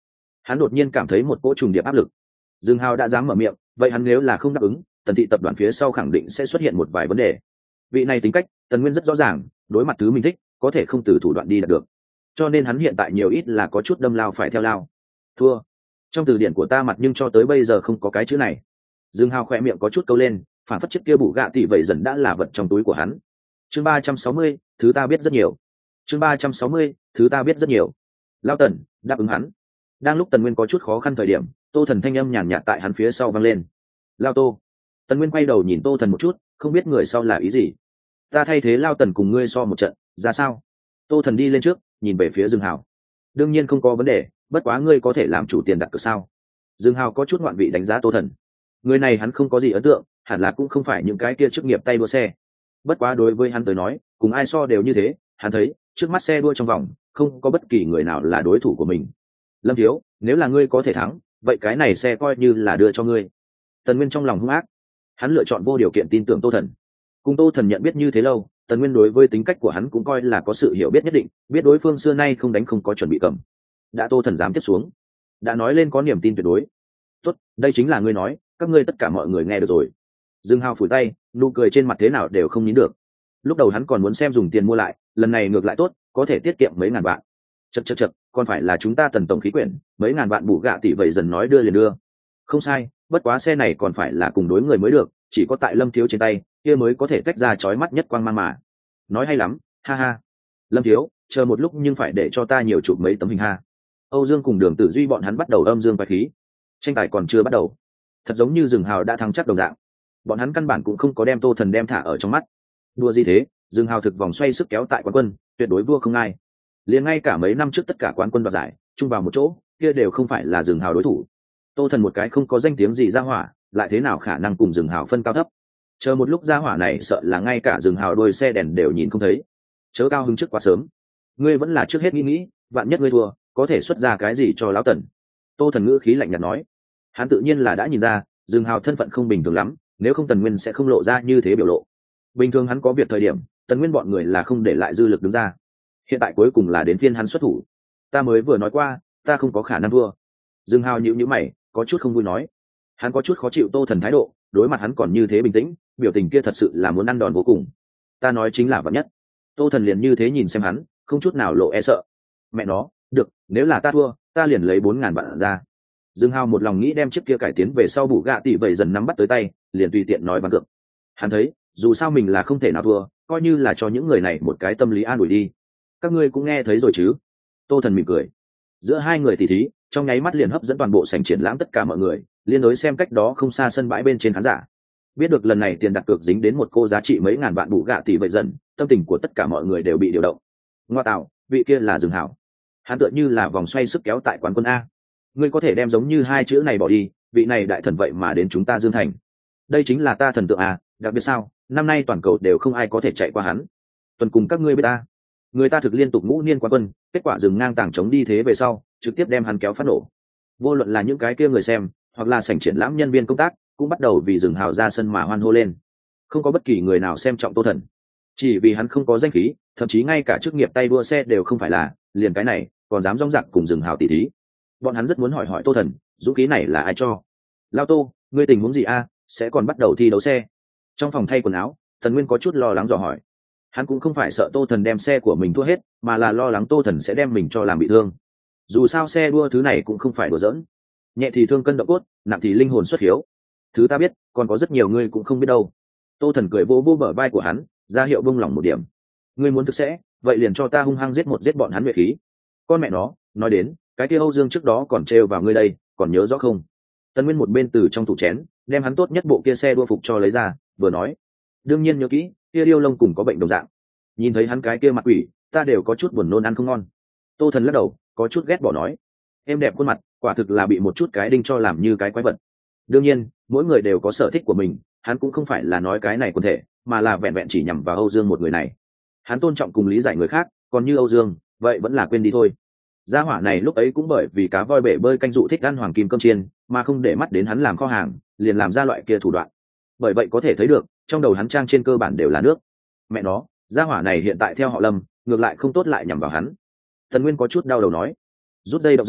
Speaker 1: Hắn đột nhiên cảm thấy một cỗ trùng điệp áp lực. Dương Hào đã dám mở miệng, vậy hắn nếu là không đáp ứng, Tần thị tập đoàn phía sau khẳng định sẽ xuất hiện một vài vấn đề. Vị này tính cách, Tần Nguyên rất rõ ràng, đối mặt thứ mình thích, có thể không từ thủ đoạn đi đạt được. Cho nên hắn hiện tại nhiều ít là có chút đâm lao phải theo lao. Thua. Trong từ điển của ta mặt nhưng cho tới bây giờ không có cái chữ này. Dương Hào khỏe miệng có chút câu lên, phản phất chiếc kia bụ gạ tỷ vậy dần đã là vật trong túi của hắn. Chương 360, thứ ta biết rất nhiều. Chương 360, thứ ta biết rất nhiều. Lao Tần, đáp ứng hắn. Đang lúc Tần Nguyên có chút khó khăn thời điểm, Tô Thần thanh âm nhàn nhạt tại hắn phía sau vang lên. Lao Tô. Tần Nguyên quay đầu nhìn Tô Thần một chút, không biết người sau là ý gì. Ta thay thế Lao Tần cùng ngươi so một trận, ra sao? Tô Thần đi lên trước, nhìn về phía Dương Hào. Đương nhiên không có vấn đề, bất quá ngươi có thể làm chủ tiền đặt cược sao? Dương Hào có chút ngoạn vị đánh giá Tô Thần. Người này hắn không có gì ấn tượng, hẳn là cũng không phải những cái kia chức nghiệp tay đua xe. Bất quá đối với hắn tới nói, cùng ai so đều như thế, hắn thấy, trước mắt xe đua trong vòng, không có bất kỳ người nào là đối thủ của mình. Lâm Thiếu, nếu là ngươi có thể thắng, vậy cái này xe coi như là đưa cho ngươi. Tần Nguyên trong lòng hung ác, hắn lựa chọn vô điều kiện tin tưởng Tô Thần. Cùng Tô Thần nhận biết như thế lâu, Tần Nguyên đối với tính cách của hắn cũng coi là có sự hiểu biết nhất định, biết đối phương xưa nay không đánh không có chuẩn bị cầm. Đã Tô Thần dám tiếp xuống, đã nói lên có niềm tin tuyệt đối. Tốt, đây chính là ngươi nói, các ngươi tất cả mọi người nghe được rồi. Dương Hào phủi tay, nụ cười trên mặt thế nào đều không nín được. Lúc đầu hắn còn muốn xem dùng tiền mua lại, lần này ngược lại tốt, có thể tiết kiệm mấy ngàn vạn. Chậc, còn phải là chúng ta Tần tổng khí quyển, mấy ngàn vạn bù gạ tỷ vậy dần nói đưa liền đưa. Không sai, bất quá xe này còn phải là cùng đối người mới được, chỉ có tại Lâm Thiếu trên tay, kia mới có thể tách ra chói mắt nhất quang mang mà. Nói hay lắm, ha ha. Lâm Thiếu, chờ một lúc nhưng phải để cho ta nhiều chụp mấy tấm hình ha. Âu Dương cùng Đường Tử Duy bọn hắn bắt đầu âm dương quái khí. Tranh tài còn chưa bắt đầu, thật giống như Dương Hào đã thắng chắc đồng dạng. Bọn hắn căn bản cũng không có đem Tô Thần đem thả ở trong mắt. Đua gì thế, Dương Hào thực vòng xoay sức kéo tại quán quân, tuyệt đối vua không ai. Liền ngay cả mấy năm trước tất cả quán quân đoạt giải, chung vào một chỗ, kia đều không phải là Dương Hào đối thủ. Tô Thần một cái không có danh tiếng gì ra hỏa, lại thế nào khả năng cùng Dương Hào phân cao thấp. Chờ một lúc ra hỏa này sợ là ngay cả Dương Hào đôi xe đèn đều nhìn không thấy. Chớ cao hứng trước quá sớm. Ngươi vẫn là trước hết nghĩ, vạn nhất ngươi thua, có thể xuất ra cái gì cho lão Tần. Tô Thần ngữ khí lạnh nhạt nói. Hắn tự nhiên là đã nhìn ra, Dương Hào thân phận không bình thường lắm, nếu không Tần Nguyên sẽ không lộ ra như thế biểu lộ. Bình thường hắn có việc thời điểm, Tần Nguyên bọn người là không để lại dư lực đứng ra. Hiện tại cuối cùng là đến phiên hắn xuất thủ. Ta mới vừa nói qua, ta không có khả năng thua. Dương Hào nhíu mày, có chút không vui nói. Hắn có chút khó chịu Tô Thần thái độ, đối mặt hắn còn như thế bình tĩnh, biểu tình kia thật sự là muốn ăn đòn vô cùng. Ta nói chính là vạn nhất. Tô Thần liền như thế nhìn xem hắn, không chút nào lộ e sợ. Mẹ nó, được, nếu là ta thua, ta liền lấy 4.000 vạn ra. Dương Hào một lòng nghĩ đem chiếc kia cải tiến về sau bù gạ tỷ vậy dần nắm bắt tới tay, liền tùy tiện nói bằng cược. Hắn thấy, dù sao mình là không thể nào thua, coi như là cho những người này một cái tâm lý an ủi đi. Các ngươi cũng nghe thấy rồi chứ? Tô Thần mỉm cười. Giữa hai người tỉ thí, trong nháy mắt liền hấp dẫn toàn bộ sảnh triển lãm tất cả mọi người, liên đối xem cách đó không xa sân bãi bên trên khán giả. Biết được lần này tiền đặt cược dính đến một cô giá trị mấy ngàn vạn bù gạ tỷ vậy dần, tâm tình của tất cả mọi người đều bị điều động. Ngoa tạo, vị kia là Dương Hào. Hắn tựa như là vòng xoay sức kéo tại quán quân a. Ngươi có thể đem giống như hai chữ này bỏ đi, vị này đại thần vậy mà đến chúng ta Dương Thành. Đây chính là ta thần tượng à, đặc biệt sao, năm nay toàn cầu đều không ai có thể chạy qua hắn. Tuần cùng các ngươi biết ta, người ta thực liên tục ngũ niên quán quân, kết quả dừng ngang tảng chống đi thế về sau, trực tiếp đem hắn kéo phát nổ. Vô luận là những cái kia người xem, hoặc là sảnh triển lãm nhân viên công tác, cũng bắt đầu vì Dương Hào ra sân mà hoan hô lên. Không có bất kỳ người nào xem trọng Tô Thần, chỉ vì hắn không có danh khí, thậm chí ngay cả chức nghiệp tay đua xe đều không phải là, liền cái này, còn dám rong rạc cùng Dương Hào tỉ thí. Bọn hắn rất muốn hỏi Tô Thần, dũng khí này là ai cho? Lao Tô, ngươi tình huống gì a? Sẽ còn bắt đầu thi đấu xe? Trong phòng thay quần áo, Thần Nguyên có chút lo lắng dò hỏi. Hắn cũng không phải sợ Tô Thần đem xe của mình thua hết, mà là lo lắng Tô Thần sẽ đem mình cho làm bị thương. Dù sao xe đua thứ này cũng không phải đùa giỡn, nhẹ thì thương cân động cốt, nặng thì linh hồn xuất hiếu. Thứ ta biết, còn có rất nhiều ngươi cũng không biết đâu. Tô Thần cười vỗ vỗ bờ vai của hắn, ra hiệu buông lỏng một điểm. Ngươi muốn thực sẽ, vậy liền cho ta hung hăng giết bọn hắn nhuệ khí. Con mẹ nó, nói đến, cái kia Âu Dương trước đó còn trêu vào ngươi đây, còn nhớ rõ không? Tân Nguyên một bên từ trong tủ chén đem hắn tốt nhất bộ kia xe đua phục cho lấy ra, vừa nói. Đương nhiên nhớ kỹ, kia điêu lông cùng có bệnh đồng dạng. Nhìn thấy hắn cái kia mặt quỷ, ta đều có chút buồn nôn ăn không ngon. Tô Thần lắc đầu, có chút ghét bỏ nói. Em đẹp khuôn mặt, quả thực là bị một chút cái đinh cho làm như cái quái vật. Đương nhiên, mỗi người đều có sở thích của mình, hắn cũng không phải là nói cái này quần thể, mà là vẹn vẹn chỉ nhằm vào Âu Dương một người này. Hắn tôn trọng cùng lý giải người khác, còn như Âu Dương, vậy vẫn là quên đi thôi. Gia hỏa này lúc ấy cũng bởi vì cá voi bể bơi canh dụ thích ăn hoàng kim cơm chiên, mà không để mắt đến hắn làm kho hàng, liền làm ra loại kia thủ đoạn. Bởi vậy có thể thấy được, trong đầu hắn trang trên cơ bản đều là nước. Mẹ nó, gia hỏa này hiện tại theo họ Lâm, ngược lại không tốt lại nhằm vào hắn. Thần Nguyên có chút đau đầu nói, rút dây động rừng,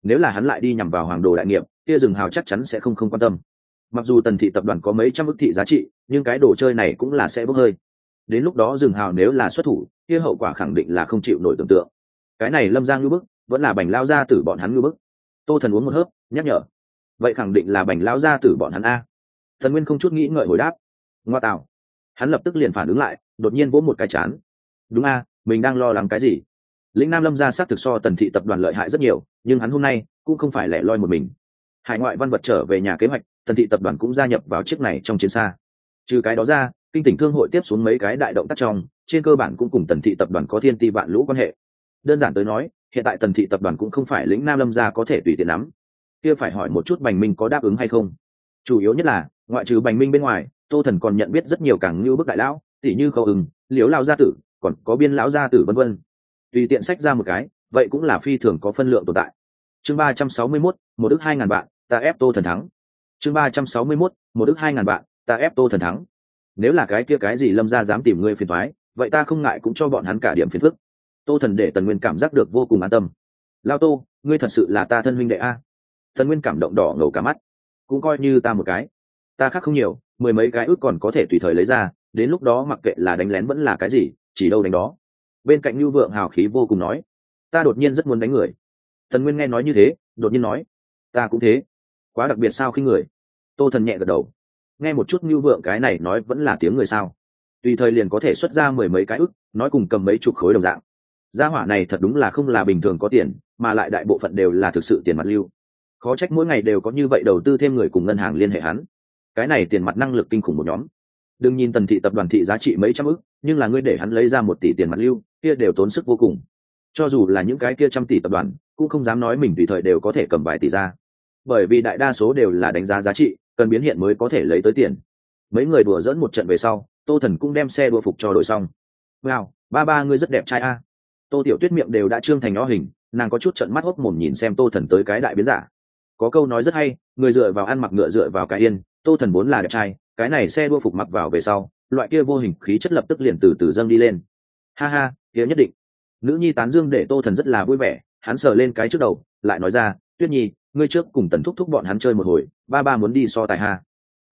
Speaker 1: nếu là hắn lại đi nhằm vào hoàng đồ đại nghiệp kia rừng hào chắc chắn sẽ không quan tâm. Mặc dù tần thị tập đoàn có mấy trăm ức thị giá trị nhưng cái đồ chơi này cũng là sẽ bốc hơi, đến lúc đó rừng hào nếu là xuất thủ kia hậu quả khẳng định là không chịu nổi tưởng tượng. Cái này Lâm Giang ngư bức vẫn là Bành lao gia tử bọn hắn ngư bức. Tô Thần uống một hớp nhắc nhở, vậy khẳng định là Bành lao gia tử bọn hắn a. Thần Nguyên không chút nghĩ ngợi hồi đáp, ngoa tạo. Hắn lập tức liền phản ứng lại, đột nhiên vỗ một cái chán. Đúng a, mình đang lo lắng cái gì? Lĩnh Nam Lâm gia xác thực so tần thị tập đoàn lợi hại rất nhiều, nhưng hắn hôm nay cũng không phải lẻ loi một mình. Hải ngoại văn vật trở về nhà kế hoạch, tần thị tập đoàn cũng gia nhập vào chiếc này trong chiến xa. Trừ cái đó ra, kinh tỉnh thương hội tiếp xuống mấy cái đại động tác trong, trên cơ bản cũng cùng tần thị tập đoàn có thiên ti vạn lũ quan hệ. Đơn giản tới nói, hiện tại tần thị tập đoàn cũng không phải Lĩnh Nam Lâm gia có thể tùy tiện nắm. Kia phải hỏi một chút Bành Minh có đáp ứng hay không. Chủ yếu nhất là, ngoại trừ Bành Minh bên ngoài, Tô Thần còn nhận biết rất nhiều càng như bức đại lão, tỷ như Khâu Ưng, Liễu lão gia tử, còn có Biên lão gia tử vân vân. Tùy tiện sách ra một cái, vậy cũng là phi thường có phân lượng tồn tại. Chương 361, một ức 2000 vạn, ta ép Tô Thần thắng. Chương 361, một ức 2000 vạn, ta ép Tô Thần thắng. Nếu là cái kia cái gì Lâm gia dám tìm ngươi phiền toái, vậy ta không ngại cũng cho bọn hắn cả điểm phiền phức. Tô Thần để Tần Nguyên cảm giác được vô cùng an tâm. Lao Tô, ngươi thật sự là ta thân huynh đệ a. Tần Nguyên cảm động đỏ ngầu cả mắt. Cũng coi như ta một cái. Ta khác không nhiều, mười mấy cái ước còn có thể tùy thời lấy ra, đến lúc đó mặc kệ là đánh lén vẫn là cái gì, chỉ đâu đánh đó. Bên cạnh Nưu Vượng hào khí vô cùng nói, ta đột nhiên rất muốn đánh người. Tần Nguyên nghe nói như thế, đột nhiên nói, ta cũng thế. Quá đặc biệt sao khi người. Tô Thần nhẹ gật đầu. Nghe một chút Nưu Vượng cái này nói vẫn là tiếng người sao. Tùy thời liền có thể xuất ra mười mấy cái ức, nói cùng cầm mấy chục khối đồng dạng. Gia hỏa này thật đúng là không là bình thường có tiền, mà lại đại bộ phận đều là thực sự tiền mặt lưu. Khó trách mỗi ngày đều có như vậy đầu tư thêm người cùng ngân hàng liên hệ hắn. Cái này tiền mặt năng lực kinh khủng một nhóm. Đừng nhìn tần thị tập đoàn thị giá trị mấy trăm ức, nhưng là ngươi để hắn lấy ra 1 tỷ tiền mặt lưu, kia đều tốn sức vô cùng. Cho dù là những cái kia trăm tỷ tập đoàn, cũng không dám nói mình tùy thời đều có thể cầm vài tỷ ra. Bởi vì đại đa số đều là đánh giá giá trị, cần biến hiện mới có thể lấy tới tiền. Mấy người đùa dẫn một trận về sau, Tô Thần cũng đem xe đua phục cho đổi xong. Wow, ba ngươi rất đẹp trai a. Tô Tiểu Tuyết miệng đều đã trương thành nó hình, nàng có chút trận mắt hốc mồm nhìn xem Tô Thần tới cái đại biến giả. Có câu nói rất hay, người dựa vào ăn mặc ngựa dựa vào cái yên. Tô Thần vốn là đẹp trai, cái này xe đua phục mặc vào về sau, loại kia vô hình khí chất lập tức liền từ từ dâng đi lên. Ha ha, kia nhất định. Nữ nhi tán dương để Tô Thần rất là vui vẻ, hắn sờ lên cái trước đầu, lại nói ra, Tuyết Nhi, ngươi trước cùng Tần thúc thúc bọn hắn chơi một hồi, ba muốn đi so tài ha.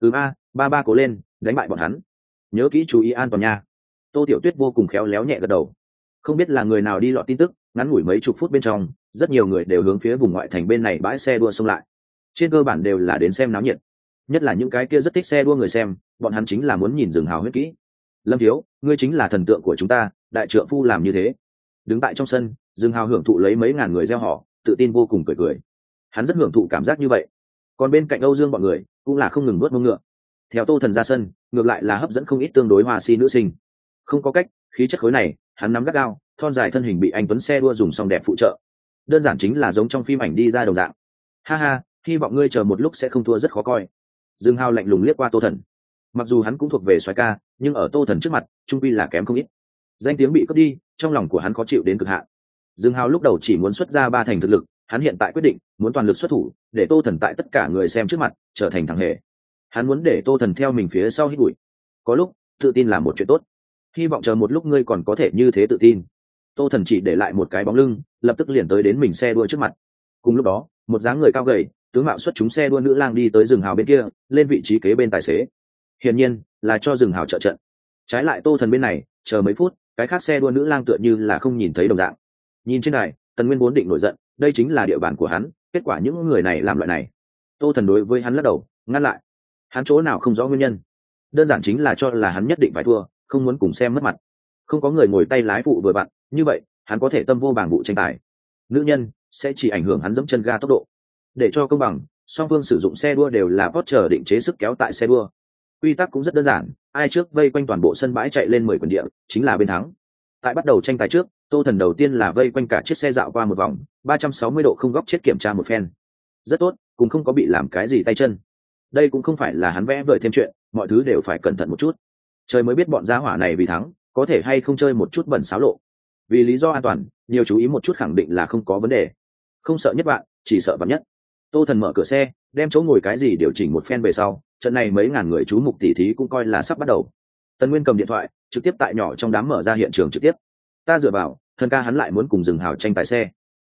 Speaker 1: Ba cố lên, đánh bại bọn hắn. Nhớ kỹ chú ý an toàn nha. Tô Tiểu Tuyết vô cùng khéo léo nhẹ gật đầu. Không biết là người nào đi lọt tin tức, ngắn ngủi mấy chục phút bên trong, rất nhiều người đều hướng phía vùng ngoại thành bên này bãi xe đua xông lại. Trên cơ bản đều là đến xem náo nhiệt, nhất là những cái kia rất thích xe đua người xem, bọn hắn chính là muốn nhìn rừng hào huyết kỹ. Lâm thiếu, ngươi chính là thần tượng của chúng ta, đại trượng phu làm như thế. Đứng tại trong sân, rừng hào hưởng thụ lấy mấy ngàn người reo hò, tự tin vô cùng cười. Hắn rất hưởng thụ cảm giác như vậy. Còn bên cạnh Âu Dương bọn người cũng là không ngừng nuốt mông ngựa. Theo Tô Thần ra sân, ngược lại là hấp dẫn không ít tương đối hoa si nữ sinh. Không có cách, khí chất khối này, hắn nắm gắt gao, thon dài thân hình bị anh tuấn xe đua dùng xong đẹp phụ trợ. Đơn giản chính là giống trong phim ảnh đi ra đồng dạng. Ha ha, hy vọng ngươi chờ một lúc sẽ không thua rất khó coi. Dương Hào lạnh lùng liếc qua Tô Thần. Mặc dù hắn cũng thuộc về soái ca, nhưng ở Tô Thần trước mặt, trung quy là kém không ít. Danh tiếng bị cướp đi, trong lòng của hắn khó chịu đến cực hạn. Dương Hào lúc đầu chỉ muốn xuất ra 3 thành thực lực, hắn hiện tại quyết định muốn toàn lực xuất thủ, để Tô Thần tại tất cả người xem trước mặt trở thành thằng hề. Hắn muốn để Tô Thần theo mình phía sau hít bụi. Có lúc tự tin là một chuyện tốt, hy vọng chờ một lúc ngươi còn có thể như thế tự tin. Tô Thần chỉ để lại một cái bóng lưng, lập tức liền tới đến mình xe đua trước mặt. Cùng lúc đó, một dáng người cao gầy, tướng mạo xuất chúng xe đua nữ lang đi tới rừng hào bên kia, lên vị trí kế bên tài xế. Hiển nhiên là cho rừng hào trợ trận. Trái lại Tô Thần bên này, chờ mấy phút, cái khác xe đua nữ lang tựa như là không nhìn thấy đồng dạng. Nhìn trên này, Tần Nguyên vốn định nổi giận, đây chính là địa bàn của hắn, kết quả những người này làm loại này. Tô Thần đối với hắn lắc đầu, ngăn lại. Hắn chỗ nào không rõ nguyên nhân, đơn giản chính là cho là hắn nhất định phải thua, không muốn cùng xem mất mặt. Không có người ngồi tay lái phụ vừa vặn, như vậy hắn có thể tâm vô bảng vụ tranh tài. Nữ nhân sẽ chỉ ảnh hưởng hắn dẫm chân ga tốc độ. Để cho công bằng, song phương sử dụng xe đua đều là Porsche định chế sức kéo tại xe đua. Quy tắc cũng rất đơn giản, ai trước vây quanh toàn bộ sân bãi chạy lên 10 quần địa chính là bên thắng. Tại bắt đầu tranh tài trước, Tô Thần đầu tiên là vây quanh cả chiếc xe dạo qua một vòng 360 độ không góc chết kiểm tra một phen. Rất tốt, cũng không có bị làm cái gì tay chân. Đây cũng không phải là hắn vẽ vời thêm chuyện, mọi thứ đều phải cẩn thận một chút. Trời mới biết bọn gia hỏa này vì thắng có thể hay không chơi một chút bẩn xáo lộ. Vì lý do an toàn, nhiều chú ý một chút khẳng định là không có vấn đề. Không sợ nhất bạn, chỉ sợ vạn nhất. Tô Thần mở cửa xe, đem chỗ ngồi cái gì điều chỉnh một phen về sau, trận này mấy ngàn người chú mục tỉ thí cũng coi là sắp bắt đầu. Tần Nguyên cầm điện thoại, trực tiếp tại nhỏ trong đám mở ra hiện trường trực tiếp. Ta dựa vào, Thần ca hắn lại muốn cùng rừng hào tranh tài xe.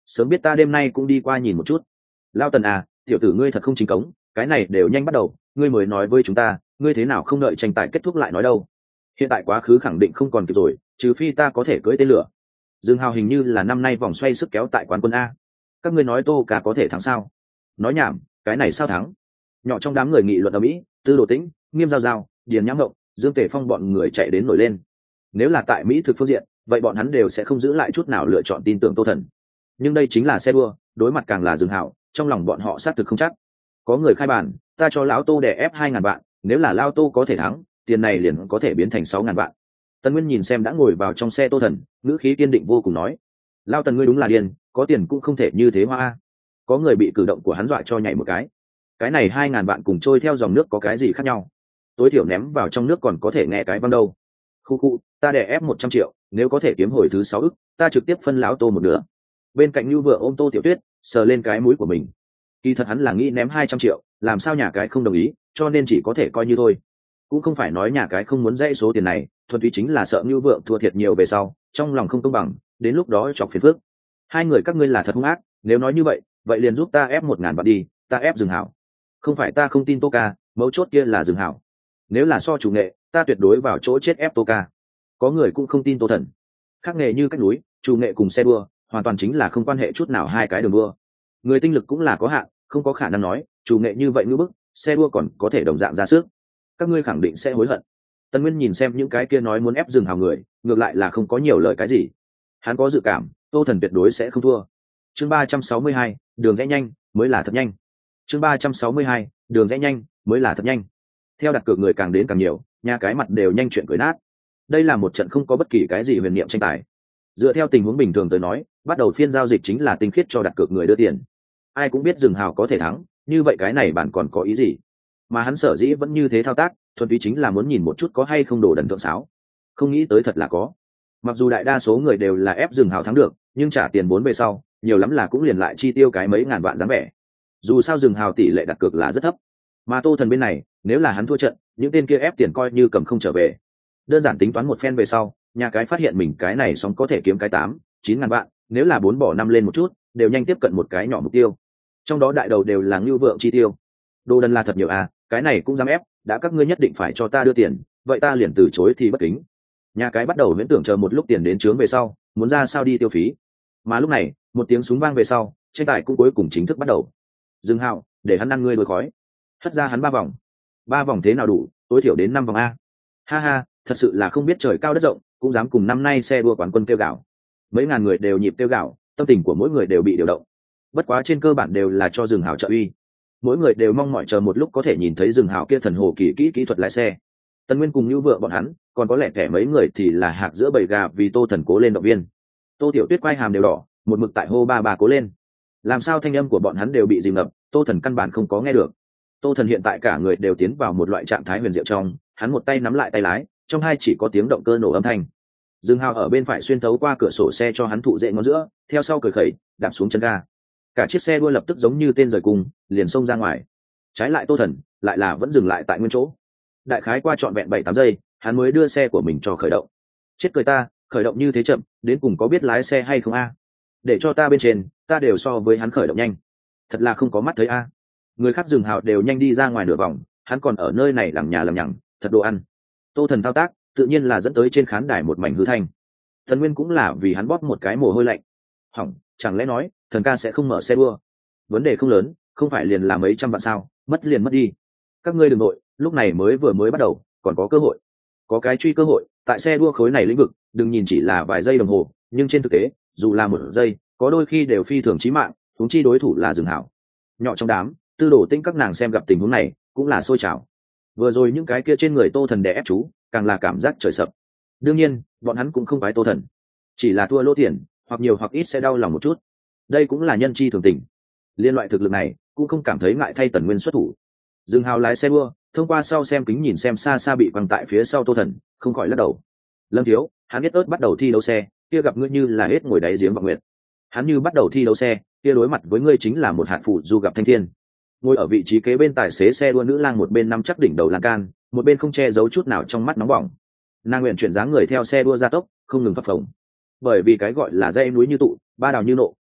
Speaker 1: sớm biết ta đêm nay cũng đi qua nhìn một chút. Lao Tần à, tiểu tử ngươi thật không chính cống, cái này đều nhanh bắt đầu, ngươi mới nói với chúng ta, ngươi thế nào không đợi tranh tài kết thúc lại nói đâu. Hiện tại quá khứ khẳng định không còn kịp rồi, trừ phi ta có thể cưỡi tên lửa. Dương Hào hình như là năm nay vòng xoay sức kéo tại quán quân a. Các ngươi nói Tô Ca có thể thắng sao? Nói nhảm, cái này sao thắng? Nhỏ trong đám người nghị luận ở Mỹ, Tư Đồ Tĩnh, Nghiêm Giao Giao, Điền Nhãm Ngộng, Dương Tề Phong bọn người chạy đến nổi lên. Nếu là tại Mỹ thực phương diện, vậy bọn hắn đều sẽ không giữ lại chút nào lựa chọn tin tưởng Tô Thần. Nhưng đây chính là xe đua, đối mặt càng là Dương Hào, trong lòng bọn họ xác thực không chắc. Có người khai bàn, ta cho lão Tô đè ép 2.000 vạn, nếu là Lao Tô có thể thắng, tiền này liền có thể biến thành 6.000 vạn. Tần Nguyên nhìn xem đã ngồi vào trong xe Tô Thần, ngữ khí kiên định vô cùng nói: Lao Tần ngươi đúng là điên, có tiền cũng không thể như thế hoa. Có người bị cử động của hắn dọa cho nhảy một cái này 2.000 vạn cùng trôi theo dòng nước có cái gì khác nhau? Tối thiểu ném vào trong nước còn có thể nghe cái văng đâu. Khu, ta đè ép 100 triệu, nếu có thể kiếm hồi thứ 6 ức, ta trực tiếp phân lão Tô một nửa. Bên cạnh Nưu vừa ôm Tô Tiểu Tuyết, sờ lên cái mũi của mình. Kỳ thật hắn là nghĩ ném 200 triệu, làm sao nhà cái không đồng ý, cho nên chỉ có thể coi như thôi. Cũng không phải nói nhà cái không muốn dãy số tiền này, thuần túy chính là sợ Nưu Vượng thua thiệt nhiều về sau, trong lòng không công bằng, đến lúc đó chọc phiền phức. Hai người các ngươi là thật hung ác, nếu nói như vậy liền giúp ta ép 1.000 vạn đi, ta ép Dương Hảo. Không phải ta không tin Tô Ca, mấu chốt kia là Dương Hảo. Nếu là so chủ nghệ, ta tuyệt đối vào chỗ chết ép Tô Ca. Có người cũng không tin Tô Thần. Khác nghề như cách núi, chủ nghệ cùng xe đua, hoàn toàn chính là không quan hệ chút nào hai cái đường đua. Người tinh lực cũng là có hạn, không có khả năng nói chủ nghệ như vậy ngữ bức, xe đua còn có thể đồng dạng ra sức. Các ngươi khẳng định sẽ hối hận. Tần Nguyên nhìn xem những cái kia nói muốn ép Dương Hảo người, ngược lại là không có nhiều lời cái gì. Hắn có dự cảm, Tô Thần tuyệt đối sẽ không thua. Chương 362, đường rẽ nhanh mới là thật nhanh. Chương 362, đường rẽ nhanh mới là thật nhanh. Theo đặt cược người càng đến càng nhiều, nhà cái mặt đều nhanh chuyện cười nát. Đây là một trận không có bất kỳ cái gì huyền niệm tranh tài. Dựa theo tình huống bình thường tới nói, bắt đầu phiên giao dịch chính là tinh khiết cho đặt cược người đưa tiền. Ai cũng biết Dương Hào có thể thắng, như vậy cái này bạn còn có ý gì? Mà hắn sở dĩ vẫn như thế thao tác, thuần túy chính là muốn nhìn một chút có hay không đồ đần thượng sáo. Không nghĩ tới thật là có. Mặc dù đại đa số người đều là ép Dương Hào thắng được, nhưng trả tiền vốn về sau, nhiều lắm là cũng liền lại chi tiêu cái mấy ngàn vạn dáng vẻ. Dù sao Dương Hào tỷ lệ đặt cược là rất thấp, mà Tô Thần bên này, nếu là hắn thua trận, những tên kia ép tiền coi như cầm không trở về. Đơn giản tính toán một phen về sau, nhà cái phát hiện mình cái này sóng có thể kiếm cái 8-9 ngàn vạn, nếu là 4 bỏ 5 lên một chút, đều nhanh tiếp cận một cái nhỏ mục tiêu. Trong đó đại đầu đều là Ngưu Vượng chi tiêu. Đồ đần là thật nhiều à, cái này cũng dám ép, đã các ngươi nhất định phải cho ta đưa tiền, vậy ta liền từ chối thì bất kính. Nhà cái bắt đầu miễn tưởng chờ một lúc tiền đến trướng về sau, muốn ra sao đi tiêu phí. Mà lúc này, một tiếng súng vang về sau, tranh tài cũng cuối cùng chính thức bắt đầu. Dương Hạo, để hắn ăn ngươi đuổi khói. Hất ra hắn 3 vòng thế nào đủ, tối thiểu đến 5 vòng a. Ha ha, thật sự là không biết trời cao đất rộng, cũng dám cùng năm nay xe đua quán quân kêu gạo. Mấy ngàn người đều nhịp kêu gạo, tâm tình của mỗi người đều bị điều động. Bất quá trên cơ bản đều là cho Dương Hạo trợ uy. Mỗi người đều mong mỏi chờ một lúc có thể nhìn thấy Dương Hạo kia thần hồ kỳ kỹ thuật lái xe. Tần Nguyên cùng Nưu Vượng bọn hắn, còn có lẽ kẻ mấy người thì là hạc giữa bầy gà vì Tô Thần cố lên động viên. Tô Tiểu Tuyết quay hàm đều đỏ, một mực tại hô ba cố lên. Làm sao thanh âm của bọn hắn đều bị dìm ngập, Tô Thần căn bản không có nghe được. Tô Thần hiện tại cả người đều tiến vào một loại trạng thái huyền diệu trong, hắn một tay nắm lại tay lái, trong hai chỉ có tiếng động cơ nổ âm thanh. Dương Hào ở bên phải xuyên thấu qua cửa sổ xe cho hắn thụ dệ ngón giữa, theo sau cười khẩy, đạp xuống chân ga. Cả chiếc xe đua lập tức giống như tên rời cung, liền xông ra ngoài. Trái lại Tô Thần, lại là vẫn dừng lại tại nguyên chỗ. Đại khái qua trọn vẹn 7-8 giây, hắn mới đưa xe của mình cho khởi động. Chết cười ta, khởi động như thế chậm, đến cùng có biết lái xe hay không a? Để cho ta bên trên, ta đều so với hắn khởi động nhanh. Thật là không có mắt thấy a. Người khác Dương Hào đều nhanh đi ra ngoài nửa vòng, hắn còn ở nơi này lằng nhà lằng nhằng, thật đồ ăn. Tô Thần thao tác, tự nhiên là dẫn tới trên khán đài một mảnh hư thanh. Thần Nguyên cũng là vì hắn bóp một cái mồ hôi lạnh. Hỏng, chẳng lẽ nói, thần ca sẽ không mở xe đua? Vấn đề không lớn, không phải liền là mấy trăm vạn sao, mất liền mất đi. Các ngươi đừng nội, lúc này vừa mới bắt đầu, còn có cơ hội. Có cái truy cơ hội, tại xe đua khối này lĩnh vực, đừng nhìn chỉ là vài giây đồng hồ, nhưng trên thực tế, dù là một giây, có đôi khi đều phi thường chí mạng, huống chi đối thủ là Dương Hảo. Nhỏ trong đám, Tư Đồ Tĩnh các nàng xem gặp tình huống này, cũng là sôi trào. Vừa rồi những cái kia trên người Tô Thần đè ép chú, càng là cảm giác trời sập. Đương nhiên, bọn hắn cũng không phải Tô Thần, chỉ là thua lỗ tiền, hoặc nhiều hoặc ít sẽ đau lòng một chút. Đây cũng là nhân chi thường tình. Liên loại thực lực này, cũng không cảm thấy ngại thay Tần Nguyên xuất thủ. Dương Hào lái xe đua, thông qua sau xem kính nhìn xem xa xa bị quăng tại phía sau Tô Thần, không khỏi lắc đầu. Lâm Thiếu, hắn biết ớt bắt đầu thi đấu xe, kia gặp ngươi như là hết ngồi đáy giếng vọng nguyệt. Hắn như bắt đầu thi đấu xe, kia đối mặt với ngươi chính là một hạt phụ du gặp thanh thiên. Ngồi ở vị trí kế bên tài xế xe đua nữ lang một bên nắm chắc đỉnh đầu lan can, một bên không che giấu chút nào trong mắt nóng bỏng. Nàng nguyện chuyển dáng người theo xe đua gia tốc, không ngừng phập phồng. Bởi vì cái gọi là dây núi như tụ, ba đào như nộ,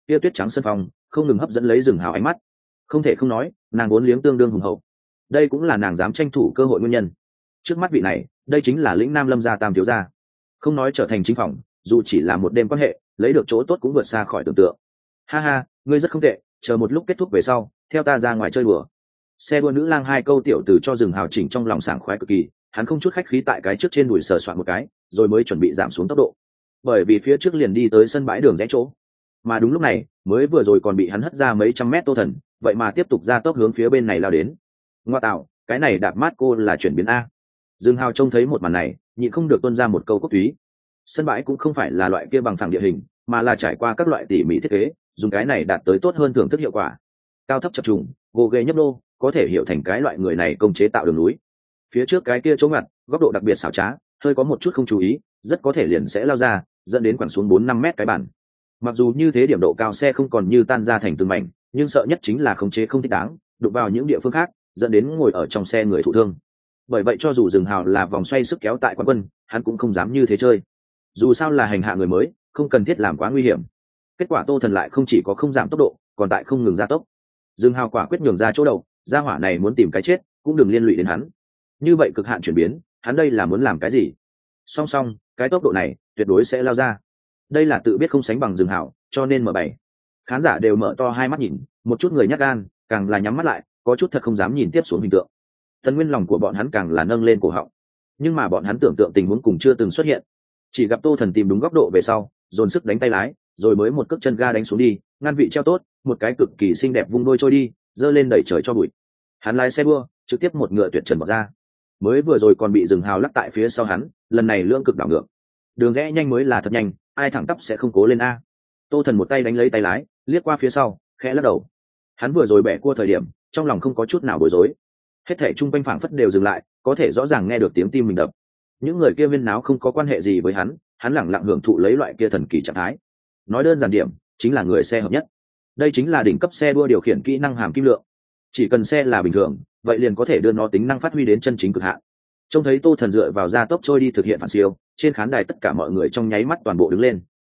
Speaker 1: kia tuyết trắng sân phong không ngừng hấp dẫn lấy rừng hào ánh mắt. Không thể không nói, nàng vốn liếng tương đương hùng hậu, đây cũng là nàng dám tranh thủ cơ hội nguyên nhân. Trước mắt vị này, đây chính là lĩnh nam lâm gia tam thiếu gia, không nói trở thành chính phòng, dù chỉ là một đêm quan hệ, lấy được chỗ tốt cũng vượt xa khỏi tưởng tượng. Ha ha, ngươi rất không tệ, chờ một lúc kết thúc về sau, theo ta ra ngoài chơi đùa. Xe đua nữ lang hai câu tiểu từ cho rừng hào chỉnh trong lòng sảng khoái cực kỳ, hắn không chút khách khí tại cái trước trên đùi sờ soạn một cái, rồi mới chuẩn bị giảm xuống tốc độ, bởi vì phía trước liền đi tới sân bãi đường rẽ chỗ. Mà đúng lúc này, mới vừa rồi còn bị hắn hất ra mấy trăm mét Tô Thần, vậy mà tiếp tục ra tốc hướng phía bên này lao đến. Ngoa tạo, cái này đạp mát cô là chuyển biến a. Dương Hào trông thấy một màn này, nhịn không được tuôn ra một câu cốt túy. Sân bãi cũng không phải là loại kia bằng phẳng địa hình, mà là trải qua các loại tỉ mỉ thiết kế, dùng cái này đạt tới tốt hơn thưởng thức hiệu quả. Cao thấp chập trùng, gồ ghề nhấp nô, có thể hiểu thành cái loại người này công chế tạo đường núi. Phía trước cái kia chỗ ngặt, góc độ đặc biệt xảo trá, hơi có một chút không chú ý, rất có thể liền sẽ lao ra, dẫn đến quẳng xuống 4-5 mét cái bản. Mặc dù như thế điểm độ cao xe không còn như tan ra thành từng mảnh, nhưng sợ nhất chính là khống chế không thích đáng, đụng vào những địa phương khác, dẫn đến ngồi ở trong xe người thụ thương. Bởi vậy cho dù rừng hào là vòng xoay sức kéo tại quán quân, hắn cũng không dám như thế chơi. Dù sao là hành hạ người mới, không cần thiết làm quá nguy hiểm. Kết quả Tô Thần lại không chỉ có không giảm tốc độ, còn tại không ngừng gia tốc. Rừng hào quả quyết nhường ra chỗ đầu, gia hỏa này muốn tìm cái chết, cũng đừng liên lụy đến hắn. Như vậy cực hạn chuyển biến, hắn đây là muốn làm cái gì? Song song, cái tốc độ này tuyệt đối sẽ lao ra. Đây là tự biết không sánh bằng rừng hào, cho nên mở bảy. Khán giả đều mở to hai mắt nhìn, một chút người nhát gan, càng là nhắm mắt lại, có chút thật không dám nhìn tiếp xuống hình tượng. Tần Nguyên lòng của bọn hắn càng là nâng lên cổ họng, nhưng mà bọn hắn tưởng tượng tình huống cùng chưa từng xuất hiện. Chỉ gặp Tô Thần tìm đúng góc độ về sau, dồn sức đánh tay lái, rồi mới một cước chân ga đánh xuống đi, ngăn vị treo tốt, một cái cực kỳ xinh đẹp vung đôi trôi đi, giơ lên đẩy trời cho bụi. Hắn lái xe đua, trực tiếp một ngựa tuyệt trần bỏ ra. Mới vừa rồi còn bị rừng hào lắc tại phía sau hắn, lần này lưỡng cực đảo ngược. Đường rẽ nhanh mới là thật nhanh, ai thẳng tắp sẽ không cố lên a. Tô Thần một tay đánh lấy tay lái, liếc qua phía sau, khẽ lắc đầu. Hắn vừa rồi bẻ cua thời điểm, trong lòng không có chút nào bối rối. Hết thảy chung quanh phảng phất đều dừng lại, có thể rõ ràng nghe được tiếng tim mình đập. Những người kia viên náo không có quan hệ gì với hắn lẳng lặng hưởng thụ lấy loại kia thần kỳ trạng thái. Nói đơn giản điểm, chính là người xe hợp nhất. Đây chính là đỉnh cấp xe đua điều khiển kỹ năng hàm kim lượng. Chỉ cần xe là bình thường, vậy liền có thể đưa nó tính năng phát huy đến chân chính cực hạn. Trông thấy Tô Thần dựa vào gia tốc trôi đi thực hiện phản siêu, trên khán đài tất cả mọi người trong nháy mắt toàn bộ đứng lên.